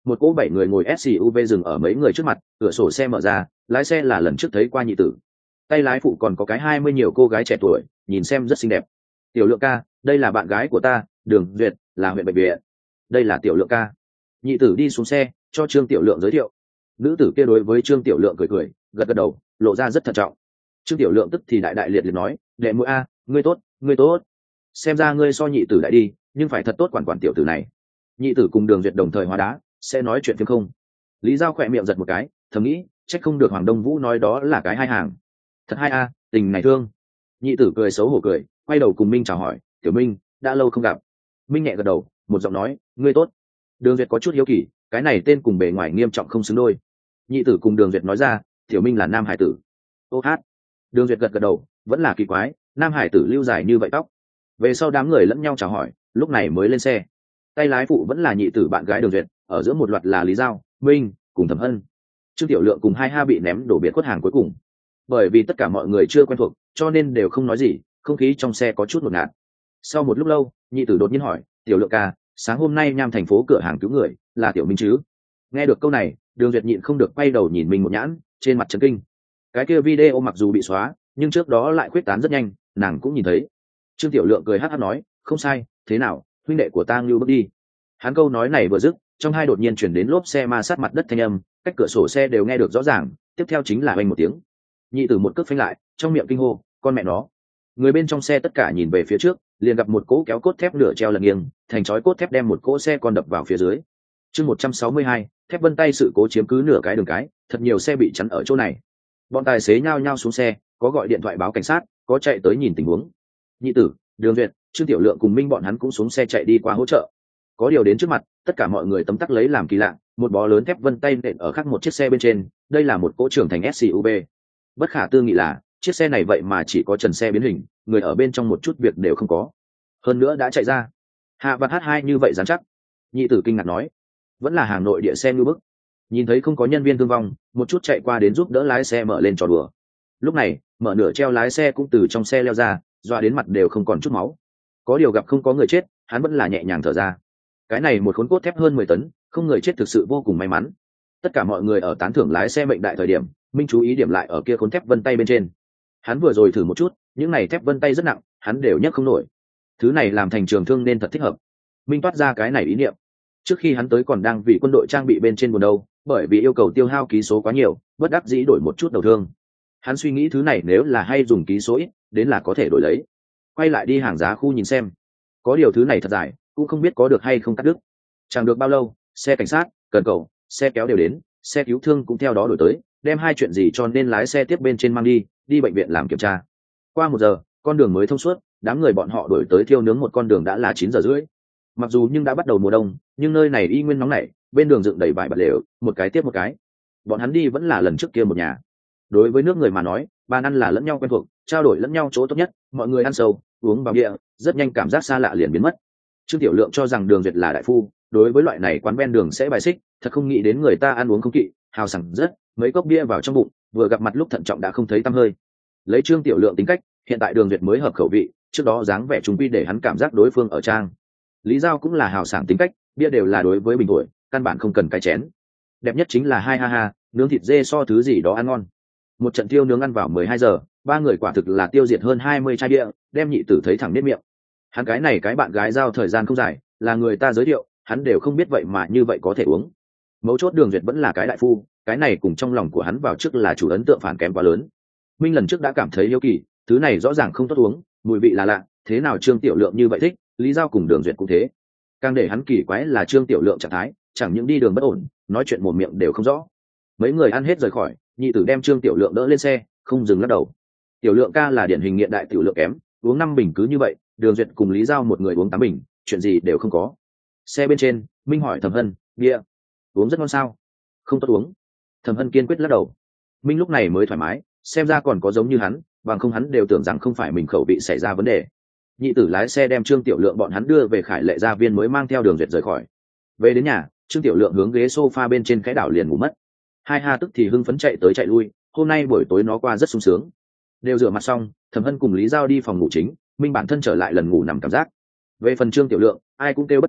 một cỗ 7 người ngồi SUV dừng ở mấy người trước mặt, cửa sổ xe mở ra, lái xe là lần trước thấy qua nhị tử. Tay lái phụ còn có cái 20 nhiều cô gái trẻ tuổi, nhìn xem rất xinh đẹp. Tiểu Lượng ca, đây là bạn gái của ta, Đường Duyệt, là huyện bệnh viện. Đây là Tiểu Lượng ca. Nhị tử đi xuống xe, cho Trương Tiểu Lượng giới thiệu. Nữ tử kia đối với Trương Tiểu Lượng cười cười, gật gật đầu, lộ ra rất thận trọng. Trương Tiểu Lượng tức thì đại đại liệt liệt nói, đệ muội a, ngươi tốt, ngươi tốt. Xem ra ngươi so nhị tử đại đi, nhưng phải thật tốt quản quản tiểu tử này. Nhị tử cùng Đường Duyệt đồng thời hóa đá, sẽ nói chuyện phiếm không? Lý Giao khỏe miệng giật một cái, thầm nghĩ, trách không được Hoàng Đông Vũ nói đó là cái hai hàng. Thật hay a, tình này thương. Nhị tử cười xấu hổ cười, quay đầu cùng Minh chào hỏi, Tiểu Minh, đã lâu không gặp. Minh nhẹ gật đầu, một giọng nói, ngươi tốt. Đường Duyệt có chút hiếu kỳ, cái này tên cùng bề ngoài nghiêm trọng không xứng đôi. Nhị tử cùng Đường Duyệt nói ra, Tiểu Minh là nam hải tử. Ô hát. Đường Duyệt gật gật đầu, vẫn là kỳ quái, nam hải tử lưu dài như vậy tóc. Về sau đám người lẫn nhau chào hỏi, lúc này mới lên xe. Tay lái phụ vẫn là nhị tử bạn gái Đường Duyệt, ở giữa một loạt là Lý Giao, Minh cùng Thẩm Hân. Trương Tiểu Lượng cùng hai ha bị ném đổ biệt khuất hàng cuối cùng. Bởi vì tất cả mọi người chưa quen thuộc, cho nên đều không nói gì, không khí trong xe có chút ngột ngạt. Sau một lúc lâu, nhị tử đột nhiên hỏi, Tiểu Lượng ca, sáng hôm nay Nham thành phố cửa hàng cứu người, là Tiểu Minh chứ? Nghe được câu này, Đường Duyệt nhịn không được quay đầu nhìn mình một nhãn, trên mặt chấn kinh. Cái kia video mặc dù bị xóa, nhưng trước đó lại khuyết tán rất nhanh, nàng cũng nhìn thấy. Trương Tiểu Lượng cười hắc hắc nói, không sai, thế nào, huynh đệ của ta Ngưu bước đi. Hắn câu nói này vừa dứt, trong hai đột nhiên chuyển đến lốp xe ma sát mặt đất thanh âm, cách cửa sổ xe đều nghe được rõ ràng, tiếp theo chính là oanh một tiếng. Nhị tử một cước phanh lại, trong miệng kinh hô, con mẹ nó. Người bên trong xe tất cả nhìn về phía trước, liền gặp một cỗ kéo cốt thép nửa treo lật nghiêng, thành chói cốt thép đem một cỗ xe con đập vào phía dưới. Chương 162, thép vân tay sự cố chiếm cứ nửa cái đường cái, thật nhiều xe bị chắn ở chỗ này. Bọn tài xế nhao nhao xuống xe, có gọi điện thoại báo cảnh sát, có chạy tới nhìn tình huống. Nhị tử, Đường Duyệt, Trương Tiểu Lượng cùng Minh bọn hắn cũng xuống xe chạy đi qua hỗ trợ. Có điều đến trước mặt, tất cả mọi người tấm tắc lấy làm kỳ lạ, một bó lớn thép vân tay nện ở khác một chiếc xe bên trên, đây là một cỗ trưởng thành SUV. Bất khả tư nghị là, chiếc xe này vậy mà chỉ có trần xe biến hình, người ở bên trong một chút việc đều không có. Hơn nữa đã chạy ra. Hạ Vạt H2 như vậy dám chắc. Nhị tử kinh ngạc nói, vẫn là hàng nội địa xe như bức. Nhìn thấy không có nhân viên thương vong, một chút chạy qua đến giúp đỡ lái xe mở lên trò đùa. Lúc này, mở nửa treo lái xe cũng từ trong xe leo ra, dọa đến mặt đều không còn chút máu. Có điều gặp không có người chết, hắn vẫn là nhẹ nhàng thở ra. Cái này một khốn cốt thép hơn 10 tấn, không người chết thực sự vô cùng may mắn. Tất cả mọi người ở tán thưởng lái xe mệnh đại thời điểm, Minh chú ý điểm lại ở kia khốn thép vân tay bên trên. Hắn vừa rồi thử một chút, những này thép vân tay rất nặng, hắn đều nhấc không nổi. Thứ này làm thành trường thương nên thật thích hợp. Minh toát ra cái này ý niệm. Trước khi hắn tới còn đang vì quân đội trang bị bên trên buồn đâu, bởi vì yêu cầu tiêu hao ký số quá nhiều, bất đắc dĩ đổi một chút đầu thương. Hắn suy nghĩ thứ này nếu là hay dùng ký số ít, đến là có thể đổi lấy. Quay lại đi hàng giá khu nhìn xem. Có điều thứ này thật dài, cũng không biết có được hay không cắt đứt. Chẳng được bao lâu, xe cảnh sát, cần cầu, xe kéo đều đến, xe cứu thương cũng theo đó đổi tới, đem hai chuyện gì cho nên lái xe tiếp bên trên mang đi bệnh viện làm kiểm tra. Qua 1 giờ, con đường mới thông suốt, đám người bọn họ đổi tới thiêu nướng một con đường đã là 9:30. Mặc dù nhưng đã bắt đầu mùa đông, nhưng nơi này y nguyên nóng nảy, bên đường dựng đầy vải bạt lều, một cái tiếp một cái. Bọn hắn đi vẫn là lần trước kia một nhà. Đối với nước người mà nói, bàn ăn là lẫn nhau quen thuộc, trao đổi lẫn nhau chỗ tốt nhất, mọi người ăn sâu, uống vào địa, rất nhanh cảm giác xa lạ liền biến mất. Trương Tiểu Lượng cho rằng Đường Duyệt là đại phu, đối với loại này quán ven đường sẽ bài xích, thật không nghĩ đến người ta ăn uống không kỵ, hào sảng rất, mấy cốc bia vào trong bụng, vừa gặp mặt lúc thận trọng đã không thấy tăm hơi. Lấy Trương Tiểu Lượng tính cách, hiện tại Đường Duyệt mới hợp khẩu vị, trước đó dáng vẻ trung quy để hắn cảm giác đối phương ở trang. Lý Giao cũng là hào sảng tính cách, bia đều là đối với bình tuổi, căn bản không cần cái chén. Đẹp nhất chính là hai ha ha, nướng thịt dê so thứ gì đó ăn ngon. Một trận tiêu nướng ăn vào 12 giờ, ba người quả thực là tiêu diệt hơn 20 chai bia, đem nhị tử thấy thẳng nết miệng. Hắn cái này cái bạn gái Giao thời gian không dài, là người ta giới thiệu, hắn đều không biết vậy mà như vậy có thể uống. Mấu chốt Đường Duyệt vẫn là cái đại phu, cái này cùng trong lòng của hắn vào trước là chủ ấn tượng phản kém quá lớn. Minh lần trước đã cảm thấy hiếu kỳ, thứ này rõ ràng không tốt uống, mùi vị là lạ, thế nào Trương Tiểu Lượng như vậy thích, Lý Giao cùng Đường Duyệt cũng thế. Càng để hắn kỳ quái là Trương Tiểu Lượng trạng thái, chẳng những đi đường bất ổn, nói chuyện mồm miệng đều không rõ. Mấy người ăn hết rời khỏi, nhị tử đem Trương Tiểu Lượng đỡ lên xe, không dừng lắc đầu. Tiểu Lượng ca là điển hình nghiện đại tiểu lượng kém, uống 5 bình cứ như vậy, Đường Duyệt cùng Lý Giao một người uống 8 bình, chuyện gì đều không có. Xe bên trên, Minh hỏi Thẩm Hân, bia uống rất ngon sao? Không tốt uống. Thẩm Hân kiên quyết lắc đầu. Minh lúc này mới thoải mái, xem ra còn có giống như hắn, bằng không hắn đều tưởng rằng không phải mình khẩu vị xảy ra vấn đề. Nhị tử lái xe đem Trương Tiểu Lượng bọn hắn đưa về Khải Lệ gia viên mới mang theo Đường Duyệt rời khỏi. Về đến nhà, Trương Tiểu Lượng hướng ghế sofa bên trên cái đảo liền ngủ mất. Hai ha tức thì hưng phấn chạy tới chạy lui, hôm nay buổi tối nó qua rất sung sướng. Đều rửa mặt xong, Thẩm Hân cùng Lý Giao đi phòng ngủ chính, Minh bản thân trở lại lần ngủ nằm cảm giác. Về phần Trương Tiểu Lượng, ai cũng kêu bất tỉnh,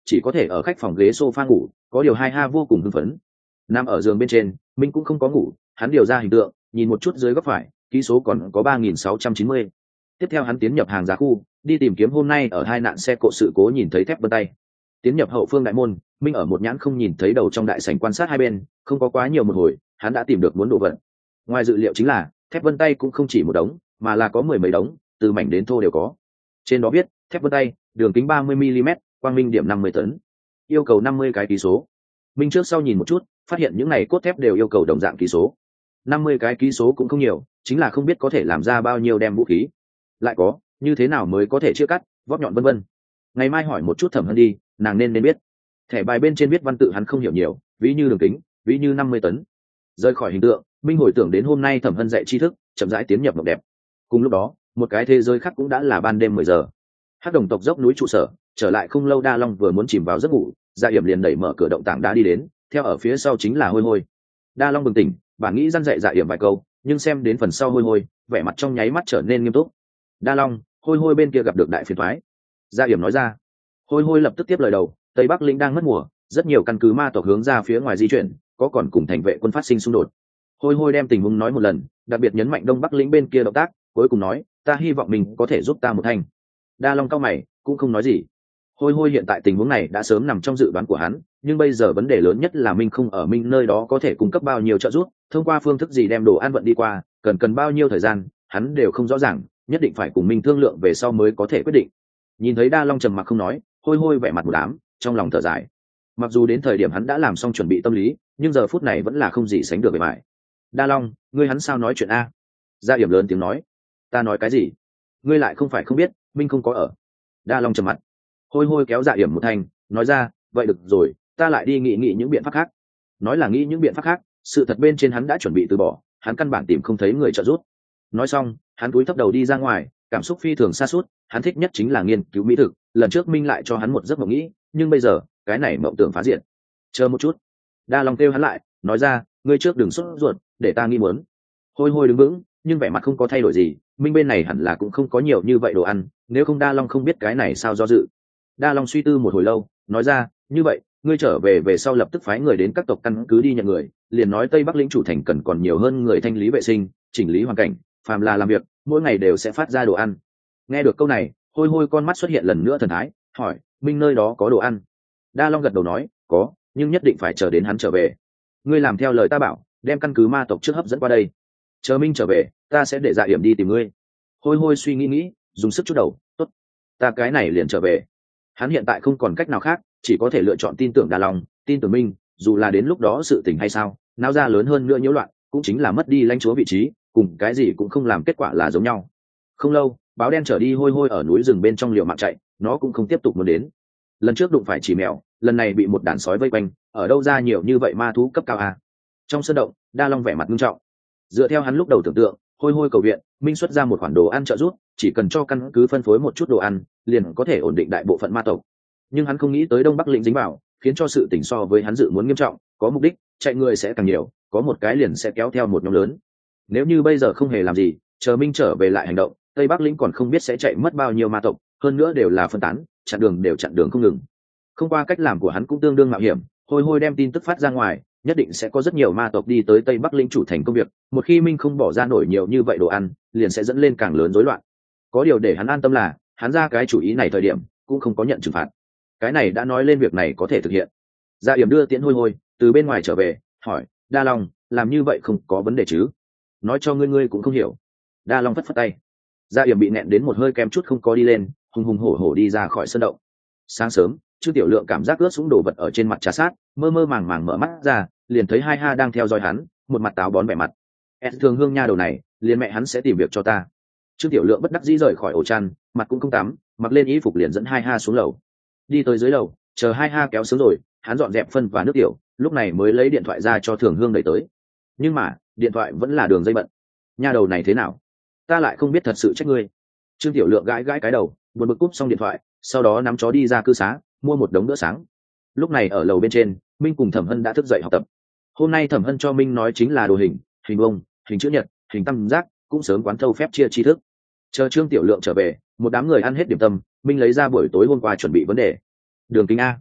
chỉ có thể ở khách phòng ghế sofa ngủ, có điều hai ha vô cùng hưng phấn. Nằm ở giường bên trên, minh cũng không có ngủ, hắn điều ra hình tượng, nhìn một chút dưới góc phải, ký số còn có 3690. Tiếp theo hắn tiến nhập hàng giá khu, đi tìm kiếm hôm nay ở hai nạn xe cộ sự cố nhìn thấy thép vân tay. Tiến nhập hậu phương đại môn, minh ở một nhãn không nhìn thấy đầu trong đại sảnh quan sát hai bên, không có quá nhiều một hồi, hắn đã tìm được muốn đồ vật. Ngoài dự liệu chính là thép vân tay cũng không chỉ một đống, mà là có mười mấy đống, từ mảnh đến thô đều có. Trên đó viết thép vân tay, đường kính 30 mm, quang minh điểm 50 tấn, yêu cầu 50 cái ký số. Minh trước sau nhìn một chút, phát hiện những này cốt thép đều yêu cầu đồng dạng ký số. 50 cái ký số cũng không nhiều, chính là không biết có thể làm ra bao nhiêu đem vũ khí. Lại có, như thế nào mới có thể chia cắt, vót nhọn vân vân. Ngày mai hỏi một chút Thẩm Hân đi, nàng nên biết. Thẻ bài bên trên viết văn tự hắn không hiểu nhiều, ví như đường kính, ví như 50 tấn. Rời khỏi hình tượng, Minh hồi tưởng đến hôm nay Thẩm Hân dạy tri thức, chậm rãi tiến nhập mộng đẹp. Cùng lúc đó, một cái thế giới khác cũng đã là ban đêm 10 giờ. Hắc đồng tộc dốc núi trụ sở, trở lại không lâu Đa Long vừa muốn chìm vào giấc ngủ, Dạ Yểm liền đẩy mở cửa động tảng đá đi đến, theo ở phía sau chính là Hôi Hôi. Đa Long bừng tỉnh, bản nghĩ răn dạy Dạ Yểm vài câu, nhưng xem đến phần sau Hôi Hôi, vẻ mặt trong nháy mắt trở nên nghiêm túc. Đa Long, Hôi Hôi bên kia gặp được đại phiền toái. Dạ Yểm nói ra. Hôi Hôi lập tức tiếp lời đầu, Tây Bắc lĩnh đang mất mùa, rất nhiều căn cứ ma tộc hướng ra phía ngoài di chuyển, có còn cùng thành vệ quân phát sinh xung đột. Hôi Hôi đem tình huống nói một lần, đặc biệt nhấn mạnh Đông Bắc lĩnh bên kia động tác, cuối cùng nói, ta hy vọng mình có thể giúp ta một thành. Đa Long cao mày, cũng không nói gì. Hôi Hôi hiện tại tình huống này đã sớm nằm trong dự đoán của hắn, nhưng bây giờ vấn đề lớn nhất là Minh không ở Minh nơi đó có thể cung cấp bao nhiêu trợ giúp, thông qua phương thức gì đem đồ ăn vận đi qua, cần bao nhiêu thời gian, hắn đều không rõ ràng, nhất định phải cùng Minh thương lượng về sau mới có thể quyết định. Nhìn thấy Đa Long trầm mặc không nói, Hôi Hôi vẻ mặt một đám, trong lòng thở dài. Mặc dù đến thời điểm hắn đã làm xong chuẩn bị tâm lý, nhưng giờ phút này vẫn là không gì sánh được bề mại. Đa Long, ngươi hắn sao nói chuyện a? Gia Yểm lớn tiếng nói. Ta nói cái gì? Ngươi lại không phải không biết, Minh không có ở. Đa Long trầm mặt. Hôi Hôi kéo Dạ Yểm một thành, nói ra, vậy được rồi, ta lại đi nghĩ những biện pháp khác. Nói là nghĩ những biện pháp khác, sự thật bên trên hắn đã chuẩn bị từ bỏ, hắn căn bản tìm không thấy người trợ giúp. Nói xong, hắn cúi thấp đầu đi ra ngoài, cảm xúc phi thường sa sút, hắn thích nhất chính là nghiên cứu mỹ thực, lần trước Minh lại cho hắn một giấc mộng nghĩ, nhưng bây giờ, cái này mộng tưởng phá diện. Chờ một chút. Đa Long kêu hắn lại, nói ra, ngươi trước đừng sốt ruột, để ta nghi muốn. Hôi Hôi đứng vững, nhưng vẻ mặt không có thay đổi gì, Minh bên này hẳn là cũng không có nhiều như vậy đồ ăn, nếu không Đa Long không biết cái này sao do dự. Đa Long suy tư một hồi lâu, nói ra, như vậy, ngươi trở về sau lập tức phái người đến các tộc căn cứ đi nhận người, liền nói Tây Bắc lĩnh chủ thành cần còn nhiều hơn người thanh lý vệ sinh, chỉnh lý hoàn cảnh, phàm là làm việc, mỗi ngày đều sẽ phát ra đồ ăn. Nghe được câu này, Hôi Hôi con mắt xuất hiện lần nữa thần thái, hỏi, Minh nơi đó có đồ ăn? Đa Long gật đầu nói, có, nhưng nhất định phải chờ đến hắn trở về. Ngươi làm theo lời ta bảo, đem căn cứ ma tộc trước hấp dẫn qua đây. Chờ Minh trở về, ta sẽ để Dạ Yểm đi tìm ngươi. Hôi Hôi suy nghĩ, dùng sức chút đầu, tốt, ta cái này liền trở về. Hắn hiện tại không còn cách nào khác, chỉ có thể lựa chọn tin tưởng Đa Long, tin tưởng Minh, dù là đến lúc đó sự tình hay sao, náo ra lớn hơn nữa nhiễu loạn, cũng chính là mất đi lãnh chúa vị trí, cùng cái gì cũng không làm kết quả là giống nhau. Không lâu, báo đen trở đi Hôi Hôi ở núi rừng bên trong liều mạng chạy, nó cũng không tiếp tục muốn đến. Lần trước đụng phải chỉ mèo, lần này bị một đàn sói vây quanh, ở đâu ra nhiều như vậy ma thú cấp cao à? Trong sân động, Đa Long vẻ mặt nghiêm trọng. Dựa theo hắn lúc đầu tưởng tượng, Hôi Hôi cầu viện, Minh xuất ra một khoản đồ ăn trợ giúp, chỉ cần cho căn cứ phân phối một chút đồ ăn, liền có thể ổn định đại bộ phận ma tộc. Nhưng hắn không nghĩ tới Đông Bắc lĩnh dính vào, khiến cho sự tình so với hắn dự muốn nghiêm trọng, có mục đích, chạy người sẽ càng nhiều, có một cái liền sẽ kéo theo một nhóm lớn. Nếu như bây giờ không hề làm gì, chờ Minh trở về lại hành động, Tây Bắc lĩnh còn không biết sẽ chạy mất bao nhiêu ma tộc, hơn nữa đều là phân tán, chặn đường không ngừng. Không qua cách làm của hắn cũng tương đương mạo hiểm, Hôi Hôi đem tin tức phát ra ngoài, nhất định sẽ có rất nhiều ma tộc đi tới Tây Bắc lĩnh chủ thành công việc, một khi Minh không bỏ ra nổi nhiều như vậy đồ ăn, liền sẽ dẫn lên càng lớn rối loạn. Có điều để hắn an tâm là, hắn ra cái chủ ý này thời điểm, cũng không có nhận trừng phạt. Cái này đã nói lên việc này có thể thực hiện. Dạ Yểm đưa Tiễn Hôi Hôi từ bên ngoài trở về, hỏi, Đa Long, làm như vậy không có vấn đề chứ? Nói cho ngươi cũng không hiểu. Đa Long phất tay. Dạ Yểm bị nẹn đến một hơi kém chút không có đi lên, hùng hổ đi ra khỏi sân động. Sáng sớm, Trương Tiểu Lượng cảm giác ướt sũng đổ vật ở trên mặt trà sát, mơ màng mở mắt ra, liền thấy hai ha đang theo dõi hắn, một mặt táo bón vẻ mặt. Thường Hương nha đầu này, liền mẹ hắn sẽ tìm việc cho ta. Trương Tiểu Lượng bất đắc dĩ rời khỏi ổ chăn, mặt cũng không tắm, mặc lên y phục liền dẫn hai ha xuống lầu. Đi tới dưới lầu, chờ hai ha kéo sướng rồi, hắn dọn dẹp phân và nước tiểu, lúc này mới lấy điện thoại ra cho Thường Hương đẩy tới. Nhưng mà, điện thoại vẫn là đường dây bận. Nha đầu này thế nào? Ta lại không biết thật sự trách ngươi. Trương Tiểu Lượng gãi cái đầu, buồn bực cúp xong điện thoại, sau đó nắm chó đi ra cư xá, mua một đống bữa sáng. Lúc này ở lầu bên trên, Minh cùng Thẩm Hân đã thức dậy học tập. Hôm nay Thẩm Hân cho Minh nói chính là đồ hình, hình vuông, hình chữ nhật, hình tam giác, cũng sớm quán thâu phép chia tri thức. Chờ Trương Tiểu Lượng trở về, một đám người ăn hết điểm tâm, Minh lấy ra buổi tối hôm qua chuẩn bị vấn đề. Đường kính A.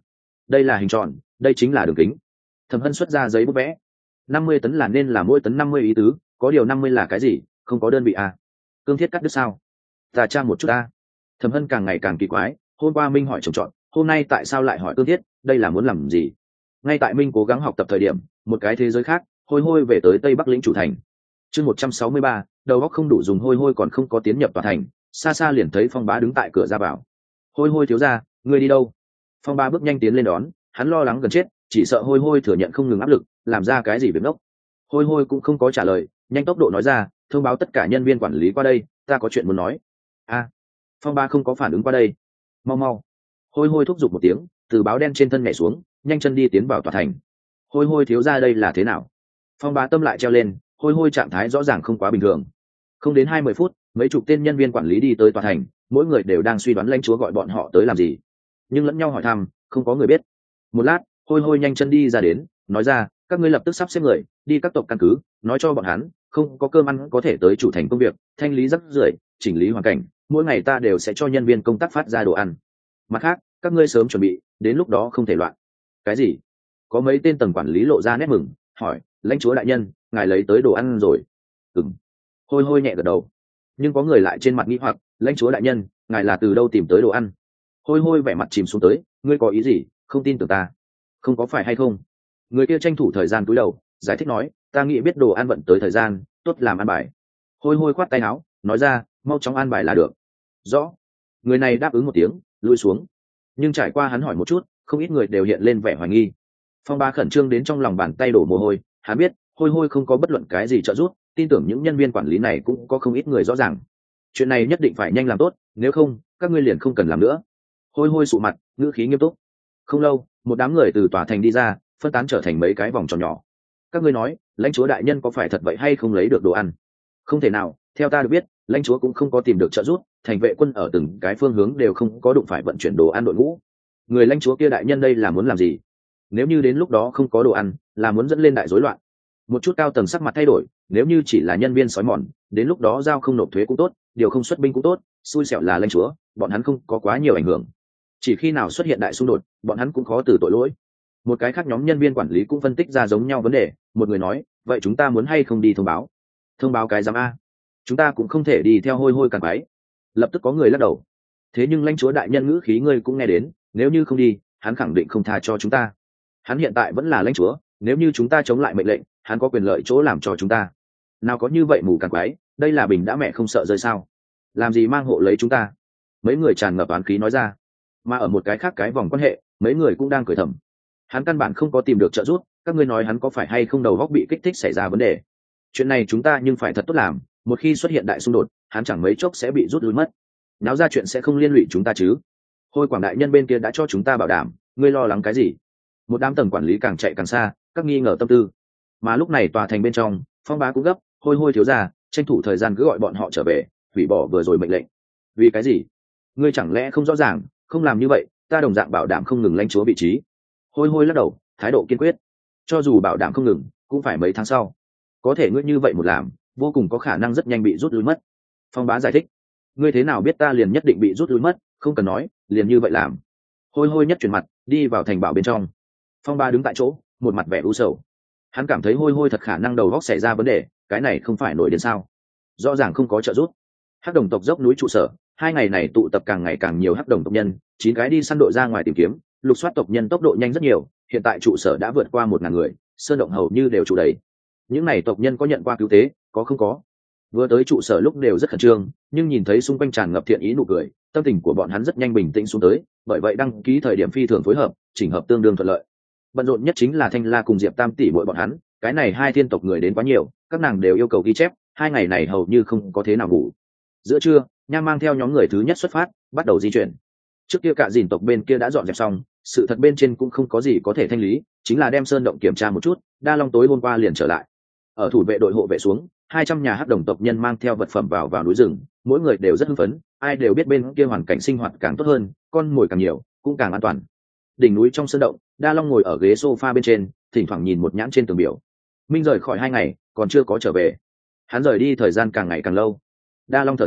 đây là hình tròn, đây chính là đường kính. Thẩm Hân xuất ra giấy bút vẽ. 50 tấn là nên là mỗi tấn 50 ý tứ, có điều 50 là cái gì, không có đơn vị à? Cương thiết cắt đứt sao? Ta tra một chút ta. Thẩm Hân càng ngày càng kỳ quái, hôm qua Minh hỏi trồng trọt, hôm nay tại sao lại hỏi cương thiết, đây là muốn làm gì? Ngay tại Minh cố gắng học tập thời điểm, một cái thế giới khác, Hôi Hôi về tới Tây Bắc lĩnh chủ thành. Chương 163, đầu óc không đủ dùng. Hôi Hôi còn không có tiến nhập tòa thành, xa xa liền thấy Phong Bá đứng tại cửa ra vào. Hôi Hôi thiếu gia, ngươi đi đâu? Phong Bá bước nhanh tiến lên đón, hắn lo lắng gần chết, chỉ sợ Hôi Hôi thừa nhận không ngừng áp lực, làm ra cái gì việc ngốc. Hôi Hôi cũng không có trả lời, nhanh tốc độ nói ra, thông báo tất cả nhân viên quản lý qua đây, ta có chuyện muốn nói. A, Phong Bá không có phản ứng qua đây. Mau mau. Hôi Hôi thúc giục một tiếng, từ báo đen trên thân nhảy xuống, nhanh chân đi tiến vào tòa thành. Hôi Hôi thiếu gia, đây là thế nào? Phong Bá tâm lại treo lên, Hôi Hôi trạng thái rõ ràng không quá bình thường. Không đến 20 phút, mấy chục tên nhân viên quản lý đi tới tòa thành, mỗi người đều đang suy đoán lãnh chúa gọi bọn họ tới làm gì, nhưng lẫn nhau hỏi thăm, không có người biết. Một lát, Hôi Hôi nhanh chân đi ra đến, nói ra, các ngươi lập tức sắp xếp người đi các tộc căn cứ, nói cho bọn hắn không có cơm ăn có thể tới chủ thành công việc, thanh lý rác rưởi, chỉnh lý hoàn cảnh, mỗi ngày ta đều sẽ cho nhân viên công tác phát ra đồ ăn. Mặt khác, các ngươi sớm chuẩn bị, đến lúc đó không thể loạn. Cái gì? Có mấy tên tầng quản lý lộ ra nét mừng, hỏi, lãnh chúa đại nhân, ngài lấy tới đồ ăn rồi? Ừm. Hôi Hôi nhẹ gật đầu. Nhưng có người lại trên mặt nghi hoặc, lãnh chúa đại nhân, ngài là từ đâu tìm tới đồ ăn? Hôi Hôi vẻ mặt chìm xuống tới, ngươi có ý gì, không tin tưởng ta? Không có phải hay không? Người kia tranh thủ thời gian cúi đầu, giải thích nói, ta nghĩ biết đồ ăn vận tới thời gian, tốt làm ăn bài. Hôi Hôi khoát tay áo, nói ra, mau chóng ăn bài là được. Rõ. Người này đáp ứng một tiếng, lui xuống. Nhưng trải qua hắn hỏi một chút, không ít người đều hiện lên vẻ hoài nghi. Phong Ba khẩn trương đến trong lòng bàn tay đổ mồ hôi, hắn biết Hôi Hôi không có bất luận cái gì trợ giúp, tin tưởng những nhân viên quản lý này cũng có không ít người rõ ràng. Chuyện này nhất định phải nhanh làm tốt, nếu không các ngươi liền không cần làm nữa. Hôi Hôi sụ mặt, ngữ khí nghiêm túc. Không lâu, một đám người từ tòa thành đi ra, phân tán trở thành mấy cái vòng tròn nhỏ. Các ngươi nói, lãnh chúa đại nhân có phải thật vậy hay không lấy được đồ ăn? Không thể nào, theo ta được biết, lãnh chúa cũng không có tìm được trợ giúp, thành vệ quân ở từng cái phương hướng đều không có đụng phải vận chuyển đồ ăn đội ngũ. Người lãnh chúa kia đại nhân đây là muốn làm gì? Nếu như đến lúc đó không có đồ ăn, là muốn dẫn lên đại rối loạn. Một chút cao tầng sắc mặt thay đổi, nếu như chỉ là nhân viên sói mòn, đến lúc đó giao không nộp thuế cũng tốt, điều không xuất binh cũng tốt, xui xẻo là lãnh chúa, bọn hắn không có quá nhiều ảnh hưởng. Chỉ khi nào xuất hiện đại xung đột, bọn hắn cũng khó từ tội lỗi. Một cái khác nhóm nhân viên quản lý cũng phân tích ra giống nhau vấn đề, một người nói, vậy chúng ta muốn hay không đi thông báo? Thông báo cái giám a? Chúng ta cũng không thể đi theo Hôi Hôi càn quái. Lập tức có người lắc đầu. Thế nhưng lãnh chúa đại nhân ngữ khí ngươi cũng nghe đến, nếu như không đi, hắn khẳng định không tha cho chúng ta. Hắn hiện tại vẫn là lãnh chúa, nếu như chúng ta chống lại mệnh lệnh, hắn có quyền lợi chỗ làm cho chúng ta. Nào có như vậy mù càn quái, đây là bình đã mẹ không sợ rơi sao? Làm gì mang hộ lấy chúng ta? Mấy người tràn ngập oán khí nói ra. Mà ở một cái khác cái vòng quan hệ, mấy người cũng đang cười thầm. Hắn căn bản không có tìm được trợ giúp, các ngươi nói hắn có phải hay không đầu óc bị kích thích xảy ra vấn đề? Chuyện này chúng ta nhưng phải thật tốt làm, một khi xuất hiện đại xung đột, hắn chẳng mấy chốc sẽ bị rút lui mất. Náo ra chuyện sẽ không liên lụy chúng ta chứ? Hôi Quảng đại nhân bên kia đã cho chúng ta bảo đảm, ngươi lo lắng cái gì? Một đám tầng quản lý càng chạy càng xa, các nghi ngờ tâm tư. Mà lúc này tòa thành bên trong, Phong Bá cũng gấp, Hôi thiếu gia, tranh thủ thời gian cứ gọi bọn họ trở về, hủy bỏ vừa rồi mệnh lệnh. Vì cái gì? Ngươi chẳng lẽ không rõ ràng, không làm như vậy, ta đồng dạng bảo đảm không ngừng lãnh chúa vị trí. Hôi lắc đầu, thái độ kiên quyết. Cho dù bảo đảm không ngừng, cũng phải mấy tháng sau. Có thể ngươi như vậy một làm, vô cùng có khả năng rất nhanh bị rút lui mất. Phong Bá giải thích, ngươi thế nào biết ta liền nhất định bị rút lui mất, không cần nói, liền như vậy làm. Hôi nhất chuyển mặt, đi vào thành bảo bên trong. Phong Bá đứng tại chỗ, một mặt vẻ u sầu. Hắn cảm thấy Hôi thật khả năng đầu óc xảy ra vấn đề, cái này không phải nổi đến sao? Rõ ràng không có trợ giúp. Hắc đồng tộc dốc núi trụ sở, 2 ngày này tụ tập càng ngày càng nhiều hắc đồng tộc nhân, 9 cái đi săn đội ra ngoài tìm kiếm, lục soát tộc nhân tốc độ nhanh rất nhiều, hiện tại trụ sở đã vượt qua 1000 người, sơn động hầu như đều trụ đầy. Những này tộc nhân có nhận qua cứu tế, có không có. Vừa tới trụ sở lúc đều rất khẩn trương, nhưng nhìn thấy xung quanh tràn ngập thiện ý nụ cười, tâm tình của bọn hắn rất nhanh bình tĩnh xuống tới, bởi vậy đăng ký thời điểm phi thường phối hợp, chỉnh hợp tương đương thuận lợi. Bận rộn nhất chính là Thanh La cùng Diệp Tam tỷ muội bọn hắn, cái này hai thiên tộc người đến quá nhiều, các nàng đều yêu cầu ghi chép, 2 ngày này hầu như không có thế nào ngủ. Giữa trưa, Nham mang theo nhóm người thứ nhất xuất phát, bắt đầu di chuyển. Trước kia cả dìn tộc bên kia đã dọn dẹp xong, sự thật bên trên cũng không có gì có thể thanh lý, chính là đem sơn động kiểm tra một chút. Đa Long tối hôm qua liền trở lại. Ở thủ vệ đội hộ vệ xuống, 200 nhà hắc đồng tộc nhân mang theo vật phẩm vào núi rừng, mỗi người đều rất hưng phấn, ai đều biết bên kia hoàn cảnh sinh hoạt càng tốt hơn, con mồi càng nhiều, cũng càng an toàn. Đỉnh núi trong sơn động, Đa Long ngồi ở ghế sofa bên trên, thỉnh thoảng nhìn một nhãn trên tường biểu. Minh rời khỏi 2 ngày, còn chưa có trở về. Hắn rời đi thời gian càng ngày càng lâu. Đa Long thở dài,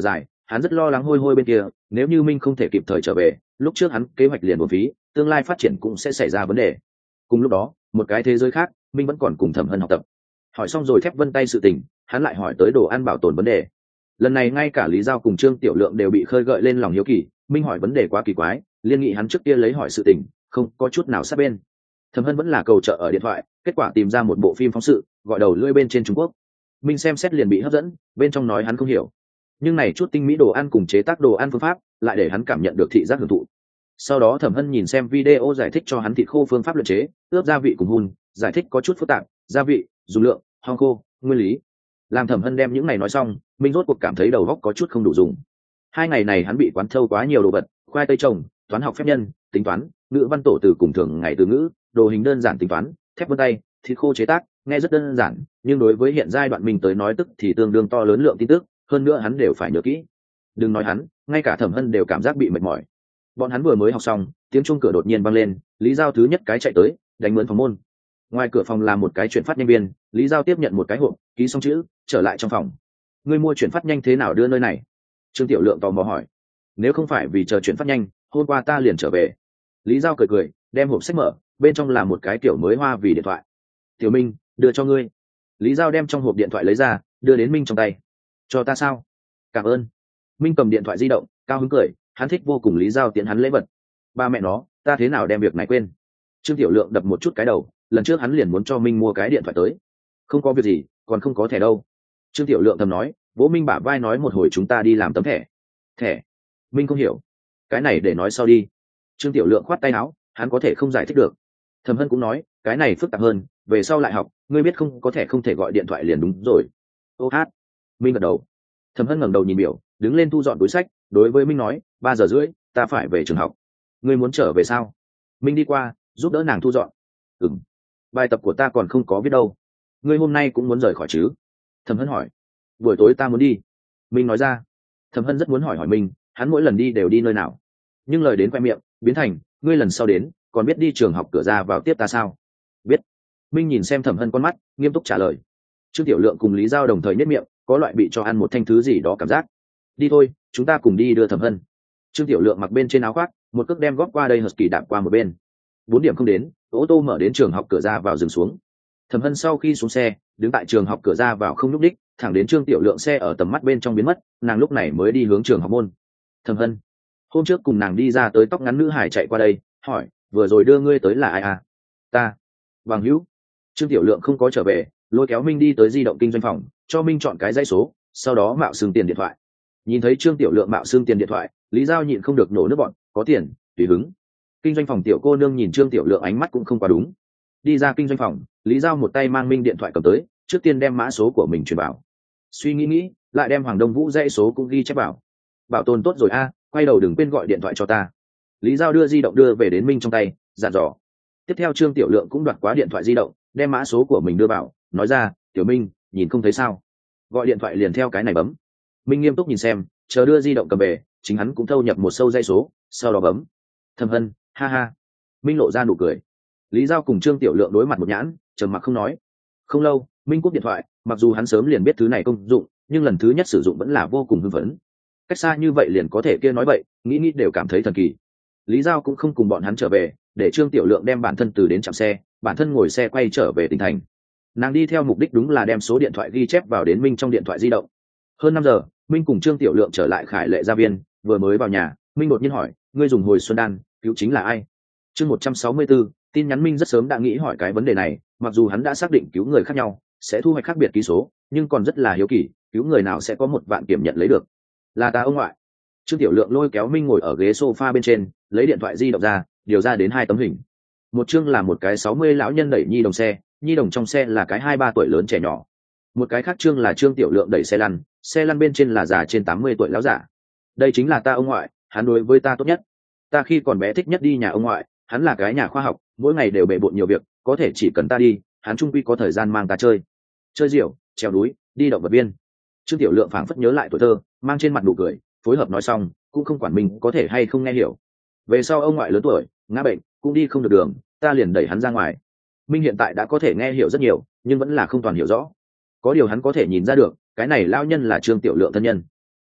hắn rất lo lắng hôi hôi bên kia, nếu như minh không thể kịp thời trở về, lúc trước hắn kế hoạch liền uổng phí, tương lai phát triển cũng sẽ xảy ra vấn đề. Cùng lúc đó, một cái thế giới khác, minh vẫn còn cùng Thẩm Hân học tập. Hỏi xong rồi Thép Vân tay sự tình, hắn lại hỏi tới đồ ăn bảo tồn vấn đề. Lần này ngay cả Lý Giao cùng Trương Tiểu Lượng đều bị khơi gợi lên lòng hiếu kỳ, minh hỏi vấn đề quá kỳ quái, liên nghị hắn trước kia lấy hỏi sự tình, không có chút nào sát bên. Thẩm Hân vẫn là cầu trợ ở điện thoại, kết quả tìm ra một bộ phim phóng sự, gọi đầu lưỡi bên trên Trung Quốc. Minh xem xét liền bị hấp dẫn, bên trong nói hắn không hiểu, nhưng này chút tinh mỹ đồ ăn cùng chế tác đồ ăn phương pháp lại để hắn cảm nhận được thị giác hưởng thụ. Sau đó Thẩm Hân nhìn xem video giải thích cho hắn thịt khô phương pháp luyện chế, ướp gia vị cùng hun, giải thích có chút phức tạp, gia vị, dùng lượng, hong khô, nguyên lý. Làm Thẩm Hân đem những này nói xong, Minh rốt cuộc cảm thấy đầu óc có chút không đủ dùng. 2 ngày này hắn bị quán thâu quá nhiều đồ vật, khoai tây trồng, toán học phép nhân, tính toán, ngữ văn tổ từ cùng thường ngày từ ngữ, đồ hình đơn giản tính toán, thép vân tay, thịt khô chế tác, nghe rất đơn giản, nhưng đối với hiện giai đoạn mình tới nói tức thì tương đương to lớn lượng tin tức, hơn nữa hắn đều phải nhớ kỹ. Đừng nói hắn, ngay cả Thẩm Hân đều cảm giác bị mệt mỏi. Bọn hắn vừa mới học xong, tiếng chuông cửa đột nhiên vang lên, Lý Giao thứ nhất cái chạy tới, đánh mướn phòng môn. Ngoài cửa phòng là một cái chuyển phát nhanh viên, Lý Giao tiếp nhận một cái hộp, ký xong chữ, trở lại trong phòng. Ngươi mua chuyển phát nhanh thế nào đưa nơi này? Trương Tiểu Lượng tò mò hỏi. Nếu không phải vì chờ chuyển phát nhanh, hôm qua ta liền trở về. Lý Giao cười cười, đem hộp sách mở, bên trong là một cái kiểu mới hoa vì điện thoại. Tiểu Minh, đưa cho ngươi. Lý Giao đem trong hộp điện thoại lấy ra, đưa đến Minh trong tay. Cho ta sao? Cảm ơn. Minh cầm điện thoại di động, cao hứng cười, hắn thích vô cùng Lý Giao tiễn hắn lễ vật. Ba mẹ nó, ta thế nào đem việc này quên? Trương Tiểu Lượng đập một chút cái đầu, lần trước hắn liền muốn cho Minh mua cái điện thoại tới. Không có việc gì, còn không có thẻ đâu. Trương Tiểu Lượng thầm nói, vỗ Minh bả vai nói một hồi chúng ta đi làm tấm thẻ. Thẻ? Minh không hiểu. Cái này để nói sau đi. Trương Tiểu Lượng khoát tay áo, hắn có thể không giải thích được. Thẩm Hân cũng nói, cái này phức tạp hơn, về sau lại học, ngươi biết không có thẻ không thể gọi điện thoại liền đúng rồi. Ô hát. Minh gật đầu. Thẩm Hân ngẩng đầu nhìn biểu, đứng lên thu dọn túi sách, đối với Minh nói, 3:30, ta phải về trường học. Ngươi muốn trở về sao? Minh đi qua, giúp đỡ nàng thu dọn. Ừm. Bài tập của ta còn không có viết đâu. Ngươi hôm nay cũng muốn rời khỏi chứ? Thẩm Hân hỏi. Buổi tối ta muốn đi. Minh nói ra. Thẩm Hân rất muốn hỏi hỏi Minh, hắn mỗi lần đi đều đi nơi nào. Nhưng lời đến khoe miệng, biến thành, ngươi lần sau đến, còn biết đi trường học cửa ra vào tiếp ta sao? Biết. Minh nhìn xem Thẩm Hân con mắt, nghiêm túc trả lời. Trương Tiểu Lượng cùng Lý Giao đồng thời nhếch miệng, có loại bị cho ăn một thanh thứ gì đó cảm giác. Đi thôi, chúng ta cùng đi đưa Thẩm Hân. Trương Tiểu Lượng mặc bên trên áo khoác, một cước đem góp qua đây Husky đạp qua một bên. 4 điểm không đến, ô tô mở đến trường học cửa ra vào dừng xuống. Thẩm Hân sau khi xuống xe, đứng tại trường học cửa ra vào không nhúc đích, thẳng đến Trương Tiểu Lượng xe ở tầm mắt bên trong biến mất, nàng lúc này mới đi hướng trường học môn. Thẩm Hân, hôm trước cùng nàng đi ra tới tóc ngắn nữ hải chạy qua đây, hỏi, vừa rồi đưa ngươi tới là ai à? Ta. Bằng hữu. Trương Tiểu Lượng không có trở về, lôi kéo Minh đi tới di động kinh doanh phòng, cho Minh chọn cái dãy số, sau đó mạo xưng tiền điện thoại. Nhìn thấy Trương Tiểu Lượng mạo xưng tiền điện thoại, Lý Giao nhịn không được nổ nước bọn, có tiền, tùy hứng. Kinh doanh phòng tiểu cô nương nhìn Trương Tiểu Lượng ánh mắt cũng không quá đúng. Đi ra kinh doanh phòng, Lý Giao một tay mang Minh điện thoại cầm tới, trước tiên đem mã số của mình truyền vào. Suy nghĩ, lại đem Hoàng Đông Vũ dãy số cũng ghi chép vào. Bảo tồn tốt rồi a, quay đầu đừng quên gọi điện thoại cho ta. Lý Giao đưa di động đưa về đến Minh trong tay, dặn dò. Tiếp theo Trương Tiểu Lượng cũng đoạt quá điện thoại di động, đem mã số của mình đưa vào, nói ra, Tiểu Minh, nhìn không thấy sao? Gọi điện thoại liền theo cái này bấm. Minh nghiêm túc nhìn xem, chờ đưa di động cầm về, chính hắn cũng thâu nhập một sâu dây số, sau đó bấm. Thẩm Hân, ha ha. Minh lộ ra nụ cười. Lý Giao cùng Trương Tiểu Lượng đối mặt một nhãn, trầm mặc không nói. Không lâu, Minh cúp điện thoại, mặc dù hắn sớm liền biết thứ này công dụng, nhưng lần thứ nhất sử dụng vẫn là vô cùng hưng phấn. Cách xa như vậy liền có thể kia nói vậy, nghĩ đều cảm thấy thần kỳ. Lý Giao cũng không cùng bọn hắn trở về, để Trương Tiểu Lượng đem bản thân từ đến trạm xe, bản thân ngồi xe quay trở về tỉnh thành. Nàng đi theo mục đích đúng là đem số điện thoại ghi chép vào đến Minh trong điện thoại di động. Hơn 5 giờ, Minh cùng Trương Tiểu Lượng trở lại Khải Lệ gia viên, vừa mới vào nhà, Minh đột nhiên hỏi, ngươi dùng hồi xuân đan, cứu chính là ai? Chương 164, tin nhắn Minh rất sớm đã nghĩ hỏi cái vấn đề này, mặc dù hắn đã xác định cứu người khác nhau, sẽ thu hoạch khác biệt ký số, nhưng còn rất là hiếu kỳ, cứu người nào sẽ có 1 vạn kiểm nhận lấy được. Là ta ông ngoại. Trương Tiểu Lượng lôi kéo Minh ngồi ở ghế sofa bên trên, lấy điện thoại di động ra, điều ra đến 2 tấm hình. Một chương là một cái 60 lão nhân đẩy nhi đồng xe, nhi đồng trong xe là cái 2-3 tuổi lớn trẻ nhỏ. Một cái khác chương là Trương Tiểu Lượng đẩy xe lăn bên trên là già trên 80 tuổi lão giả. Đây chính là ta ông ngoại, hắn đối với ta tốt nhất. Ta khi còn bé thích nhất đi nhà ông ngoại, hắn là cái nhà khoa học, mỗi ngày đều bề bộn nhiều việc, có thể chỉ cần ta đi, hắn trung quy có thời gian mang ta chơi diều, trèo núi, đi động vật viên. Trương Tiểu Lượng phảng phất nhớ lại tuổi thơ, mang trên mặt nụ cười, phối hợp nói xong, cũng không quản mình có thể hay không nghe hiểu. Về sau ông ngoại lớn tuổi, ngã bệnh, cũng đi không được đường, ta liền đẩy hắn ra ngoài. Minh hiện tại đã có thể nghe hiểu rất nhiều, nhưng vẫn là không toàn hiểu rõ. Có điều hắn có thể nhìn ra được, cái này lão nhân là Trương Tiểu Lượng thân nhân.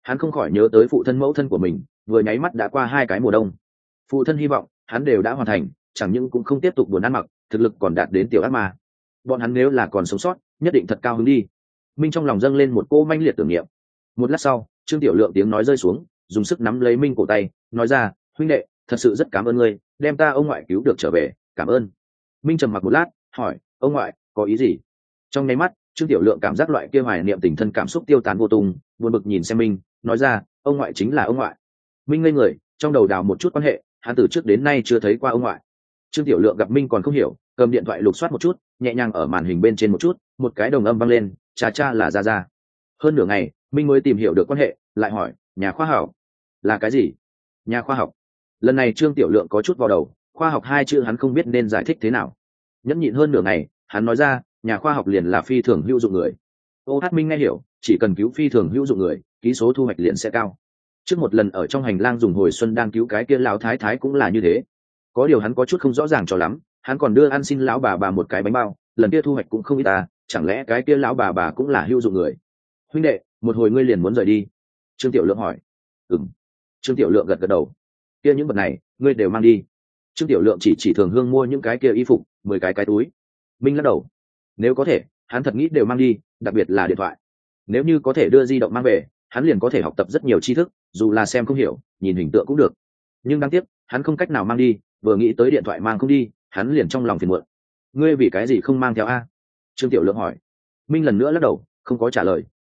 Hắn không khỏi nhớ tới phụ thân mẫu thân của mình, vừa nháy mắt đã qua 2 cái mùa đông. Phụ thân hy vọng hắn đều đã hoàn thành, chẳng những cũng không tiếp tục buồn ăn mặc, thực lực còn đạt đến tiểu ác ma. Bọn hắn nếu là còn sống sót, nhất định thật cao hứng đi. Minh trong lòng dâng lên một cô manh liệt tưởng niệm. Một lát sau, Trương Tiểu Lượng tiếng nói rơi xuống, dùng sức nắm lấy Minh cổ tay, nói ra, huynh đệ, thật sự rất cảm ơn ngươi, đem ta ông ngoại cứu được trở về, cảm ơn. Minh trầm mặc một lát, hỏi, ông ngoại có ý gì? Trong nháy mắt, Trương Tiểu Lượng cảm giác loại kia hoài niệm tình thân cảm xúc tiêu tán vô tung, buồn bực nhìn xem Minh, nói ra, ông ngoại chính là ông ngoại. Minh ngây người, trong đầu đào một chút quan hệ, hắn từ trước đến nay chưa thấy qua ông ngoại. Trương Tiểu Lượng gặp Minh còn không hiểu, cầm điện thoại lục soát một chút, nhẹ nhàng ở màn hình bên trên một chút, một cái đồng âm vang lên, cha cha là ra ra. Hơn nửa ngày, Minh mới tìm hiểu được quan hệ, lại hỏi, nhà khoa học là cái gì? Nhà khoa học. Lần này Trương Tiểu Lượng có chút vào đầu, khoa học 2 chữ hắn không biết nên giải thích thế nào. Nhẫn nhịn hơn nửa ngày, hắn nói ra, nhà khoa học liền là phi thường hữu dụng người. Ô Hát Minh nghe hiểu, chỉ cần cứu phi thường hữu dụng người, ký số thu hoạch liền sẽ cao. Trước một lần ở trong hành lang dùng hồi xuân đang cứu cái kia lão thái thái cũng là như thế. Có điều hắn có chút không rõ ràng cho lắm, hắn còn đưa ăn xin lão bà một cái bánh bao, lần kia thu hoạch cũng không ít ta, chẳng lẽ cái kia lão bà cũng là hữu dụng người? Huynh đệ, một hồi ngươi liền muốn rời đi? Trương Tiểu Lượng hỏi. Ừm. Trương Tiểu Lượng gật gật đầu. Kia những vật này, ngươi đều mang đi. Trương Tiểu Lượng chỉ thường hương mua những cái kia y phục, 10 cái túi. Minh lắc đầu. Nếu có thể, hắn thật nghĩ đều mang đi, đặc biệt là điện thoại. Nếu như có thể đưa di động mang về, hắn liền có thể học tập rất nhiều tri thức, dù là xem không hiểu, nhìn hình tượng cũng được. Nhưng đáng tiếc, hắn không cách nào mang đi, vừa nghĩ tới điện thoại mang không đi, hắn liền trong lòng phiền muộn. Ngươi vì cái gì không mang theo a? Trương Tiểu Lượng hỏi. Minh lần nữa lắc đầu, không có trả lời.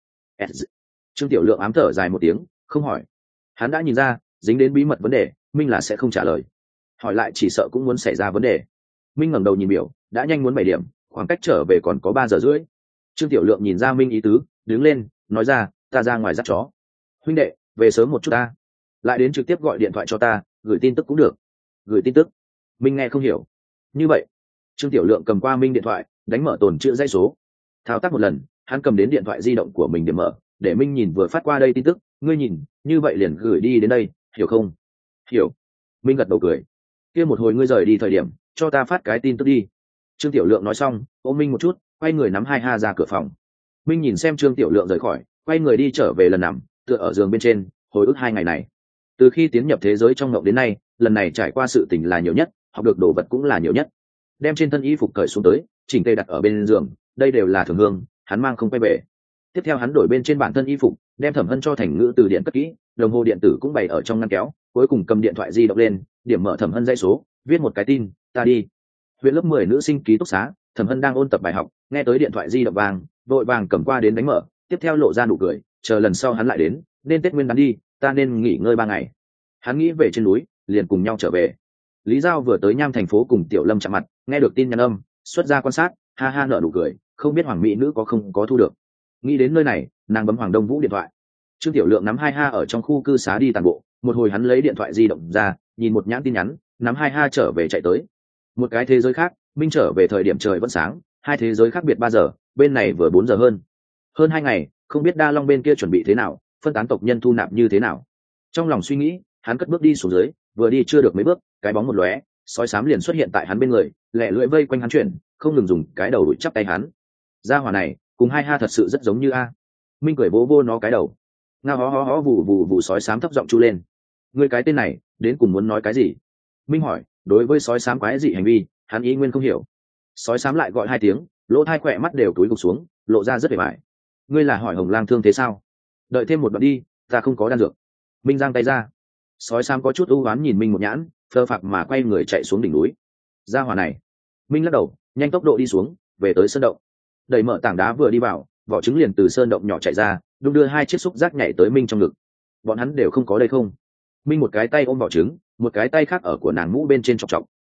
Trương Tiểu Lượng ám thở dài một tiếng, không hỏi. Hắn đã nhìn ra, dính đến bí mật vấn đề, Minh là sẽ không trả lời. Hỏi lại chỉ sợ cũng muốn xảy ra vấn đề. Minh ngẩng đầu nhìn biểu, đã nhanh muốn 7 điểm, khoảng cách trở về còn có 3 giờ rưỡi. Trương Tiểu Lượng nhìn ra Minh ý tứ, đứng lên, nói ra, ta ra ngoài dắt chó. Huynh đệ, về sớm một chút ta. Lại đến trực tiếp gọi điện thoại cho ta, gửi tin tức cũng được. Gửi tin tức? Minh nghe không hiểu. Như vậy, Trương Tiểu Lượng cầm qua Minh điện thoại, đánh mở tồn trữ dãy số. Thao tác một lần, hắn cầm đến điện thoại di động của mình để mở, để Minh nhìn vừa phát qua đây tin tức, ngươi nhìn, như vậy liền gửi đi đến đây, hiểu không? Hiểu. Minh gật đầu cười. Kia một hồi ngươi rời đi thời điểm, cho ta phát cái tin tức đi. Trương Tiểu Lượng nói xong, ôm Minh một chút, quay người nắm 2 ra cửa phòng. Minh nhìn xem Trương Tiểu Lượng rời khỏi, quay người đi trở về lần nằm, tựa ở giường bên trên, hồi ức 2 ngày này. Từ khi tiến nhập thế giới trong ngộng đến nay, lần này trải qua sự tình là nhiều nhất, học được đồ vật cũng là nhiều nhất. Đem trên thân y phục cởi xuống tới, chỉnh tề đặt ở bên giường, đây đều là thường hương, hắn mang không quay về. Tiếp theo hắn đổi bên trên bản thân y phục, đem Thẩm Hân cho thành ngữ từ điện cất kỹ, đồng hồ điện tử cũng bày ở trong ngăn kéo, cuối cùng cầm điện thoại di động lên, điểm mở Thẩm Hân dãy số, viết một cái tin, ta đi. Huyện lớp 10 nữ sinh ký túc xá, Thẩm Hân đang ôn tập bài học, nghe tới điện thoại di động vang, vội vàng cầm qua đến đánh mở, tiếp theo lộ ra nụ cười, chờ lần sau hắn lại đến, nên Tết Nguyên đán đi, ta nên nghỉ ngơi 3 ngày. Hắn nghĩ về trên núi, liền cùng nhau trở về. Lý Giao vừa tới Nham thành phố cùng Tiểu Lâm chạm mặt, nghe được tin nhắn âm, xuất ra quan sát, ha ha nở nụ cười, không biết Hoàng mỹ nữ có không có thu được. Nghĩ đến nơi này, nàng bấm Hoàng Đông Vũ điện thoại. Trương Tiểu Lượng nắm 2 ở trong khu cư xá đi tàn bộ, một hồi hắn lấy điện thoại di động ra, nhìn một nhãn tin nhắn, nắm 2 trở về chạy tới. Một cái thế giới khác, Minh trở về thời điểm trời vẫn sáng, 2 thế giới khác biệt 3 giờ, bên này vừa 4 giờ hơn. Hơn 2 ngày, không biết Đa Long bên kia chuẩn bị thế nào, phân tán tộc nhân thu nạp như thế nào. Trong lòng suy nghĩ, hắn cất bước đi xuống dưới, vừa đi chưa được mấy bước, cái bóng một lóe, sói xám liền xuất hiện tại hắn bên người, lẹ lưỡi vây quanh hắn chuyển, không ngừng dùng cái đầu đuổi chắp tay hắn. Gia hỏa này, cùng 2 thật sự rất giống như a. Minh cười vỗ vô nó cái đầu. Ngao hó hó vù vù vù, sói xám thấp giọng chu lên. Ngươi cái tên này, đến cùng muốn nói cái gì? Minh hỏi, đối với sói xám quái dị hành vi, hắn ý nguyên không hiểu. Sói xám lại gọi 2 tiếng, lỗ tai khỏe mắt đều túi gục xuống, lộ ra rất vẻ vải. Ngươi là hỏi Hồng Lang thương thế sao? Đợi thêm một đoạn đi, ta không có đan dược. Minh giang tay ra. Sói xám có chút ưu oán nhìn Minh một nhãn, phơ phạc mà quay người chạy xuống đỉnh núi. Gia hỏa này. Minh lắc đầu, nhanh tốc độ đi xuống, về tới sơn động. Đẩy mở tảng đá vừa đi vào, vỏ trứng liền từ sơn động nhỏ chạy ra, đung đưa 2 chiếc xúc giác nhảy tới Minh trong ngực. Bọn hắn đều không có đây không? Minh một cái tay ôm vỏ trứng, một cái tay khác ở của nàng mũ bên trên chọc chọc.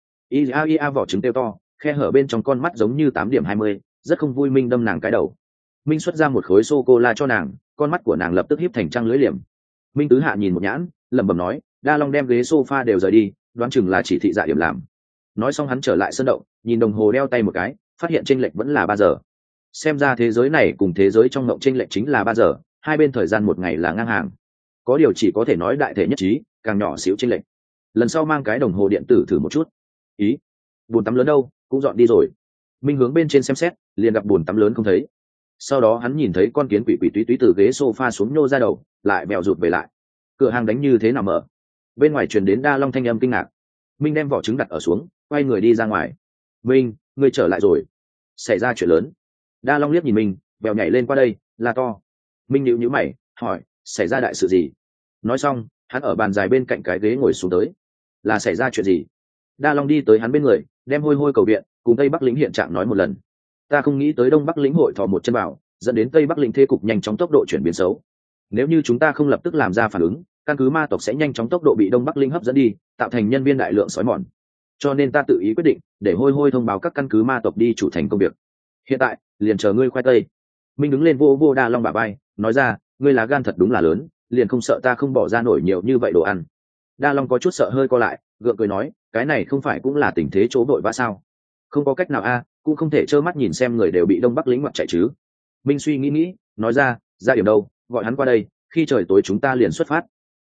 Ia vỏ trứng tiêu to, khe hở bên trong con mắt giống như 8:20, rất không vui. Minh đâm nàng cái đầu. Minh xuất ra một khối sô cô la cho nàng, con mắt của nàng lập tức híp thành trăng lưỡi liềm. Minh tứ hạ nhìn một nhãn, lẩm bẩm nói, Đa Long đem ghế sofa đều rời đi, đoán chừng là chỉ thị dạ điểm làm. Nói xong hắn trở lại sân động, nhìn đồng hồ đeo tay một cái, phát hiện chênh lệch vẫn là 3 giờ. Xem ra thế giới này cùng thế giới trong mộng chênh lệch chính là 3 giờ, hai bên thời gian một ngày là ngang hàng. Có điều chỉ có thể nói đại thể nhất trí, càng nhỏ xíu chênh lệch. Lần sau mang cái đồng hồ điện tử thử một chút. Ý, bồn tắm lớn đâu, cũng dọn đi rồi. Minh hướng bên trên xem xét, liền gặp bồn tắm lớn không thấy. Sau đó hắn nhìn thấy con kiến quỷ quỷ túy túy từ ghế sofa xuống nhô ra đầu, lại bèo rụt về lại. Cửa hàng đánh như thế nào mở? Bên ngoài truyền đến Đa Long thanh âm kinh ngạc. Minh đem vỏ trứng đặt ở xuống, quay người đi ra ngoài. Minh, ngươi trở lại rồi. Xảy ra chuyện lớn. Đa Long liếc nhìn Minh, bèo nhảy lên qua đây, la to. Minh nhíu nhíu mày, hỏi, xảy ra đại sự gì? Nói xong, hắn ở bàn dài bên cạnh cái ghế ngồi xuống tới. Là xảy ra chuyện gì? Đa Long đi tới hắn bên người, đem hôi hôi cầu viện cùng Tây Bắc lĩnh hiện trạng nói một lần. Ta không nghĩ tới Đông Bắc lĩnh hội thò một chân vào, dẫn đến Tây Bắc lĩnh thế cục nhanh chóng tốc độ chuyển biến xấu. Nếu như chúng ta không lập tức làm ra phản ứng, căn cứ ma tộc sẽ nhanh chóng tốc độ bị Đông Bắc lĩnh hấp dẫn đi, tạo thành nhân viên đại lượng sói mòn. Cho nên ta tự ý quyết định để hôi hôi thông báo các căn cứ ma tộc đi chủ thành công việc. Hiện tại liền chờ ngươi khoai tây. Minh đứng lên vô vô Đa Long bả vai, nói ra, ngươi lá gan thật đúng là lớn, liền không sợ ta không bỏ ra nổi nhiều như vậy đồ ăn. Đa Long có chút sợ hơi co lại, gượng cười nói, cái này không phải cũng là tình thế chỗ vội vã sao? Không có cách nào a, cũng không thể trơ mắt nhìn xem người đều bị Đông Bắc lính ngoặt chạy chứ. Minh suy nghĩ, nói ra điểm đâu, gọi hắn qua đây, khi trời tối chúng ta liền xuất phát.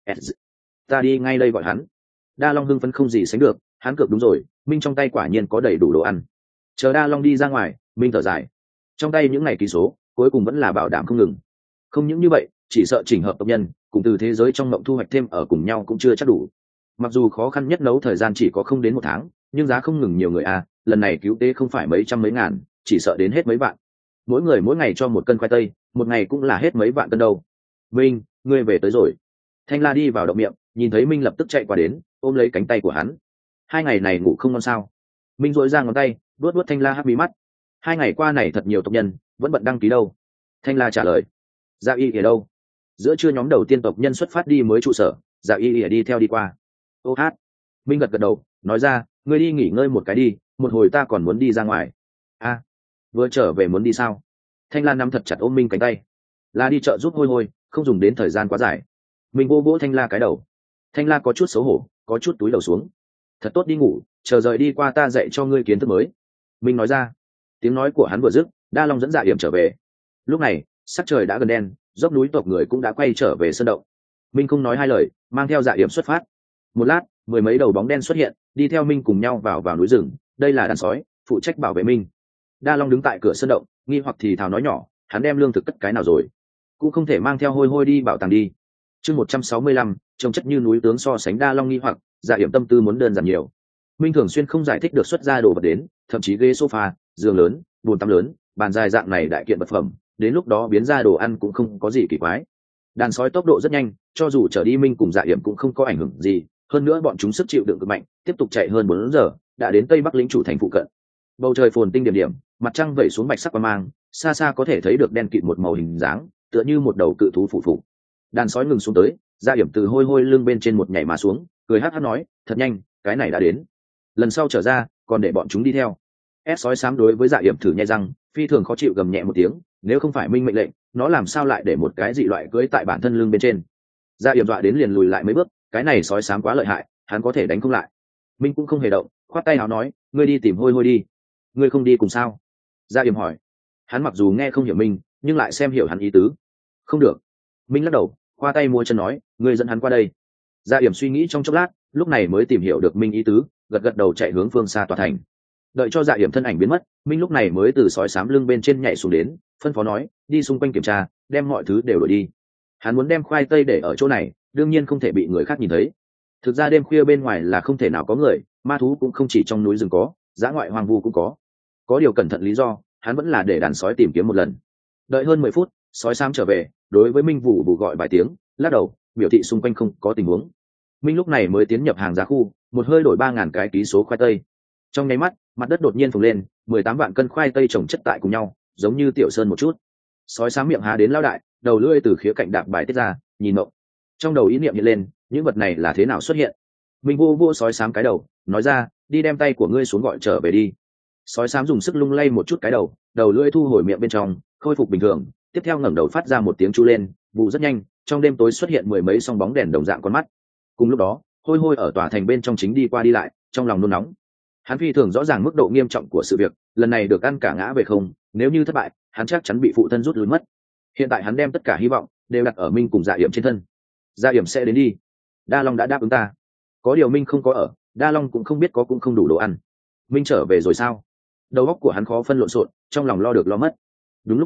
Ta đi ngay đây gọi hắn. Đa Long hưng phấn không gì sánh được, hắn cược đúng rồi, Minh trong tay quả nhiên có đầy đủ đồ ăn. Chờ Đa Long đi ra ngoài, Minh thở dài, trong tay những ngày ký số cuối cùng vẫn là bảo đảm không ngừng. Không những như vậy, chỉ sợ chỉnh hợp tộc nhân cùng từ thế giới trong mộng thu hoạch thêm ở cùng nhau cũng chưa chắc đủ. Mặc dù khó khăn nhất nấu thời gian chỉ có không đến 1 tháng, nhưng giá không ngừng nhiều người a, lần này cứu tế không phải mấy trăm mấy ngàn, chỉ sợ đến hết mấy vạn. Mỗi người mỗi ngày cho 1 cân khoai tây, một ngày cũng là hết mấy vạn cân đâu. Minh, ngươi về tới rồi. Thanh La đi vào động miệng, nhìn thấy Minh lập tức chạy qua đến, ôm lấy cánh tay của hắn. 2 ngày này ngủ không ngon sao? Minh duỗi ra ngón tay, vuốt vuốt Thanh La hắc mí mắt. 2 ngày qua này thật nhiều tộc nhân vẫn bận đăng ký đâu. Thanh La trả lời. Dạ Y ở đâu? Giữa trưa nhóm đầu tiên tộc nhân xuất phát đi mới trụ sở, Dạ Y đi theo đi qua. Ô hát. Minh gật gật đầu, nói ra, ngươi đi nghỉ ngơi một cái đi, một hồi ta còn muốn đi ra ngoài. A, vừa trở về muốn đi sao? Thanh La nắm thật chặt ôm Minh cánh tay. Là đi chợ giúp hôi hôi, không dùng đến thời gian quá dài. Minh vô vỗ Thanh La cái đầu. Thanh La có chút xấu hổ, có chút túi đầu xuống. Thật tốt đi ngủ, chờ rời đi qua ta dạy cho ngươi kiến thức mới. Minh nói ra. Tiếng nói của hắn vừa dứt, Đa Long dẫn Dạ Yểm trở về. Lúc này sắc trời đã gần đen, dốc núi tộc người cũng đã quay trở về sơn động. Minh không nói hai lời, mang theo Dạ Yểm xuất phát. Một lát, 10 mấy đầu bóng đen xuất hiện, đi theo Minh cùng nhau vào núi rừng. Đây là đàn sói, phụ trách bảo vệ Minh. Đa Long đứng tại cửa sơn động, nghi hoặc thì thào nói nhỏ, hắn đem lương thực cất cái nào rồi? Cũng không thể mang theo hôi hôi đi bảo tàng đi. Chương 165, trông chất như núi tướng so sánh Đa Long nghi hoặc, Dạ Yểm tâm tư muốn đơn giản nhiều. Minh thường xuyên không giải thích được xuất ra đồ vật đến, thậm chí ghế sofa, giường lớn, bồn tắm lớn, bàn dài dạng này đại kiện vật phẩm, đến lúc đó biến ra đồ ăn cũng không có gì kỳ quái. Đàn sói tốc độ rất nhanh, cho dù trở đi Minh cùng Dạ Yểm cũng không có ảnh hưởng gì, hơn nữa bọn chúng sức chịu đựng cực mạnh, tiếp tục chạy hơn 4 giờ, đã đến Tây Bắc lĩnh chủ thành phụ cận. Bầu trời phồn tinh điểm điểm, mặt trăng vẩy xuống bạch sắc quang mang, xa xa có thể thấy được đen kịt một màu hình dáng, tựa như một đầu cự thú phụ phụ. Đàn sói ngừng xuống tới, Dạ Yểm từ hôi hôi lưng bên trên một nhảy mà xuống, cười hắc hắc nói, thật nhanh, cái này đã đến. Lần sau trở ra, còn để bọn chúng đi theo. Ép sói xám đối với Dạ Yểm thử nhai răng, phi thường khó chịu gầm nhẹ một tiếng, nếu không phải Minh mệnh lệnh, nó làm sao lại để một cái dị loại cưỡi tại bản thân lưng bên trên. Dạ Yểm dọa đến liền lùi lại mấy bước, cái này sói xám quá lợi hại, hắn có thể đánh không lại. Minh cũng không hề động, khoát tay áo nói, ngươi đi tìm hôi hôi đi. Ngươi không đi cùng sao? Dạ Yểm hỏi. Hắn mặc dù nghe không hiểu Minh, nhưng lại xem hiểu hắn ý tứ. Không được. Minh lắc đầu, khoa tay mua chân nói, ngươi dẫn hắn qua đây. Dạ Yểm suy nghĩ trong chốc lát, lúc này mới tìm hiểu được Minh ý tứ, gật gật đầu chạy hướng phương xa tòa thành. Đợi cho Dạ Yểm thân ảnh biến mất, Minh lúc này mới từ sói xám lưng bên trên nhảy xuống đến, phân phó nói, đi xung quanh kiểm tra, đem mọi thứ đều đổi đi. Hắn muốn đem khoai tây để ở chỗ này, đương nhiên không thể bị người khác nhìn thấy. Thực ra đêm khuya bên ngoài là không thể nào có người, ma thú cũng không chỉ trong núi rừng có, dã ngoại hoang vu cũng có. Có điều cẩn thận lý do, hắn vẫn là để đàn sói tìm kiếm một lần. Đợi hơn 10 phút, sói xám trở về, đối với Minh vụ gọi vài tiếng, lắc đầu, biểu thị xung quanh không có tình huống. Minh lúc này mới tiến nhập hàng giá khu, một hơi đổi 3.000 cái ký số khoai tây. Trong nháy mắt, mặt đất đột nhiên phồng lên, 18 vạn cân khoai tây chồng chất tại cùng nhau, giống như tiểu sơn một chút. Sói xám miệng há đến lao đại, đầu lưỡi từ khía cạnh đạp bài tiết ra, nhìn mộng. Trong đầu ý niệm hiện lên, những vật này là thế nào xuất hiện? Minh vô sói xám cái đầu, nói ra, đi đem tay của ngươi xuống gọi trở về đi. Sói xám dùng sức lung lay một chút cái đầu, đầu lưỡi thu hồi miệng bên trong, khôi phục bình thường, tiếp theo ngẩng đầu phát ra một tiếng chu lên, vụ rất nhanh, trong đêm tối xuất hiện 10 mấy song bóng đèn đồng dạng con mắt. Cùng lúc đó, hôi hôi ở tòa thành bên trong chính đi qua đi lại, trong lòng nôn nóng. Hắn phi thường rõ ràng mức độ nghiêm trọng của sự việc, lần này được ăn cả ngã về không, nếu như thất bại, hắn chắc chắn bị phụ thân rút lui mất. Hiện tại hắn đem tất cả hy vọng đều đặt ở Minh cùng Dạ Yểm trên thân. Dạ Yểm sẽ đến đi. Đa Long đã đáp ứng ta. Có điều Minh không có ở, Đa Long cũng không biết có cũng không đủ đồ ăn. Minh trở về rồi sao? Đầu óc của hắn khó phân lộn xộn, trong lòng lo được lo mất. Đúng lúc này,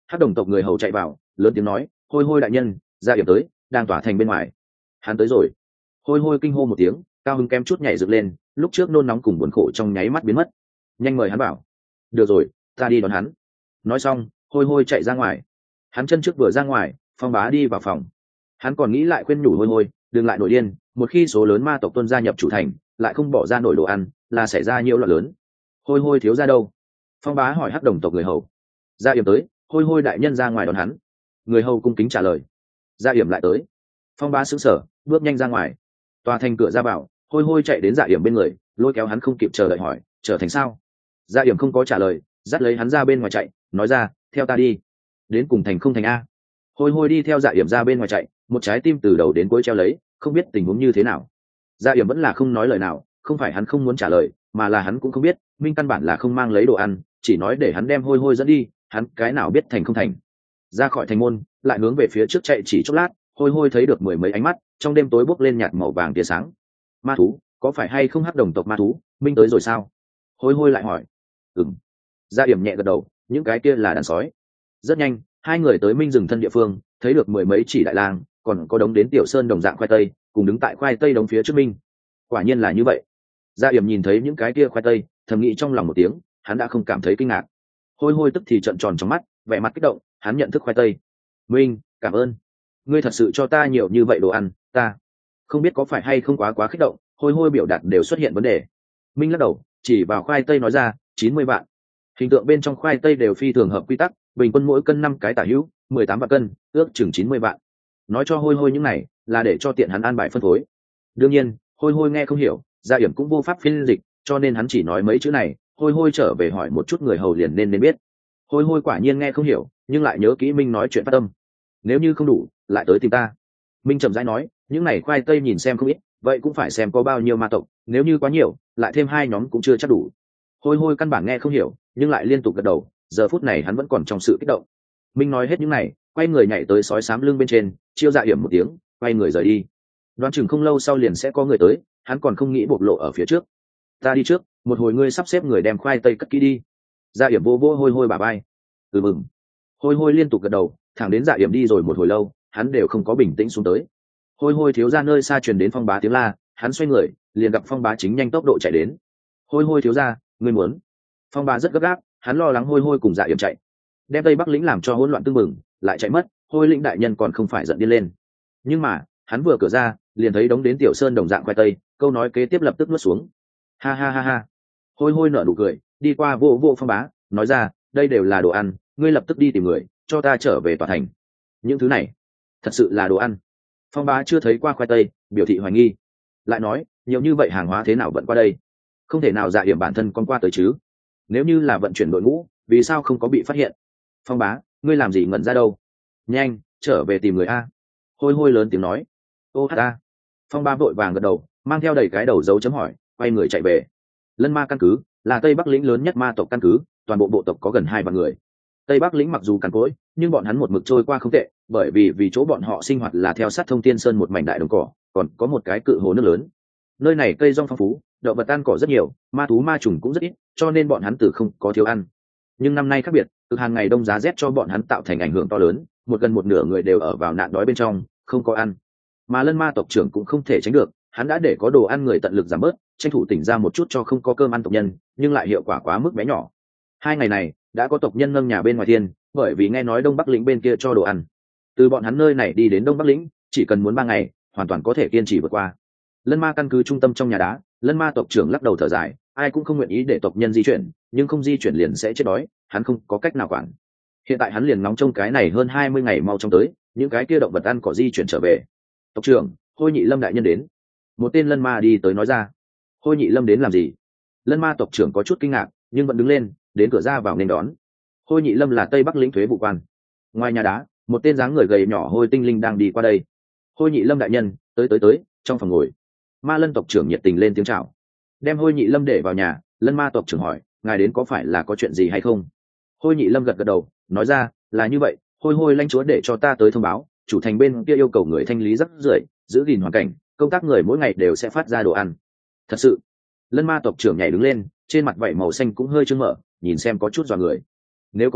Hắc đồng tộc người hầu chạy vào lớn tiếng nói, hôi hôi đại nhân, Gia Yểm tới, đang tỏa thành bên ngoài. Hắn tới rồi. Hôi hôi kinh hô một tiếng, cao hứng kém chút nhảy dựng lên, lúc trước nôn nóng cùng buồn khổ trong nháy mắt biến mất. Nhanh mời hắn bảo. Được rồi, ta đi đón hắn. Nói xong, hôi hôi chạy ra ngoài. Hắn chân trước vừa ra ngoài, Phong Bá đi vào phòng. Hắn còn nghĩ lại khuyên nhủ hôi hôi đừng lại nổi điên, một khi số lớn ma tộc tuân gia nhập chủ thành lại không bỏ ra nổi đồ ăn là xảy ra nhiễu loạn lớn. Hôi hôi thiếu ra đâu? Phong Bá hỏi Hắc đồng tộc người hầu. Gia Yểm tới, hôi hôi đại nhân ra ngoài đón hắn. Người hầu cung kính trả lời. Gia Yểm lại tới. Phong Bá sững sờ, bước nhanh ra ngoài. Tòa thành cửa ra vào, hôi hôi chạy đến Dạ Yểm bên người, lôi kéo hắn không kịp chờ đợi hỏi, trở thành sao? Dạ Yểm không có trả lời, dắt lấy hắn ra bên ngoài chạy, nói ra, theo ta đi. Đến cùng thành không thành a? Hôi hôi đi theo Dạ Yểm ra bên ngoài chạy, một trái tim từ đầu đến cuối treo lấy, không biết tình huống như thế nào. Dạ Yểm vẫn là không nói lời nào, không phải hắn không muốn trả lời, mà là hắn cũng không biết, Minh căn bản là không mang lấy đồ ăn, chỉ nói để hắn đem hôi hôi dẫn đi, hắn cái nào biết thành không thành. Ra khỏi thành môn, lại hướng về phía trước chạy chỉ chốc lát, hôi hôi thấy được mười mấy ánh mắt, trong đêm tối bốc lên nhạt màu vàng tia sáng. Ma thú, có phải hay không? Hắc đồng tộc ma thú, Minh tới rồi sao? Hôi hôi lại hỏi. Ừm. Gia Yểm nhẹ gật đầu, những cái kia là đàn sói. Rất nhanh, hai người tới Minh rừng thân địa phương, thấy được mười mấy chỉ đại lang, còn có đống đến tiểu sơn đồng dạng khoai tây, cùng đứng tại khoai tây đống phía trước Minh. Quả nhiên là như vậy. Gia Yểm nhìn thấy những cái kia khoai tây, thầm nghĩ trong lòng một tiếng, hắn đã không cảm thấy kinh ngạc. Hôi hôi tức thì trợn tròn trong mắt, vẻ mặt kích động, hắn nhận thức khoai tây. Minh, cảm ơn. Ngươi thật sự cho ta nhiều như vậy đồ ăn, ta không biết có phải hay không quá kích động, hôi hôi biểu đạt đều xuất hiện vấn đề. Minh lắc đầu, chỉ vào khoai tây nói ra, 90 vạn. Hình tượng bên trong khoai tây đều phi thường hợp quy tắc, bình quân mỗi cân 5 cái tả hữu, 18 vạn cân, ước chừng 90 vạn. Nói cho hôi hôi những này là để cho tiện hắn an bài phân phối. Đương nhiên, hôi hôi nghe không hiểu, Gia Yểm cũng vô pháp phiên dịch, cho nên hắn chỉ nói mấy chữ này, hôi hôi trở về hỏi một chút người hầu liền nên biết. Hôi hôi quả nhiên nghe không hiểu, nhưng lại nhớ kỹ Minh nói chuyện phát tâm. Nếu như không đủ, lại tới tìm ta. Minh chậm rãi nói, những này khoai tây nhìn xem không ít, vậy cũng phải xem có bao nhiêu ma tộc, nếu như quá nhiều, lại thêm hai nhóm cũng chưa chắc đủ. Hôi hôi căn bản nghe không hiểu, nhưng lại liên tục gật đầu, giờ phút này hắn vẫn còn trong sự kích động. Minh nói hết những này, quay người nhảy tới sói xám lưng bên trên, chiêu Dạ Yểm một tiếng, quay người rời đi. Đoán chừng không lâu sau liền sẽ có người tới, hắn còn không nghĩ bộc lộ ở phía trước. Ta đi trước, một hồi ngươi sắp xếp người đem khoai tây cất kỹ đi. Dạ Yểm vô vô hôi hôi bà bay. Mừng. Hôi hôi liên tục gật đầu, thẳng đến Dạ Yểm đi rồi một hồi lâu, hắn đều không có bình tĩnh xuống tới. Hôi hôi thiếu gia nơi xa truyền đến Phong Bá tiếng la, hắn xoay người, liền gặp Phong Bá chính nhanh tốc độ chạy đến. Hôi hôi thiếu gia, ngươi muốn? Phong Bá rất gấp gáp, hắn lo lắng hôi hôi cùng Dạ Yểm chạy, đem Tây Bắc lĩnh làm cho hỗn loạn tương mừng, lại chạy mất, hôi lĩnh đại nhân còn không phải giận điên lên. Nhưng mà, hắn vừa cửa ra, liền thấy đống đến tiểu sơn đồng dạng khoai tây, câu nói kế tiếp lập tức nuốt xuống. Ha ha ha ha. Hôi hôi nở nụ cười, đi qua vô vô Phong Bá, nói ra, đây đều là đồ ăn, ngươi lập tức đi tìm người, cho ta trở về tòa thành. Những thứ này, thật sự là đồ ăn? Phong Bá chưa thấy qua khoai tây, biểu thị hoài nghi. Lại nói, nhiều như vậy hàng hóa thế nào vận qua đây? Không thể nào Dạ Yểm bản thân con qua tới chứ? Nếu như là vận chuyển đội ngũ, vì sao không có bị phát hiện? Phong Bá, ngươi làm gì ngẩn ra đâu? Nhanh, trở về tìm người a. Hôi hôi lớn tiếng nói. Ô hát a. Phong Bá vội vàng gật đầu, mang theo đầy cái đầu dấu chấm hỏi, quay người chạy về. Lân Ma căn cứ là Tây Bắc lĩnh lớn nhất ma tộc căn cứ, toàn bộ bộ tộc có gần 2 vạn người. Tây Bắc lĩnh mặc dù cằn cỗi, nhưng bọn hắn một mực trôi qua không tệ, bởi vì chỗ bọn họ sinh hoạt là theo sát Thông Tiên Sơn một mảnh đại đồng cỏ, còn có một cái cự hồ nước lớn. Nơi này cây rong phong phú, động vật ăn cỏ rất nhiều, ma thú ma trùng cũng rất ít, cho nên bọn hắn từ không có thiếu ăn. Nhưng năm nay khác biệt, từ hàng ngày đông giá rét cho bọn hắn tạo thành ảnh hưởng to lớn, gần một nửa người đều ở vào nạn đói bên trong, không có ăn. Mà Lân Ma tộc trưởng cũng không thể tránh được, hắn đã để có đồ ăn người tận lực giảm bớt, tranh thủ tỉnh ra một chút cho không có cơm ăn tộc nhân, nhưng lại hiệu quả quá mức bé nhỏ. 2 ngày này đã có tộc nhân nâng nhà bên ngoài thiên, bởi vì nghe nói Đông Bắc lĩnh bên kia cho đồ ăn. Từ bọn hắn nơi này đi đến Đông Bắc lĩnh, chỉ cần muốn 3 ngày, hoàn toàn có thể kiên trì vượt qua. Lân Ma căn cứ trung tâm trong nhà đá, Lân Ma tộc trưởng lắc đầu thở dài, ai cũng không nguyện ý để tộc nhân di chuyển, nhưng không di chuyển liền sẽ chết đói, hắn không có cách nào quản. Hiện tại hắn liền ngóng trông cái này hơn 20 ngày mau trong tới, những cái kia động vật ăn cỏ di chuyển trở về. Tộc trưởng, Hôi Nhị Lâm đại nhân đến. Một tên Lân Ma đi tới nói ra. Hôi Nhị Lâm đến làm gì? Lân Ma tộc trưởng có chút kinh ngạc, nhưng vẫn đứng lên, đến cửa ra vào nên đón. Hôi Nhị Lâm là Tây Bắc lĩnh thuế vụ quan. Ngoài nhà đá, một tên dáng người gầy nhỏ hôi tinh linh đang đi qua đây. Hôi Nhị Lâm đại nhân, tới, trong phòng ngồi. Ma Lân tộc trưởng nhiệt tình lên tiếng chào. Đem Hôi Nhị Lâm để vào nhà, Lân Ma tộc trưởng hỏi, ngài đến có phải là có chuyện gì hay không? Hôi Nhị Lâm gật gật đầu, nói ra, là như vậy, Hôi lãnh chúa để cho ta tới thông báo, chủ thành bên kia yêu cầu người thanh lý rác rưởi, giữ gìn hoàn cảnh, công tác người mỗi ngày đều sẽ phát ra đồ ăn. Thật sự? Lân Ma tộc trưởng nhảy đứng lên, trên mặt vảy màu xanh cũng hơi trương mở, nhìn xem có chút dọa người. Nếu có ăn,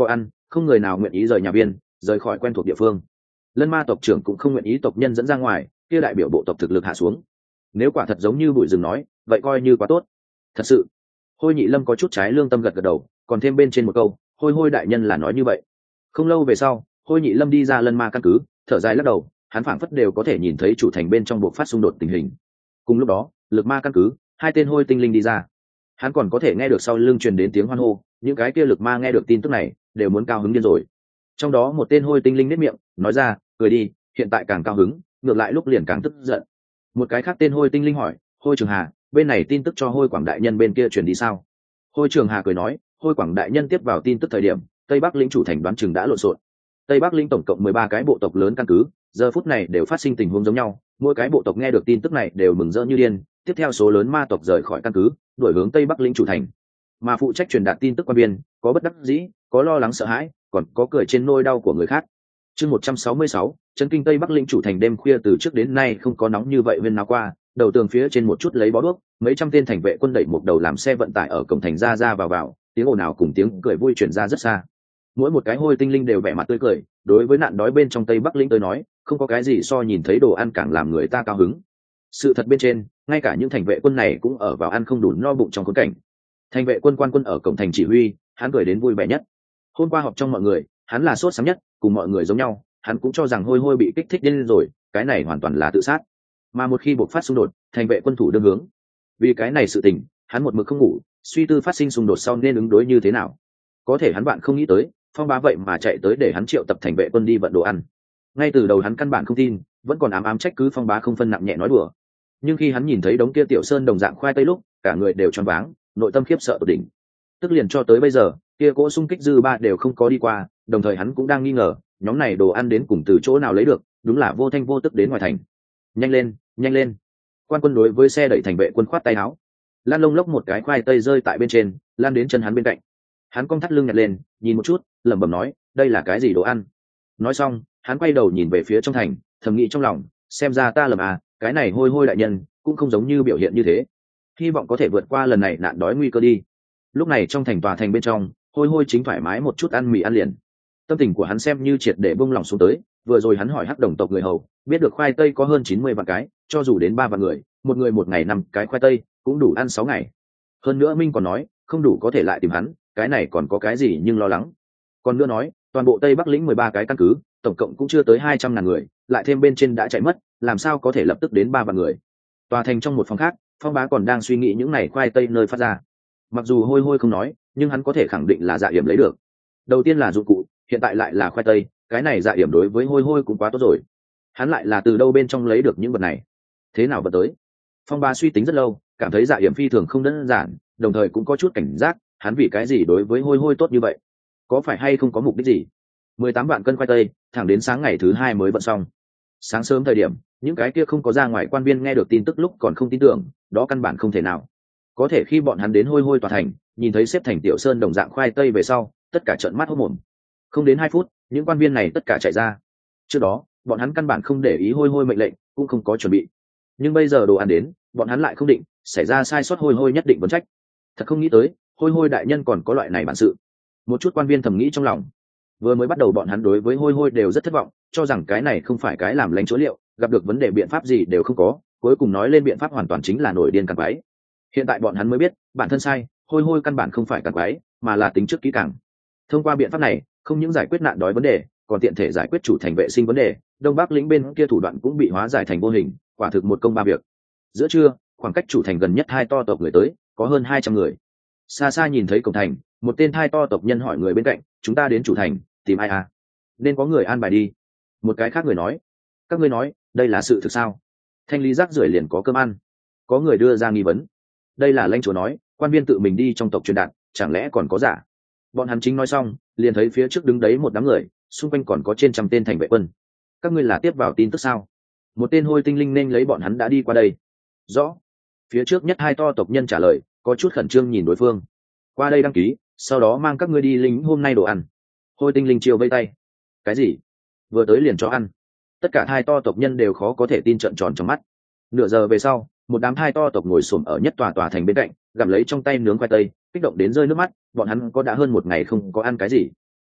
không người nào nguyện ý rời nhà viên, rời khỏi quen thuộc địa phương. Lân ma tộc trưởng cũng không nguyện ý tộc nhân dẫn ra ngoài, kia đại biểu bộ tộc thực lực hạ xuống. Nếu quả thật giống như Bụi Rừng nói, vậy coi như quá tốt. Thật sự. Hôi Nhị Lâm có chút trái lương tâm gật gật đầu, còn thêm bên trên một câu, hôi đại nhân là nói như vậy. Không lâu về sau, Hôi Nhị Lâm đi ra Lân ma căn cứ, thở dài lắc đầu, hắn phảng phất đều có thể nhìn thấy chủ thành bên trong buộc phát xung đột tình hình. Cùng lúc đó, Lực ma căn cứ, hai tên hôi tinh linh đi ra. Hắn còn có thể nghe được sau lưng truyền đến tiếng hoan hô, những cái kia Lực ma nghe được tin tức này đều muốn cao hứng điên rồi. Trong đó một tên hôi tinh linh nét miệng nói ra, cười đi, hiện tại càng cao hứng, ngược lại lúc liền càng tức giận. Một cái khác tên hôi tinh linh hỏi, Hôi Trường Hà, bên này tin tức cho Hôi Quảng đại nhân bên kia truyền đi sao? Hôi Trường Hà cười nói, Hôi Quảng đại nhân tiếp vào tin tức thời điểm, Tây Bắc lĩnh chủ thành đoán chừng đã lộn xộn. Tây Bắc lĩnh tổng cộng 13 cái bộ tộc lớn căn cứ, giờ phút này đều phát sinh tình huống giống nhau, mỗi cái bộ tộc nghe được tin tức này đều mừng rỡ như điên, tiếp theo số lớn ma tộc rời khỏi căn cứ, đuổi hướng Tây Bắc lĩnh chủ thành. Mà phụ trách truyền đạt tin tức quan biên, có bất đắc dĩ, có lo lắng sợ hãi, còn có cười trên nỗi đau của người khác. Chương 166, trấn kinh Tây Bắc lĩnh chủ thành đêm khuya từ trước đến nay không có nóng như vậy bên nào qua, đầu tường phía trên một chút lấy bó đuốc, mấy trăm tên thành vệ quân đẩy một đầu làm xe vận tải ở cổng thành ra vào, tiếng ồn ào cùng tiếng cười vui truyền ra rất xa. Mỗi một cái hôi tinh linh đều vẻ mặt tươi cười, đối với nạn đói bên trong Tây Bắc lĩnh tới nói, không có cái gì so nhìn thấy đồ ăn càng làm người ta cao hứng. Sự thật bên trên, ngay cả những thành vệ quân này cũng ở vào ăn không đủ no bụng trong khốn cảnh. Thành vệ quân quan quân ở cổng thành chỉ huy, hắn cười đến vui vẻ nhất. Hôm qua họp trong mọi người, hắn là sốt sắng nhất, cùng mọi người giống nhau, hắn cũng cho rằng hôi bị kích thích điên rồi, cái này hoàn toàn là tự sát. Mà một khi bộc phát xung đột, thành vệ quân thủ đương hướng. Vì cái này sự tình, hắn một mực không ngủ, suy tư phát sinh xung đột sau nên ứng đối như thế nào. Có thể hắn bạn không nghĩ tới, Phong Bá vậy mà chạy tới để hắn triệu tập thành vệ quân đi vận đồ ăn. Ngay từ đầu hắn căn bản không tin, vẫn còn ám trách cứ Phong Bá không phân nặng nhẹ nói đùa. Nhưng khi hắn nhìn thấy đống kia tiểu sơn đồng dạng khoai tây lúc, cả người đều choáng váng, nội tâm khiếp sợ tột đỉnh. Tức liền cho tới bây giờ, kia cỗ xung kích dư ba đều không có đi qua, đồng thời hắn cũng đang nghi ngờ, nhóm này đồ ăn đến cùng từ chỗ nào lấy được, đúng là vô thanh vô tức đến ngoài thành. Nhanh lên. Quan quân đối với xe đẩy thành vệ quân khoát tay áo. Lan lông lốc một cái khoai tây rơi tại bên trên, lan đến chân hắn bên cạnh. Hắn cong thắt lưng nhặt lên, nhìn một chút, lẩm bẩm nói, đây là cái gì đồ ăn? Nói xong, hắn quay đầu nhìn về phía trong thành, thầm nghĩ trong lòng, xem ra ta lầm à, cái này hôi đại nhân cũng không giống như biểu hiện như thế. Hy vọng có thể vượt qua lần này nạn đói nguy cơ đi. Lúc này trong thành tòa thành bên trong, hôi chính thoải mái một chút ăn mì ăn liền. Tâm tình của hắn xem như triệt để bung lòng xuống tới, vừa rồi hắn hỏi hắc đồng tộc người hầu, biết được khoai tây có hơn 90 vạn cái, cho dù đến 3 vạn người, một người một ngày 5 cái khoai tây, cũng đủ ăn 6 ngày. Hơn nữa Minh còn nói, không đủ có thể lại tìm hắn, cái này còn có cái gì nhưng lo lắng. Còn nữa nói, toàn bộ Tây Bắc lĩnh 13 cái căn cứ, tổng cộng cũng chưa tới 200.000 người, lại thêm bên trên đã chạy mất, làm sao có thể lập tức đến 3 vạn người. Tòa thành trong một phòng khác, Phong Bá còn đang suy nghĩ những này khoai tây nơi phát ra. Mặc dù hôi không nói, nhưng hắn có thể khẳng định là Dạ Yểm lấy được. Đầu tiên là dụng cụ, hiện tại lại là khoai tây, cái này Dạ Yểm đối với hôi cũng quá tốt rồi. Hắn lại là từ đâu bên trong lấy được những vật này? Thế nào vật tới? Phong Bá suy tính rất lâu, cảm thấy Dạ Yểm phi thường không đơn giản, đồng thời cũng có chút cảnh giác, hắn vì cái gì đối với hôi tốt như vậy? Có phải hay không có mục đích gì? 18 vạn cân khoai tây, thẳng đến sáng ngày thứ 2 mới vận xong. Sáng sớm thời điểm, những cái kia không có ra ngoài quan viên nghe được tin tức lúc còn không tin tưởng, đó căn bản không thể nào. Có thể khi bọn hắn đến hôi tòa thành, nhìn thấy xếp thành tiểu sơn đồng dạng khoai tây về sau, tất cả trợn mắt hốt mồm. Không đến 2 phút, những quan viên này tất cả chạy ra. Trước đó, bọn hắn căn bản không để ý hôi mệnh lệnh, cũng không có chuẩn bị. Nhưng bây giờ đồ ăn đến, bọn hắn lại không định, xảy ra sai sót hôi nhất định vấn trách. Thật không nghĩ tới, hôi đại nhân còn có loại này bản sự. Một chút quan viên thầm nghĩ trong lòng. Vừa mới bắt đầu bọn hắn đối với hôi đều rất thất vọng, cho rằng cái này không phải cái làm lánh chỗ liệu, gặp được vấn đề biện pháp gì đều không có, cuối cùng nói lên biện pháp hoàn toàn chính là nổi điên càng quái. Hiện tại bọn hắn mới biết, bản thân sai, hôi căn bản không phải càng quái, mà là tính trước kỹ càng. Thông qua biện pháp này, không những giải quyết nạn đói vấn đề, còn tiện thể giải quyết chủ thành vệ sinh vấn đề, Đông Bắc lĩnh bên kia thủ đoạn cũng bị hóa giải thành vô hình, quả thực một công ba việc. Giữa trưa, khoảng cách chủ thành gần nhất hai to tộc người tới, có hơn 200 người. Xa xa nhìn thấy cổng thành, một tên thai to tộc nhân hỏi người bên cạnh, chúng ta đến chủ thành tìm ai à? Nên có người an bài đi. Một cái khác người nói, các ngươi nói đây là sự thực sao? Thanh lý rác rưởi liền có cơm ăn. Có người đưa ra nghi vấn, đây là lãnh chúa nói, quan viên tự mình đi trong tộc truyền đạt, chẳng lẽ còn có giả? Bọn hắn chính nói xong, liền thấy phía trước đứng đấy một đám người, xung quanh còn có trên trăm tên thành vệ quân. Các ngươi là tiếp vào tin tức sao? Một tên hôi tinh linh nên lấy bọn hắn đã đi qua đây. Rõ. Phía trước nhất hai to tộc nhân trả lời, có chút khẩn trương nhìn đối phương. Qua đây đăng ký, sau đó mang các ngươi đi lính hôm nay đồ ăn. Hôi tinh linh chiều vây tay. Cái gì? Vừa tới liền cho ăn? Tất cả hai to tộc nhân đều khó có thể tin trợn tròn trong mắt. Nửa giờ về sau, một đám hai to tộc ngồi xổm ở nhất tòa thành bên cạnh, gặm lấy trong tay nướng khoai tây, kích động đến rơi nước mắt. Bọn hắn có đã hơn một ngày không có ăn cái gì.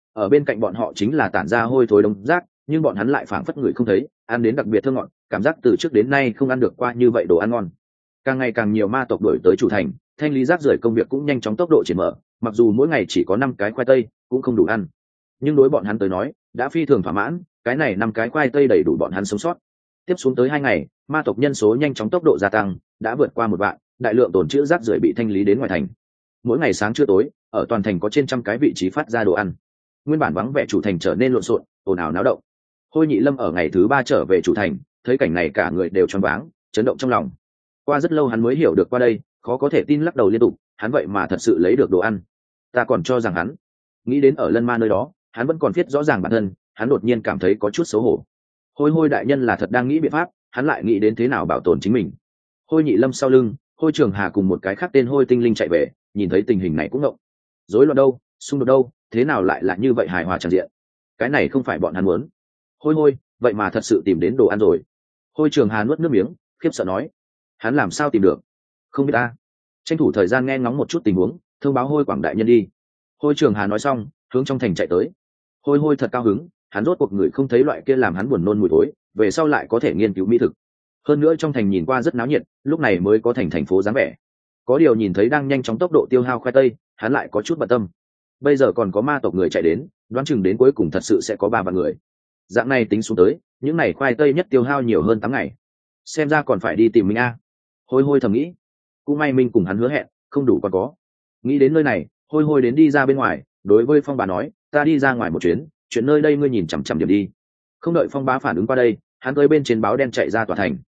ở bên cạnh bọn họ chính là tản ra hôi thối đống rác, nhưng bọn hắn lại phảng phất người không thấy, ăn đến đặc biệt thơm ngọt, cảm giác từ trước đến nay không ăn được qua như vậy đồ ăn ngon. Càng ngày càng nhiều ma tộc đổi tới chủ thành, thanh lý rác rưởi công việc cũng nhanh chóng tốc độ triển mở, mặc dù mỗi ngày chỉ có 5 cái khoai tây cũng không đủ ăn, nhưng đối bọn hắn tới nói đã phi thường thỏa mãn, cái này 5 cái khoai tây đầy đủ bọn hắn sống sót. Tiếp xuống tới 2 ngày, ma tộc nhân số nhanh chóng tốc độ gia tăng, đã vượt qua 1 vạn, đại lượng tồn trữ rác rưởi bị thanh lý đến ngoài thành. Mỗi ngày sáng trưa tối, ở toàn thành có trên trăm cái vị trí phát ra đồ ăn. Nguyên bản vắng vẻ chủ thành trở nên lộn xộn, ồn ào náo động. Hôi Nhị Lâm ở ngày thứ 3 trở về chủ thành, thấy cảnh này cả người đều choáng váng, chấn động trong lòng. Qua rất lâu hắn mới hiểu được qua đây, khó có thể tin lắc đầu liên tục, hắn vậy mà thật sự lấy được đồ ăn. Ta còn cho rằng hắn, nghĩ đến ở Lân Ma nơi đó, hắn vẫn còn viết rõ ràng bản thân, hắn đột nhiên cảm thấy có chút xấu hổ. Hôi đại nhân là thật đang nghĩ biện pháp, hắn lại nghĩ đến thế nào bảo tồn chính mình. Hôi Nhị Lâm sau lưng, Hôi Trường Hà cùng một cái khác tên Hôi Tinh Linh chạy về, nhìn thấy tình hình này cũng ngộng. Rối loạn đâu, xung đột đâu, thế nào lại là như vậy hài hòa tràn diện? Cái này không phải bọn hắn muốn. Hôi, vậy mà thật sự tìm đến đồ ăn rồi. Hôi Trường Hà nuốt nước miếng, khiếp sợ nói, hắn làm sao tìm được? Không biết ta. Tranh thủ thời gian nghe ngóng một chút tình huống, thông báo Hôi Quảng đại nhân đi. Hôi Trường Hà nói xong, hướng trong thành chạy tới. Hôi thật cao hứng, hắn rốt cuộc người không thấy loại kia làm hắn buồn nôn mùi thối, về sau lại có thể nghiên cứu mỹ thực. Hơn nữa trong thành nhìn qua rất náo nhiệt, lúc này mới có thành phố dáng vẻ. Có điều nhìn thấy đang nhanh chóng tốc độ tiêu hao khoai tây, hắn lại có chút bận tâm. Bây giờ còn có ma tộc người chạy đến, đoán chừng đến cuối cùng thật sự sẽ có 3 vạn người. Dạng này tính xuống tới, những này khoai tây nhất tiêu hao nhiều hơn 8 ngày. Xem ra còn phải đi tìm Minh a. Hôi thầm nghĩ. Cũng may Minh cùng hắn hứa hẹn, không đủ còn có. Nghĩ đến nơi này, Hôi đến đi ra bên ngoài, đối với Phong Bá nói, ta đi ra ngoài một chuyến, chuyện nơi đây ngươi nhìn chằm chằm điểm đi. Không đợi Phong Bá phản ứng qua đây, hắn tới bên trên báo đen chạy ra tòa thành.